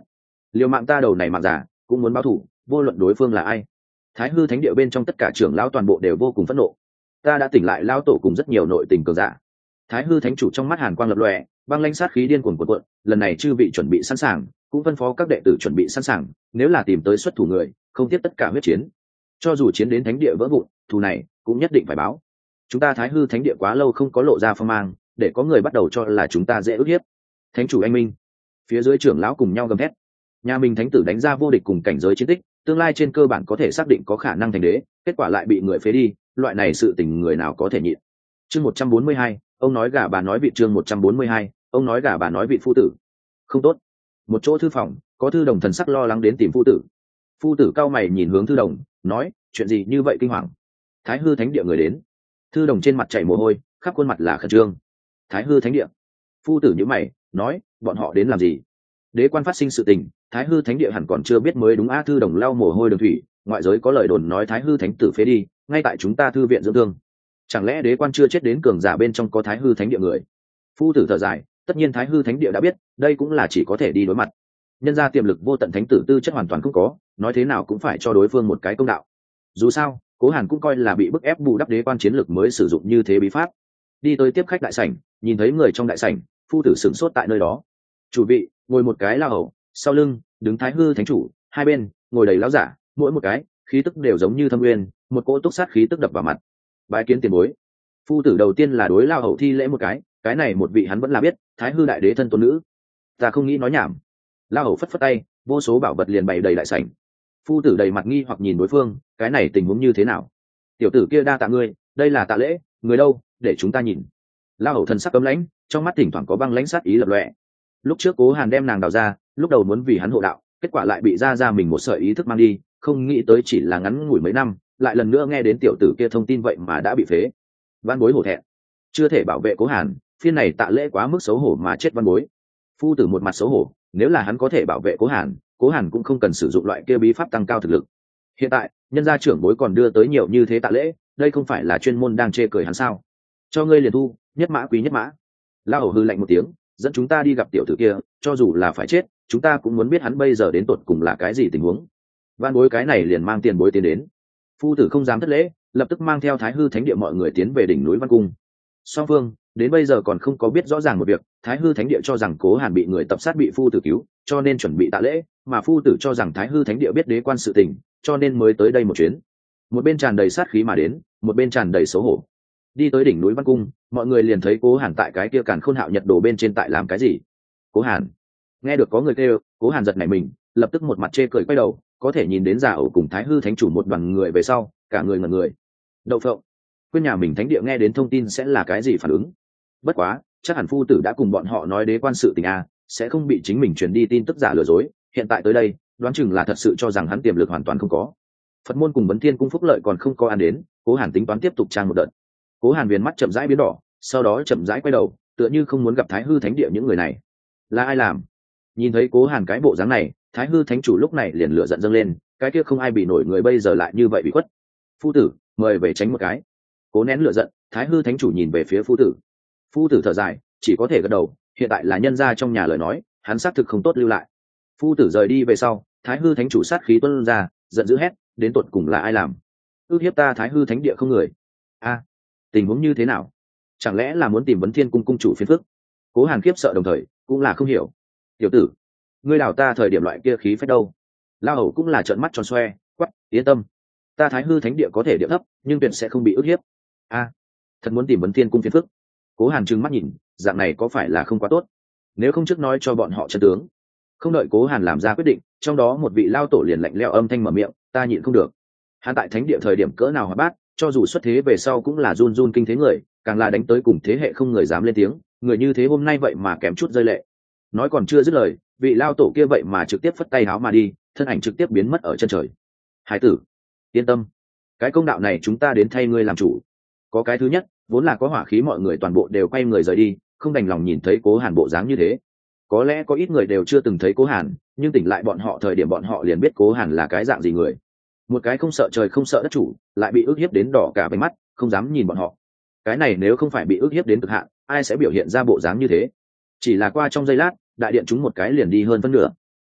liều mạng ta đầu này mạng giả cũng muốn báo thù, vô luận đối phương là ai. Thái hư thánh địa bên trong tất cả trưởng lão toàn bộ đều vô cùng phẫn nộ. Ta đã tỉnh lại lão tổ cùng rất nhiều nội tình cường giả. Thái hư thánh chủ trong mắt hàn quang lập lòe, băng lãnh sát khí điên cuồng cuộn cuộn, lần này chư vị chuẩn bị sẵn sàng, cũng phân phó các đệ tử chuẩn bị sẵn sàng, nếu là tìm tới xuất thủ người, không tiếc tất cả huyết chiến. Cho dù chiến đến thánh địa vỡ vụn, thù này cũng nhất định phải báo. Chúng ta Thái hư thánh địa quá lâu không có lộ ra phong mang, để có người bắt đầu cho là chúng ta dễ ức hiếp. Thánh chủ anh minh. Phía dưới trưởng lão cùng nhau gầm thét. Nhà mình thánh tử đánh ra vô địch cùng cảnh giới chiến tích, tương lai trên cơ bản có thể xác định có khả năng thành đế, kết quả lại bị người phế đi, loại này sự tình người nào có thể nhịn. Chương một trăm bốn mươi hai, ông nói gà bà nói vị. Chương một trăm bốn mươi hai, ông nói gà bà nói vị. Phu tử. Không tốt. Một chỗ thư phòng, có thư đồng thần sắc lo lắng đến tìm phu tử. Phu tử cao mày nhìn hướng thư đồng, nói, chuyện gì như vậy kinh hoàng? Thái hư thánh địa người đến. Thư đồng trên mặt chảy mồ hôi, khắp khuôn mặt là khẩn trương. Thái hư thánh địa. Phu tử nhíu mày, nói, bọn họ đến làm gì? Đế quan phát sinh sự tình, Thái hư thánh địa hẳn còn chưa biết mới đúng. A thư đồng lau mồ hôi đường thủy, ngoại giới có lời đồn nói Thái hư thánh tử phế đi, ngay tại chúng ta thư viện dưỡng thương. Chẳng lẽ đế quan chưa chết đến cường giả bên trong có Thái hư thánh địa người? Phu tử thở dài, tất nhiên Thái hư thánh địa đã biết, đây cũng là chỉ có thể đi đối mặt. Nhân ra tiềm lực vô tận thánh tử tư chất hoàn toàn không có, nói thế nào cũng phải cho đối phương một cái công đạo. Dù sao, Cố Hàn cũng coi là bị bức ép bù đắp đế quan chiến lực mới sử dụng như thế bí pháp. Đi tới tiếp khách đại sảnh, nhìn thấy người trong đại sảnh, phu tử sửng sốt tại nơi đó. Chủ vị, ngồi một cái la hầu, sau lưng đứng Thái hư thánh chủ, hai bên ngồi đầy lão giả, mỗi một cái khí tức đều giống như thâm nguyên, một cỗ túc sát khí tức đập vào mặt. Bái kiến tiền bối. Phu tử đầu tiên là đối la hầu thi lễ một cái, cái này một vị hắn vẫn là biết, Thái hư đại đế thân tôn nữ. Ta không nghĩ nói nhảm. La hầu phất phất tay, vô số bảo vật liền bày đầy đại sảnh. Phu tử đầy mặt nghi hoặc nhìn đối phương, cái này tình huống như thế nào? Tiểu tử kia đa tạ ngươi, đây là tạ lễ, người đâu, để chúng ta nhìn. La hầu thần sắc cấm lãnh, trong mắt thỉnh thoảng có băng lãnh sát ý lập lòe. Lúc trước Cố Hàn đem nàng đào ra, lúc đầu muốn vì hắn hộ đạo, kết quả lại bị ra ra mình một sợi ý thức mang đi, không nghĩ tới chỉ là ngắn ngủi mấy năm, lại lần nữa nghe đến tiểu tử kia thông tin vậy mà đã bị phế. Văn bối hổ thẹn, chưa thể bảo vệ Cố Hàn, phiên này tạ lễ quá mức xấu hổ mà chết văn bối. Phu tử một mặt xấu hổ, nếu là hắn có thể bảo vệ Cố Hàn, Cố Hàn cũng không cần sử dụng loại kia bí pháp tăng cao thực lực. Hiện tại, nhân gia trưởng bối còn đưa tới nhiều như thế tạ lễ, đây không phải là chuyên môn đang chê cười hắn sao? Cho ngươi liền thu, nhất mã quý nhất mã. La hầu hư lạnh một tiếng, dẫn chúng ta đi gặp tiểu tử kia, cho dù là phải chết, chúng ta cũng muốn biết hắn bây giờ đến tột cùng là cái gì tình huống. Van bối cái này liền mang tiền bối tiến đến. Phu tử không dám thất lễ, lập tức mang theo Thái hư thánh địa mọi người tiến về đỉnh núi Văn Cung. Song phương đến bây giờ còn không có biết rõ ràng một việc, Thái hư thánh địa cho rằng Cố Hàn bị người tập sát bị phu tử cứu, cho nên chuẩn bị tạ lễ, mà phu tử cho rằng Thái hư thánh địa biết đế quan sự tình, cho nên mới tới đây một chuyến. Một bên tràn đầy sát khí mà đến, một bên tràn đầy xấu hổ. Đi tới đỉnh núi Văn Cung, mọi người liền thấy Cố Hàn tại cái kia Càn Khôn Hạo Nhật Đồ bên trên tại làm cái gì. Cố Hàn. Nghe được có người kêu, Cố Hàn giật nảy mình, lập tức một mặt chê cười quay đầu, có thể nhìn đến giả ẩu cùng Thái hư thánh chủ một đoàn người về sau, cả người ngẩn người. Đậu phộng. Quên nhà mình thánh địa nghe đến thông tin sẽ là cái gì phản ứng? Bất quá, chắc hẳn phu tử đã cùng bọn họ nói đế quan sự tình a, sẽ không bị chính mình truyền đi tin tức giả lừa dối, hiện tại tới đây, đoán chừng là thật sự cho rằng hắn tiềm lực hoàn toàn không có. Phật môn cùng Vấn Thiên cung phúc lợi còn không có ăn đến, Cố Hàn tính toán tiếp tục trang một đợt. Cố Hàn viền mắt chậm rãi biến đỏ, sau đó chậm rãi quay đầu, tựa như không muốn gặp Thái hư thánh địa những người này. Là ai làm? Nhìn thấy Cố Hàn cái bộ dáng này, Thái hư thánh chủ lúc này liền lửa giận dâng lên, cái kia không ai bị nổi người bây giờ lại như vậy bị khuất. Phu tử, mời về tránh một cái. Cố nén lửa giận, Thái hư thánh chủ nhìn về phía phu tử. Phu tử thở dài, chỉ có thể gật đầu, hiện tại là nhân gia trong nhà lời nói, hắn xác thực không tốt lưu lại. Phu tử rời đi về sau, Thái hư thánh chủ sát khí tuôn ra, giận dữ hét, đến tột cùng là ai làm? Ước hiếp ta Thái hư thánh địa không người. A, tình huống như thế nào? Chẳng lẽ là muốn tìm Vấn Thiên cung cung chủ phiền phức? Cố Hàn khiếp sợ đồng thời cũng là không hiểu. Tiểu tử, ngươi đào ta thời điểm loại kia khí phách đâu? La hầu cũng là trợn mắt tròn xoe, quắc, yên tâm, ta Thái hư thánh địa có thể địa thấp, nhưng tuyệt sẽ không bị ức hiếp. A, thật muốn tìm Vấn Thiên cung phiền phức? Cố Hàn trừng mắt nhìn, dạng này có phải là không quá tốt? Nếu không trước nói cho bọn họ chân tướng. Không đợi Cố Hàn làm ra quyết định, trong đó một vị lao tổ liền lạnh lẽo âm thanh mở miệng, ta nhịn không được. Hắn tại thánh địa thời điểm cỡ nào hoạt bát, cho dù xuất thế về sau cũng là run run kinh thế người, càng là đánh tới cùng thế hệ không người dám lên tiếng, người như thế hôm nay vậy mà kém chút rơi lệ. Nói còn chưa dứt lời, vị lao tổ kia vậy mà trực tiếp phất tay háo mà đi, thân ảnh trực tiếp biến mất ở chân trời. Hải tử, yên tâm, cái công đạo này chúng ta đến thay ngươi làm chủ. Có cái thứ nhất, vốn là có hỏa khí mọi người toàn bộ đều quay người rời đi, không đành lòng nhìn thấy Cố Hàn bộ dáng như thế. Có lẽ có ít người đều chưa từng thấy Cố Hàn, nhưng tỉnh lại bọn họ thời điểm bọn họ liền biết Cố Hàn là cái dạng gì người. Một cái không sợ trời không sợ đất chủ, lại bị ức hiếp đến đỏ cả váy mắt, không dám nhìn bọn họ. Cái này nếu không phải bị ức hiếp đến cực hạn, ai sẽ biểu hiện ra bộ dáng như thế? Chỉ là qua trong giây lát, đại điện chúng một cái liền đi hơn phân nửa.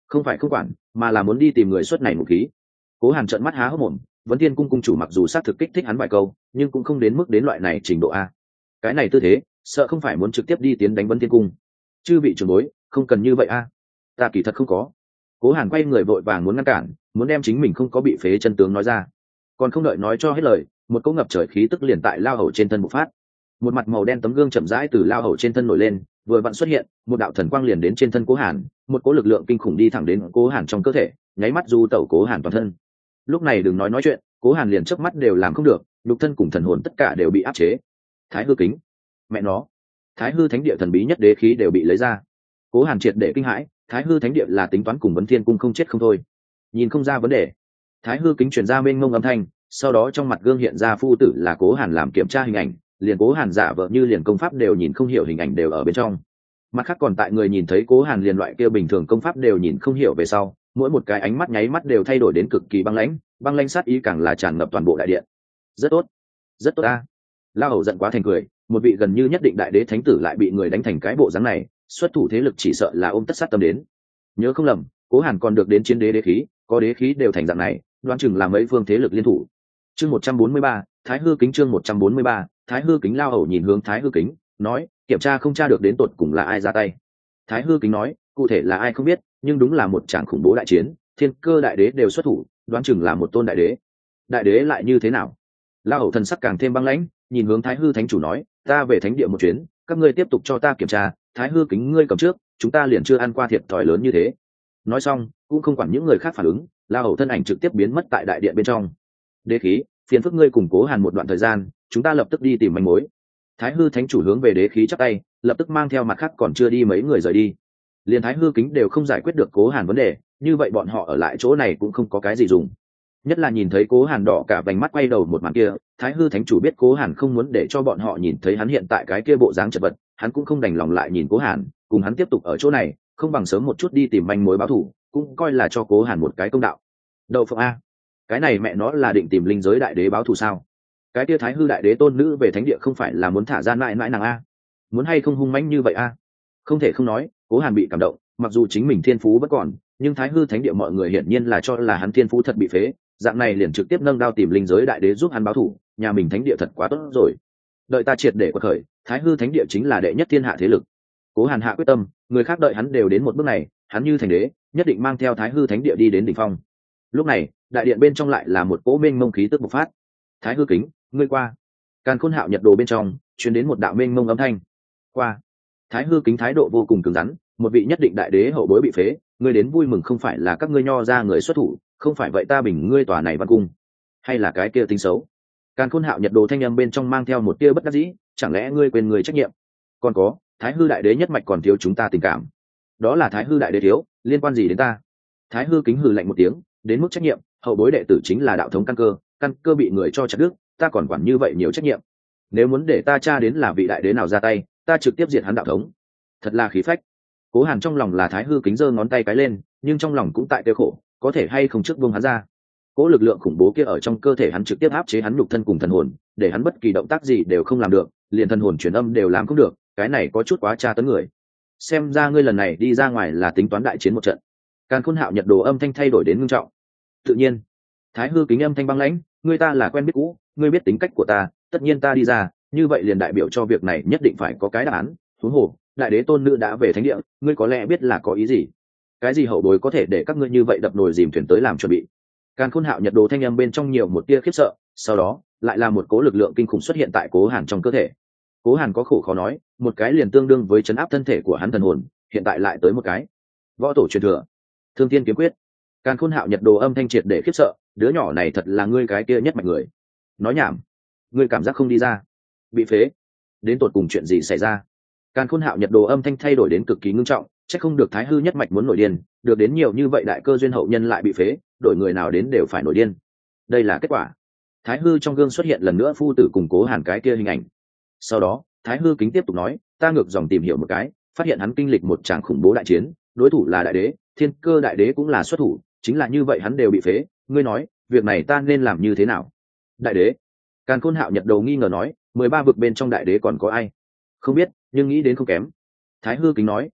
không phải không quản, mà là muốn đi tìm người xuất này một khí. Cố Hàn trợn mắt há hốc mồm, Vấn Thiên cung cung chủ mặc dù xác thực kích thích hắn vài câu, nhưng cũng không đến mức đến loại này trình độ a. Cái này tư thế, sợ không phải muốn trực tiếp đi tiến đánh Vấn Thiên cung. Chư vị trưởng bối, không cần như vậy a. Ta kỳ thật không có. Cố Hàn quay người vội vàng muốn ngăn cản, muốn đem chính mình không có bị phế chân tướng nói ra. Còn không đợi nói cho hết lời, một cỗ ngập trời khí tức liền tại lao hầu trên thân bộc phát. Một mặt màu đen tấm gương chậm rãi từ lao hầu trên thân nổi lên, vừa vặn xuất hiện, một đạo thần quang liền đến trên thân Cố Hàn, một cỗ lực lượng kinh khủng đi thẳng đến Cố Hàn trong cơ thể, nháy mắt du tẩu Cố Hàn toàn thân. Lúc này đừng nói nói chuyện, Cố Hàn liền chớp mắt đều làm không được, lục thân cùng thần hồn tất cả đều bị áp chế. Thái hư kính, mẹ nó, Thái hư thánh địa thần bí nhất đế khí đều bị lấy ra. Cố Hàn triệt để kinh hãi, Thái hư thánh địa là tính toán cùng Vấn Thiên cung không chết không thôi. Nhìn không ra vấn đề. Thái hư kính truyền ra mênh mông âm thanh, sau đó trong mặt gương hiện ra phu tử là Cố Hàn làm kiểm tra hình ảnh, liền Cố Hàn giả vợ như liền công pháp đều nhìn không hiểu hình ảnh đều ở bên trong. Mặt khác còn tại người nhìn thấy Cố Hàn liền loại kia bình thường công pháp đều nhìn không hiểu về sau, mỗi một cái ánh mắt nháy mắt đều thay đổi đến cực kỳ băng lãnh, băng lãnh sát ý càng là tràn ngập toàn bộ đại điện. Rất tốt, rất tốt a. La Hầu giận quá thành cười, một vị gần như nhất định đại đế thánh tử lại bị người đánh thành cái bộ dáng này, xuất thủ thế lực chỉ sợ là ôm tất sát tâm đến. Nhớ không lầm, Cố Hàn còn được đến chiến đế đế khí, có đế khí đều thành dạng này, đoán chừng là mấy phương thế lực liên thủ. Chương một trăm bốn mươi ba, Thái hư kính chương một trăm bốn mươi ba, Thái hư kính. La Hầu nhìn hướng Thái hư kính, nói, kiểm tra không tra được đến tột cùng là ai ra tay. Thái hư kính nói, cụ thể là ai không biết, nhưng đúng là một tràng khủng bố đại chiến, thiên cơ đại đế đều xuất thủ, đoán chừng là một tôn đại đế. Đại đế lại như thế nào? La Hầu thần sắc càng thêm băng lãnh, nhìn hướng Thái hư thánh chủ nói, ta về thánh địa một chuyến, các ngươi tiếp tục cho ta kiểm tra, Thái hư kính ngươi cầm trước, chúng ta liền chưa ăn qua thiệt thòi lớn như thế. Nói xong, cũng không quản những người khác phản ứng, La Hầu thân ảnh trực tiếp biến mất tại đại điện bên trong. Đế khí, phiền phức ngươi củng cố Hàn một đoạn thời gian, chúng ta lập tức đi tìm manh mối. Thái hư thánh chủ hướng về đế khí chắp tay, lập tức mang theo mặt khác còn chưa đi mấy người rời đi. Liền Thái hư kính đều không giải quyết được Cố Hàn vấn đề, như vậy bọn họ ở lại chỗ này cũng không có cái gì dùng. Nhất là nhìn thấy Cố Hàn đỏ cả vành mắt quay đầu một màn kia, Thái hư thánh chủ biết Cố Hàn không muốn để cho bọn họ nhìn thấy hắn hiện tại cái kia bộ dáng chật vật, hắn cũng không đành lòng lại nhìn Cố Hàn, cùng hắn tiếp tục ở chỗ này, không bằng sớm một chút đi tìm manh mối báo thù, cũng coi là cho Cố Hàn một cái công đạo. Đậu phượng a, cái này mẹ nó là định tìm linh giới đại đế báo thù sao? Cái kia Thái hư đại đế tôn nữ về thánh địa không phải là muốn thả ra mãi mãi nàng a? Muốn hay không hung mãnh như vậy a? Không thể không nói, Cố Hàn bị cảm động, mặc dù chính mình thiên phú vẫn còn, nhưng Thái hư thánh địa mọi người hiển nhiên là cho là hắn thiên phú thật bị phế, dạng này liền trực tiếp nâng đao tìm linh giới đại đế giúp hắn báo thù, nhà mình thánh địa thật quá tốt rồi. Đợi ta triệt để quật khởi, Thái hư thánh địa chính là đệ nhất thiên hạ thế lực. Cố Hàn hạ quyết tâm, người khác đợi hắn đều đến một bước này, hắn như thành đế, nhất định mang theo Thái hư thánh địa đi đến đỉnh phong. Lúc này, đại điện bên trong lại là một cỗ mênh mông khí tức bộc phát. Thái hư kính, ngươi qua. Càn Khôn Hạo Nhật Đồ bên trong truyền đến một đạo mênh mông âm thanh. Qua. Thái hư kính thái độ vô cùng cứng rắn, một vị nhất định đại đế hậu bối bị phế, ngươi đến vui mừng không phải là các ngươi nho ra người xuất thủ, không phải vậy ta bình ngươi tòa này văn cung, hay là cái kia tính xấu. Càn Khôn Hạo Nhật Đồ thanh âm bên trong mang theo một tia bất đắc dĩ, chẳng lẽ ngươi quên người trách nhiệm? Còn có, Thái hư đại đế nhất mạch còn thiếu chúng ta tình cảm. Đó là Thái hư đại đế thiếu, liên quan gì đến ta? Thái hư kính hừ lạnh một tiếng, đến mức trách nhiệm, hậu bối đệ tử chính là đạo thống căn cơ, căn cơ bị người cho chặt đứt, ta còn quản như vậy nhiều trách nhiệm. Nếu muốn để ta tra đến là vị đại đế nào ra tay, ta trực tiếp diệt hắn đạo thống. Thật là khí phách. Cố Hàn trong lòng là Thái hư kính giơ ngón tay cái lên, nhưng trong lòng cũng tại tiêu khổ, có thể hay không trước buông hắn ra. Cố lực lượng khủng bố kia ở trong cơ thể hắn trực tiếp áp chế hắn nhục thân cùng thần hồn, để hắn bất kỳ động tác gì đều không làm được, liền thần hồn truyền âm đều làm không được, cái này có chút quá tra tấn người. Xem ra ngươi lần này đi ra ngoài là tính toán đại chiến một trận. Càn Khôn Hạo Nhật Đồ âm thanh thay đổi đến ngưng trọng. Tự nhiên. Thái hư kính âm thanh băng lãnh, ngươi ta là quen biết cũ, ngươi biết tính cách của ta, tất nhiên ta đi ra, như vậy liền đại biểu cho việc này nhất định phải có cái đáp án. Huống hồ, đại đế tôn nữ đã về thánh địa, ngươi có lẽ biết là có ý gì. Cái gì hậu bối có thể để các ngươi như vậy đập nồi dìm thuyền tới làm chuẩn bị. Càn Khôn Hạo Nhật Đồ thanh âm bên trong nhiều một tia khiếp sợ, sau đó lại là một cố lực lượng kinh khủng xuất hiện tại Cố Hàn trong cơ thể. Cố Hàn có khổ khó nói, một cái liền tương đương với chấn áp thân thể của hắn thần hồn, hiện tại lại tới một cái võ tổ truyền thừa, Thương Tiên kiếm quyết. Càn Khôn Hạo Nhật Đồ âm thanh triệt để khiếp sợ, đứa nhỏ này thật là ngươi cái kia nhất mạnh người. Nói nhảm, ngươi cảm giác không đi ra, bị phế, đến tột cùng chuyện gì xảy ra? Càn Khôn Hạo Nhật Đồ âm thanh thay đổi đến cực kỳ ngưng trọng, chắc không được Thái hư nhất mạch muốn nổi điên, được đến nhiều như vậy đại cơ duyên hậu nhân lại bị phế, đổi người nào đến đều phải nổi điên. Đây là kết quả. Thái hư trong gương xuất hiện lần nữa phu tử cùng Cố Hàn cái kia hình ảnh. Sau đó, Thái hư kính tiếp tục nói, ta ngược dòng tìm hiểu một cái, phát hiện hắn kinh lịch một tràng khủng bố đại chiến, đối thủ là đại đế, thiên cơ đại đế cũng là xuất thủ, chính là như vậy hắn đều bị phế, ngươi nói, việc này ta nên làm như thế nào? Đại đế? Càn Khôn Hạo Nhật Đồ nghi ngờ nói, mười ba vực bên trong đại đế còn có ai? Không biết, nhưng nghĩ đến không kém. Thái hư kính nói,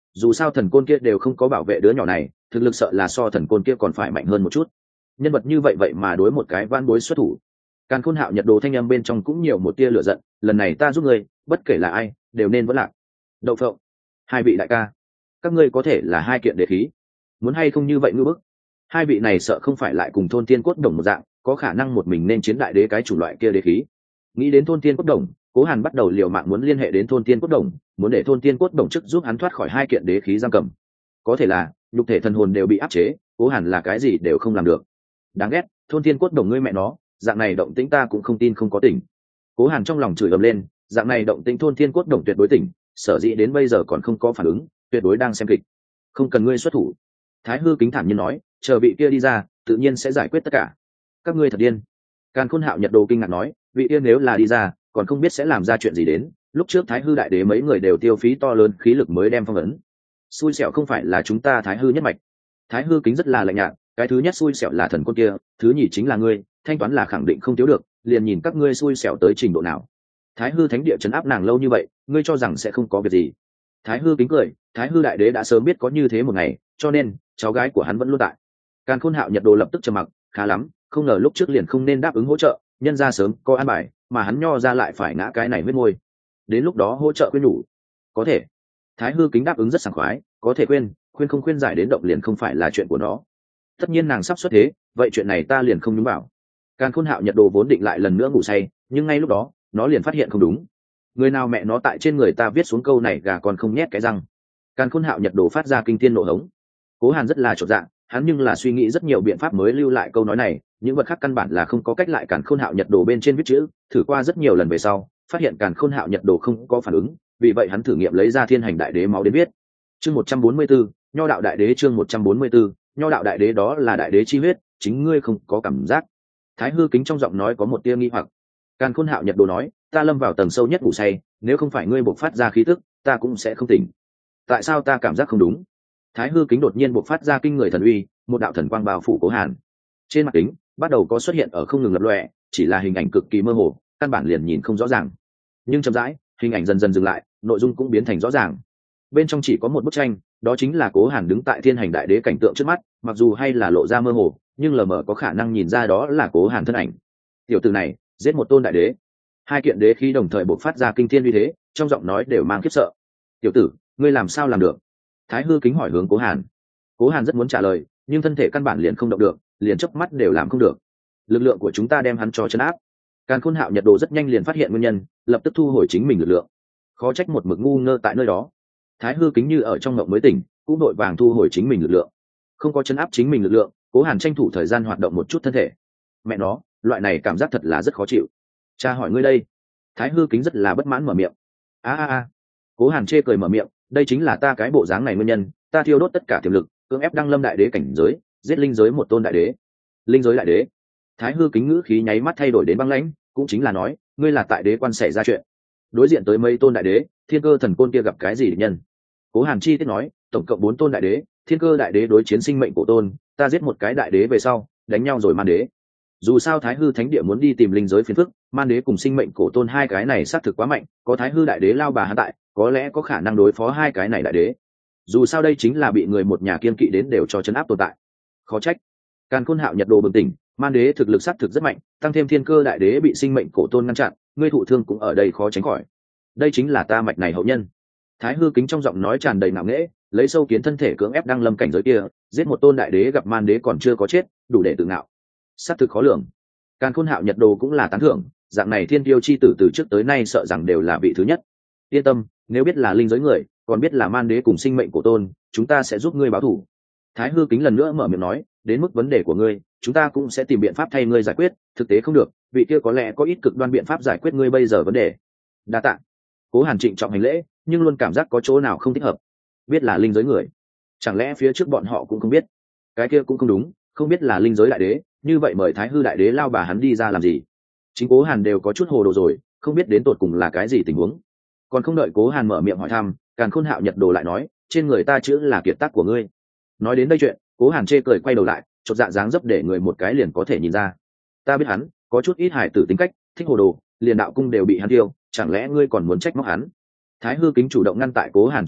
dù sao thần côn kia đều không có bảo vệ đứa nhỏ này, thực lực sợ là so thần côn kia còn phải mạnh hơn một chút. Nhân vật như vậy vậy mà đối một cái van bối xuất thủ. Càn Khôn Hạo Nhật Đồ thanh âm bên trong cũng nhiều một tia lửa giận, lần này ta giúp ngươi, bất kể là ai đều nên vẫn lạc. Đậu phộng, hai vị đại ca, các ngươi có thể là hai kiện đế khí, muốn hay không như vậy ngư bức. Hai vị này sợ không phải lại cùng thôn tiên cốt đồng một dạng, có khả năng một mình nên chiến đại đế cái chủ loại kia đế khí. Nghĩ đến thôn tiên cốt đồng, Cố Hàn bắt đầu liều mạng muốn liên hệ đến thôn tiên cốt đồng, muốn để thôn tiên cốt đồng chức giúp hắn thoát khỏi hai kiện đế khí giam cầm. Có thể là nhục thể thần hồn đều bị áp chế, Cố Hàn là cái gì đều không làm được. Đáng ghét, thôn tiên cốt đồng ngươi mẹ nó, dạng này động tĩnh ta cũng không tin không có tỉnh. Cố Hàn trong lòng chửi ầm lên, dạng này động tĩnh thôn tiên cốt đồng tuyệt đối tỉnh, sở dĩ đến bây giờ còn không có phản ứng, tuyệt đối đang xem kịch. Không cần ngươi xuất thủ. Thái Hư Kính thản nhiên nói, chờ vị kia đi ra, tự nhiên sẽ giải quyết tất cả. Các ngươi thật điên. Càn Khôn Hạo Nhật Đồ kinh ngạc nói, vị kia nếu là đi ra, còn không biết sẽ làm ra chuyện gì đến. Lúc trước Thái Hư đại đế mấy người đều tiêu phí to lớn khí lực mới đem phong ấn. Xui xẻo không phải là chúng ta Thái Hư nhất mạch. Thái Hư Kính rất là lạnh nhạt, cái thứ nhất xui xẻo là thần côn kia, thứ nhì chính là ngươi, thanh toán là khẳng định không thiếu được, liền nhìn các ngươi xui xẻo tới trình độ nào. Thái Hư Thánh địa trấn áp nàng lâu như vậy, ngươi cho rằng sẽ không có việc gì? Thái Hư Kính cười, Thái Hư đại đế đã sớm biết có như thế một ngày, cho nên cháu gái của hắn vẫn luôn tại. Càn Khôn Hạo Nhật Đồ lập tức trầm mặc, khá lắm, không ngờ lúc trước liền không nên đáp ứng hỗ trợ, nhân ra sớm có an bài, mà hắn nho ra lại phải ngã cái này huyết môi. Đến lúc đó hỗ trợ khuyên nhủ, có thể. Thái Hư Kính đáp ứng rất sảng khoái, có thể khuyên, khuyên không khuyên giải đến động liền không phải là chuyện của nó. Tất nhiên nàng sắp xuất thế, vậy chuyện này ta liền không nhúng vào. Càn Khôn Hạo Nhật Đồ vốn định lại lần nữa ngủ say, nhưng ngay lúc đó nó liền phát hiện không đúng. Người nào mẹ nó tại trên người ta viết xuống câu này gà còn không nhét cái răng. Càn Khôn Hạo Nhật Đồ phát ra kinh thiên nộ hống. Cố Hàn rất là chột dạ, hắn nhưng là suy nghĩ rất nhiều biện pháp mới lưu lại câu nói này, những vật khác căn bản là không có cách lại Càn Khôn Hạo Nhật Đồ bên trên viết chữ, thử qua rất nhiều lần về sau, phát hiện Càn Khôn Hạo Nhật Đồ không có phản ứng, vì vậy hắn thử nghiệm lấy ra Thiên Hành Đại Đế máu đến viết. Chương một trăm bốn mươi 144, Nho đạo đại đế chương một trăm bốn mươi 144, Nho đạo đại đế đó là đại đế chi huyết, chính ngươi không có cảm giác. Thái Hư Kính trong giọng nói có một tia nghi hoặc. Càn Khôn Hạo Nhật Đồ nói, ta lâm vào tầng sâu nhất ngủ say, nếu không phải ngươi bộc phát ra khí tức, ta cũng sẽ không tỉnh. Tại sao ta cảm giác không đúng? Thái Hư Kính đột nhiên bộc phát ra kinh người thần uy, một đạo thần quang bao phủ Cố Hàn. Trên mặt kính bắt đầu có xuất hiện ở không ngừng lập lòe, chỉ là hình ảnh cực kỳ mơ hồ, căn bản liền nhìn không rõ ràng. Nhưng chậm rãi, hình ảnh dần dần dừng lại, nội dung cũng biến thành rõ ràng. Bên trong chỉ có một bức tranh, đó chính là Cố Hàn đứng tại Thiên Hành Đại Đế cảnh tượng trước mắt, mặc dù hay là lộ ra mơ hồ, nhưng lờ mờ có khả năng nhìn ra đó là Cố Hàn thân ảnh. Tiểu tử này giết một tôn đại đế, hai kiện đế khí đồng thời bộc phát ra kinh thiên uy thế, trong giọng nói đều mang khiếp sợ. Tiểu tử, ngươi làm sao làm được? Thái Hư Kính hỏi hướng Cố Hàn. Cố Hàn rất muốn trả lời, nhưng thân thể căn bản liền không động được, liền chớp mắt đều làm không được. Lực lượng của chúng ta đem hắn cho chấn áp. Càn Khôn Hạo Nhật Đồ rất nhanh liền phát hiện nguyên nhân, lập tức thu hồi chính mình lực lượng. Khó trách một mực ngu ngơ tại nơi đó. Thái Hư Kính như ở trong mộng mới tỉnh, cũng đội vàng thu hồi chính mình lực lượng. Không có chấn áp chính mình lực lượng, Cố Hàn tranh thủ thời gian hoạt động một chút thân thể. Mẹ nó, loại này cảm giác thật là rất khó chịu. Cha hỏi ngươi đây. Thái Hư Kính rất là bất mãn mở miệng. A a a. Cố Hàn chê cười mở miệng, đây chính là ta cái bộ dáng này nguyên nhân, ta thiêu đốt tất cả tiềm lực, cưỡng ép đăng lâm đại đế cảnh giới, giết linh giới một tôn đại đế. Linh giới đại đế? Thái Hư Kính ngữ khí nháy mắt thay đổi đến băng lãnh, cũng chính là nói, ngươi là tại đế quan xảy ra chuyện. Đối diện tới mấy tôn đại đế, Thiên Cơ thần côn kia gặp cái gì địch nhân? Cố Hàn chi tiết nói, tổng cộng bốn tôn đại đế, Thiên Cơ đại đế đối chiến sinh mệnh cổ tôn, ta giết một cái đại đế về sau, đánh nhau rồi man đế. Dù sao Thái Hư Thánh địa muốn đi tìm linh giới phiền phức, man đế cùng sinh mệnh cổ tôn hai cái này xác thực quá mạnh, có Thái Hư đại đế lao bà hắn tại, có lẽ có khả năng đối phó hai cái này đại đế. Dù sao đây chính là bị người một nhà kiên kỵ đến đều cho chấn áp tồn tại. Khó trách. Càn Khôn Hạo Nhật Đồ bừng tỉnh, man đế thực lực xác thực rất mạnh, tăng thêm Thiên Cơ đại đế bị sinh mệnh cổ tôn ngăn chặn, ngươi thụ thương cũng ở đây khó tránh khỏi. Đây chính là ta mạch này hậu nhân. Thái Hư Kính trong giọng nói tràn đầy ngạo nghễ, lấy sâu kiến thân thể cưỡng ép đăng lâm cảnh giới kia, giết một tôn đại đế gặp man đế còn chưa có chết, đủ để tự ngạo. Sát thực khó lường. Càn Khôn Hạo Nhật Đồ cũng là tán thưởng, dạng này thiên tiêu chi tử từ trước tới nay sợ rằng đều là vị thứ nhất. Yên tâm, nếu biết là linh giới người, còn biết là man đế cùng sinh mệnh cổ tôn, chúng ta sẽ giúp ngươi báo thù. Thái Hư Kính lần nữa mở miệng nói, đến mức vấn đề của ngươi, chúng ta cũng sẽ tìm biện pháp thay ngươi giải quyết, thực tế không được, vị kia có lẽ có ít cực đoan biện pháp giải quyết ngươi bây giờ vấn đề. Đa tạ. Cố Hàn trịnh trọng hành lễ, nhưng luôn cảm giác có chỗ nào không thích hợp. Biết là linh giới người, chẳng lẽ phía trước bọn họ cũng không biết? Cái kia cũng không đúng, không biết là linh giới đại đế, như vậy mời Thái Hư đại đế lao bà hắn đi ra làm gì? Chính Cố Hàn đều có chút hồ đồ rồi, không biết đến tột cùng là cái gì tình huống. Còn không đợi Cố Hàn mở miệng hỏi thăm, Càn Khôn Hạo Nhật Đồ lại nói, trên người ta chữ là kiệt tác của ngươi. Nói đến đây chuyện, Cố Hàn chê cười quay đầu lại, chột dạ dáng dấp để người một cái liền có thể nhìn ra. Ta biết hắn có chút ít hài tử tính cách, thích hồ đồ, liền đạo cung đều bị hắn tiêu, chẳng lẽ ngươi còn muốn trách móc hắn? Thái Hư Kính chủ động ngăn tại Cố Hàn trước người,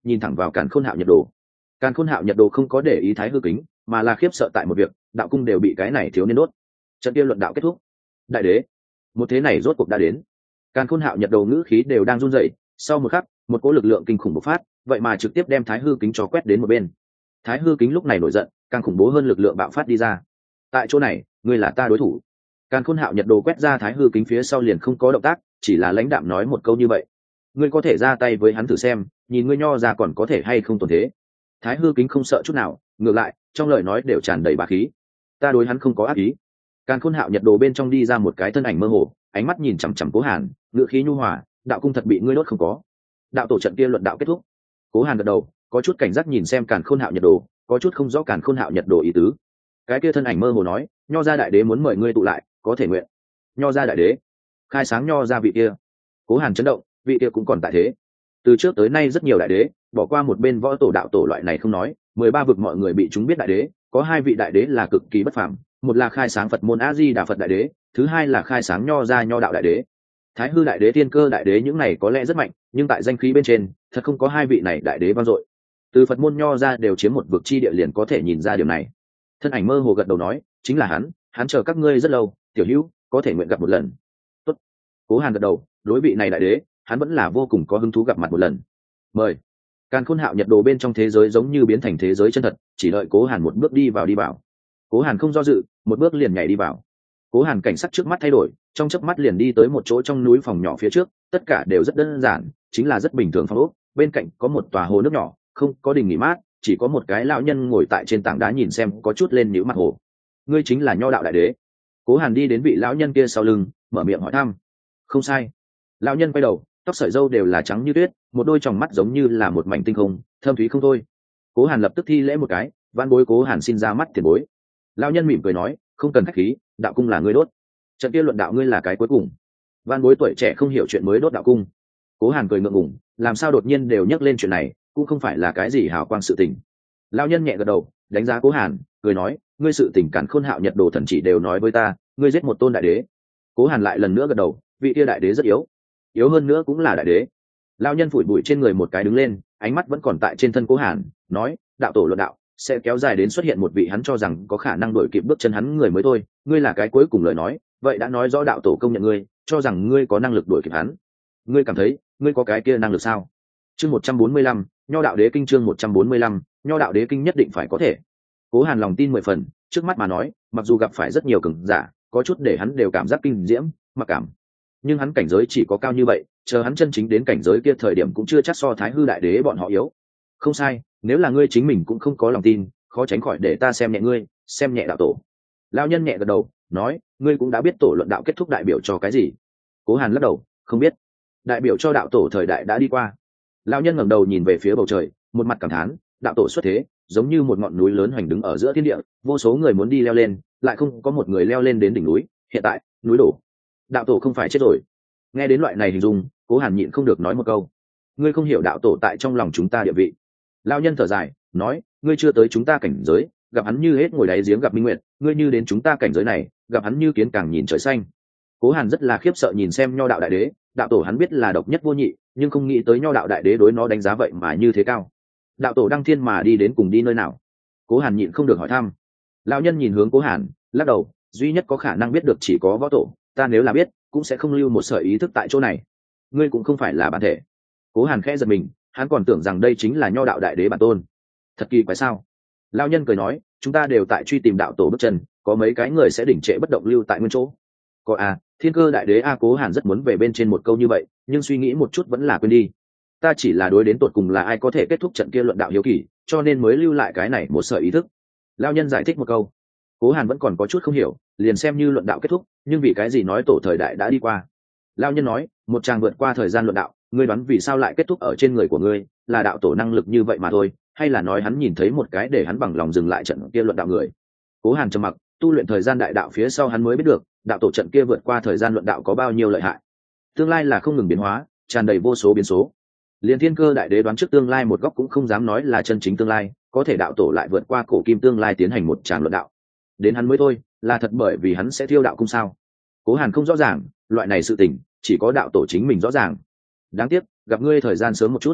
nhìn thẳng vào càn khôn hạo nhật đồ. Càn khôn hạo nhật đồ không có để ý thái hư kính, mà là khiếp sợ tại một việc, đạo cung đều bị cái này thiếu niên đốt. Trận kia luận đạo kết thúc. Đại đế, một thế này rốt cuộc đã đến. Càn khôn hạo nhật đồ ngữ khí đều đang run rẩy, sau một khắc một cỗ lực lượng kinh khủng bộc phát, vậy mà trực tiếp đem thái hư kính cho quét đến một bên. Thái hư kính lúc này nổi giận, càng khủng bố hơn lực lượng bạo phát đi ra. Tại chỗ này, ngươi là ta đối thủ. Càn khôn hạo nhật đồ quét ra thái hư kính phía sau liền không có động tác, chỉ là lãnh đạm nói một câu như vậy. Ngươi có thể ra tay với hắn thử xem, nhìn ngươi nho ra còn có thể hay không tổn thế. Thái hư kính không sợ chút nào, ngược lại trong lời nói đều tràn đầy bá khí. Ta đối hắn không có ác ý. Càn khôn hạo nhật đồ bên trong đi ra một cái thân ảnh mơ hồ, ánh mắt nhìn chằm chằm Cố Hàn, ngữ khí nhu hòa, đạo cung thật bị ngươi đốt không có. Đạo tổ trận kia luận đạo kết thúc. Cố Hàn gật đầu, có chút cảnh giác nhìn xem Càn khôn hạo nhật đồ, có chút không rõ Càn khôn hạo nhật đồ ý tứ. Cái kia thân ảnh mơ hồ nói, nho gia đại đế muốn mời ngươi tụ lại, có thể nguyện. Nho gia đại đế, khai sáng nho gia vị kia. Cố Hàn chấn động, vị kia cũng còn tại thế. Từ trước tới nay rất nhiều đại đế, bỏ qua một bên võ tổ đạo tổ loại này không nói, mười ba vực mọi người bị chúng biết đại đế, có hai vị đại đế là cực kỳ bất phàm, một là khai sáng Phật môn A Di Đà Phật đại đế, thứ hai là khai sáng nho gia nho đạo đại đế. Thái hư đại đế, thiên cơ đại đế những này có lẽ rất mạnh, nhưng tại danh khí bên trên, thật không có hai vị này đại đế vang dội. Từ Phật môn nho ra đều chiếm một vực chi địa liền có thể nhìn ra điều này. Thân ảnh mơ hồ gật đầu nói, chính là hắn, hắn chờ các ngươi rất lâu, tiểu hữu, có thể nguyện gặp một lần. Tốt. Cố Hàn gật đầu, đối vị này đại đế, hắn vẫn là vô cùng có hứng thú gặp mặt một lần. Mời. Càn khôn hạo nhật đồ bên trong thế giới giống như biến thành thế giới chân thật, chỉ đợi Cố Hàn một bước đi vào đi vào. Cố Hàn không do dự, một bước liền nhảy đi vào. Cố Hàn cảnh sắc trước mắt thay đổi, trong chớp mắt liền đi tới một chỗ trong núi phòng nhỏ phía trước, tất cả đều rất đơn giản, chính là rất bình thường phòng ốc, bên cạnh có một tòa hồ nước nhỏ, không có đình nghỉ mát, chỉ có một cái lão nhân ngồi tại trên tảng đá nhìn xem có chút lên nhíu mặt hồ. Ngươi chính là nho đạo đại đế. Cố Hàn đi đến vị lão nhân kia sau lưng, mở miệng hỏi thăm. Không sai. Lão nhân quay đầu, tóc sợi râu đều là trắng như tuyết, một đôi tròng mắt giống như là một mảnh tinh không, thâm thúy không thôi. Cố Hàn lập tức thi lễ một cái, van bối Cố Hàn xin ra mắt tiền bối. Lão nhân mỉm cười nói, không cần khách khí, đạo cung là ngươi đốt, trận kia luận đạo ngươi là cái cuối cùng. Van bối tuổi trẻ không hiểu chuyện mới đốt đạo cung. Cố Hàn cười ngượng ngùng, làm sao đột nhiên đều nhắc lên chuyện này, cũng không phải là cái gì hào quang sự tình. Lão nhân nhẹ gật đầu, đánh giá Cố Hàn, cười nói, ngươi sự tình Càn khôn hạo nhật đồ thần chỉ đều nói với ta, ngươi giết một tôn đại đế. Cố Hàn lại lần nữa gật đầu, vị kia đại đế rất yếu, yếu hơn nữa cũng là đại đế. Lão nhân phủi bụi trên người một cái đứng lên, ánh mắt vẫn còn tại trên thân Cố Hàn, nói, đạo tổ luận đạo sẽ kéo dài đến xuất hiện một vị hắn cho rằng có khả năng đuổi kịp bước chân hắn người mới thôi, ngươi là cái cuối cùng lời nói, vậy đã nói rõ đạo tổ công nhận ngươi, cho rằng ngươi có năng lực đuổi kịp hắn. Ngươi cảm thấy ngươi có cái kia năng lực sao? Chương một trăm bốn mươi lăm, nho đạo đế kinh. Chương một trăm bốn mươi lăm, nho đạo đế kinh nhất định phải có thể. Cố Hàn lòng tin mười phần, trước mắt mà nói, mặc dù gặp phải rất nhiều cường giả, có chút để hắn đều cảm giác kinh diễm, mặc cảm, nhưng hắn cảnh giới chỉ có cao như vậy, chờ hắn chân chính đến cảnh giới kia thời điểm cũng chưa chắc so Thái hư đại đế bọn họ yếu. Không sai, nếu là ngươi chính mình cũng không có lòng tin, khó tránh khỏi để ta xem nhẹ ngươi, xem nhẹ đạo tổ. Lão nhân nhẹ gật đầu, nói, ngươi cũng đã biết tổ luận đạo kết thúc đại biểu cho cái gì? Cố Hàn lắc đầu, không biết. Đại biểu cho đạo tổ thời đại đã đi qua. Lão nhân ngẩng đầu nhìn về phía bầu trời, một mặt cảm thán, đạo tổ xuất thế, giống như một ngọn núi lớn hoành đứng ở giữa thiên địa, vô số người muốn đi leo lên, lại không có một người leo lên đến đỉnh núi. Hiện tại, núi đổ, đạo tổ không phải chết rồi. Nghe đến loại này hình dung, Cố Hàn nhịn không được nói một câu, ngươi không hiểu đạo tổ tại trong lòng chúng ta địa vị. Lão nhân thở dài, nói, ngươi chưa tới chúng ta cảnh giới, gặp hắn như hết ngồi đáy giếng gặp minh nguyệt, ngươi như đến chúng ta cảnh giới này, gặp hắn như kiến càng nhìn trời xanh. Cố Hàn rất là khiếp sợ nhìn xem nho đạo đại đế, đạo tổ hắn biết là độc nhất vô nhị, nhưng không nghĩ tới nho đạo đại đế đối nó đánh giá vậy mà như thế cao. Đạo tổ đăng thiên mà đi đến cùng đi nơi nào? Cố Hàn nhịn không được hỏi thăm. Lão nhân nhìn hướng Cố Hàn, lắc đầu, duy nhất có khả năng biết được chỉ có võ tổ, ta nếu là biết, cũng sẽ không lưu một sợi ý thức tại chỗ này. Ngươi cũng không phải là bản thể. Cố Hàn khẽ giật mình, hắn còn tưởng rằng đây chính là nho đạo đại đế bản tôn. Thật kỳ quái sao? Lão nhân cười nói, chúng ta đều tại truy tìm đạo tổ bước chân, có mấy cái người sẽ đỉnh trệ bất động lưu tại nguyên chỗ. Có à, thiên cơ đại đế a. Cố Hàn rất muốn về bên trên một câu như vậy, nhưng suy nghĩ một chút vẫn là quên đi. Ta chỉ là đối đến tột cùng là ai có thể kết thúc trận kia luận đạo hiếu kỳ, cho nên mới lưu lại cái này một sợi ý thức. Lão nhân giải thích một câu. Cố Hàn vẫn còn có chút không hiểu, liền xem như luận đạo kết thúc, nhưng vì cái gì nói tổ thời đại đã đi qua? Lão nhân nói, một tràng vượt qua thời gian luận đạo, ngươi đoán vì sao lại kết thúc ở trên người của ngươi, là đạo tổ năng lực như vậy mà thôi, hay là nói hắn nhìn thấy một cái để hắn bằng lòng dừng lại trận kia luận đạo người? Cố Hàn trầm mặc, tu luyện thời gian đại đạo phía sau hắn mới biết được, đạo tổ trận kia vượt qua thời gian luận đạo có bao nhiêu lợi hại. Tương lai là không ngừng biến hóa, tràn đầy vô số biến số. Liên thiên cơ đại đế đoán trước tương lai một góc cũng không dám nói là chân chính tương lai, có thể đạo tổ lại vượt qua cổ kim tương lai tiến hành một tràng luận đạo. Đến hắn mới thôi, là thật bởi vì hắn sẽ thiêu đạo cung sao? Cố Hàn không rõ ràng, loại này sự tình chỉ có đạo tổ chính mình rõ ràng. Đáng tiếc, gặp ngươi thời gian sớm một chút.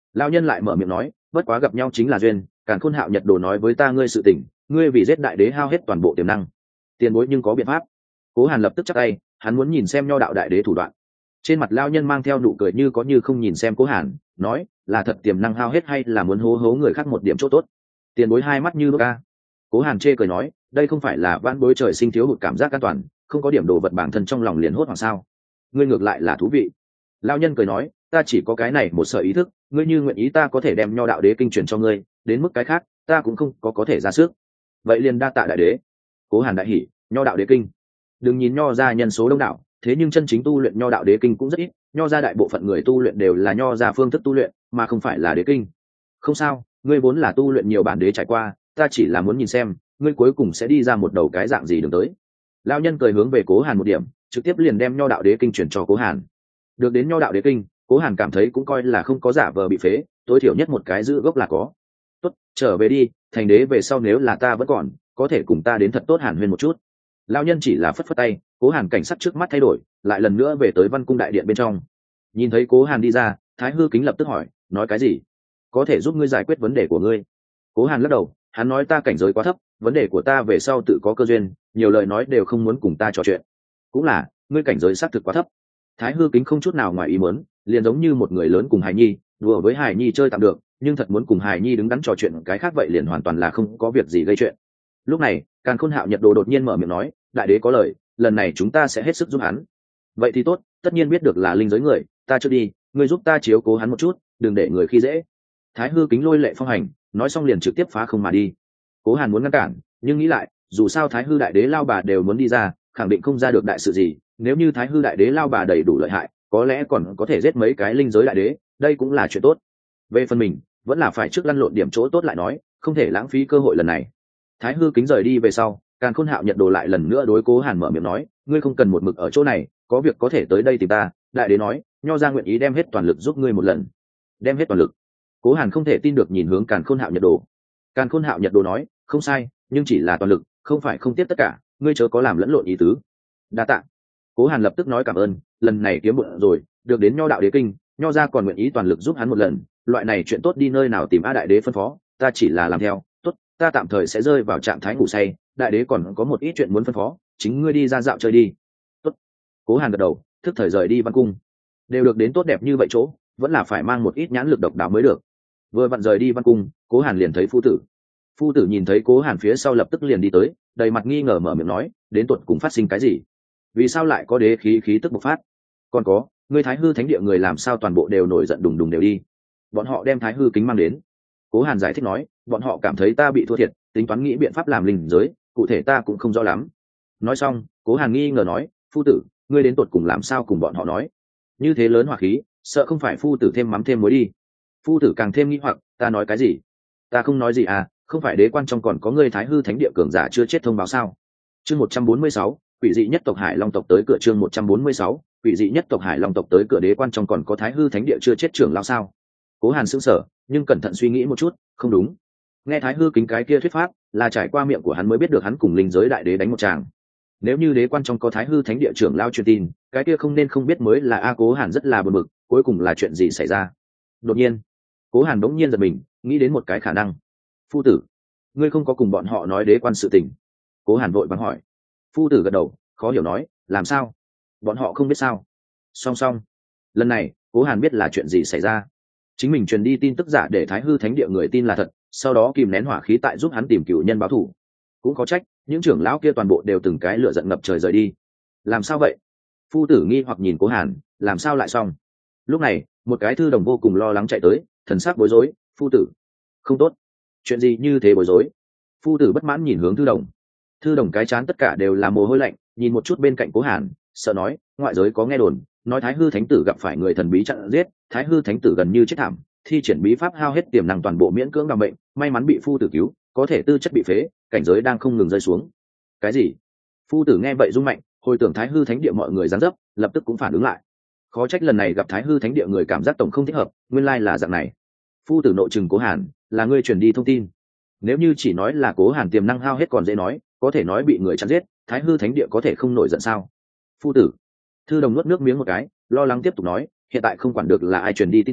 Lão nhân lại mở miệng nói, bất quá gặp nhau chính là duyên, Càn Khôn Hạo Nhật Đồ nói với ta ngươi sự tình, ngươi vì giết đại đế hao hết toàn bộ tiềm năng, tiền bối nhưng có biện pháp. Cố Hàn lập tức chắp tay, hắn muốn nhìn xem nho đạo đại đế thủ đoạn. Trên mặt lão nhân mang theo nụ cười như có như không nhìn xem Cố Hàn, nói, là thật tiềm năng hao hết hay là muốn hố hố người khác một điểm chỗ tốt. Tiền bối hai mắt như đuốc ca. Cố Hàn chê cười nói, đây không phải là vãn bối trời sinh thiếu hụt cảm giác an toàn, không có điểm đồ vật bản thân trong lòng liền hốt hoảng sao? Ngươi ngược lại là thú vị. Lão nhân cười nói, ta chỉ có cái này một sợi ý thức, ngươi như nguyện ý ta có thể đem nho đạo đế kinh truyền cho ngươi, đến mức cái khác ta cũng không có có thể ra sức. Vậy liền đa tạ đại đế. Cố Hàn đại hỉ, nho đạo đế kinh. Đừng nhìn nho ra nhân số đông đảo, thế nhưng chân chính tu luyện nho đạo đế kinh cũng rất ít, nho ra đại bộ phận người tu luyện đều là nho ra phương thức tu luyện, mà không phải là đế kinh. Không sao, ngươi vốn là tu luyện nhiều bản đế trải qua, ta chỉ là muốn nhìn xem, ngươi cuối cùng sẽ đi ra một đầu cái dạng gì đường tới. Lão nhân cười hướng về Cố Hàn một điểm, trực tiếp liền đem nho đạo đế kinh chuyển cho Cố Hàn. Được đến nho đạo đế kinh, Cố Hàn cảm thấy cũng coi là không có giả vờ bị phế, tối thiểu nhất một cái giữ gốc là có. Tốt, trở về đi, thành đế về sau nếu là ta vẫn còn, có thể cùng ta đến thật tốt Hàn Huyên một chút. Lão nhân chỉ là phất phất tay, Cố Hàn cảnh sắc trước mắt thay đổi, lại lần nữa về tới Văn Cung đại điện bên trong. Nhìn thấy Cố Hàn đi ra, Thái Hư Kính lập tức hỏi, nói cái gì? Có thể giúp ngươi giải quyết vấn đề của ngươi. Cố Hàn lắc đầu, hắn nói ta cảnh giới quá thấp, vấn đề của ta về sau tự có cơ duyên, nhiều lời nói đều không muốn cùng ta trò chuyện. Cũng là, ngươi cảnh giới xác thực quá thấp. Thái Hư Kính không chút nào ngoài ý muốn, liền giống như một người lớn cùng Hải Nhi, đùa với Hải Nhi chơi tạm được, nhưng thật muốn cùng Hải Nhi đứng đắn trò chuyện cái khác vậy liền hoàn toàn là không có việc gì gây chuyện. Lúc này, Càn Khôn Hạo Nhật Đồ đột nhiên mở miệng nói, đại đế có lời, lần này chúng ta sẽ hết sức giúp hắn. Vậy thì tốt, tất nhiên biết được là linh giới người, ta chưa đi, ngươi giúp ta chiếu cố hắn một chút, đừng để người khi dễ. Thái Hư Kính lôi lệ phong hành, nói xong liền trực tiếp phá không mà đi. Cố Hàn muốn ngăn cản, nhưng nghĩ lại, dù sao Thái Hư đại đế lao bà đều muốn đi ra, khẳng định không ra được đại sự gì, nếu như Thái Hư đại đế lao bà đầy đủ lợi hại, có lẽ còn có thể giết mấy cái linh giới đại đế, đây cũng là chuyện tốt. Về phần mình, vẫn là phải trước lăn lộn điểm chỗ tốt lại nói, không thể lãng phí cơ hội lần này. Thái Hư Kính rời đi về sau, Càn Khôn Hạo Nhật Đồ lại lần nữa đối Cố Hàn mở miệng nói, ngươi không cần một mực ở chỗ này, có việc có thể tới đây tìm ta. Đại đế nói, nho ra nguyện ý đem hết toàn lực giúp ngươi một lần. Đem hết toàn lực. Cố Hàn không thể tin được nhìn hướng Càn Khôn Hạo Nhật Đồ. Càn Khôn Hạo Nhật Đồ nói, không sai, nhưng chỉ là toàn lực, không phải không tiếp tất cả, ngươi chớ có làm lẫn lộn ý tứ. Đa tạ. Cố Hàn lập tức nói cảm ơn, lần này kiếm bụng rồi, được đến nho đạo đế kinh, nho ra còn nguyện ý toàn lực giúp hắn một lần, loại này chuyện tốt đi nơi nào tìm a đại đế phân phó, ta chỉ là làm theo. Tốt, ta tạm thời sẽ rơi vào trạng thái ngủ say, đại đế còn có một ít chuyện muốn phân phó, chính ngươi đi ra dạo chơi đi. Tốt. Cố Hàn gật đầu, thức thời rời đi Văn Cung. Đều được đến tốt đẹp như vậy chỗ, vẫn là phải mang một ít nhãn lực độc đáo mới được. Vừa vặn rời đi Văn Cung, Cố Hàn liền thấy phu tử. Phu tử nhìn thấy Cố Hàn phía sau lập tức liền đi tới, đầy mặt nghi ngờ mở miệng nói, đến tuột cùng phát sinh cái gì? Vì sao lại có đế khí khí tức bộc phát? Còn có, ngươi Thái Hư Thánh Địa người làm sao toàn bộ đều nổi giận đùng đùng đều đi? Bọn họ đem Thái Hư Kính mang đến. Cố Hàn giải thích nói, bọn họ cảm thấy ta bị thua thiệt, tính toán nghĩ biện pháp làm linh giới, cụ thể ta cũng không rõ lắm. Nói xong, Cố Hàn nghi ngờ nói, phu tử, ngươi đến tuột cùng làm sao cùng bọn họ nói? Như thế lớn hỏa khí, sợ không phải phu tử thêm mắm thêm muối đi. Phu tử càng thêm nghi hoặc, ta nói cái gì? Ta không nói gì à, không phải đế quan trong còn có ngươi Thái Hư Thánh Địa cường giả chưa chết thông báo sao? Chương một trăm bốn mươi sáu, quỷ dị nhất tộc Hải Long tộc tới cửa. Chương một trăm bốn mươi sáu, quỷ dị nhất tộc Hải Long tộc tới cửa, đế quan trong còn có Thái Hư Thánh Địa chưa chết trưởng lão sao? Cố Hàn sững sờ, nhưng cẩn thận suy nghĩ một chút, không đúng. Nghe Thái Hư Kính cái kia thuyết pháp, là trải qua miệng của hắn mới biết được hắn cùng linh giới đại đế đánh một tràng. Nếu như đế quan trong có Thái Hư Thánh Địa trưởng lão truyền tin, cái kia không nên không biết mới là a. Cố Hàn rất là bực bực, cuối cùng là chuyện gì xảy ra? Đột nhiên, Cố Hàn đống nhiên giật mình, nghĩ đến một cái khả năng. Phu tử, ngươi không có cùng bọn họ nói đế quan sự tình? Cố Hàn vội vàng hỏi. Phu tử gật đầu, khó hiểu nói, làm sao? Bọn họ không biết sao? Song song. Lần này, Cố Hàn biết là chuyện gì xảy ra. Chính mình truyền đi tin tức giả để Thái Hư Thánh Địa người tin là thật, sau đó kìm nén hỏa khí tại giúp hắn tìm cửu nhân báo thù. Cũng có trách, những trưởng lão kia toàn bộ đều từng cái lửa giận ngập trời rời đi. Làm sao vậy? Phu tử nghi hoặc nhìn Cố Hàn, làm sao lại xong? Lúc này, một cái thư đồng vô cùng lo lắng chạy tới, thần sắc bối rối, phu tử, không tốt. Chuyện gì như thế bối rối? Phu tử bất mãn nhìn hướng thư đồng. Thư đồng cái chán tất cả đều là mồ hôi lạnh, nhìn một chút bên cạnh Cố Hàn, sợ nói, ngoại giới có nghe đồn, nói Thái Hư Thánh Tử gặp phải người thần bí chặn giết, Thái Hư Thánh Tử gần như chết thảm, thi triển bí pháp hao hết tiềm năng toàn bộ miễn cưỡng đảm bệnh, may mắn bị phu tử cứu, có thể tư chất bị phế, cảnh giới đang không ngừng rơi xuống. Cái gì? Phu tử nghe vậy rung mạnh, hồi tưởng Thái Hư Thánh Địa mọi người giáng dấp, lập tức cũng phản ứng lại. Khó trách lần này gặp Thái Hư Thánh Địa người cảm giác tổng không thích hợp, nguyên lai là dạng này. Phu tử nội trừng Cố Hàn, là ngươi truyền đi thông tin. Nếu như chỉ nói là Cố Hàn tiềm năng hao hết còn dễ nói, có thể nói bị người chặn giết, Thái Hư Thánh Địa có thể không nổi giận sao? Phu tử. Thư đồng nuốt nước miếng một cái, lo lắng tiếp tục nói, hiện tại không quản được là ai truyền đi tin tức,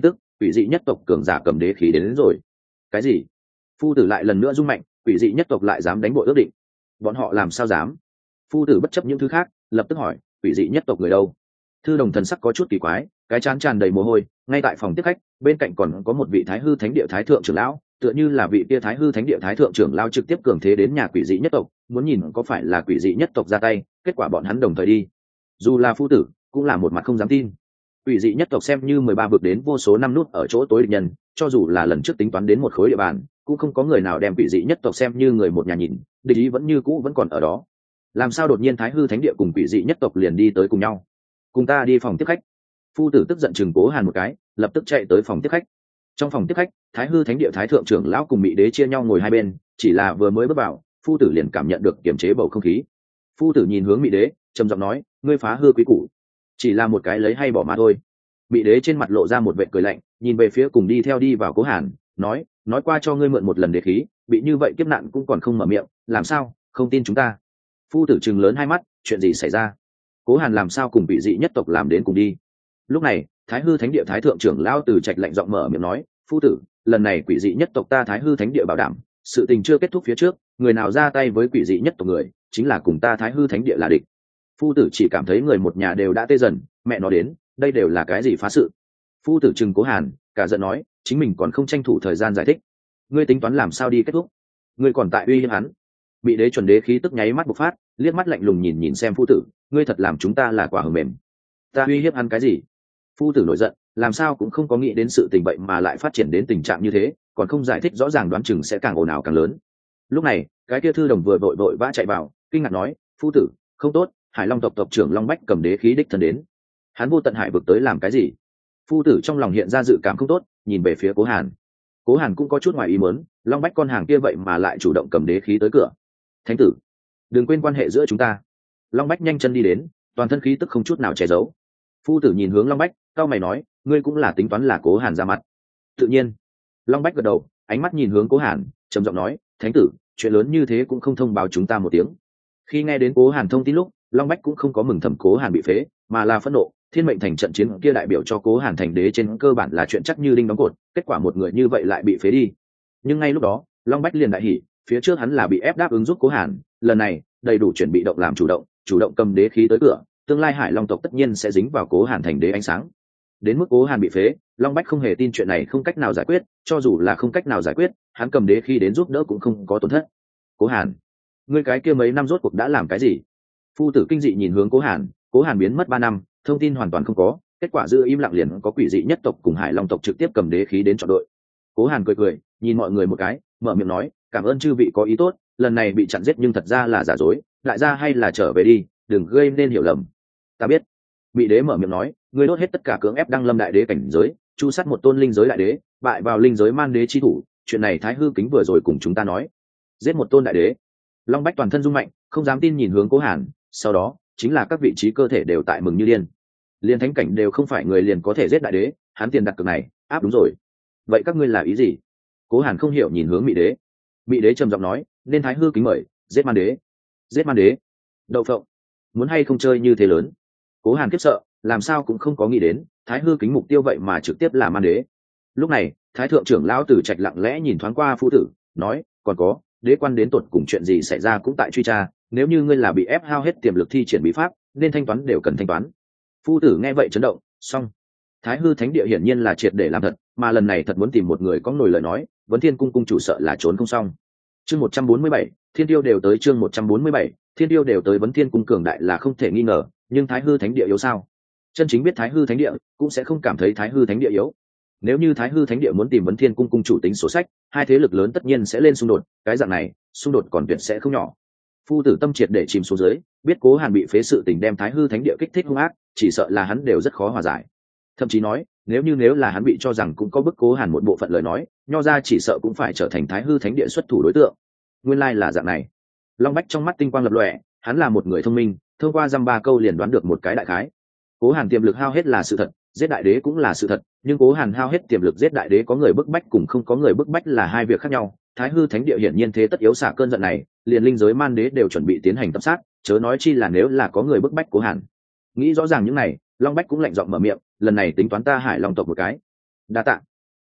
quỷ dị nhất tộc cường giả cầm đế khí đến, đến rồi. Cái gì? Phu tử lại lần nữa rung mạnh, quỷ dị nhất tộc lại dám đánh bội ước định. Bọn họ làm sao dám? Phu tử bất chấp những thứ khác, lập tức hỏi, quỷ dị nhất tộc người đâu? Thư đồng thần sắc có chút kỳ quái, cái trán tràn đầy mồ hôi. Ngay tại phòng tiếp khách, bên cạnh còn có một vị thái hư thánh địa thái thượng trưởng lão, tựa như là vị kia thái hư thánh địa thái thượng trưởng lão trực tiếp cường thế đến nhà quỷ dị nhất tộc, muốn nhìn có phải là quỷ dị nhất tộc ra tay. Kết quả bọn hắn đồng thời đi. Dù là phu tử cũng là một mặt không dám tin. Quỷ dị nhất tộc xem như mười ba vực đến vô số năm nút ở chỗ tối địch nhân, cho dù là lần trước tính toán đến một khối địa bàn, cũng không có người nào đem quỷ dị nhất tộc xem như người một nhà nhìn, địch ý vẫn như cũ vẫn còn ở đó. Làm sao đột nhiên thái hư thánh địa cùng quỷ dị nhất tộc liền đi tới cùng nhau? Cùng ta đi phòng tiếp khách. Phu tử tức giận chừng Cố Hàn một cái, lập tức chạy tới phòng tiếp khách. Trong phòng tiếp khách, thái hư thánh địa thái thượng trưởng lão cùng Mị đế chia nhau ngồi hai bên, chỉ là vừa mới bước vào, phu tử liền cảm nhận được kiềm chế bầu không khí. Phu tử nhìn hướng Mị đế, trầm giọng nói, ngươi phá hư quý củ, chỉ là một cái lấy hay bỏ mà thôi. Mị đế trên mặt lộ ra một vệt cười lạnh, nhìn về phía cùng đi theo đi vào Cố Hàn, nói, nói qua cho ngươi mượn một lần đế khí, bị như vậy kiếp nạn cũng còn không mở miệng, làm sao không tin chúng ta? Phu tử trừng lớn hai mắt, chuyện gì xảy ra? Cố Hàn làm sao cùng bị dị nhất tộc làm đến cùng đi? Lúc này, thái hư thánh địa thái thượng trưởng lão từ trạch lạnh giọng mở miệng nói, phu tử, lần này quỷ dị nhất tộc ta thái hư thánh địa bảo đảm, sự tình chưa kết thúc phía trước, người nào ra tay với quỷ dị nhất tộc người, chính là cùng ta thái hư thánh địa là địch. Phu tử chỉ cảm thấy người một nhà đều đã tê dần, mẹ nó đến, đây đều là cái gì phá sự? Phu tử trừng Cố Hàn, cả giận nói, chính mình còn không tranh thủ thời gian giải thích, ngươi tính toán làm sao đi kết thúc? Ngươi còn tại uy hiếp hắn? Bị đế chuẩn đế khí tức nháy mắt bộc phát, liếc mắt lạnh lùng nhìn nhìn xem phu tử, ngươi thật làm chúng ta là quả hờ mềm. Ta uy hiếp hắn cái gì? Phu tử nổi giận, làm sao cũng không có nghĩ đến sự tình vậy mà lại phát triển đến tình trạng như thế, còn không giải thích rõ ràng đoán chừng sẽ càng ồn ào càng lớn. Lúc này, cái kia thư đồng vừa vội vội vã chạy vào, kinh ngạc nói, phu tử, không tốt, Hải Long tộc tộc trưởng Long Bách cầm đế khí đích thân đến. Hắn vô tận hải vực tới làm cái gì? Phu tử trong lòng hiện ra dự cảm không tốt, nhìn về phía Cố Hàn. Cố Hàn cũng có chút ngoài ý muốn, Long Bách con hàng kia vậy mà lại chủ động cầm đế khí tới cửa. Thánh tử, đừng quên quan hệ giữa chúng ta. Long Bách nhanh chân đi đến, toàn thân khí tức không chút nào che giấu. Phu tử nhìn hướng Long Bách, cao mày nói, ngươi cũng là tính toán là Cố Hàn ra mặt? Tự nhiên. Long Bách gật đầu, ánh mắt nhìn hướng Cố Hàn, trầm giọng nói, thánh tử, chuyện lớn như thế cũng không thông báo chúng ta một tiếng. Khi nghe đến Cố Hàn thông tin lúc, Long Bách cũng không có mừng thầm Cố Hàn bị phế, mà là phẫn nộ. Thiên mệnh thành trận chiến kia đại biểu cho Cố Hàn thành đế trên cơ bản là chuyện chắc như đinh đóng cột, kết quả một người như vậy lại bị phế đi. Nhưng ngay lúc đó, Long Bách liền đại hỉ, phía trước hắn là bị ép đáp ứng giúp Cố Hàn, lần này đầy đủ chuẩn bị động làm chủ động, chủ động cầm đế khí tới cửa, tương lai Hải Long tộc tất nhiên sẽ dính vào Cố Hàn thành đế ánh sáng. Đến mức Cố Hàn bị phế, Long Bách không hề tin chuyện này không cách nào giải quyết, cho dù là không cách nào giải quyết, hắn cầm đế khí đến giúp đỡ cũng không có tổn thất. Cố Hàn, ngươi cái kia mấy năm rốt cuộc đã làm cái gì? Phu tử kinh dị nhìn hướng Cố Hàn, Cố Hàn biến mất ba năm, thông tin hoàn toàn không có, kết quả giữ im lặng liền có quỷ dị nhất tộc cùng Hải Long tộc trực tiếp cầm đế khí đến chọn đội. Cố Hàn cười cười, nhìn mọi người một cái, mở miệng nói, cảm ơn chư vị có ý tốt, lần này bị chặn giết nhưng thật ra là giả dối, đại gia hay là trở về đi, đừng gây nên hiểu lầm. Ta biết. Mị đế mở miệng nói, ngươi đốt hết tất cả cưỡng ép đăng lâm đại đế cảnh giới, chu sát một tôn linh giới đại đế, bại vào linh giới man đế chi thủ, chuyện này Thái Hư Kính vừa rồi cùng chúng ta nói. Giết một tôn đại đế. Long Bách toàn thân rung mạnh, không dám tin nhìn hướng Cố Hàn, sau đó chính là các vị trí cơ thể đều tại mừng như điên. Liên thánh cảnh đều không phải người liền có thể giết đại đế, hắn tiền đặt cược này, áp đúng rồi. Vậy các ngươi là ý gì? Cố Hàn không hiểu nhìn hướng Mị đế. Mị đế trầm giọng nói, nên Thái Hư Kính mời, giết man đế. Giết man đế? Đậu phộng, muốn hay không chơi như thế lớn? Cố Hàn khiếp sợ, làm sao cũng không có nghĩ đến, Thái Hư Kính mục tiêu vậy mà trực tiếp là man đế. Lúc này, Thái thượng trưởng lão Tử Trạch lặng lẽ nhìn thoáng qua phu tử, nói, còn có, đế quan đến tột cùng chuyện gì xảy ra cũng tại truy tra, nếu như ngươi là bị ép hao hết tiềm lực thi triển bí pháp, nên thanh toán đều cần thanh toán. Phu tử nghe vậy chấn động, xong. Thái Hư Thánh địa hiển nhiên là triệt để làm thật, mà lần này thật muốn tìm một người có nổi lời nói, Vấn Thiên cung cung chủ sợ là trốn không xong. Chương một trăm bốn mươi bảy, Thiên Tiêu đều tới chương một trăm bốn mươi bảy, Thiên Tiêu đều tới Vấn Thiên cung cường đại là không thể nghi ngờ, nhưng Thái Hư Thánh địa yếu sao? Chân chính biết Thái Hư Thánh địa, cũng sẽ không cảm thấy Thái Hư Thánh địa yếu. Nếu như Thái Hư Thánh địa muốn tìm Vấn Thiên cung cung chủ tính sổ sách, hai thế lực lớn tất nhiên sẽ lên xung đột, cái dạng này, xung đột còn tuyệt sẽ không nhỏ. Phu tử tâm triệt để chìm xuống dưới, biết Cố Hàn bị phế sự tình đem Thái Hư Thánh địa kích thích hung ác, chỉ sợ là hắn đều rất khó hòa giải. Thậm chí nói, nếu như nếu là hắn bị cho rằng cũng có bức Cố Hàn một bộ phận lời nói, nho ra chỉ sợ cũng phải trở thành Thái Hư Thánh địa xuất thủ đối tượng. Nguyên lai là dạng này. Long Bách trong mắt tinh quang lập lòe, hắn là một người thông minh, thông qua dăm ba câu liền đoán được một cái đại khái. Cố Hàn tiềm lực hao hết là sự thật, giết đại đế cũng là sự thật, nhưng Cố Hàn hao hết tiềm lực giết đại đế có người bức bách cùng không có người bức bách là hai việc khác nhau. Thái Hư Thánh địa hiển nhiên thế tất yếu xả cơn giận này, liền linh giới man đế đều chuẩn bị tiến hành tập sát, chớ nói chi là nếu là có người bức bách Cố Hàn. Nghĩ rõ ràng những này, Long Bách cũng lạnh giọng mở miệng, lần này tính toán ta Hải Long tộc một cái. Đa tạ.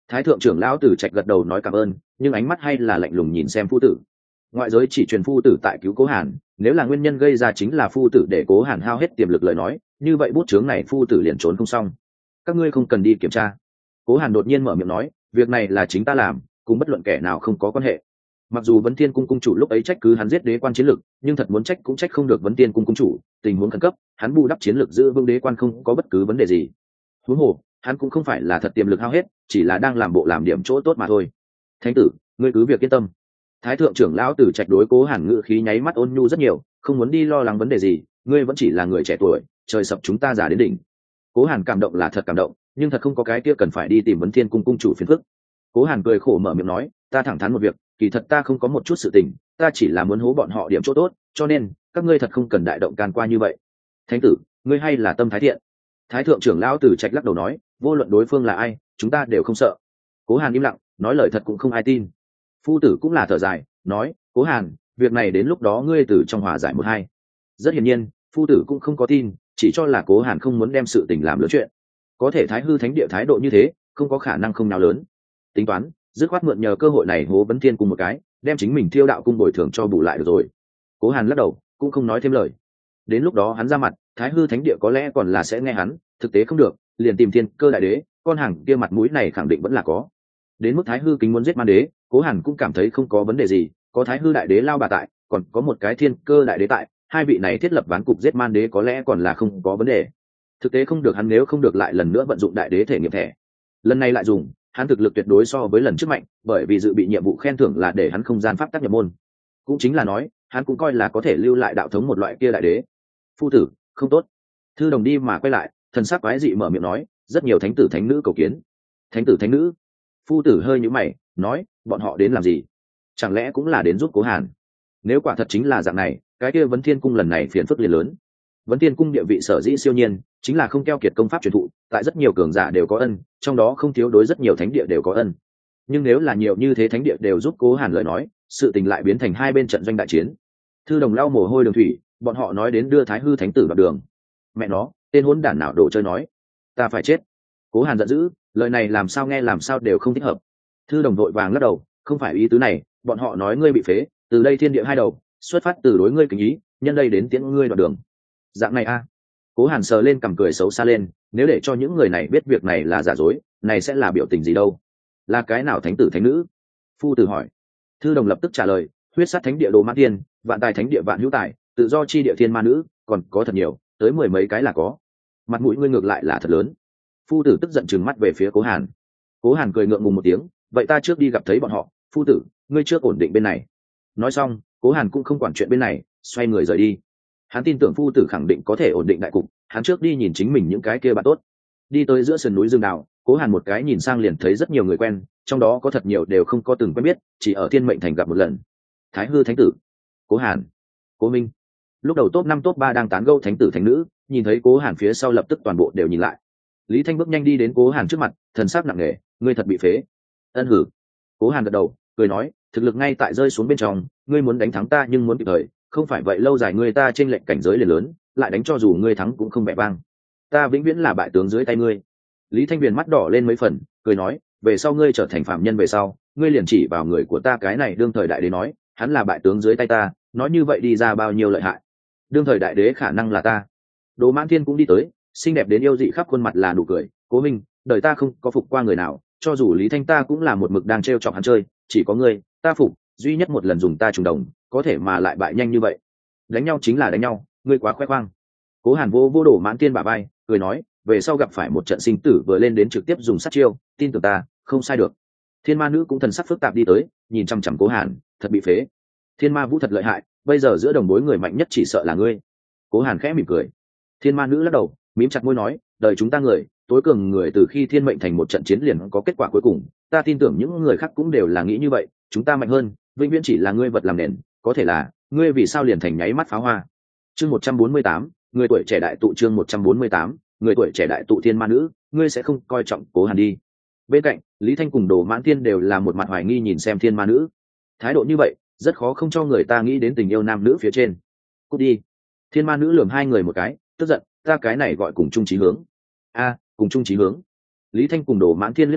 Thái thượng trưởng lão Tử Trạch gật đầu nói cảm ơn, nhưng ánh mắt hay là lạnh lùng nhìn xem phu tử. Ngoại giới chỉ truyền phu tử tại cứu Cố Hàn, nếu là nguyên nhân gây ra chính là phu tử để Cố Hàn hao hết tiềm lực lời nói, như vậy bút chướng này phu tử liền trốn không xong. Các ngươi không cần đi kiểm tra. Cố Hàn đột nhiên mở miệng nói, việc này là chính ta làm, cùng bất luận kẻ nào không có quan hệ. Mặc dù Vấn Thiên cung cung chủ lúc ấy trách cứ hắn giết đế quan chiến lực, nhưng thật muốn trách cũng trách không được Vấn Thiên cung cung chủ, tình huống khẩn cấp, hắn bù đắp chiến lực giữ vững đế quan không có bất cứ vấn đề gì. Huống hồ, hắn cũng không phải là thật tiềm lực hao hết, chỉ là đang làm bộ làm điểm chỗ tốt mà thôi. Thánh tử, ngươi cứ việc yên tâm. Thái thượng trưởng lão Tử Trạch đối Cố Hàn ngự khí nháy mắt ôn nhu rất nhiều, không muốn đi lo lắng vấn đề gì, ngươi vẫn chỉ là người trẻ tuổi, trời sập chúng ta giả đến đỉnh. Cố Hàn cảm động là thật cảm động, nhưng thật không có cái kia cần phải đi tìm Vấn Thiên cung cung chủ phiền phức. Cố Hàn cười khổ mở miệng nói, ta thẳng thắn một việc, kỳ thật ta không có một chút sự tình, ta chỉ là muốn hố bọn họ điểm chỗ tốt, cho nên các ngươi thật không cần đại động can qua như vậy. Thánh tử, ngươi hay là tâm thái thiện. Thái thượng trưởng lão Tử Trạch lắc đầu nói, vô luận đối phương là ai, chúng ta đều không sợ. Cố Hàn im lặng, nói lời thật cũng không ai tin. Phu tử cũng là thở dài, nói, Cố Hàn, việc này đến lúc đó ngươi từ trong hòa giải một hai. Rất hiển nhiên, phu tử cũng không có tin, chỉ cho là Cố Hàn không muốn đem sự tình làm lớn chuyện. Có thể Thái hư thánh địa thái độ như thế, không có khả năng không nào lớn. Tính toán, dứt khoát mượn nhờ cơ hội này hố Vấn Thiên cung một cái, đem chính mình thiêu đạo cung bồi thường cho bù lại được rồi. Cố Hàn lắc đầu, cũng không nói thêm lời. Đến lúc đó hắn ra mặt, Thái hư thánh địa có lẽ còn là sẽ nghe hắn, thực tế không được, liền tìm Thiên Cơ đại đế, con hàng kia mặt mũi này khẳng định vẫn là có. Đến mức Thái hư kính muốn giết man đế, Cố Hàn cũng cảm thấy không có vấn đề gì, có Thái hư đại đế lao bà tại, còn có một cái Thiên Cơ đại đế tại, hai vị này thiết lập ván cục giết man đế có lẽ còn là không có vấn đề. Thực tế không được hắn nếu không được lại lần nữa vận dụng đại đế thể nghiệm thẻ. Lần này lại dùng, hắn thực lực tuyệt đối so với lần trước mạnh, bởi vì dự bị nhiệm vụ khen thưởng là để hắn không gian pháp tác nhập môn. Cũng chính là nói, hắn cũng coi là có thể lưu lại đạo thống một loại kia đại đế. Phu tử, không tốt. Thư đồng đi mà quay lại, thần sắc quái dị mở miệng nói, rất nhiều thánh tử thánh nữ cầu kiến. Thánh tử thánh nữ? Phu tử hơi nhíu mày, nói, bọn họ đến làm gì? Chẳng lẽ cũng là đến giúp Cố Hàn? Nếu quả thật chính là dạng này, cái kia Vấn Thiên cung lần này phiền phức liền lớn. Vấn Thiên cung địa vị sở dĩ siêu nhiên, chính là không keo kiệt công pháp truyền thụ, tại rất nhiều cường giả đều có ân, trong đó không thiếu đối rất nhiều thánh địa đều có ân. Nhưng nếu là nhiều như thế thánh địa đều giúp Cố Hàn lời nói, sự tình lại biến thành hai bên trận doanh đại chiến. Thư đồng lau mồ hôi đường thủy, bọn họ nói đến đưa Thái hư thánh tử vào đường. Mẹ nó, tên hỗn đản nào đồ chơi nói, ta phải chết. Cố Hàn giận dữ, lời này làm sao nghe làm sao đều không thích hợp. Thư đồng vội vàng lắc đầu, không phải ý tứ này, bọn họ nói ngươi bị phế, từ đây thiên địa hai đầu, xuất phát từ đối ngươi kính ý, nhân đây đến tiễn ngươi đoạn đường. Dạng này a? À. Cố Hàn sờ lên cằm cười xấu xa lên, nếu để cho những người này biết việc này là giả dối, này sẽ là biểu tình gì đâu? Là cái nào thánh tử thánh nữ? Phu tử hỏi. Thư đồng lập tức trả lời, huyết sát thánh địa Đồ Mãn Tiên, vạn tài thánh địa Vạn Hữu Tài, tự do chi địa Thiên Ma Nữ, còn có thật nhiều, tới mười mấy cái là có. Mặt mũi ngươi ngược lại là thật lớn. Phu tử tức giận trừng mắt về phía Cố Hàn. Cố Hàn cười ngượng ngùng một tiếng, vậy ta trước đi gặp thấy bọn họ, phu tử, ngươi trước ổn định bên này. Nói xong, Cố Hàn cũng không quản chuyện bên này, xoay người rời đi. Hắn tin tưởng phu tử khẳng định có thể ổn định đại cục, hắn trước đi nhìn chính mình những cái kia bạn tốt. Đi tới giữa sườn núi rừng đào, Cố Hàn một cái nhìn sang liền thấy rất nhiều người quen, trong đó có thật nhiều đều không có từng quen biết, chỉ ở Thiên Mệnh Thành gặp một lần. Thái hư thánh tử, Cố Hàn, Cố Minh. Lúc đầu top năm top ba đang tán gẫu thánh tử thánh nữ, nhìn thấy Cố Hàn phía sau lập tức toàn bộ đều nhìn lại. Lý Thanh bước nhanh đi đến Cố Hàn trước mặt, thần sắc nặng nề, ngươi thật bị phế. Ân hử. Cố Hàn gật đầu, cười nói, thực lực ngay tại rơi xuống bên trong, ngươi muốn đánh thắng ta nhưng muốn kịp thời, không phải vậy lâu dài ngươi ta trên lệnh cảnh giới liền lớn, lại đánh cho dù ngươi thắng cũng không vẻ vang. Ta vĩnh viễn là bại tướng dưới tay ngươi. Lý Thanh Viền mắt đỏ lên mấy phần, cười nói, về sau ngươi trở thành phạm nhân về sau, ngươi liền chỉ vào người của ta cái này đương thời đại đế nói, hắn là bại tướng dưới tay ta, nói như vậy đi ra bao nhiêu lợi hại. Đương thời đại đế khả năng là ta. Đồ Mãn Thiên cũng đi tới, xinh đẹp đến yêu dị khắp khuôn mặt là nụ cười, Cố Minh, đời ta không có phục qua người nào, cho dù Lý Thanh ta cũng là một mực đang trêu chọc hắn chơi, chỉ có ngươi, ta phục, duy nhất một lần dùng ta trùng đồng, có thể mà lại bại nhanh như vậy. Đánh nhau chính là đánh nhau, ngươi quá khoe khoang. Cố Hàn vô vô Đồ Mãn Thiên bả vai, cười nói, về sau gặp phải một trận sinh tử vừa lên đến trực tiếp dùng sát chiêu, tin tưởng ta, không sai được. Thiên Ma Nữ cũng thần sắc phức tạp đi tới, nhìn chăm chăm Cố Hàn, thật bị phế. Thiên Ma Vũ thật lợi hại, bây giờ giữa đồng bối người mạnh nhất chỉ sợ là ngươi. Cố Hàn khẽ mỉm cười. Thiên Ma Nữ lắc đầu, mím chặt môi nói, đời chúng ta người, tối cường người từ khi Thiên Mệnh Thành một trận chiến liền có kết quả cuối cùng, ta tin tưởng những người khác cũng đều là nghĩ như vậy, chúng ta mạnh hơn, vĩnh viễn chỉ là ngươi vật làm nền, có thể là, ngươi vì sao liền thành nháy mắt pháo hoa. Chương một trăm bốn mươi tám, người tuổi trẻ đại tụ chương một trăm bốn mươi tám, người tuổi trẻ đại tụ Thiên Ma Nữ, ngươi sẽ không coi trọng Cố Hàn đi. Bên cạnh, Lý Thanh cùng Đồ Mãn Thiên đều là một mặt hoài nghi nhìn xem Thiên Ma Nữ. Thái độ như vậy, rất khó không cho người ta nghĩ đến tình yêu nam nữ phía trên. Cút đi. Thiên Ma Nữ lườm hai người một cái, tức giận, ta cái này gọi cùng chung chí hướng. A, cùng chung chí hướng. Lý Thanh cùng Đồ Mãn Thiên liếc nhau,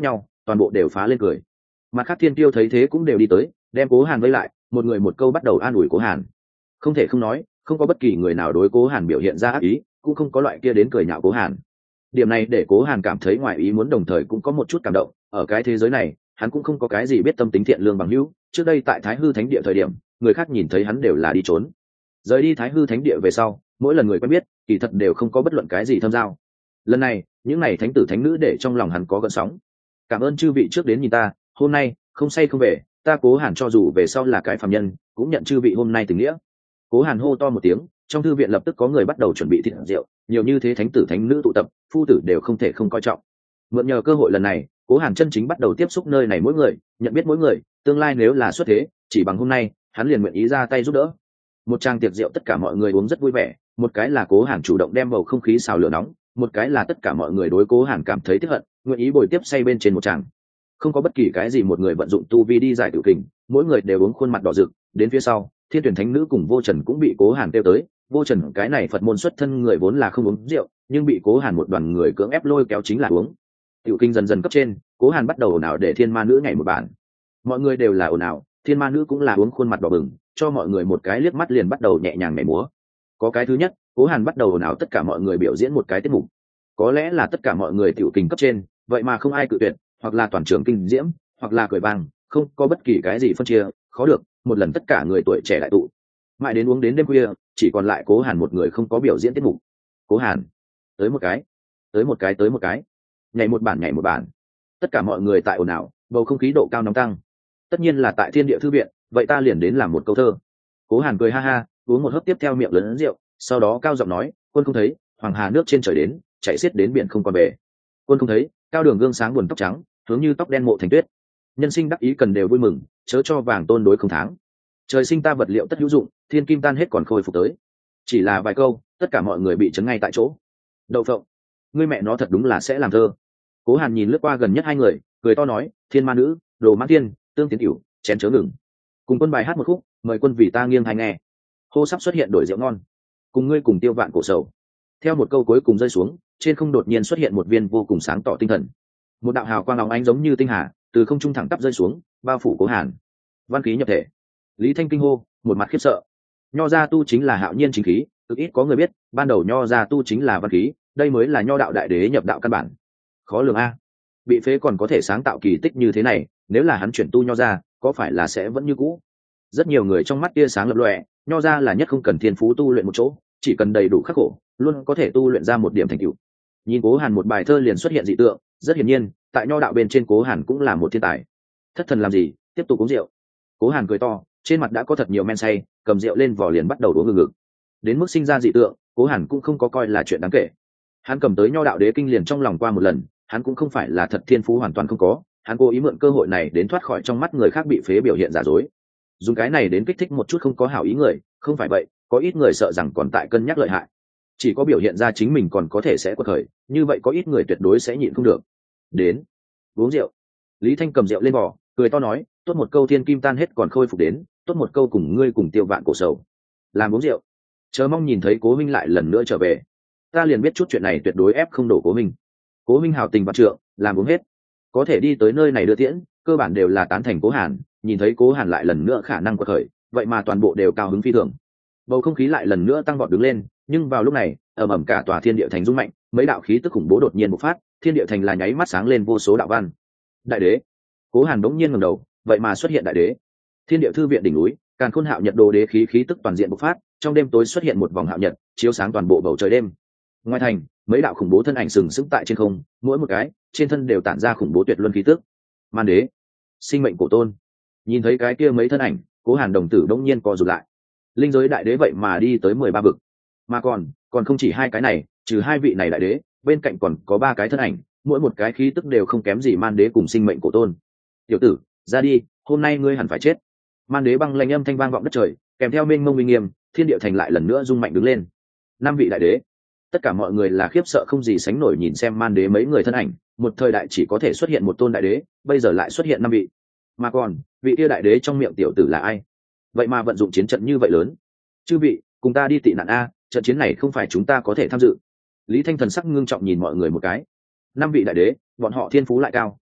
toàn bộ đều phá lên cười. Mặt khác thiên tiêu thấy thế cũng đều đi tới, đem Cố Hàn vây lại, một người một câu bắt đầu an ủi Cố Hàn. Không thể không nói, không có bất kỳ người nào đối Cố Hàn biểu hiện ra ác ý, cũng không có loại kia đến cười nhạo Cố Hàn. Điểm này để Cố Hàn cảm thấy ngoài ý muốn, đồng thời cũng có một chút cảm động. Ở cái thế giới này, hắn cũng không có cái gì biết tâm tính thiện lương bằng hữu. Trước đây tại Thái Hư Thánh Địa thời điểm, người khác nhìn thấy hắn đều là đi trốn. Rời đi Thái Hư Thánh Địa về sau, mỗi lần người quen biết, kỳ thật đều không có bất luận cái gì thâm giao. Lần này, những này thánh tử thánh nữ để trong lòng hắn có gợn sóng. Cảm ơn chư vị trước đến nhìn ta, hôm nay không say không về, ta Cố Hàn cho dù về sau là cái phàm nhân, cũng nhận chư vị hôm nay tình nghĩa. Cố Hàn hô to một tiếng, trong thư viện lập tức có người bắt đầu chuẩn bị thịt rượu, nhiều như thế thánh tử thánh nữ tụ tập, phu tử đều không thể không coi trọng. Mượn nhờ cơ hội lần này, Cố Hàn chân chính bắt đầu tiếp xúc nơi này mỗi người, nhận biết mỗi người, tương lai nếu là xuất thế, chỉ bằng hôm nay, hắn liền nguyện ý ra tay giúp đỡ. Một trang tiệc rượu tất cả mọi người uống rất vui vẻ, một cái là Cố Hàn chủ động đem bầu không khí xào lửa nóng, một cái là tất cả mọi người đối Cố Hàn cảm thấy tiếc hận, nguyện ý bồi tiếp say bên trên một tràng. Không có bất kỳ cái gì một người vận dụng tu vi đi giải tự kình, mỗi người đều uống khuôn mặt đỏ rực. Đến phía sau, Thiên Tuyển Thánh Nữ cùng Vô Trần cũng bị Cố Hàn kêu tới. Vô Trần cái này Phật môn xuất thân người vốn là không uống rượu, nhưng bị Cố Hàn một đoàn người cưỡng ép lôi kéo chính là uống. Tiểu kinh dần dần cấp trên, Cố Hàn bắt đầu ồn ào để Thiên Ma Nữ nhảy một bản. Mọi người đều là ồn ào, Thiên Ma Nữ cũng là uống khuôn mặt đỏ bừng, cho mọi người một cái liếc mắt liền bắt đầu nhẹ nhàng nhảy múa. Có cái thứ nhất, Cố Hàn bắt đầu ồn ào tất cả mọi người biểu diễn một cái tiết mục. Có lẽ là tất cả mọi người tiểu kinh cấp trên, vậy mà không ai cự tuyệt, hoặc là toàn trường kinh diễm, hoặc là cười vang, không có bất kỳ cái gì phân chia, khó được, một lần tất cả người tuổi trẻ đại tụ. Mãi đến uống đến đêm khuya, chỉ còn lại Cố Hàn một người không có biểu diễn tiết mục. Cố Hàn, tới một cái, tới một cái tới một cái, nhảy một bản nhảy một bản. Tất cả mọi người tại ồn ào, bầu không khí độ cao nóng tăng. Tất nhiên là tại Thiên Địa thư viện, vậy ta liền đến làm một câu thơ. Cố Hàn cười ha ha, uống một hớp tiếp theo miệng lớn rượu, sau đó cao giọng nói, quân không thấy, hoàng hà nước trên trời đến, chạy xiết đến biển không còn về. Quân không thấy, cao đường gương sáng buồn tóc trắng, hướng như tóc đen mộ thành tuyết. Nhân sinh đắc ý cần đều vui mừng, chớ cho vàng tôn đối không tháng. Trời sinh ta vật liệu tất hữu dụng, thiên kim tan hết còn khôi phục tới. Chỉ là vài câu, tất cả mọi người bị chấn ngay tại chỗ. Đậu phộng, ngươi mẹ nó thật đúng là sẽ làm thơ. Cố Hàn nhìn lướt qua gần nhất hai người, cười to nói, Thiên Ma Nữ, Đồ Mãn Thiên, Tương Tiến Cửu, chén chớ ngừng. Cùng quân bài hát một khúc, mời quân vì ta nghiêng hay nghe. Hô sắp xuất hiện đổi rượu ngon, cùng ngươi cùng tiêu vạn cổ sầu. Theo một câu cuối cùng rơi xuống, trên không đột nhiên xuất hiện một viên vô cùng sáng tỏ tinh thần. Một đạo hào quang óng ánh giống như tinh hà, từ không trung thẳng tắp rơi xuống, bao phủ Cố Hàn. Văn khí nhập thể. Lý Thanh kinh hô, một mặt khiếp sợ. Nho gia tu chính là hạo nhiên chính khí, cực ít có người biết, ban đầu nho gia tu chính là văn khí, đây mới là nho đạo đại đế nhập đạo căn bản. Khó lường a. Bị phế còn có thể sáng tạo kỳ tích như thế này, nếu là hắn chuyển tu nho gia, có phải là sẽ vẫn như cũ? Rất nhiều người trong mắt tia sáng lập lòe, nho gia là nhất không cần thiên phú tu luyện một chỗ, chỉ cần đầy đủ khắc khổ, luôn có thể tu luyện ra một điểm thành tựu. Nhìn Cố Hàn một bài thơ liền xuất hiện dị tượng, rất hiển nhiên, tại nho đạo bên trên Cố Hàn cũng là một thiên tài. Thất thần làm gì, tiếp tục uống rượu. Cố Hàn cười to, trên mặt đã có thật nhiều men say, cầm rượu lên vò liền bắt đầu uống ngực ngực. Đến mức sinh ra dị tượng, Cố Hàn cũng không có coi là chuyện đáng kể. Hắn cầm tới nho đạo đế kinh liền trong lòng qua một lần, hắn cũng không phải là thật thiên phú hoàn toàn không có, hắn cố ý mượn cơ hội này đến thoát khỏi trong mắt người khác bị phế biểu hiện giả dối, dùng cái này đến kích thích một chút không có hảo ý người. Không phải vậy, có ít người sợ rằng còn tại cân nhắc lợi hại, chỉ có biểu hiện ra chính mình còn có thể sẽ quật khởi, như vậy có ít người tuyệt đối sẽ nhịn không được. Đến uống rượu. Lý Thanh cầm rượu lên bò, cười to nói, tốt một câu thiên kim tan hết còn khôi phục đến, tốt một câu cùng ngươi cùng tiêu vạn cổ sầu. Làm uống rượu, chờ mong nhìn thấy Cố Minh lại lần nữa trở về. Ta liền biết chút chuyện này tuyệt đối ép không đổ Cố Minh. Cố Minh hào tình vạn trượng, làm uống hết, có thể đi tới nơi này đưa tiễn, cơ bản đều là tán thành Cố Hàn. Nhìn thấy Cố Hàn lại lần nữa khả năng quật khởi, vậy mà toàn bộ đều cao hứng phi thường. Bầu không khí lại lần nữa tăng vọt đứng lên, nhưng vào lúc này, ầm ầm cả tòa thiên địa thành rung mạnh, mấy đạo khí tức khủng bố đột nhiên bộc phát, thiên địa thành là nháy mắt sáng lên vô số đạo văn. Đại đế. Cố Hàn đống nhiên ngẩng đầu, vậy mà xuất hiện đại đế. Thiên địa thư viện đỉnh núi, Càn Khôn Hạo Nhật đồ đế khí khí tức toàn diện bộc phát, trong đêm tối xuất hiện một vòng hạo nhật, chiếu sáng toàn bộ bầu trời đêm. Ngoài thành, mấy đạo khủng bố thân ảnh sừng sững tại trên không, mỗi một cái trên thân đều tản ra khủng bố tuyệt luân khí tức. Man đế, sinh mệnh cổ tôn. Nhìn thấy cái kia mấy thân ảnh, Cố Hàn đồng tử đống nhiên co rụt lại. Linh giới đại đế vậy mà đi tới mười ba vực, mà còn còn không chỉ hai cái này, trừ hai vị này đại đế, bên cạnh còn có ba cái thân ảnh, mỗi một cái khí tức đều không kém gì Man đế cùng sinh mệnh cổ tôn. Tiểu tử, ra đi, hôm nay ngươi hẳn phải chết. Man đế băng lanh âm thanh vang vọng đất trời, kèm theo mênh mông uy nghiêm, thiên địa thành lại lần nữa rung mạnh đứng lên. Năm vị đại đế, tất cả mọi người là khiếp sợ không gì sánh nổi nhìn xem Man đế mấy người thân ảnh, một thời đại chỉ có thể xuất hiện một tôn đại đế, bây giờ lại xuất hiện năm vị. Mà còn, vị kia đại đế trong miệng tiểu tử là ai? Vậy mà vận dụng chiến trận như vậy lớn. Chư vị, cùng ta đi tị nạn a, trận chiến này không phải chúng ta có thể tham dự. Lý Thanh thần sắc ngưng trọng nhìn mọi người một cái. Năm vị đại đế, bọn họ thiên phú lại cao,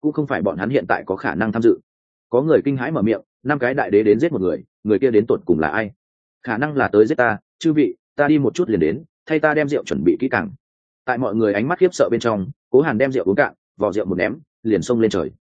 cũng không phải bọn hắn hiện tại có khả năng tham dự. Có người kinh hãi mở miệng, năm cái đại đế đến giết một người, người kia đến tột cùng là ai? Khả năng là tới giết ta, chư vị, ta đi một chút liền đến, thay ta đem rượu chuẩn bị kỹ càng. Tại mọi người ánh mắt khiếp sợ bên trong, Cố Hàn đem rượu uống cạn, vò rượu một ném, liền xông lên trời.